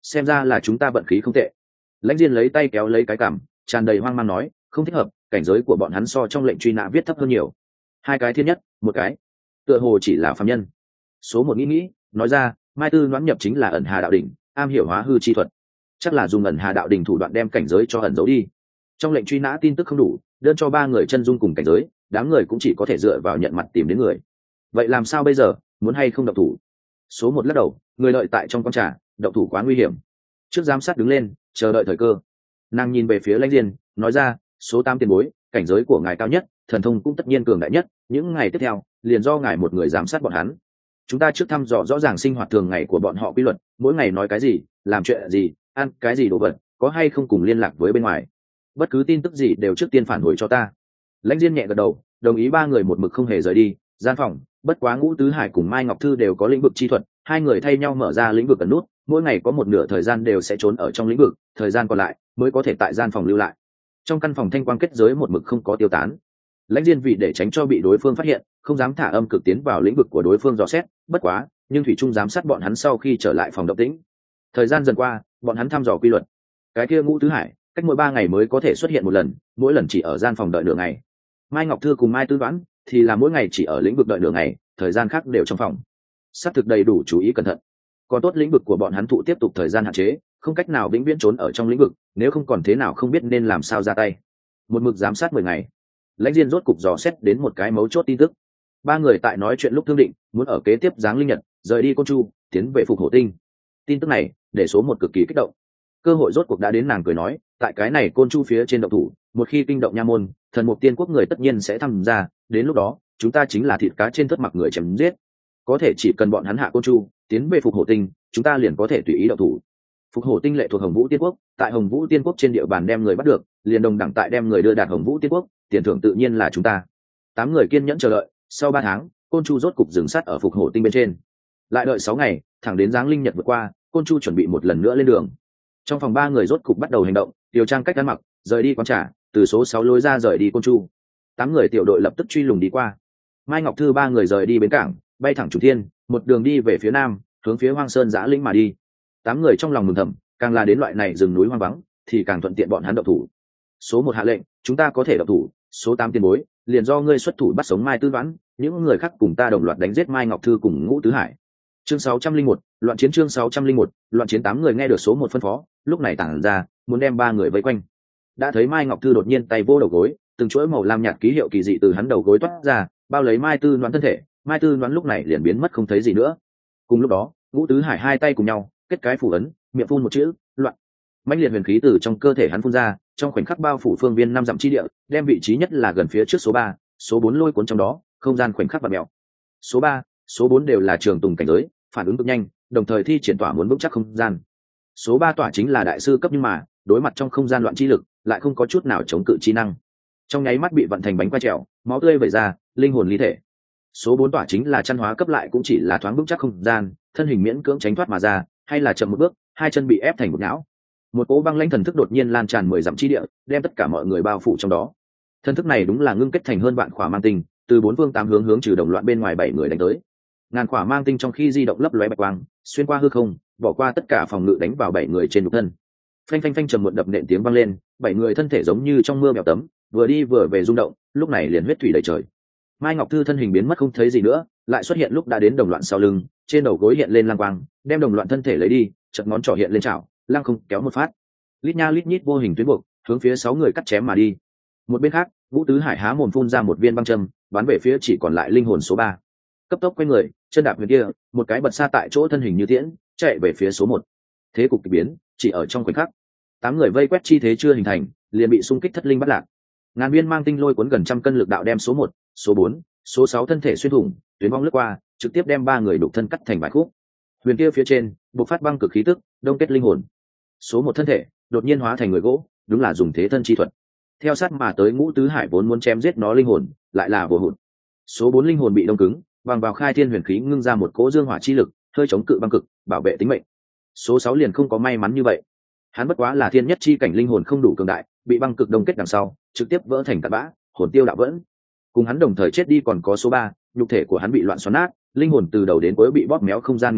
xem ra là chúng ta vận khí không tệ. Lãnh Diên lấy tay kéo lấy cái cằm, tràn đầy hoang mang nói, không thích hợp, cảnh giới của bọn hắn so trong lệnh truy nã viết thấp hơn nhiều. Hai cái thiên nhất, một cái tựa hồ chỉ là phàm nhân. Số một nghĩ, nói ra, Mai Tư Noãn nhập chính là ẩn hà đạo đỉnh, am hiểu hóa hư chi thuật, chắc là dùng ẩn hà đạo đỉnh thủ đoạn đem cảnh giới cho ẩn giấu đi. Trong lệnh truy nã tin tức không đủ, đơn cho ba người chân dung cùng cảnh giới, đám người cũng chỉ có thể dựa vào nhận mặt tìm đến người. Vậy làm sao bây giờ, muốn hay không động thủ? Số một lắc đầu, người đợi tại trong quán trà, động thủ quá nguy hiểm. Trước giám sát đứng lên, chờ đợi thời cơ. Nàng nhìn về phía Lãnh Diên, nói ra, số 8 tiền bối, cảnh giới của ngài cao nhất, thần thông cũng tất nhiên cường đại nhất, những ngày tiếp theo liền do ngài một người giám sát bọn hắn. Chúng ta trước thăm dò rõ ràng sinh hoạt thường ngày của bọn họ quy luật, mỗi ngày nói cái gì, làm chuyện gì, ăn cái gì đồ vật, có hay không cùng liên lạc với bên ngoài, bất cứ tin tức gì đều trước tiên phản hồi cho ta. Lãnh Diên nhẹ gật đầu, đồng ý. Ba người một mực không hề rời đi gian phòng. Bất quá Ngũ Tứ Hải cùng Mai Ngọc Thư đều có lĩnh vực chi thuật, hai người thay nhau mở ra lĩnh vực ẩn nút, mỗi ngày có một nửa thời gian đều sẽ trốn ở trong lĩnh vực, thời gian còn lại mới có thể tại gian phòng lưu lại. Trong căn phòng thanh quang kết giới một mực không có tiêu tán. Lãnh Diên vì để tránh cho bị đối phương phát hiện, không dám thả âm cực tiến vào lĩnh vực của đối phương dò xét, bất quá nhưng thủy trung giám sát bọn hắn sau khi trở lại phòng động tĩnh. Thời gian dần qua, bọn hắn thăm dò quy luật. Cái kia Ngũ Tứ Hải cách mỗi 3 ngày mới có thể xuất hiện một lần, mỗi lần chỉ ở gian phòng đợi nửa ngày. Mai Ngọc Thư cùng Mai Tư Đoán thì là mỗi ngày chỉ ở lĩnh vực đợi nửa ngày, thời gian khác đều trong phòng. Sắp thực đầy đủ chú ý cẩn thận. Còn tốt lĩnh vực của bọn hắn thụ tiếp tục thời gian hạn chế, không cách nào vĩnh viễn trốn ở trong lĩnh vực, nếu không còn thế nào không biết nên làm sao ra tay. Một mực giám sát 10 ngày, Lãnh Diên rốt cục dò xét đến một cái mấu chốt tin tức. Ba người tại nói chuyện lúc thương định, muốn ở kế tiếp giáng linh nhật, rời đi Côn Chu, tiến về Phục Hổ Tinh. Tin tức này để số một cực kỳ kích động. Cơ hội rốt cuộc đã đến, nàng cười nói, tại cái này Côn Chu phía trên động thủ, một khi kinh động nha môn, thần mục tiên quốc người tất nhiên sẽ tham gia, đến lúc đó chúng ta chính là thịt cá trên thớt mặc người chém giết. Có thể chỉ cần bọn hắn hạ Côn Chu, tiến về Phục Hổ Tinh, chúng ta liền có thể tùy ý động thủ. Phục Hổ Tinh lệ thuộc Hồng Vũ Tiên Quốc, tại Hồng Vũ Tiên Quốc trên địa bàn đem người bắt được, liền đồng đẳng tại đem người đưa đạt Hồng Vũ Tiên Quốc, tiền thưởng tự nhiên là chúng ta. 8 người kiên nhẫn chờ đợi, sau 3 tháng, Côn Chu rốt cục dừng sát ở Phục Hổ Tinh bên trên. Lại đợi 6 ngày, thẳng đến giáng linh nhật vượt qua, Côn Chu chuẩn bị một lần nữa lên đường. Trong phòng 3 người rốt cục bắt đầu hành động, điều trang cách ăn mặc, rời đi quán trà, từ số 6 lối ra rời đi Côn Chu. 8 người tiểu đội lập tức truy lùng đi qua. Mai Ngọc Thư 3 người rời đi bến cảng, bay thẳng Trùng Thiên, một đường đi về phía nam, hướng phía Hoang Sơn Giã Lĩnh mà đi. 8 người trong lòng mừng thầm, càng là đến loại này rừng núi hoang vắng, thì càng thuận tiện bọn hắn động thủ. Số 1 hạ lệnh, chúng ta có thể động thủ, số 8 tiền bối, liền do ngươi xuất thủ bắt sống Mai Tư Đoán, những người khác cùng ta đồng loạt đánh giết Mai Ngọc Thư cùng Ngũ Tứ Hải. Chương 601, loạn chiến. Chương 601, loạn chiến. 8 người nghe được số 1 phân phó, lúc này tản ra, muốn đem 3 người vây quanh. Đã thấy Mai Ngọc Thư đột nhiên tay vô đầu gối, từng chuỗi màu lam nhạt ký hiệu kỳ dị từ hắn đầu gối toát ra, bao lấy Mai Tư Đoán thân thể. Mai Tư Đoán lúc này liền biến mất không thấy gì nữa. Cùng lúc đó, Ngũ Tứ Hải hai tay cùng nhau kết cái phù ấn, miệng phun một chữ loạn. Mãnh liệt huyền khí từ trong cơ thể hắn phun ra, trong khoảnh khắc bao phủ phương viên 5 dặm chi địa, đem vị trí nhất là gần phía trước số 3, số 4 lôi cuốn trong đó, không gian khoảnh khắc vặn mèo. Số 3, số 4 đều là trường tùng cảnh giới, phản ứng cực nhanh, đồng thời thi triển tỏa muốn vững chắc không gian. Số 3 tỏa chính là đại sư cấp, nhưng mà đối mặt trong không gian loạn chi lực, lại không có chút nào chống cự chi năng. Trong nháy mắt bị vận thành bánh quay trèo, máu tươi vẩy ra, linh hồn ly thể. Số 4 tỏa chính là chân hóa cấp, lại cũng chỉ là thoáng vững chắc không gian, thân hình miễn cưỡng tránh thoát mà ra, hay là chậm một bước, hai chân bị ép thành một não. Một cỗ băng lãnh thần thức đột nhiên lan tràn 10 dặm chi địa, đem tất cả mọi người bao phủ trong đó. Thần thức này đúng là ngưng kết thành hơn vạn khỏa mang tinh, từ 4 phương 8 hướng trừ đồng loạn bên ngoài 7 người đánh tới. Ngàn khỏa mang tinh trong khi di động lấp lóe bạch quang, xuyên qua hư không, bỏ qua tất cả phòng ngự đánh vào 7 người trên nhục thân. Phanh phanh phanh, trầm muộn đập nện tiếng vang lên, 7 người thân thể giống như trong mưa bèo tấm, vừa đi vừa về rung động, lúc này liền huyết thủy đầy trời. Mai Ngọc Thư thân hình biến mất không thấy gì nữa, lại xuất hiện lúc đã đến đồng loạn sau lưng, trên đầu gối hiện lên lang quang, đem đồng loạn thân thể lấy đi, chợt ngón trỏ hiện lên chảo, lang không kéo một phát. Lít nha lít nhít vô hình tuyến buộc, hướng phía 6 người cắt chém mà đi. Một bên khác, Vũ Tứ Hải há mồm phun ra một viên băng châm, bắn về phía chỉ còn lại linh hồn số 3. Cấp tốc quay người, chân đạp huyền kia, một cái bật xa tại chỗ, thân hình như tiễn, chạy về phía số 1. Thế cục kỳ biến, chỉ ở trong khoảnh khắc. 8 người vây quét chi thế chưa hình thành, liền bị xung kích thất linh bắt lạc. Ngàn viên mang tinh lôi cuốn gần trăm cân lực đạo đem số 1, số 4, số 6 thân thể xuyên thủng, tuyến vong lướt qua, trực tiếp đem 3 người đục thân cắt thành vài khúc. Huyền kia phía trên, bộc phát băng cực khí tức, đông kết linh hồn. Số 1 thân thể đột nhiên hóa thành người gỗ, đúng là dùng thế thân chi thuật. Theo sát mà tới Ngũ Tứ Hải vốn muốn chém giết nó linh hồn, lại là vô hụt. Số 4 linh hồn bị đông cứng, bằng vào khai thiên huyền khí ngưng ra một cỗ dương hỏa chi lực, hơi chống cự băng cực, bảo vệ tính mệnh. Số 6 liền không có may mắn như vậy. Hắn bất quá là thiên nhất chi cảnh linh hồn không đủ cường đại, bị băng cực đông kết đằng sau, trực tiếp vỡ thành tạt bã, hồn tiêu đạo vẫn. Cùng hắn đồng thời chết đi còn có số 3, nhục thể của hắn bị loạn xoắn nát, linh hồn từ đầu đến cuối bị bóp méo không gian nghiền ép,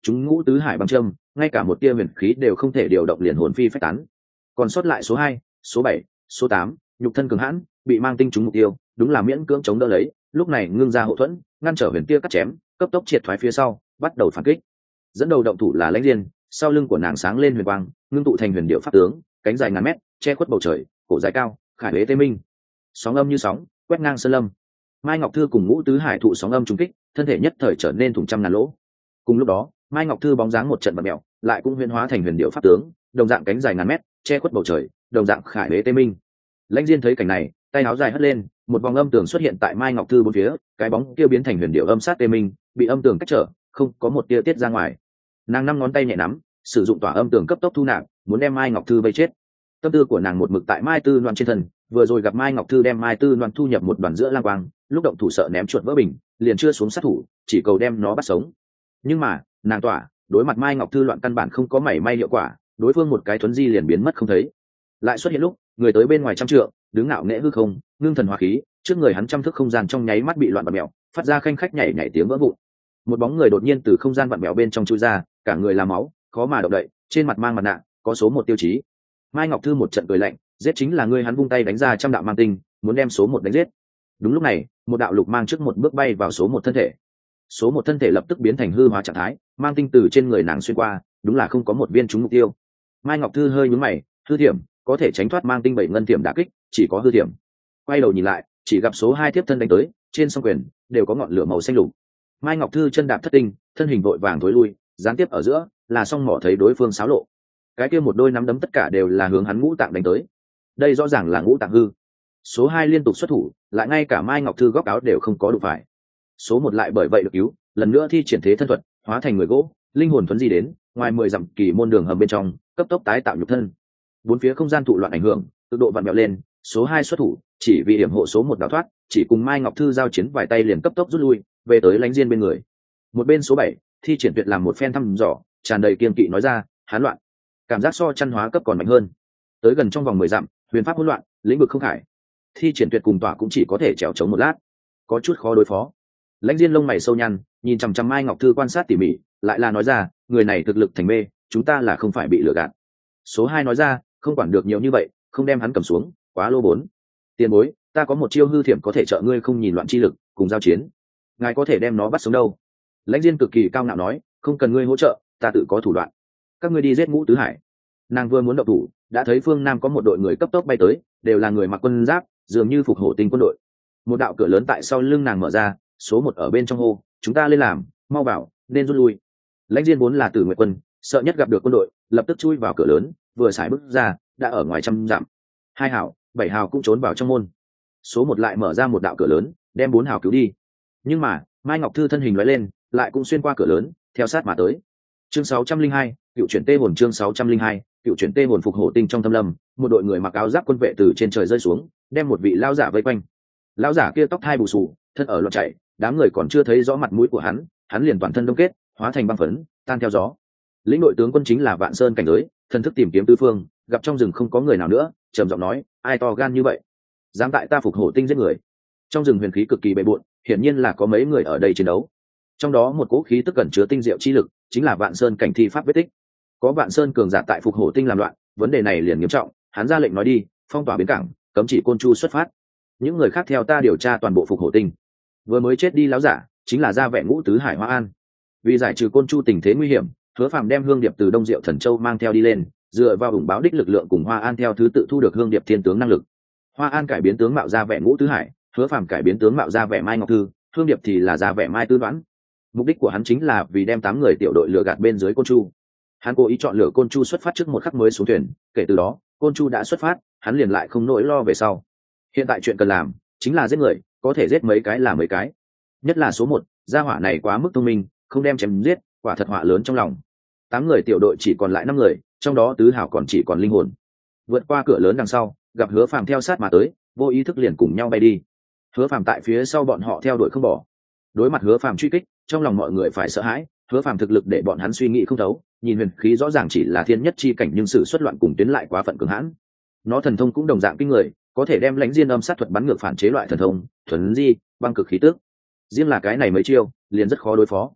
chúng ngũ tứ hải băng châm, ngay cả một tia huyền khí đều không thể điều động, liền hồn phi phách tán. Còn sót lại số 2, số 7, số 8, nhục thân cường hãn, bị mang tinh trúng mục tiêu, đúng là miễn cưỡng chống đỡ lấy, lúc này ngưng ra hậu thuẫn, ngăn trở huyền tia cắt chém, cấp tốc triệt thoái phía sau, bắt đầu phản kích. Dẫn đầu động thủ là Lãnh Diên, sau lưng của nàng sáng lên huyền quang, ngưng tụ thành huyền điệu pháp tướng, cánh dài ngàn mét, che khuất bầu trời, cổ dài cao, khải huế tê minh, sóng âm như sóng, quét ngang sơn lâm. Mai Ngọc Thư cùng ngũ tứ hải thụ sóng âm trùng kích, thân thể nhất thời trở nên thủng trăm ngàn lỗ. Cùng lúc đó, Mai Ngọc Thư bóng dáng một trận bật mèo, lại cũng huyền hóa thành huyền điệu pháp tướng, đồng dạng cánh dài ngàn mét, che khuất bầu trời, đồng dạng khải huế tê minh. Lãnh Diên thấy cảnh này, tay áo dài hất lên, một vòng âm tường xuất hiện tại Mai Ngọc Thư bốn phía, cái bóng kia biến thành huyền điệu âm sát tê minh, bị âm tường cách trở, không có một tia tiết ra ngoài. Nàng năm ngón tay nhẹ nắm, sử dụng tỏa âm tường cấp tốc thu nạp, muốn đem Mai Ngọc Thư vây chết. Tâm tư của nàng một mực tại Mai Tư Loan trên thân, vừa rồi gặp Mai Ngọc Thư đem Mai Tư Loan thu nhập một đoàn giữa lang quang, lúc động thủ sợ ném chuột vỡ bình, liền chưa xuống sát thủ, chỉ cầu đem nó bắt sống. Nhưng mà nàng tỏa đối mặt Mai Ngọc Thư loạn căn bản không có mảy may hiệu quả, đối phương một cái thuấn di liền biến mất không thấy. Lại xuất hiện lúc người tới bên ngoài trăm trượng, đứng ngạo nghễ hư không, ngưng thần hóa khí, trước người hắn trăm thước không gian trong nháy mắt bị loạn bật mèo, phát ra khanh khách nhảy nhảy tiếng vỡ vụn. Một bóng người đột nhiên từ không gian vặn mèo bên trong chui ra, cả người là máu, khó mà động đậy, trên mặt mang mặt nạ, có số 1 tiêu chí. Mai Ngọc Thư một trận cười lạnh, giết chính là ngươi. Hắn vung tay đánh ra trăm đạo mang tinh, muốn đem số 1 đánh giết. Đúng lúc này, một đạo lục mang trước một bước bay vào số 1 thân thể. Số 1 thân thể lập tức biến thành hư hóa trạng thái, mang tinh từ trên người nàng xuyên qua, đúng là không có một viên trúng mục tiêu. Mai Ngọc Thư hơi nhướng mày, hư thiểm có thể tránh thoát mang tinh 7 ngân thiểm đả kích, chỉ có hư thiểm. Quay đầu nhìn lại, chỉ gặp số 2 tiếp thân đánh tới, trên song quyền đều có ngọn lửa màu xanh lục. Mai Ngọc Thư chân đạp thất tinh, thân hình vội vàng thối lui, gián tiếp ở giữa là song mỏ thấy đối phương xáo lộ, cái kia một đôi nắm đấm tất cả đều là hướng hắn ngũ tạng đánh tới. Đây rõ ràng là ngũ tạng hư. Số 2 liên tục xuất thủ, lại ngay cả Mai Ngọc Thư góc áo đều không có đụng phải. Số 1 lại bởi vậy được cứu, lần nữa thi triển thế thân thuật, hóa thành người gỗ, linh hồn thuấn di đến ngoài 10 dặm kỳ môn đường hầm bên trong, cấp tốc tái tạo nhục thân. Bốn phía không gian tụ loạn ảnh hưởng, tự độ vặn vẹo lên, số 2 xuất thủ, chỉ vì điểm hộ số 1 đào thoát, chỉ cùng Mai Ngọc Thư giao chiến vài tay liền cấp tốc rút lui, về tới Lãnh Diên bên người. Một bên số 7 thi triển tuyệt làm một phen thăm dò, tràn đầy kiên kỵ nói ra, hán loạn, cảm giác so chăn hóa cấp còn mạnh hơn. Tới gần trong vòng 10 dặm, huyền pháp hỗn loạn, lĩnh vực không khải, thi triển tuyệt cùng tỏa cũng chỉ có thể trèo chống một lát, có chút khó đối phó. Lãnh Diên lông mày sâu nhăn, nhìn chằm chằm Mai Ngọc Thư quan sát tỉ mỉ, lại là nói ra, người này thực lực thành mê, chúng ta là không phải bị lừa gạt. Số 2 nói ra, không quản được nhiều như vậy, không đem hắn cầm xuống, quá lô bốn. Tiền bối, ta có một chiêu hư thiểm có thể trợ ngươi không nhìn loạn chi lực, cùng giao chiến. Ngài có thể đem nó bắt sống đâu? Lãnh Diên cực kỳ cao ngạo nói, không cần ngươi hỗ trợ, ta tự có thủ đoạn. Các ngươi đi giết ngũ tứ hải. Nàng vừa muốn động thủ, đã thấy phương nam có một đội người cấp tốc bay tới, đều là người mặc quân giáp, dường như phục hổ tinh quân đội. Một đạo cửa lớn tại sau lưng nàng mở ra, số 1 ở bên trong hô, chúng ta lên làm, mau vào, nên rút lui. Lãnh Diên vốn là Tử Nguyệt quân, sợ nhất gặp được quân đội, lập tức chui vào cửa lớn, vừa xài bước ra, đã ở ngoài trăm dặm. 2 hào, 7 hào cũng trốn vào trong môn. Số 1 lại mở ra một đạo cửa lớn, đem 4 hào cứu đi. Nhưng mà Mai Ngọc Thư thân hình lóe lên, lại cũng xuyên qua cửa lớn, theo sát mà tới. Chương 602, cựu chuyển tê hồn. Chương 602, cựu chuyển tê hồn. Phục hổ tinh trong thâm lâm, một đội người mặc áo giáp quân vệ từ trên trời rơi xuống, đem một vị lão giả vây quanh. Lão giả kia tóc hai bù xù, thân ở loạn chạy, đám người còn chưa thấy rõ mặt mũi của hắn liền toàn thân đông kết, hóa thành băng phấn, tan theo gió. Lĩnh đội tướng quân chính là Vạn Sơn cảnh giới, thần thức tìm kiếm tứ phương, gặp trong rừng không có người nào nữa, trầm giọng nói, ai to gan như vậy, dám tại ta Phục hổ tinh giết người. Trong rừng huyền khí cực kỳ bề bộn, hiển nhiên là có mấy người ở đây chiến đấu. Trong đó một cỗ khí tức cẩn chứa tinh diệu chi lực, chính là Vạn Sơn cảnh thi pháp vết tích. Có Vạn Sơn cường giả tại Phục hổ tinh làm loạn, vấn đề này liền nghiêm trọng, hắn ra lệnh nói đi, phong tỏa bến cảng, cấm chỉ côn chu xuất phát. Những người khác theo ta điều tra toàn bộ Phục hổ tinh. Vừa mới chết đi láo giả, chính là gia vẻ ngũ tứ hải Hoa An. Vì giải trừ côn chu tình thế nguy hiểm, Hứa Phàm đem hương điệp từ Đông Diệu Thần Châu mang theo đi lên, dựa vào ủng báo đích lực lượng cùng Hoa An theo thứ tự thu được hương điệp thiên tướng năng lực. Hoa An cải biến tướng mạo gia vẻ ngũ tứ hải, Hứa Phàm cải biến tướng mạo gia vẻ Mai Ngọc Thư, hương điệp thì là gia vẻ Mai Tư Đoán. Mục đích của hắn chính là vì đem 8 người tiểu đội lừa gạt bên dưới côn chu. Hắn cố ý chọn lựa côn chu xuất phát trước một khắc mới xuống thuyền, kể từ đó côn chu đã xuất phát, hắn liền lại không nỗi lo về sau. Hiện tại chuyện cần làm chính là giết người, có thể giết mấy cái là mấy cái. Nhất là số 1, gia hỏa này quá mức thông minh, không đem chém giết, quả thật họa lớn trong lòng. 8 người tiểu đội chỉ còn lại 5 người, trong đó tứ hảo còn chỉ còn linh hồn. Vượt qua cửa lớn đằng sau, gặp Hứa Phàm theo sát mà tới, vô ý thức liền cùng nhau bay đi. Hứa Phàm tại phía sau bọn họ theo đuổi không bỏ. Đối mặt Hứa Phàm truy kích, trong lòng mọi người phải sợ hãi, Hứa Phàm thực lực để bọn hắn suy nghĩ không thấu, nhìn huyền khí rõ ràng chỉ là thiên nhất chi cảnh nhưng sự xuất loạn cùng tiến lại quá phận cường hãn. Nó thần thông cũng đồng dạng kinh người, có thể đem Lãnh Diên âm sát thuật bắn ngược phản chế loại thần thông, thuần di, băng cực khí tức. Riêng là cái này mấy chiêu, liền rất khó đối phó.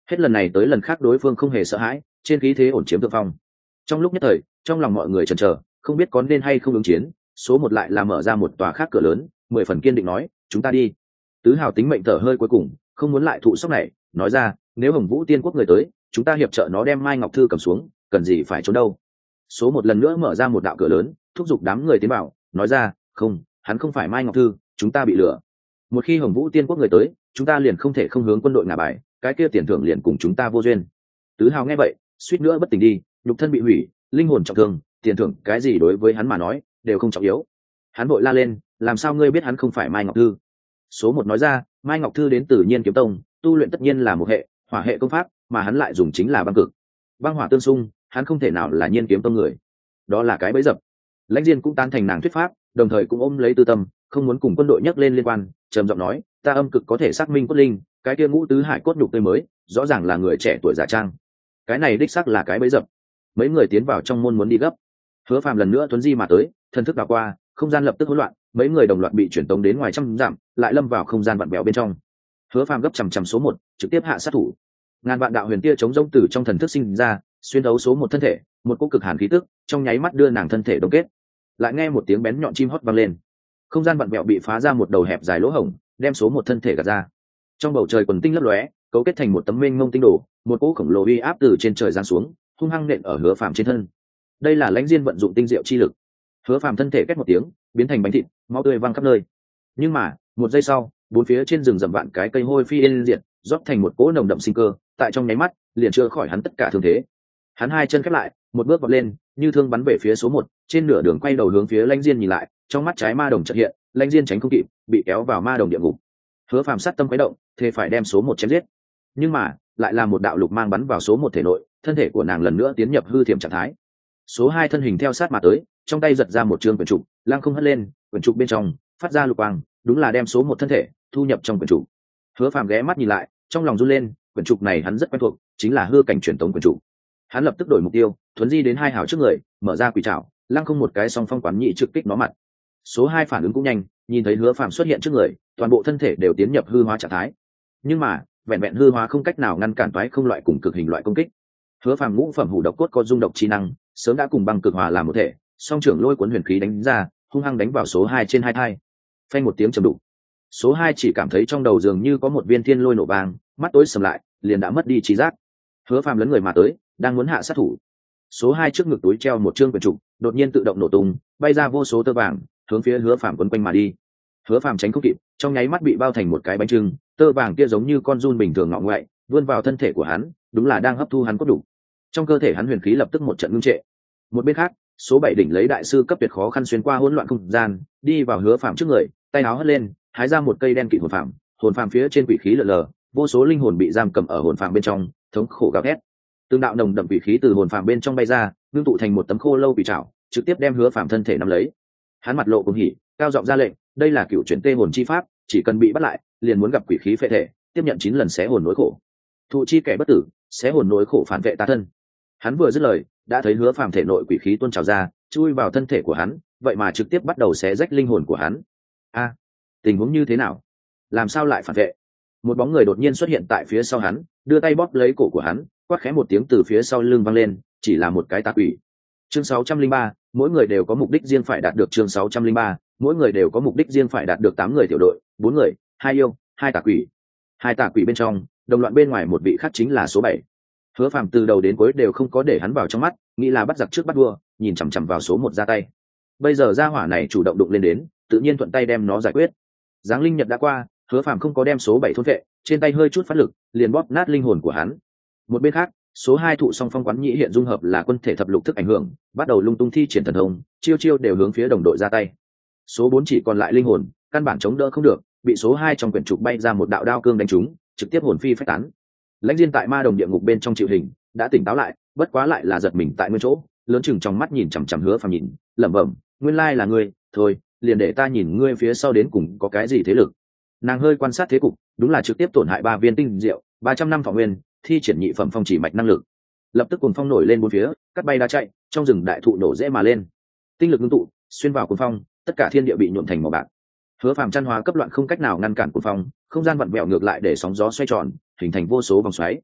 Hết lần này tới lần khác đối phương không hề sợ hãi, trên khí thế ổn chiếm thượng phong. Trong lúc nhất thời, trong lòng mọi người chần chờ, không biết có nên hay không ứng chiến. Số một lại là mở ra một tòa khác cửa lớn, 10 phần kiên định nói, chúng ta đi. Tứ Hào tính mệnh thở hơi cuối cùng, không muốn lại thụ sốc này, nói ra, nếu Hồng Vũ Tiên Quốc người tới, chúng ta hiệp trợ nó đem Mai Ngọc Thư cầm xuống, cần gì phải trốn đâu. Số một lần nữa mở ra một đạo cửa lớn, thúc giục đám người tiến vào, nói ra, không, hắn không phải Mai Ngọc Thư, chúng ta bị lừa. Một khi Hồng Vũ Tiên Quốc người tới, chúng ta liền không thể không hướng quân đội ngả bài, cái kia tiền thưởng liền cùng chúng ta vô duyên. Tứ Hào nghe vậy, suýt nữa bất tỉnh đi, nhục thân bị hủy, linh hồn trọng thương, tiền thưởng cái gì đối với hắn mà nói đều không trọng yếu. Hắn vội la lên, làm sao ngươi biết hắn không phải Mai Ngọc Thư? Số một nói ra, Mai Ngọc Thư đến từ Nhiên Kiếm Tông, tu luyện tất nhiên là một hệ hỏa hệ công pháp, mà hắn lại dùng chính là băng cực, băng hỏa tương xung, hắn không thể nào là Nhiên Kiếm Tông người. Đó là cái bẫy dập. Lãnh Diên cũng tán thành nàng thuyết pháp, đồng thời cũng ôm lấy tư tâm, không muốn cùng quân đội nhắc lên liên quan, trầm giọng nói, ta âm cực có thể xác minh cốt linh, cái kia ngũ tứ hải cốt nhục tươi mới, rõ ràng là người trẻ tuổi giả trang. Cái này đích xác là cái bẫy dập. Mấy người tiến vào trong môn muốn đi gấp. Hứa Phàm lần nữa tuấn di mà tới, thần thức đảo qua, không gian lập tức hỗn loạn, mấy người đồng loạt bị chuyển tống đến ngoài trăm dặm, lại lâm vào không gian vặn vẹo bên trong. Hứa Phàm gấp chằm số một, trực tiếp hạ sát thủ. Ngàn vạn đạo huyền tia chống rông từ trong thần thức sinh ra, xuyên thấu số một thân thể, một cỗ cực hàn khí tức, trong nháy mắt đưa nàng thân thể đông kết. Lại nghe một tiếng bén nhọn chim hót vang lên, không gian vặn vẹo bị phá ra một đầu hẹp dài lỗ hổng, đem số một thân thể gạt ra. Trong bầu trời quần tinh lấp lóe, cấu kết thành một tấm mênh mông tinh đồ, một cỗ khổng lồ uy áp từ trên trời giáng xuống, hung hăng nện ở Hứa Phàm trên thân. Đây là Lãnh Diên vận dụng tinh diệu chi lực. Hứa Phàm thân thể két một tiếng, biến thành bánh thịt, máu tươi văng khắp nơi. Nhưng mà, một giây sau, bốn phía trên rừng rậm vạn cái cây hôi phi yên diệt, rót thành một cỗ nồng đậm sinh cơ, tại trong nháy mắt, liền chữa khỏi hắn tất cả thương thế. Hắn hai chân khép lại, một bước vọt lên, như thương bắn về phía số một, trên nửa đường quay đầu hướng phía Lãnh Diên nhìn lại, trong mắt trái ma đồng chợt hiện, Lãnh Diên tránh không kịp, bị kéo vào ma đồng địa ngục. Hứa Phàm sát tâm quấy động, thề phải đem số một chém giết. Nhưng mà, lại là một đạo lục mang bắn vào số một thể nội, thân thể của nàng lần nữa tiến nhập hư thiểm trạng thái. Số hai thân hình theo sát mà tới, trong tay giật ra một trương quyển trục, lăng không hất lên, quyển trục bên trong phát ra lục quang, đúng là đem số một thân thể thu nhập trong quyển trục. Hứa Phàm ghé mắt nhìn lại, trong lòng run lên, quyển trục này hắn rất quen thuộc, chính là hư cảnh truyền tống quyển trục. Hắn lập tức đổi mục tiêu, thuấn di đến hai hào trước người, mở ra quỷ trảo, lăng không một cái song phong quán nhị trực kích nó mặt. Số hai phản ứng cũng nhanh, nhìn thấy Hứa Phàm xuất hiện trước người, toàn bộ thân thể đều tiến nhập hư hóa trạng thái. Nhưng mà, vẹn vẹn hư hóa không cách nào ngăn cản toái không loại cùng cực hình loại công kích. Hứa Phàm ngũ phẩm hủ độc cốt có dung độc chi năng, sớm đã cùng băng cực hòa làm một thể, song trưởng lôi cuốn huyền khí đánh ra, hung hăng đánh vào số hai trên hai thai. Phanh một tiếng trầm đục. Số hai chỉ cảm thấy trong đầu dường như có một viên thiên lôi nổ vang, mắt tối sầm lại, liền đã mất đi trí giác. Hứa Phàm lấn người mà tới, đang muốn hạ sát thủ. Số hai trước ngực túi treo một trương quyển trục, đột nhiên tự động nổ tung, bay ra vô số tơ vàng, hướng phía Hứa Phàm quấn quanh mà đi. Hứa Phàm tránh không kịp, trong nháy mắt bị bao thành một cái bánh trưng, tơ vàng kia giống như con giun bình thường ngọ ngoại, vươn vào thân thể của hắn, đúng là đang hấp thu hắn cốt đủ. Trong cơ thể hắn huyền khí lập tức một trận ngưng trệ. Một bên khác, số bảy đỉnh lấy đại sư cấp tuyệt khó khăn xuyên qua hỗn loạn không gian, đi vào Hứa Phàm trước người, tay áo hất lên, hái ra một cây đen kịt hồn phàm phía trên quỷ khí lờ lờ, vô số linh hồn bị giam cầm ở hồn phàm bên trong, thống khổ gào thét. Từng đạo nồng đậm quỷ khí từ hồn phàm bên trong bay ra, ngưng tụ thành một tấm khô lâu quỷ trảo, trực tiếp đem Hứa Phàm thân thể nắm lấy. Hắn mặt lộ cuồng hỉ, cao giọng ra lệnh, đây là cựu chuyển tê hồn chi pháp, chỉ cần bị bắt lại, liền muốn gặp quỷ khí phệ thể, tiếp nhận 9 lần xé hồn nỗi khổ. Thụ chi kẻ bất tử, xé hồn nỗi khổ phản vệ ta thân. Hắn vừa dứt lời, đã thấy Hứa Phàm thể nội quỷ khí tuôn trào ra, chui vào thân thể của hắn, vậy mà trực tiếp bắt đầu xé rách linh hồn của hắn. A, tình huống như thế nào? Làm sao lại phản vệ? Một bóng người đột nhiên xuất hiện tại phía sau hắn, đưa tay bóp lấy cổ của hắn, quát khẽ một tiếng từ phía sau lưng vang lên, chỉ là một cái tà quỷ. Chương 603, mỗi người đều có mục đích riêng phải đạt được. Chương 603, mỗi người đều có mục đích riêng phải đạt được. 8 người tiểu đội, 4 người, 2 yêu, 2 tà quỷ. 2 tà quỷ bên trong, đồng loạn bên ngoài một vị khác chính là số 7. Hứa Phàm từ đầu đến cuối đều không có để hắn vào trong mắt, nghĩ là bắt giặc trước bắt vua, nhìn chằm chằm vào số 1 ra tay. Bây giờ gia hỏa này chủ động đụng lên đến, tự nhiên thuận tay đem nó giải quyết. Giáng linh nhật đã qua, Hứa Phàm không có đem số 7 thôn vệ, trên tay hơi chút phát lực, liền bóp nát linh hồn của hắn. Một bên khác, số 2 thụ song phong quán nhĩ hiện dung hợp là quân thể thập lục thức ảnh hưởng, bắt đầu lung tung thi triển thần thông, chiêu chiêu đều hướng phía đồng đội ra tay. Số 4 chỉ còn lại linh hồn, căn bản chống đỡ không được, bị số 2 trong quyển trục bay ra một đạo đao cương đánh trúng, trực tiếp hồn phi phách tán. Lãnh Diên tại ma đồng địa ngục bên trong chịu hình, đã tỉnh táo lại, bất quá lại là giật mình tại nguyên chỗ, lớn chừng trong mắt nhìn chằm chằm Hứa Phàm nhìn, lẩm bẩm, nguyên lai là ngươi, thôi, liền để ta nhìn ngươi phía sau đến cùng có cái gì thế lực. Nàng hơi quan sát thế cục, đúng là trực tiếp tổn hại 3 viên tinh diệu, 300 năm thọ nguyên, thi triển nhị phẩm phong chỉ mạch năng lực. Lập tức cuồng phong nổi lên bốn phía, cắt bay đá chạy, trong rừng đại thụ nổ rễ mà lên. Tinh lực ngưng tụ, xuyên vào cuồng phong, tất cả thiên địa bị nhuộm thành màu bạc. Hứa Phàm chân hóa cấp loạn không cách nào ngăn cản cuồng phong, không gian vặn vẹo ngược lại để sóng gió xoay tròn, hình thành vô số vòng xoáy.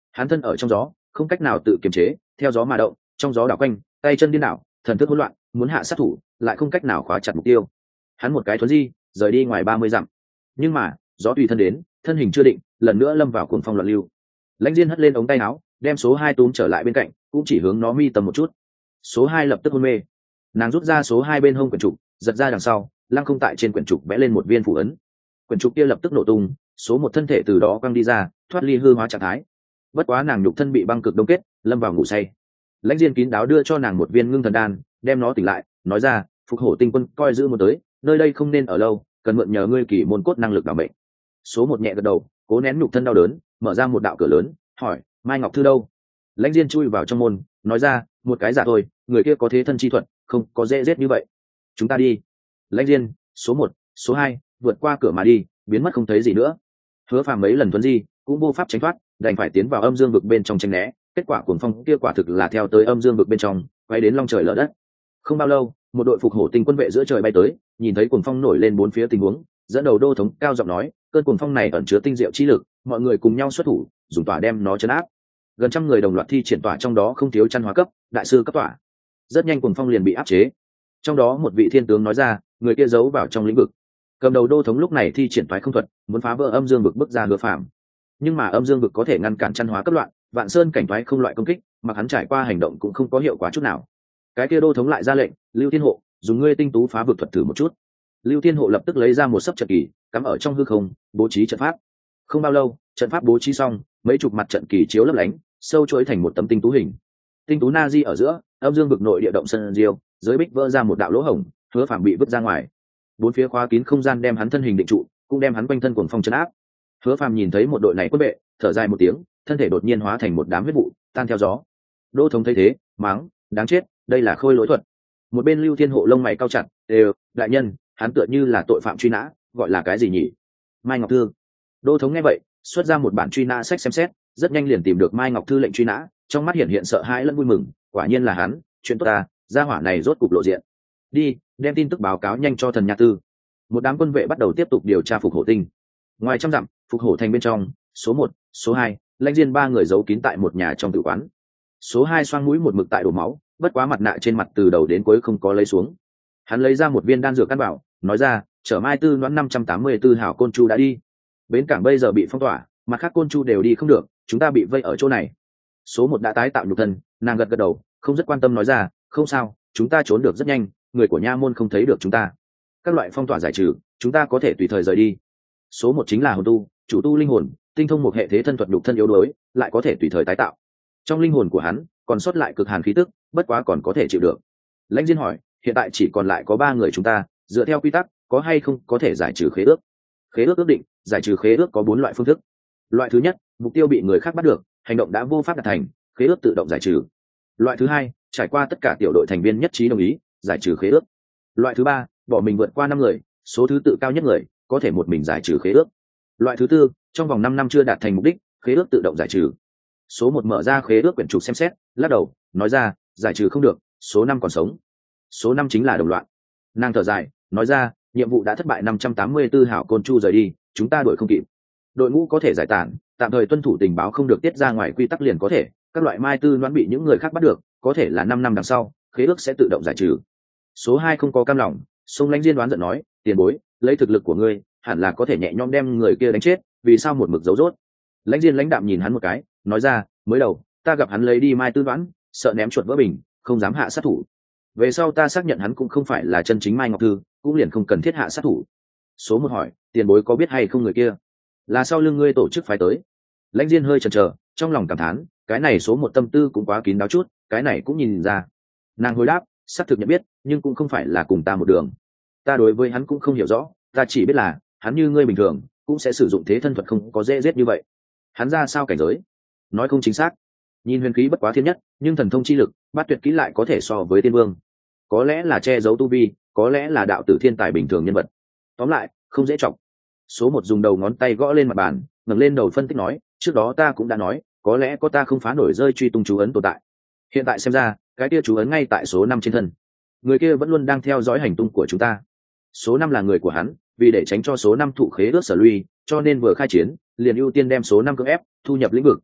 hắn thân ở trong gió, không cách nào tự kiềm chế, theo gió mà động, trong gió đảo quanh, tay chân điên đảo, thần thức hỗn loạn, muốn hạ sát thủ lại không cách nào khóa chặt mục tiêu. Hắn một cái thuấn di rời đi ngoài 30 dặm, nhưng mà gió tùy thân đến, thân hình chưa định, lần nữa lâm vào cuồng phong loạn lưu. Lãnh Diên hất lên ống tay áo, đem số 2 túm trở lại bên cạnh, cũng chỉ hướng nó mi tầm một chút. Số 2 lập tức hôn mê. Nàng rút ra số 2 bên hông quyển trục, giật ra đằng sau, lăng không tại trên quyển trục vẽ lên một viên phù ấn. Quyển trục kia lập tức nổ tung, số 1 thân thể từ đó quăng đi ra, thoát ly hư hóa trạng thái. Bất quá nàng nhục thân bị băng cực đông kết, lâm vào ngủ say. Lãnh Diên kín đáo đưa cho nàng một viên ngưng thần đan, đem nó tỉnh lại, nói ra, Phục Hổ Tinh Quân coi giữ muốn tới, nơi đây không nên ở lâu, cần mượn nhờ ngươi kỳ môn cốt năng lực đảm mệnh. Số 1 nhẹ gật đầu, cố nén nhục thân đau đớn, mở ra một đạo cửa lớn, hỏi, Mai Ngọc Thư đâu? Lãnh Diên chui vào trong môn, nói ra, một cái giả thôi, người kia có thế thân chi thuật, không có dễ giết như vậy. Chúng ta đi. Lãnh Diên, số 1, số 2, vượt qua cửa mà đi, biến mất không thấy gì nữa. Hứa Phàm mấy lần tuấn di, cũng vô pháp tránh thoát, đành phải tiến vào âm dương vực bên trong tránh né. Kết quả cuồng phong kia quả thực là theo tới âm dương vực bên trong, quay đến long trời lở đất. Không bao lâu, một đội Phục Hổ Tinh Quân vệ giữa trời bay tới, nhìn thấy cuồng phong nổi lên bốn phía tình huống, dẫn đầu đô thống cao giọng nói, cơn cuồng phong này ẩn chứa tinh diệu chi lực, mọi người cùng nhau xuất thủ, dùng tỏa đem nó chấn áp. Gần trăm người đồng loạt thi triển tỏa, trong đó không thiếu chân hóa cấp, đại sư cấp tỏa. Rất nhanh cuồng phong liền bị áp chế. Trong đó một vị thiên tướng nói ra, người kia giấu vào trong lĩnh vực. Cầm đầu đô thống lúc này thi triển toái không thuật, muốn phá vỡ âm dương vực bước ra Hứa Phàm. Nhưng mà âm dương vực có thể ngăn cản chân hóa cấp loạn, vạn sơn cảnh toái không loại công kích, mặc hắn trải qua hành động cũng không có hiệu quả chút nào. Cái kia đô thống lại ra lệnh, Lưu Thiên Hộ, dùng ngươi tinh tú phá vực thuật thử một chút. Lưu Thiên Hộ lập tức lấy ra một sấp trận kỳ, cắm ở trong hư không, bố trí trận pháp. Không bao lâu, trận pháp bố trí xong, mấy chục mặt trận kỳ chiếu lấp lánh, sâu chuỗi thành một tấm tinh tú hình. Tinh tú na di ở giữa, âm dương vực nội địa động sân diêu, giới bích vỡ ra một đạo lỗ hổng, Hứa Phàm bị vứt ra ngoài. Bốn phía khóa kín không gian đem hắn thân hình định trụ, cũng đem hắn quanh thân cuồng phong trấn áp. Hứa Phàm nhìn thấy một đội này quân vệ, thở dài một tiếng, thân thể đột nhiên hóa thành một đám huyết vụ, tan theo gió. Đô thống thấy thế, mắng, đáng chết, đây là khôi lỗi thuật. Một bên Lưu Thiên Hộ lông mày cau chặt, đều, đại nhân, hắn tựa như là tội phạm truy nã, gọi là cái gì nhỉ? Mai Ngọc Thư. Đô thống nghe vậy, xuất ra một bản truy nã sách xem xét, rất nhanh liền tìm được Mai Ngọc Thư lệnh truy nã, trong mắt hiện sợ hãi lẫn vui mừng, quả nhiên là hắn, chuyện tốt ta, gia hỏa này rốt cục lộ diện. Đi, đem tin tức báo cáo nhanh cho thần nha tư. Một đám quân vệ bắt đầu tiếp tục điều tra Phục Hổ Tinh. Ngoài trăm dặm, Phục Hổ thành bên trong, số 1, số 2, Lãnh Diên ba người giấu kín tại một nhà trong tử quán. Số 2 xoang mũi một mực tại đổ máu, bất quá mặt nạ trên mặt từ đầu đến cuối không có lấy xuống. Hắn lấy ra một viên đan dược căn bảo, nói ra, chở Mai Tư Noãn 584 hảo côn chu đã đi. Bến cảng bây giờ bị phong tỏa, mặt khác côn chu đều đi không được, chúng ta bị vây ở chỗ này. Số 1 đã tái tạo nhục thân, nàng gật gật đầu, không rất quan tâm nói ra, không sao, chúng ta trốn được rất nhanh, người của nha môn không thấy được chúng ta. Các loại phong tỏa giải trừ, chúng ta có thể tùy thời rời đi. Số 1 chính là hồn tu, chủ tu linh hồn, tinh thông một hệ thế thân thuật nhục thân yếu đuối, lại có thể tùy thời tái tạo. Trong linh hồn của hắn còn sót lại cực hàn khí tức, bất quá còn có thể chịu được. Lãnh Diên hỏi, hiện tại chỉ còn lại có 3 người chúng ta, dựa theo quy tắc, có hay không có thể giải trừ khế ước? Khế ước ước định, giải trừ khế ước có 4 loại phương thức. Loại thứ nhất, mục tiêu bị người khác bắt được, hành động đã vô pháp đạt thành, khế ước tự động giải trừ. Loại thứ hai, trải qua tất cả tiểu đội thành viên nhất trí đồng ý, giải trừ khế ước. Loại thứ ba, bỏ mình vượt qua 5 người, số thứ tự cao nhất người có thể một mình giải trừ khế ước. Loại thứ tư, trong vòng 5 năm chưa đạt thành mục đích, khế ước tự động giải trừ. Số 1 mở ra khế ước quyển trục xem xét, lắc đầu, nói ra, giải trừ không được, số 5 còn sống. Số 5 chính là đồng loạn. Nàng thở dài, nói ra, nhiệm vụ đã thất bại, 584 hảo côn chu rời đi, chúng ta đuổi không kịp. Đội ngũ có thể giải tán, tạm thời tuân thủ tình báo không được tiết ra ngoài quy tắc liền có thể, các loại Mai Tư Noãn bị những người khác bắt được, có thể là 5 năm đằng sau, khế ước sẽ tự động giải trừ. Số 2 không có cam lòng, Sông Lãnh Diên đoán giận nói, tiền bối, lấy thực lực của ngươi, hẳn là có thể nhẹ nhõm đem người kia đánh chết, vì sao một mực giấu rốt? Lãnh Diên lãnh đạm nhìn hắn một cái, nói ra, mới đầu ta gặp hắn lấy đi Mai Tư Noãn, sợ ném chuột vỡ bình, không dám hạ sát thủ. Về sau ta xác nhận hắn cũng không phải là chân chính Mai Ngọc Thư, cũng liền không cần thiết hạ sát thủ. Số 1 hỏi, tiền bối có biết hay không người kia là sau lưng ngươi tổ chức phái tới? Lãnh Diên hơi chần chờ, trong lòng cảm thán, cái này số 1 tâm tư cũng quá kín đáo chút, cái này cũng nhìn ra. Nàng hồi đáp, xác thực nhận biết, nhưng cũng không phải là cùng ta một đường. Ta đối với hắn cũng không hiểu rõ, ta chỉ biết là hắn như ngươi bình thường, cũng sẽ sử dụng thế thân thuật, không có dễ giết như vậy. Hắn ra sao cảnh giới? Nói không chính xác. Nhìn huyền khí bất quá thiên nhất, nhưng thần thông chi lực, bát tuyệt kỹ lại có thể so với tiên vương. Có lẽ là che giấu tu vi, có lẽ là đạo tử thiên tài bình thường nhân vật. Tóm lại, không dễ chọc. Số 1 dùng đầu ngón tay gõ lên mặt bàn, ngẩng lên đầu phân tích nói, trước đó ta cũng đã nói, có lẽ có ta không phá nổi rơi truy tung chú ấn tồn tại. Hiện tại xem ra, cái kia chú ấn ngay tại số 5 trên thân. Người kia vẫn luôn đang theo dõi hành tung của chúng ta. Số 5 là người của hắn, vì để tránh cho số 5 thụ khế ước sở lui, cho nên vừa khai chiến, liền ưu tiên đem số 5 cưỡng ép thu nhập lĩnh vực.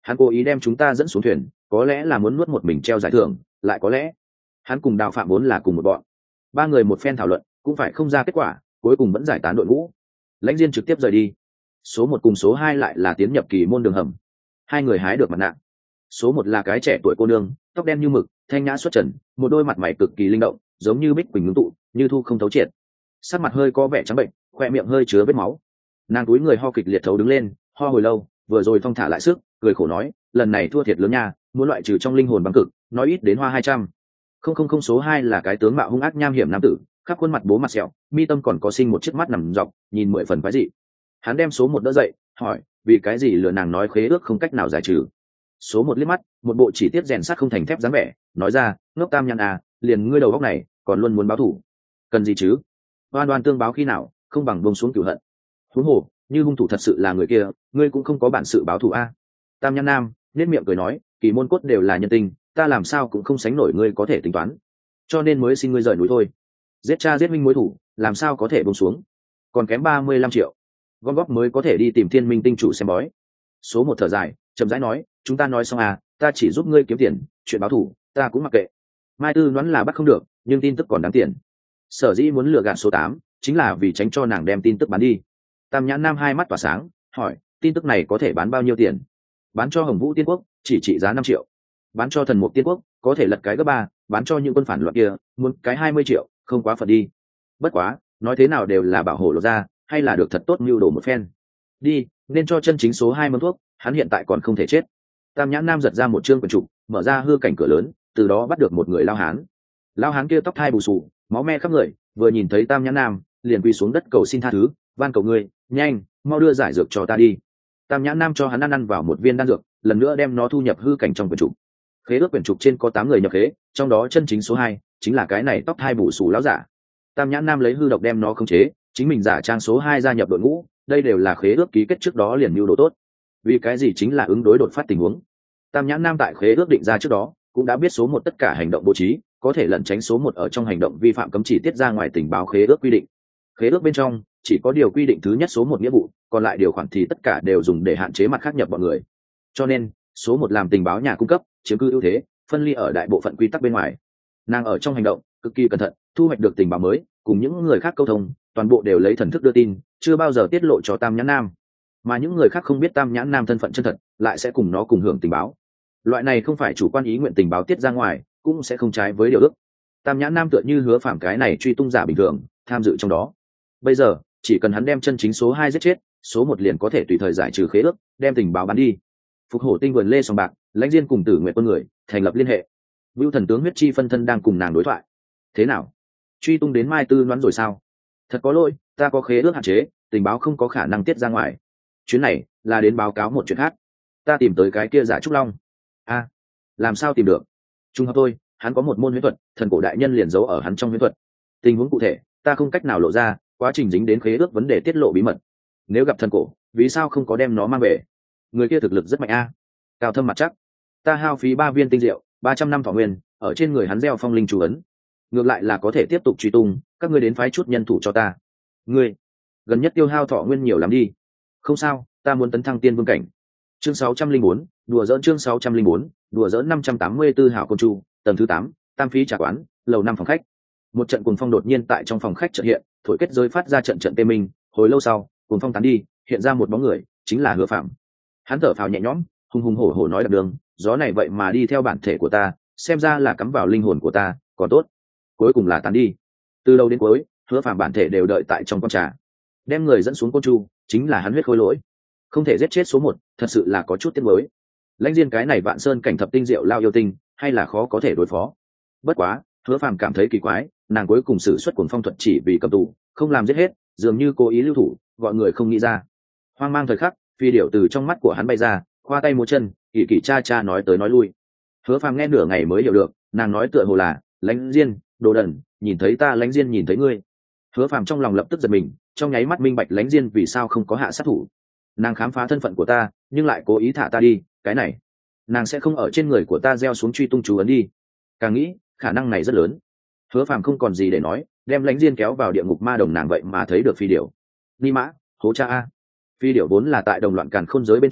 Hắn cố ý đem chúng ta dẫn xuống thuyền, có lẽ là muốn nuốt một mình treo giải thưởng, lại có lẽ hắn cùng Đào Phạm vốn là cùng một bọn. Ba người một phen thảo luận cũng phải không ra kết quả, cuối cùng vẫn giải tán đội ngũ. Lãnh Diên trực tiếp rời đi. Số 1 cùng số 2 lại là tiến nhập kỳ môn đường hầm. Hai người hái được mặt nạ. Số 1 là cái trẻ tuổi cô nương, tóc đen như mực, thanh nhã xuất trần, một đôi mặt mày cực kỳ linh động, giống như bích quỳnh ngưng tụ, như thu không thấu triệt. Sắc mặt hơi có vẻ trắng bệnh, khoe miệng hơi chứa vết máu. Nàng túi người ho kịch liệt thấu đứng lên, ho hồi lâu, vừa rồi thong thả lại sức, cười khổ nói, lần này thua thiệt lớn nha, muốn loại trừ trong linh hồn băng cực, nói ít đến hoa 200. Không số 2 là cái tướng mạo hung ác nham hiểm nam tử, khắp khuôn mặt bố mặt sẹo, mi tâm còn có sinh một chiếc mắt nằm dọc, nhìn 10 phần quái dị. Hắn đem số 1 đỡ dậy, hỏi, vì cái gì lừa nàng nói khế ước không cách nào giải trừ. Số 1 liếc mắt, một bộ chỉ tiết rèn sắt không thành thép dáng vẻ, nói ra, ngốc tam nhăn à, liền ngươi đầu óc này, còn luôn muốn báo thù. Cần gì chứ? Oan oan tương báo khi nào, không bằng buông xuống cửu hận. Huống hồ, như hung thủ thật sự là người kia, ngươi cũng không có bản sự báo thù a. Tam nhăn nam, nét miệng cười nói, kỳ môn cốt đều là nhân tình, ta làm sao cũng không sánh nổi ngươi có thể tính toán, cho nên mới xin ngươi rời núi thôi. Giết cha giết minh mối thủ, làm sao có thể buông xuống? Còn kém 35 triệu, gom góp mới có thể đi tìm Thiên Minh tinh chủ xem bói. Số 1 thở dài, chậm rãi nói, chúng ta nói xong à, ta chỉ giúp ngươi kiếm tiền, chuyện báo thù ta cũng mặc kệ. Mai Tư đoán là bắt không được, nhưng tin tức còn đáng tiền. Sở dĩ muốn lừa gạt số 8, chính là vì tránh cho nàng đem tin tức bán đi. Tam nhãn nam hai mắt tỏa sáng, hỏi, tin tức này có thể bán bao nhiêu tiền? Bán cho Hồng Vũ Tiên Quốc, chỉ trị giá 5 triệu. Bán cho Thần Mục Tiên Quốc, có thể lật cái gấp 3, bán cho những quân phản loạn kia, muốn cái 20 triệu, không quá phận đi. Bất quá, nói thế nào đều là bảo hộ lột ra, hay là được thật tốt mưu đồ một phen. Đi, nên cho chân chính số 2 mâm thuốc, hắn hiện tại còn không thể chết. Tam nhãn nam giật ra một chương quyển trục, mở ra hư cảnh cửa lớn, từ đó bắt được một người lao hán. Lao hán kia tóc thai bù xù, máu me khắp người, vừa nhìn thấy Tam nhãn nam, liền quỳ xuống đất cầu xin tha thứ, van cầu ngươi, nhanh, mau đưa giải dược cho ta đi. Tam nhãn nam cho hắn ăn vào một viên đan dược, lần nữa đem nó thu nhập hư cảnh trong quyển trục. Khế ước quyển trục trên có 8 người nhập khế, trong đó chân chính số 2 chính là cái này tóc thai bù xù lão giả. Tam nhãn nam lấy hư độc đem nó khống chế, chính mình giả trang số 2 gia nhập đội ngũ, đây đều là khế ước ký kết trước đó liền mưu đồ tốt. Vì cái gì chính là ứng đối đột phát tình huống. Tam nhãn nam tại khế ước định ra trước đó, cũng đã biết số 1 tất cả hành động bố trí, có thể lẩn tránh số 1 ở trong hành động vi phạm cấm chỉ tiết ra ngoài tình báo khế ước quy định. Khế ước bên trong chỉ có điều quy định thứ nhất số 1 nghĩa vụ, còn lại điều khoản thì tất cả đều dùng để hạn chế mặt khác nhập bọn người. Cho nên, số 1 làm tình báo nhà cung cấp, chiếm cứ ưu thế, phân ly ở đại bộ phận quy tắc bên ngoài. Nàng ở trong hành động cực kỳ cẩn thận, thu hoạch được tình báo mới, cùng những người khác câu thông, toàn bộ đều lấy thần thức đưa tin, chưa bao giờ tiết lộ cho Tam nhãn nam. Mà những người khác không biết Tam nhãn nam thân phận chân thật, lại sẽ cùng nó cùng hưởng tình báo. Loại này không phải chủ quan ý nguyện tình báo tiết ra ngoài, cũng sẽ không trái với điều ước. Tam nhãn nam tựa như hứa phạm cái này truy tung giả bình thường, tham dự trong đó. Bây giờ, chỉ cần hắn đem chân chính số 2 giết chết, số 1 liền có thể tùy thời giải trừ khế ước, đem tình báo bán đi. Phục hổ tinh vườn lê sòng bạc, Lãnh Diên cùng Tử Nguyệt quân người thành lập liên hệ. Vưu thần tướng huyết chi phân thân đang cùng nàng đối thoại. Thế nào? Truy tung đến Mai Tư đoán rồi sao? Thật có lỗi, ta có khế ước hạn chế, tình báo không có khả năng tiết ra ngoài. Chuyến này là đến báo cáo một chuyện khác. Ta tìm tới cái kia giả trúc long. A, làm sao tìm được? Trung hợp tôi, hắn có một môn huyễn thuật, thần cổ đại nhân liền giấu ở hắn trong huyễn thuật. Tình huống cụ thể, ta không cách nào lộ ra, quá trình dính đến khế ước vấn đề tiết lộ bí mật. Nếu gặp thần cổ, vì sao không có đem nó mang về? Người kia thực lực rất mạnh a, cao thâm mặt chắc. Ta hao phí 3 viên tinh diệu, 300 năm thọ nguyên, ở trên người hắn gieo phong linh chú ấn. Ngược lại là có thể tiếp tục truy tung, các ngươi đến phái chút nhân thủ cho ta. Ngươi, gần nhất tiêu hao thọ nguyên nhiều lắm đi. Không sao, ta muốn tấn thăng tiên vương cảnh. Chương 604, đùa giỡn chương 604, đùa giỡn 584 hảo côn chu, tầng thứ 8, Tam phí trà quán, lầu 5 phòng khách. Một trận cuồng phong đột nhiên tại trong phòng khách chợt hiện, thổi kết giới phát ra trận trận tê minh, hồi lâu sau, cuồng phong tán đi, hiện ra một bóng người, chính là Hứa Phạm. Hắn thở phào nhẹ nhõm, hùng hùng hổ hổ nói đạp đường, gió này vậy mà đi theo bản thể của ta, xem ra là cắm vào linh hồn của ta, còn tốt. Cuối cùng là tán đi. Từ đầu đến cuối, Hứa Phạm bản thể đều đợi tại trong con trà. Đem người dẫn xuống côn chu, chính là hắn huyết khối lỗi. Không thể giết chết số 1, thật sự là có chút tiếc nuối. Lãnh Diên cái này Vạn Sơn cảnh thập tinh diệu lao yêu tinh, hay là khó có thể đối phó. Bất quá, Hứa Phạm cảm thấy kỳ quái, nàng cuối cùng sử xuất cuồng phong thuật chỉ vì cầm tù, không làm giết hết, dường như cố ý lưu thủ, gọi người không nghĩ ra. Hoang mang thời khắc, phi điểu từ trong mắt của hắn bay ra, khoa tay múa chân, kỳ kỳ cha cha nói tới nói lui. Hứa Phạm nghe nửa ngày mới hiểu được, nàng nói tựa hồ là, Lãnh Diên, đồ đần, nhìn thấy ta Lãnh Diên nhìn thấy ngươi. Hứa Phạm trong lòng lập tức giật mình, trong nháy mắt minh bạch Lãnh Diên vì sao không có hạ sát thủ. Nàng khám phá thân phận của ta, nhưng lại cố ý thả ta đi, cái này, nàng sẽ không ở trên người của ta gieo xuống truy tung chú ấn đi. Càng nghĩ, khả năng này rất lớn. Hứa Phạm không còn gì để nói, đem Lãnh Diên kéo vào địa ngục ma đồng nàng vậy mà thấy được phi điểu. Ni mã, hố cha a. Phi điểu vốn là tại đồng loạn càn khôn giới bên trong,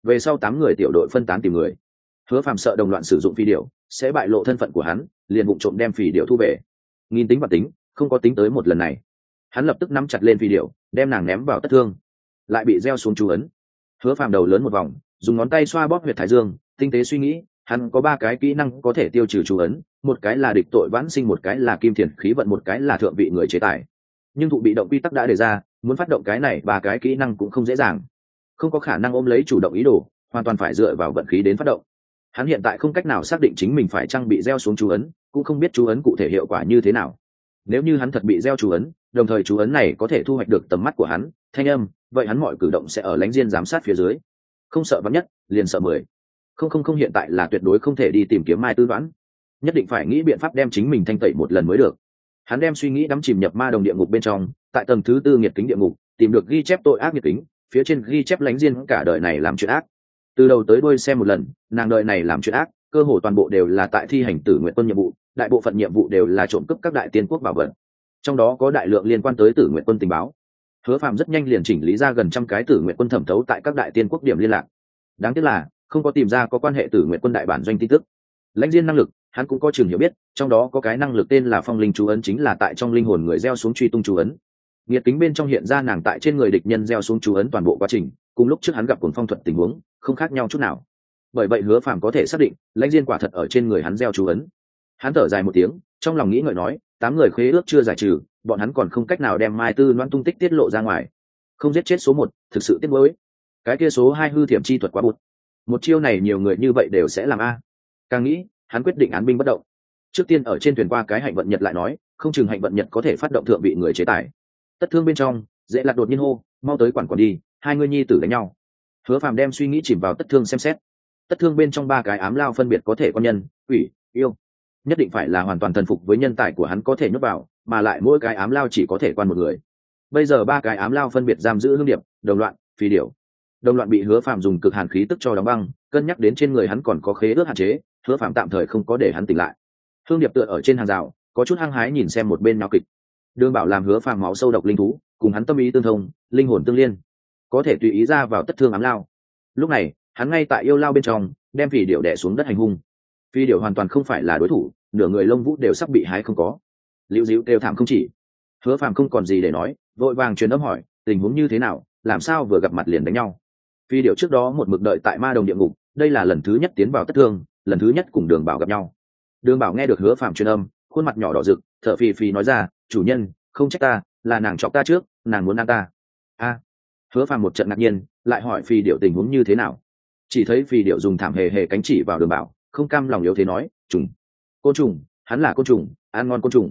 về sau 8 người tiểu đội phân tán tìm người. Hứa Phàm sợ đồng loạn sử dụng phi điểu sẽ bại lộ thân phận của hắn, liền vụng trộm đem phi điểu thu về. Nghìn tính và tính, không có tính tới một lần này. Hắn lập tức nắm chặt lên phi điểu, đem nàng ném vào Tất Thương, lại bị gieo xuống chú ấn. Hứa Phàm đầu lớn một vòng, dùng ngón tay xoa bóp huyệt thái dương, tinh tế suy nghĩ, hắn có 3 cái kỹ năng có thể tiêu trừ chú ấn, một cái là địch tội vãn sinh, một cái là kim thiền khí vận, một cái là thượng vị người chế tài. Nhưng thụ bị động quy tắc đã đề ra, muốn phát động cái này 3 cái kỹ năng cũng không dễ dàng, không có khả năng ôm lấy chủ động ý đồ, hoàn toàn phải dựa vào vận khí đến phát động. Hắn hiện tại không cách nào xác định chính mình phải trang bị gieo xuống chú ấn, cũng không biết chú ấn cụ thể hiệu quả như thế nào. Nếu như hắn thật bị gieo chú ấn, đồng thời chú ấn này có thể thu hoạch được tầm mắt của hắn, thanh âm, vậy hắn mọi cử động sẽ ở lánh diên giám sát phía dưới. Không sợ vắn nhất, liền sợ 10. Không hiện tại là tuyệt đối không thể đi tìm kiếm Mai Tư Đoán, nhất định phải nghĩ biện pháp đem chính mình thanh tẩy một lần mới được. Hắn đem suy nghĩ đắm chìm nhập ma đồng địa ngục bên trong, tại tầng thứ 4 nghiệt kính địa ngục tìm được ghi chép tội ác nghiệt kính, phía trên ghi chép lánh diên cả đời này làm chuyện ác, từ đầu tới đuôi xem một lần, nàng đời này làm chuyện ác cơ hồ toàn bộ đều là tại thi hành Tử Nguyện Quân nhiệm vụ, đại bộ phận nhiệm vụ đều là trộm cướp các đại tiên quốc bảo vật, trong đó có đại lượng liên quan tới Tử Nguyện Quân tình báo. Hứa Phàm rất nhanh liền chỉnh lý ra gần 100 cái Tử Nguyện Quân thẩm thấu tại các đại tiên quốc điểm liên lạc. Đáng tiếc là không có tìm ra có quan hệ Tử Nguyện Quân đại bản doanh tin tức. Lãnh Diên năng lực hắn cũng có chừng hiểu biết, trong đó có cái năng lực tên là phong linh chú ấn, chính là tại trong linh hồn người gieo xuống truy tung chú ấn. Nghiệt kính bên trong hiện ra nàng tại trên người địch nhân gieo xuống chú ấn toàn bộ quá trình, cùng lúc trước hắn gặp cuồng phong thuật tình huống không khác nhau chút nào. Bởi vậy Hứa Phàm có thể xác định Lãnh Diên quả thật ở trên người hắn gieo chú ấn. Hắn thở dài một tiếng, trong lòng nghĩ ngợi nói, 8 người khế ước chưa giải trừ, bọn hắn còn không cách nào đem Mai Tư Loan tung tích tiết lộ ra ngoài. Không giết chết số 1, thực sự tiếc nuối. Cái kia số 2 hư thiểm chi thuật quá bụt. Một chiêu này nhiều người như vậy đều sẽ làm a. Càng nghĩ, hắn quyết định án binh bất động. Trước tiên ở trên thuyền qua cái hạnh vận nhật lại nói, không chừng hạnh vận nhật có thể phát động thượng vị người chế tài. Tất Thương bên trong, Dễ Lạc đột nhiên hô, mau tới quản đi, 2 người nhi tử đánh nhau. Hứa Phàm đem suy nghĩ chìm vào Tất Thương xem xét. Tất Thương bên trong 3 cái ám lao phân biệt có thể con nhân, quỷ, yêu, nhất định phải là hoàn toàn thần phục với nhân tài của hắn có thể nhốt vào, mà lại mỗi cái ám lao chỉ có thể quan một người. Bây giờ 3 cái ám lao phân biệt giam giữ Hương Điệp, Đồng Loạn, Phi Điểu. Đồng Loạn bị Hứa Phàm dùng cực hàn khí tức cho đóng băng, cân nhắc đến trên người hắn còn có khế ước hạn chế, Hứa Phàm tạm thời không có để hắn tỉnh lại. Hương Điệp tựa ở trên hàng rào, có chút hăng hái nhìn xem một bên náo kịch. Đường Bảo làm Hứa Phàm máu sâu độc linh thú, cùng hắn tâm ý tương thông, linh hồn tương liên, có thể tùy ý ra vào Tất Thương ám lao. Lúc này, hắn ngay tại yêu lao bên trong, đem Phi Điểu đè xuống đất hành hung. Phi Điểu hoàn toàn không phải là đối thủ, nửa người lông vũ đều sắp bị hái không có, liễu díu đều thảm không chỉ. Hứa Phàm không còn gì để nói, vội vàng truyền âm hỏi, tình huống như thế nào, làm sao vừa gặp mặt liền đánh nhau. Phi Điểu trước đó một mực đợi tại ma đồng địa ngục, đây là lần thứ nhất tiến vào Tất Thương, lần thứ nhất cùng Đường Bảo gặp nhau. Đường Bảo nghe được Hứa Phàm truyền âm, khuôn mặt nhỏ đỏ rực, thở phì phì nói ra, chủ nhân, không trách ta, là nàng chọc ta trước, nàng muốn ăn ta. A. Hứa Phàm một trận ngạc nhiên, lại hỏi Phi Điểu tình huống như thế nào. Chỉ thấy Phi Điểu dùng thảm hề hề cánh chỉ vào Đường Bảo, không cam lòng yếu thế nói, trùng, côn trùng, hắn là côn trùng, ăn ngon côn trùng.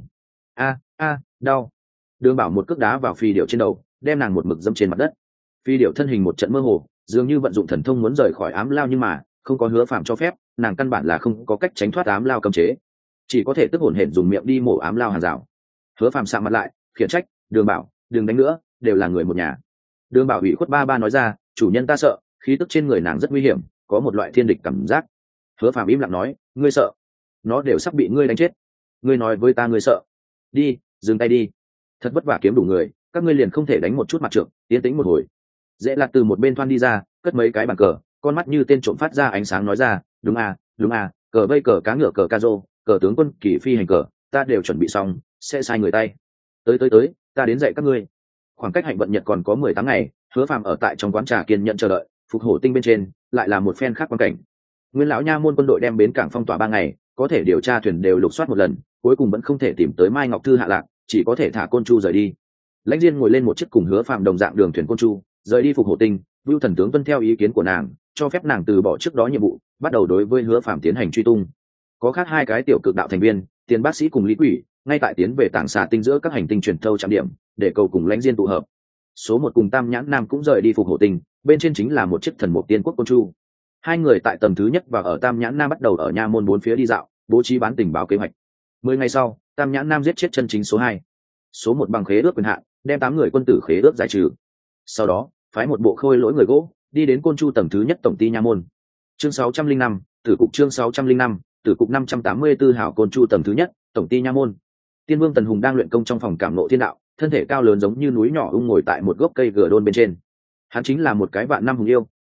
A, đau. Đường Bảo một cước đá vào Phi Điểu trên đầu, đem nàng một mực dẫm trên mặt đất. Phi Điểu thân hình một trận mơ hồ, dường như vận dụng thần thông muốn rời khỏi ám lao, nhưng mà không có Hứa Phàm cho phép, nàng căn bản là không có cách tránh thoát ám lao cấm chế, chỉ có thể tức hổn hển dùng miệng đi mổ ám lao hàng rào. Hứa Phàm sạm mặt lại, khiển trách, Đường Bảo, đừng đánh nữa, đều là người một nhà. Đường Bảo ủy khuất ba nói ra, chủ nhân ta sợ, khí tức trên người nàng rất nguy hiểm, có một loại thiên địch cảm giác. Hứa Phàm im lặng nói, ngươi sợ? Nó đều sắp bị ngươi đánh chết, ngươi nói với ta ngươi sợ? Đi, dừng tay đi, thật vất vả kiếm đủ người, các ngươi liền không thể đánh một chút mặt trượng, yên tĩnh một hồi. Dễ Lạc từ một bên thoăn đi ra, cất mấy cái bàn cờ, con mắt như tên trộm phát ra ánh sáng nói ra, đúng à, cờ vây, cờ cá ngựa, cờ ca rô, cờ tướng quân, kỳ phi hành cờ, ta đều chuẩn bị xong, sẽ sai người tay. Tới, ta đến dạy các ngươi. Khoảng cách hạnh vận nhật còn có 18 ngày, Hứa Phàm ở tại trong quán trà kiên nhận chờ đợi, Phục Hổ Tinh bên trên lại là một phen khác quan cảnh. Nguyên lão nha môn quân đội đem bến cảng phong tỏa 3 ngày, có thể điều tra thuyền đều lục soát một lần, cuối cùng vẫn không thể tìm tới Mai Ngọc Thư hạ lạc, chỉ có thể thả Côn Chu rời đi. Lãnh Diên ngồi lên một chiếc cùng Hứa Phàm đồng dạng đường thuyền Côn Chu, rời đi Phục Hổ Tinh. Vưu Thần tướng tuân theo ý kiến của nàng, cho phép nàng từ bỏ trước đó nhiệm vụ, bắt đầu đối với Hứa Phàm tiến hành truy tung. Có khác 2 cái tiểu cực đạo thành viên, Tiền Bác Sĩ cùng Lý Quỷ, ngay tại tiến về Tảng Xà Tinh giữa các hành tinh truyền thâu trạm điểm, để cầu cùng Lãnh Diên tụ hợp. Số 1 cùng Tam Nhãn Nam cũng rời đi Phục Hổ Tinh, bên trên chính là một chiếc thần mục tiên quốc Côn Chu. 2 người tại tầng thứ nhất và ở Tam Nhãn Nam bắt đầu ở nha môn 4 phía đi dạo, bố trí bán tình báo kế hoạch. 10 ngày sau, Tam Nhãn Nam giết chết chân chính số 2. Số 1 bằng khế ước quyền hạn, đem 8 người quân tử khế ước giải trừ. Sau đó, phái một bộ khôi lỗi người gỗ, đi đến Côn Chu tầng thứ nhất tổng ty nha môn. Chương 605, Tử cục chương 605, Tử cục 584 hảo Côn Chu tầng thứ nhất, tổng ty nha môn. Tiên Vương Tần Hùng đang luyện công trong phòng cảm ngộ thiên đạo, thân thể cao lớn giống như núi nhỏ ung ngồi tại một gốc cây gờ đôn bên trên. Hắn chính là một cái vạn năm hùng yêu,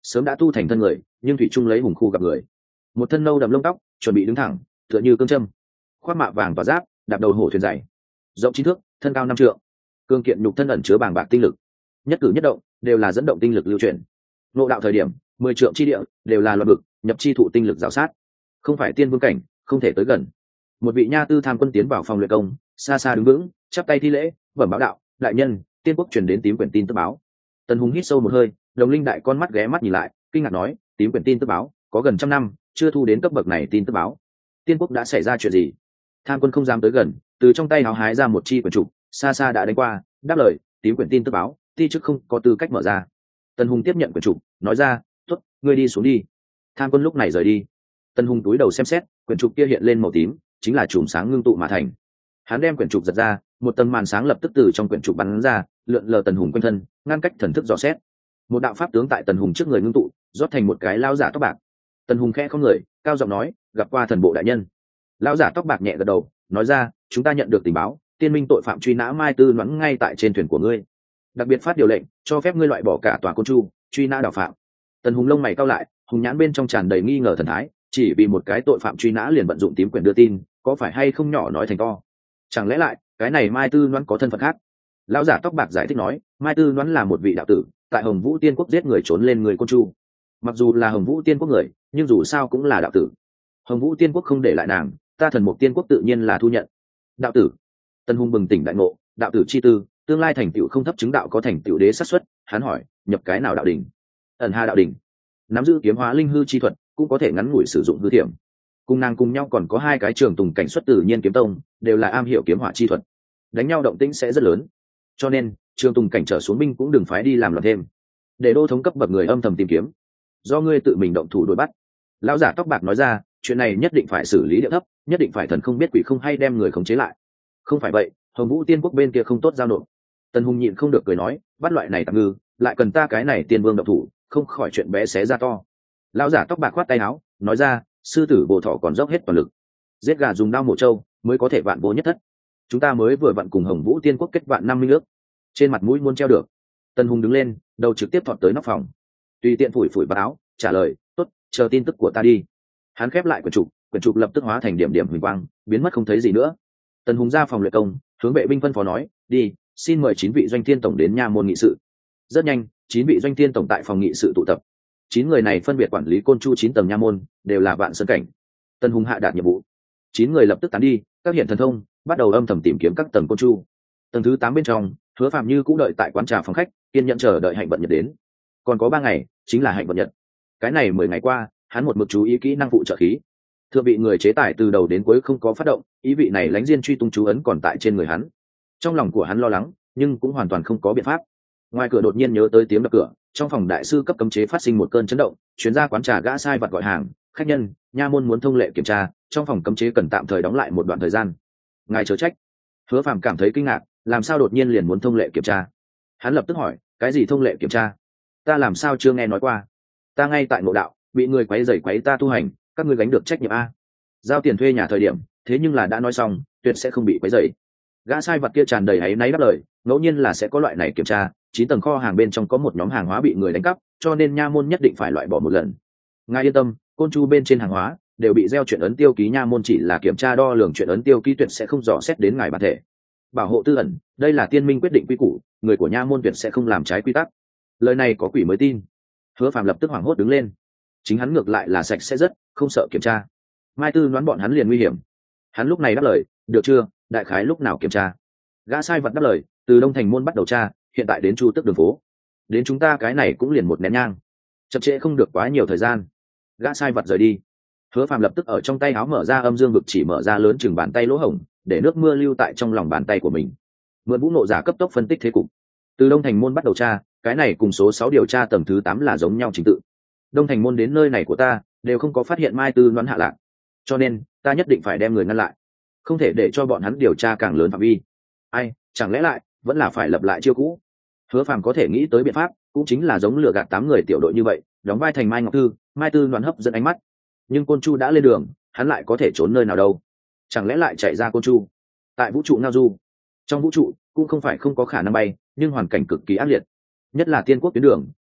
sớm đã tu thành thân người, nhưng thủy trung lấy hùng khu gặp người. Một thân nâu đậm lông tóc, chuẩn bị đứng thẳng, tựa như cương châm, khoác mạ vàng và giáp, đạp đầu hổ thuyền dày, rộng 9 thước, thân cao 5 trượng, cương kiện nhục thân ẩn chứa bàng bạc tinh lực, nhất cử nhất động đều là dẫn động tinh lực lưu chuyển. Ngộ đạo thời điểm, 10 trượng chi địa đều là loạn vực, nhập chi thụ tinh lực rào sát, không phải tiên vương cảnh, không thể tới gần. Một vị nha tư tham quân tiến vào phòng luyện công, xa xa đứng vững, chắp tay thi lễ, bẩm báo đạo: đại nhân, tiên quốc truyền đến tím quyển tin tức báo. Tần Hùng hít sâu một hơi, đồng linh đại con mắt ghé mắt nhìn lại, kinh ngạc nói: tím quyển tin tức báo, có gần 100 năm chưa thu đến cấp bậc này tin tức báo. Tiên quốc đã xảy ra chuyện gì? Tham quân không dám tới gần, từ trong tay háo hái ra một chi quyển trục, xa xa đã đánh qua, đáp lời: tím quyển tin tức báo, ti chức không có tư cách mở ra. Tần Hùng tiếp nhận quyển trục, nói ra: tốt, ngươi đi xuống đi. Tham quân lúc này rời đi. Tần Hùng túi đầu xem xét, quyển trục kia hiện lên màu tím, chính là chùm sáng ngưng tụ mà thành. Hắn đem quyển trục giật ra, một tầng màn sáng lập tức từ trong quyển trục bắn ra, lượn lờ Tần Hùng quanh thân, ngăn cách thần thức dò xét. Một đạo pháp tướng tại Tần Hùng trước người ngưng tụ, rót thành một cái lao giả tóc bạc. Tần Hùng khẽ không người, cao giọng nói: gặp qua thần bộ đại nhân. Lão giả tóc bạc nhẹ gật đầu, nói ra: chúng ta nhận được tình báo, tiên minh tội phạm truy nã Mai Tư Noãn ngay tại trên thuyền của ngươi, đặc biệt phát điều lệnh cho phép ngươi loại bỏ cả tòa côn chu, truy nã đảo phạm. Tần Hùng lông mày cau lại, hùng nhãn bên trong tràn đầy nghi ngờ thần thái, chỉ vì một cái tội phạm truy nã liền vận dụng tím quyền đưa tin, có phải hay không nhỏ nói thành to? Chẳng lẽ lại cái này Mai Tư Noãn có thân phận khác? Lão giả tóc bạc giải thích nói: Mai Tư Noãn là một vị đạo tử, tại Hồng Vũ Tiên Quốc giết người trốn lên người côn chu. Mặc dù là Hồng Vũ Tiên Quốc người, nhưng dù sao cũng là đạo tử. Hồng Vũ Tiên Quốc không để lại nàng, ta Thần Mục Tiên Quốc tự nhiên là thu nhận. Đạo tử. Tần Hùng bừng tỉnh đại ngộ, đạo tử chi tư, tương lai thành tựu không thấp, chứng đạo có thành tựu đế xác suất. Hắn hỏi: nhập cái nào đạo đỉnh? Ẩn Hà đạo đỉnh. Nắm giữ kiếm hóa linh hư chi thuật, cũng có thể ngắn ngủi sử dụng hư thiểm. Cùng nàng cùng nhau còn có 2 cái trường tùng cảnh xuất tự nhiên kiếm tông, đều là am hiểu kiếm hỏa chi thuật, đánh nhau động tĩnh sẽ rất lớn, cho nên trường tùng cảnh trở xuống binh cũng đừng phái đi làm loạn thêm, để đô thống cấp bậc người âm thầm tìm kiếm, do ngươi tự mình động thủ đuổi bắt. Lão giả tóc bạc nói ra: chuyện này nhất định phải xử lý địa thấp, nhất định phải thần không biết quỷ không hay đem người khống chế lại, không phải vậy Hồng Vũ Tiên Quốc bên kia không tốt giao nộp. Tần Hùng nhịn không được cười nói: bắt loại này tạm ngư, lại cần ta cái này tiên vương động thủ, không khỏi chuyện bé xé ra to. Lão giả tóc bạc khoát tay áo, nói ra: sư tử Bồ Thọ còn dốc hết toàn lực, giết gà dùng đao mổ trâu mới có thể vạn vô nhất thất. Chúng ta mới vừa vặn cùng Hồng Vũ Tiên Quốc kết vạn 5 minh ước, trên mặt mũi muốn treo được. Tần Hùng đứng lên, đầu trực tiếp thọt tới nóc phòng, tùy tiện phủi phủi báo, trả lời: tốt, chờ tin tức của ta đi. Hắn khép lại quyển trục lập tức hóa thành điểm điểm huỳnh quang, biến mất không thấy gì nữa. Tần Hùng ra phòng luyện công, hướng vệ binh phân phó nói: đi, xin mời 9 vị doanh thiên tổng đến nha môn nghị sự. Rất nhanh, 9 vị doanh thiên tổng tại phòng nghị sự tụ tập. 9 người này phân biệt quản lý côn chu 9 tầng nha môn, đều là vạn sơn cảnh. Tần Hùng hạ đạt nhiệm vụ, 9 người lập tức tán đi, các hiện thần thông, bắt đầu âm thầm tìm kiếm các tầng côn chu. Tầng thứ 8 bên trong, Hứa Phạm Như cũng đợi tại quán trà phòng khách, kiên nhẫn chờ đợi Hạnh Vận Nhật đến. Còn có 3 ngày, chính là Hạnh Vận Nhật. Cái này 10 ngày qua, hắn một mực chú ý kỹ năng phụ trợ khí. Thượng vị người chế tài từ đầu đến cuối không có phát động, ý vị này lãnh diên truy tung chú ấn còn tại trên người hắn. Trong lòng của hắn lo lắng, nhưng cũng hoàn toàn không có biện pháp. Ngoài cửa đột nhiên nhớ tới tiếng đập cửa, trong phòng đại sư cấp cấm chế phát sinh một cơn chấn động, chuyến ra quán trà gã sai vặt gọi hàng: khách nhân, nha môn muốn thông lệ kiểm tra, trong phòng cấm chế cần tạm thời đóng lại một đoạn thời gian, ngài chớ trách. Hứa Phàm cảm thấy kinh ngạc, làm sao đột nhiên liền muốn thông lệ kiểm tra? Hắn lập tức hỏi: cái gì thông lệ kiểm tra? Ta làm sao chưa nghe nói qua? Ta ngay tại ngộ đạo, bị người quấy rầy quấy ta tu hành, các ngươi gánh được trách nhiệm a. Giao tiền thuê nhà thời điểm, thế nhưng là đã nói xong, tuyệt sẽ không bị quấy rầy. Gã sai vật kia tràn đầy áy náy đáp lời: ngẫu nhiên là sẽ có loại này kiểm tra, 9 tầng kho hàng bên trong có một nhóm hàng hóa bị người đánh cắp, cho nên nha môn nhất định phải loại bỏ một lần. Ngài yên tâm, côn chu bên trên hàng hóa đều bị gieo chuyện ấn tiêu ký, nha môn chỉ là kiểm tra đo lường chuyện ấn tiêu ký, tuyệt sẽ không dò xét đến ngài bản thể. Bảo hộ tư ẩn, đây là tiên minh quyết định quy củ, người của nha môn tuyệt sẽ không làm trái quy tắc. Lời này có quỷ mới tin. Hứa Phàm lập tức hoảng hốt đứng lên. Chính hắn ngược lại là sạch sẽ rất, không sợ kiểm tra. Mai Tư đoán bọn hắn liền nguy hiểm. Hắn lúc này đáp lời: được chưa, đại khái lúc nào kiểm tra? Gã sai vật đáp lời: từ Đông Thành môn bắt đầu tra, hiện tại đến Chu Tức đường phố, đến chúng ta cái này cũng liền một nén nhang, chậm trễ không được quá nhiều thời gian. Gã sai vật rời đi. Hứa Phàm lập tức ở trong tay áo mở ra âm dương vực chỉ, mở ra lớn chừng bàn tay lỗ hổng, để nước mưa lưu tại trong lòng bàn tay của mình. Mượn Vũ Nộ Giả cấp tốc phân tích thế cục. Từ Đông Thành môn bắt đầu tra, cái này cùng số 6 điều tra tầng thứ 8 là giống nhau trình tự. Đông Thành môn đến nơi này của ta đều không có phát hiện Mai Tư đoán hạ lạc, cho nên ta nhất định phải đem người ngăn lại, không thể để cho bọn hắn điều tra càng lớn phạm vi. Ai, chẳng lẽ lại vẫn là phải lập lại chiêu cũ? Hứa Phàm có thể nghĩ tới biện pháp, cũng chính là giống lừa gạt 8 người tiểu đội như vậy, đóng vai thành Mai Ngọc Thư, Mai Tư đoán hấp dẫn ánh mắt. Nhưng côn chu đã lên đường, hắn lại có thể trốn nơi nào đâu? Chẳng lẽ lại chạy ra côn chu? Tại vũ trụ ngao du, trong vũ trụ cũng không phải không có khả năng bay, nhưng hoàn cảnh cực kỳ ác liệt, nhất là tiên quốc tuyến đường,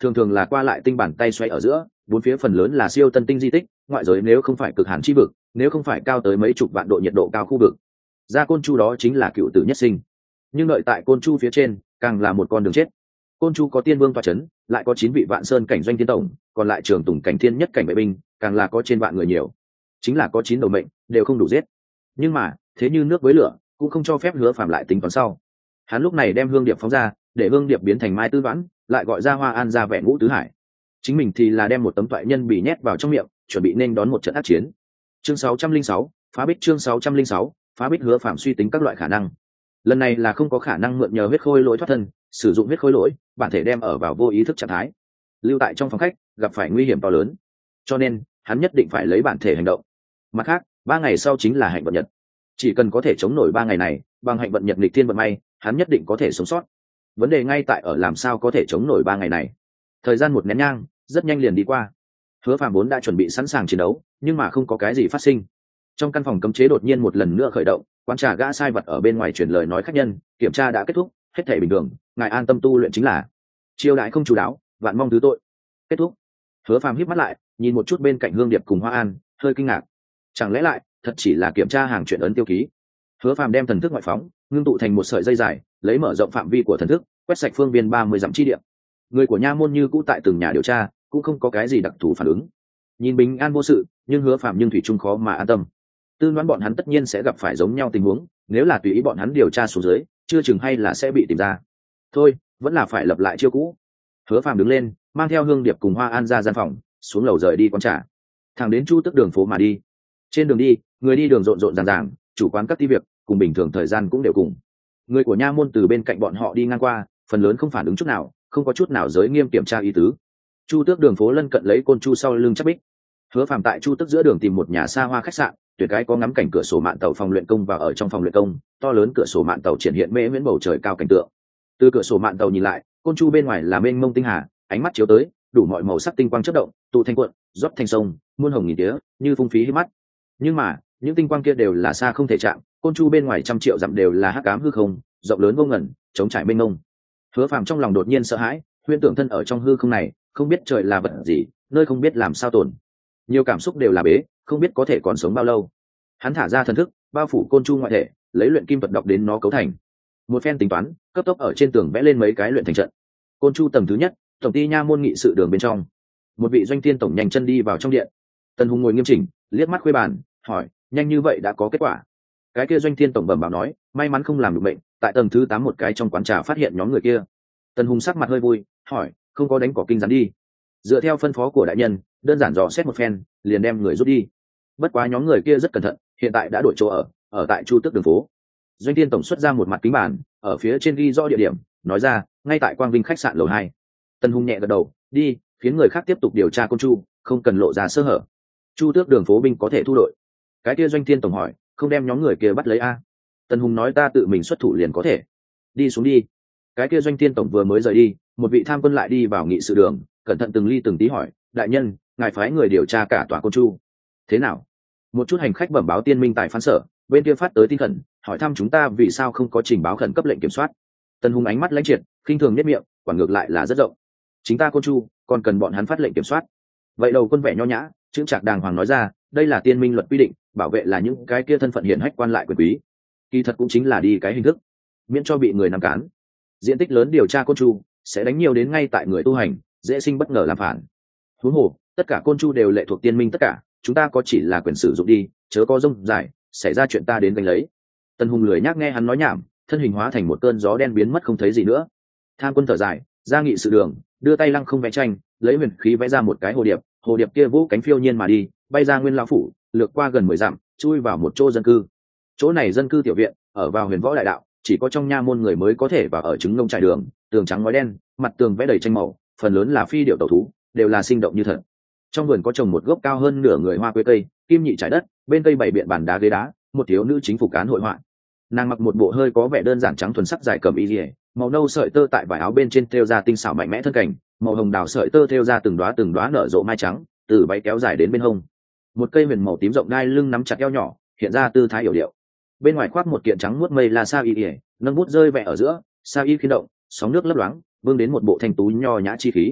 thường thường là qua lại tinh bản tay xoay ở giữa, bốn phía phần lớn là siêu tân tinh di tích, ngoại giới nếu không phải cực hàn chi vực, nếu không phải cao tới mấy chục vạn độ nhiệt độ cao khu vực, ra côn chu đó chính là cựu tử nhất sinh. Nhưng đợi tại côn chu phía trên càng là một con đường chết. Côn chu có tiên vương tọa chấn, lại có 9 vị vạn sơn cảnh doanh tiên tổng, còn lại trường tùng cảnh thiên nhất cảnh vệ binh càng là có trên vạn người nhiều, chính là có 9 đầu mệnh đều không đủ giết. Nhưng mà thế như nước với lửa, cũng không cho phép Hứa Phàm lại tính toán sau. Hắn lúc này đem Hương Điệp phóng ra, để Hương Điệp biến thành Mai Tư Đoán, lại gọi ra Hoa An ra vẻ Ngũ Tứ Hải. Chính mình thì là đem một tấm toại nhân bị nhét vào trong miệng, chuẩn bị nên đón một trận ác chiến. Chương 606, phá bích. Chương 606, phá bích. Hứa Phàm suy tính các loại khả năng. Lần này là không có khả năng mượn nhờ huyết khôi lỗi thoát thân, sử dụng huyết khôi lỗi bản thể đem ở vào vô ý thức trạng thái, lưu tại trong phòng khách gặp phải nguy hiểm to lớn, cho nên hắn nhất định phải lấy bản thể hành động. Mặt khác 3 ngày sau chính là hạnh vận nhật, chỉ cần có thể chống nổi 3 ngày này, bằng hạnh vận nhật nghịch thiên vận may, hắn nhất định có thể sống sót. Vấn đề ngay tại ở làm sao có thể chống nổi 3 ngày này. Thời gian một nén nhang rất nhanh liền đi qua. Hứa Phàm vốn đã chuẩn bị sẵn sàng chiến đấu, nhưng mà không có cái gì phát sinh. Trong căn phòng cấm chế đột nhiên một lần nữa khởi động, quán trà gã sai vật ở bên ngoài truyền lời nói khách nhân kiểm tra đã kết thúc, hết thảy bình thường, ngài an tâm tu luyện chính là. Chiêu đại không chủ đáo, vạn mong thứ tội. Kết thúc. Hứa Phàm híp mắt lại, nhìn một chút bên cạnh Hương Điệp cùng Hoa An, hơi kinh ngạc. Chẳng lẽ lại thật chỉ là kiểm tra hàng chuyện ấn tiêu ký? Hứa Phàm đem thần thức ngoại phóng, ngưng tụ thành một sợi dây dài, lấy mở rộng phạm vi của thần thức, quét sạch phương viên 30 dặm chi địa. Người của nha môn như cũ tại từng nhà điều tra, cũng không có cái gì đặc thù phản ứng. Nhìn bình an vô sự, nhưng Hứa Phàm nhưng thủy chung khó mà an tâm. Tư đoán bọn hắn tất nhiên sẽ gặp phải giống nhau tình huống, nếu là tùy ý bọn hắn điều tra xuống dưới, chưa chừng hay là sẽ bị tìm ra. Thôi, vẫn là phải lập lại chiêu cũ. Hứa Phàm đứng lên, mang theo Hương Điệp cùng Hoa An ra gian phòng, xuống lầu rời đi quán trà, thẳng đến Chu Tước đường phố mà đi. Trên đường đi, người đi đường rộn rộn ràng ràng, chủ quán các tí việc cùng bình thường thời gian cũng đều cùng. Người của nha môn từ bên cạnh bọn họ đi ngang qua, phần lớn không phản ứng chút nào, không có chút nào giới nghiêm kiểm tra ý tứ. Chu Tước đường phố lân cận lấy côn chu sau lưng chắc bích. Hứa Phàm tại Chu Tước giữa đường tìm một nhà xa hoa khách sạn, tuyệt cái có ngắm cảnh cửa sổ mạn tàu phòng luyện công, và ở trong phòng luyện công, to lớn cửa sổ mạn tàu triển hiện mê miễn bầu trời cao cảnh tượng. Từ cửa sổ mạn tàu nhìn lại, côn chu bên ngoài là mênh mông tinh hà, ánh mắt chiếu tới, đủ mọi màu sắc tinh quang chớp động, tụ thành cuộn, rót thành sông, muôn hồng nghìn tía, như phung phí hít mắt. Nhưng mà những tinh quang kia đều là xa không thể chạm, côn chu bên ngoài trăm triệu dặm đều là hắc ám hư không, rộng lớn vô ngần, trống trải mênh mông. Hứa Phàm trong lòng đột nhiên sợ hãi, huyễn tưởng thân ở trong hư không này, không biết trời là vật gì, nơi không biết làm sao tồn. Nhiều cảm xúc đều là bế, không biết có thể còn sống bao lâu. Hắn thả ra thần thức, bao phủ côn chu ngoại thể, lấy luyện kim thuật đọc đến nó cấu thành. Một phen tính toán, cấp tốc ở trên tường vẽ lên mấy cái luyện thành trận. Côn chu tầng thứ nhất, tổng ty nha môn nghị sự đường bên trong. Một vị doanh tiên tổng nhanh chân đi vào trong điện. Tần Hùng ngồi nghiêm chỉnh, liếc mắt khuê bàn, hỏi: nhanh như vậy đã có kết quả? Cái kia doanh tiên tổng bẩm bảo nói: may mắn không làm được bệnh, tại tầng thứ 8 một cái trong quán trà phát hiện nhóm người kia. Tần Hùng sắc mặt hơi vui, hỏi: không có đánh cỏ kinh rắn đi? Dựa theo phân phó của đại nhân, đơn giản dò xét một phen, liền đem người rút đi. Bất quá nhóm người kia rất cẩn thận, hiện tại đã đổi chỗ ở tại Chu Tước đường phố. Doanh tiên tổng xuất ra một mặt kính bản, ở phía trên ghi rõ địa điểm, nói ra: ngay tại Quang Vinh khách sạn lầu 2. Tần Hùng nhẹ gật đầu, đi, khiến người khác tiếp tục điều tra côn chu, không cần lộ ra sơ hở. Chu Tước đường phố binh có thể thu đội. Cái kia doanh tiên tổng hỏi: không đem nhóm người kia bắt lấy a? Tần Hùng nói: ta tự mình xuất thủ liền có thể. Đi xuống đi. Cái kia doanh tiên tổng vừa mới rời đi, một vị tham quân lại đi vào nghị sự đường, cẩn thận từng ly từng tí hỏi: đại nhân, ngài phái người điều tra cả tòa côn chu, thế nào? Một chút hành khách bẩm báo tiên minh tại phán sở, bên kia phát tới tin khẩn, hỏi thăm chúng ta vì sao không có trình báo khẩn cấp lệnh kiểm soát. Tần Hùng ánh mắt lãnh triệt, khinh thường nhất miệng, quản ngược lại là rất rộng. Chính ta côn chu, còn cần bọn hắn phát lệnh kiểm soát? Vậy đầu quân vẻ nho nhã, chững chạc đàng hoàng nói ra: đây là tiên minh luật quy định, bảo vệ là những cái kia thân phận hiển hách quan lại quyền quý. Kỳ thật cũng chính là đi cái hình thức, miễn cho bị người nắm cán. Diện tích lớn điều tra côn chu sẽ đánh nhiều đến ngay tại người tu hành, dễ sinh bất ngờ làm phản. Huống hồ tất cả côn chu đều lệ thuộc tiên minh tất cả, chúng ta có chỉ là quyền sử dụng đi, chớ có rông dài xảy ra chuyện ta đến gánh lấy. Tần Hùng lười nhác nghe hắn nói nhảm, thân hình hóa thành một cơn gió đen biến mất không thấy gì nữa. Tham quân thở dài, ra nghị sự đường, đưa tay lăng không vẽ tranh, lấy huyền khí vẽ ra một cái hồ điệp kia vỗ cánh phiêu nhiên mà đi, bay ra Nguyên Lão phủ, lược qua gần 10 dặm, chui vào một chỗ dân cư. Chỗ này dân cư tiểu viện, ở vào Huyền Võ đại đạo, chỉ có trong nha môn người mới có thể vào ở, trứng ngông trải đường, tường trắng ngói đen, mặt tường vẽ đầy tranh màu, phần lớn là phi điệu tẩu thú, đều là sinh động như thật. Trong vườn có trồng một gốc cao hơn nửa người hoa quế cây, kim nhị trải đất, bên cây bày biện bàn đá ghế đá, một thiếu nữ chính phủ cán hội họa. Nàng mặc một bộ hơi có vẻ đơn giản trắng thuần sắc dài cẩm y liễu, màu nâu sợi tơ tại vải áo bên trên thêu ra tinh xảo mạnh mẽ thân cảnh, màu hồng đào sợi tơ thêu ra từng đóa nở rộ mai trắng, từ váy kéo dài đến bên hông. Một cây huyền màu tím rộng đai lưng nắm chặt eo nhỏ, hiện ra tư thái yểu điệu. Bên ngoài khoác một kiện trắng muốt mây là sa y liễu, nâng bút rơi vẽ ở giữa, sa y khí động, sóng nước lấp loáng, vương đến một bộ thanh tú nho nhã chi khí.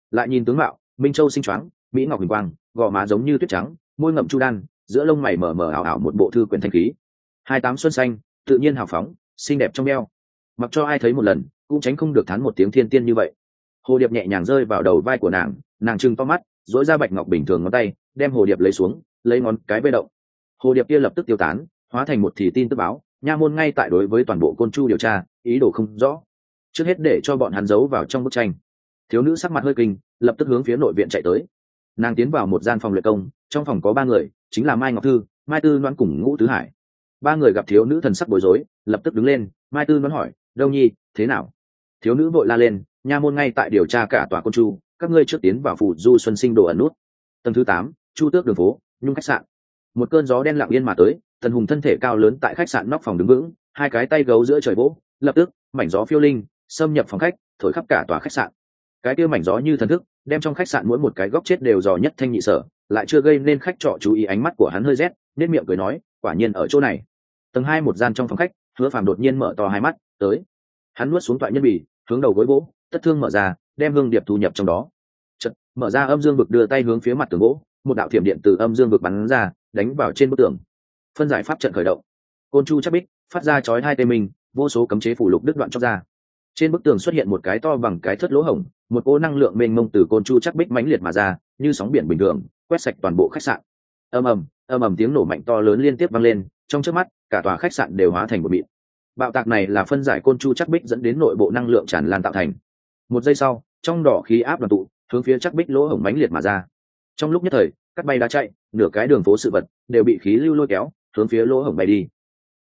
lại nhìn tướng mạo, minh châu xinh choáng, mỹ ngọc huỳnh quang, gò má giống như tuyết trắng, môi ngậm chu đan, giữa lông mày mờ mờ ảo ảo một bộ thư quyển thanh khí. Hai tám xuân xanh, tự nhiên hào phóng, xinh đẹp trong veo, mặc cho ai thấy một lần cũng tránh không được thán một tiếng thiên tiên như vậy. Hồ điệp nhẹ nhàng rơi vào đầu vai của nàng trừng to mắt, dỗi ra bạch ngọc bình thường ngón tay đem hồ điệp lấy xuống, lấy ngón cái bê động. Hồ điệp kia lập tức tiêu tán, hóa thành một thì tin tức báo, nha môn ngay tại đối với toàn bộ côn chu điều tra, ý đồ không rõ, trước hết để cho bọn hắn giấu vào trong bức tranh. Thiếu nữ sắc mặt hơi kinh, lập tức hướng phía nội viện chạy tới. Nàng tiến vào một gian phòng luyện công, trong phòng có ba người, chính là Mai Ngọc Thư, Mai Tư Loan cùng Ngũ Tứ Hải. Ba người gặp thiếu nữ thần sắc bối rối, lập tức đứng lên. Mai Tư Loan hỏi, Đông Nhi, thế nào? Thiếu nữ vội la lên, nha môn ngay tại điều tra cả tòa côn chu, các ngươi trước tiến vào phủ du xuân sinh đồ ẩn nút. Tầng thứ 8, Chu Tước đường phố, Nhung khách sạn. Một cơn gió đen lặng yên mà tới, Tần Hùng thân thể cao lớn tại khách sạn nóc phòng đứng vững, hai cái tay gấu giữa trời vỗ, lập tức mảnh gió phiêu linh xâm nhập phòng khách, thổi khắp cả tòa khách sạn. Cái kia mảnh gió như thần thức, đem trong khách sạn mỗi một cái góc chết đều dò nhất thanh nhị sở, lại chưa gây nên khách trọ chú ý. Ánh mắt của hắn hơi rét, nên miệng cười nói, quả nhiên ở chỗ này. Tầng 2 một gian trong phòng khách, Hứa Phàm đột nhiên mở to hai mắt, tới. Hắn nuốt xuống toại nhân bì, hướng đầu gối vỗ, tất thương mở ra, đem hương điệp thu nhập trong đó. Chợt, mở ra âm dương vực, đưa tay hướng phía mặt tường gỗ, một đạo thiểm điện từ âm dương vực bắn ra, đánh vào trên bức tường. Phân giải pháp trận khởi động. Côn chu chắc bích phát ra chói hai tê mình, vô số cấm chế phủ lục đứt đoạn chóc ra. Trên bức tường xuất hiện một cái to bằng cái thớt lỗ hổng, một cỗ năng lượng mênh mông từ côn chu chắc bích mãnh liệt mà ra, như sóng biển bình thường, quét sạch toàn bộ khách sạn. Ầm ầm tiếng nổ mạnh to lớn liên tiếp vang lên, trong chớp mắt, cả tòa khách sạn đều hóa thành một mịn. Bạo tạc này là phân giải côn chu chắc bích dẫn đến nội bộ năng lượng tràn lan tạo thành. Một giây sau, trong đỏ khí áp đoàn tụ, hướng phía chắc bích lỗ hổng mãnh liệt mà ra. Trong lúc nhất thời, cắt bay đá chạy, nửa cái đường phố sự vật đều bị khí lưu lôi kéo, hướng phía lỗ hổng bay đi.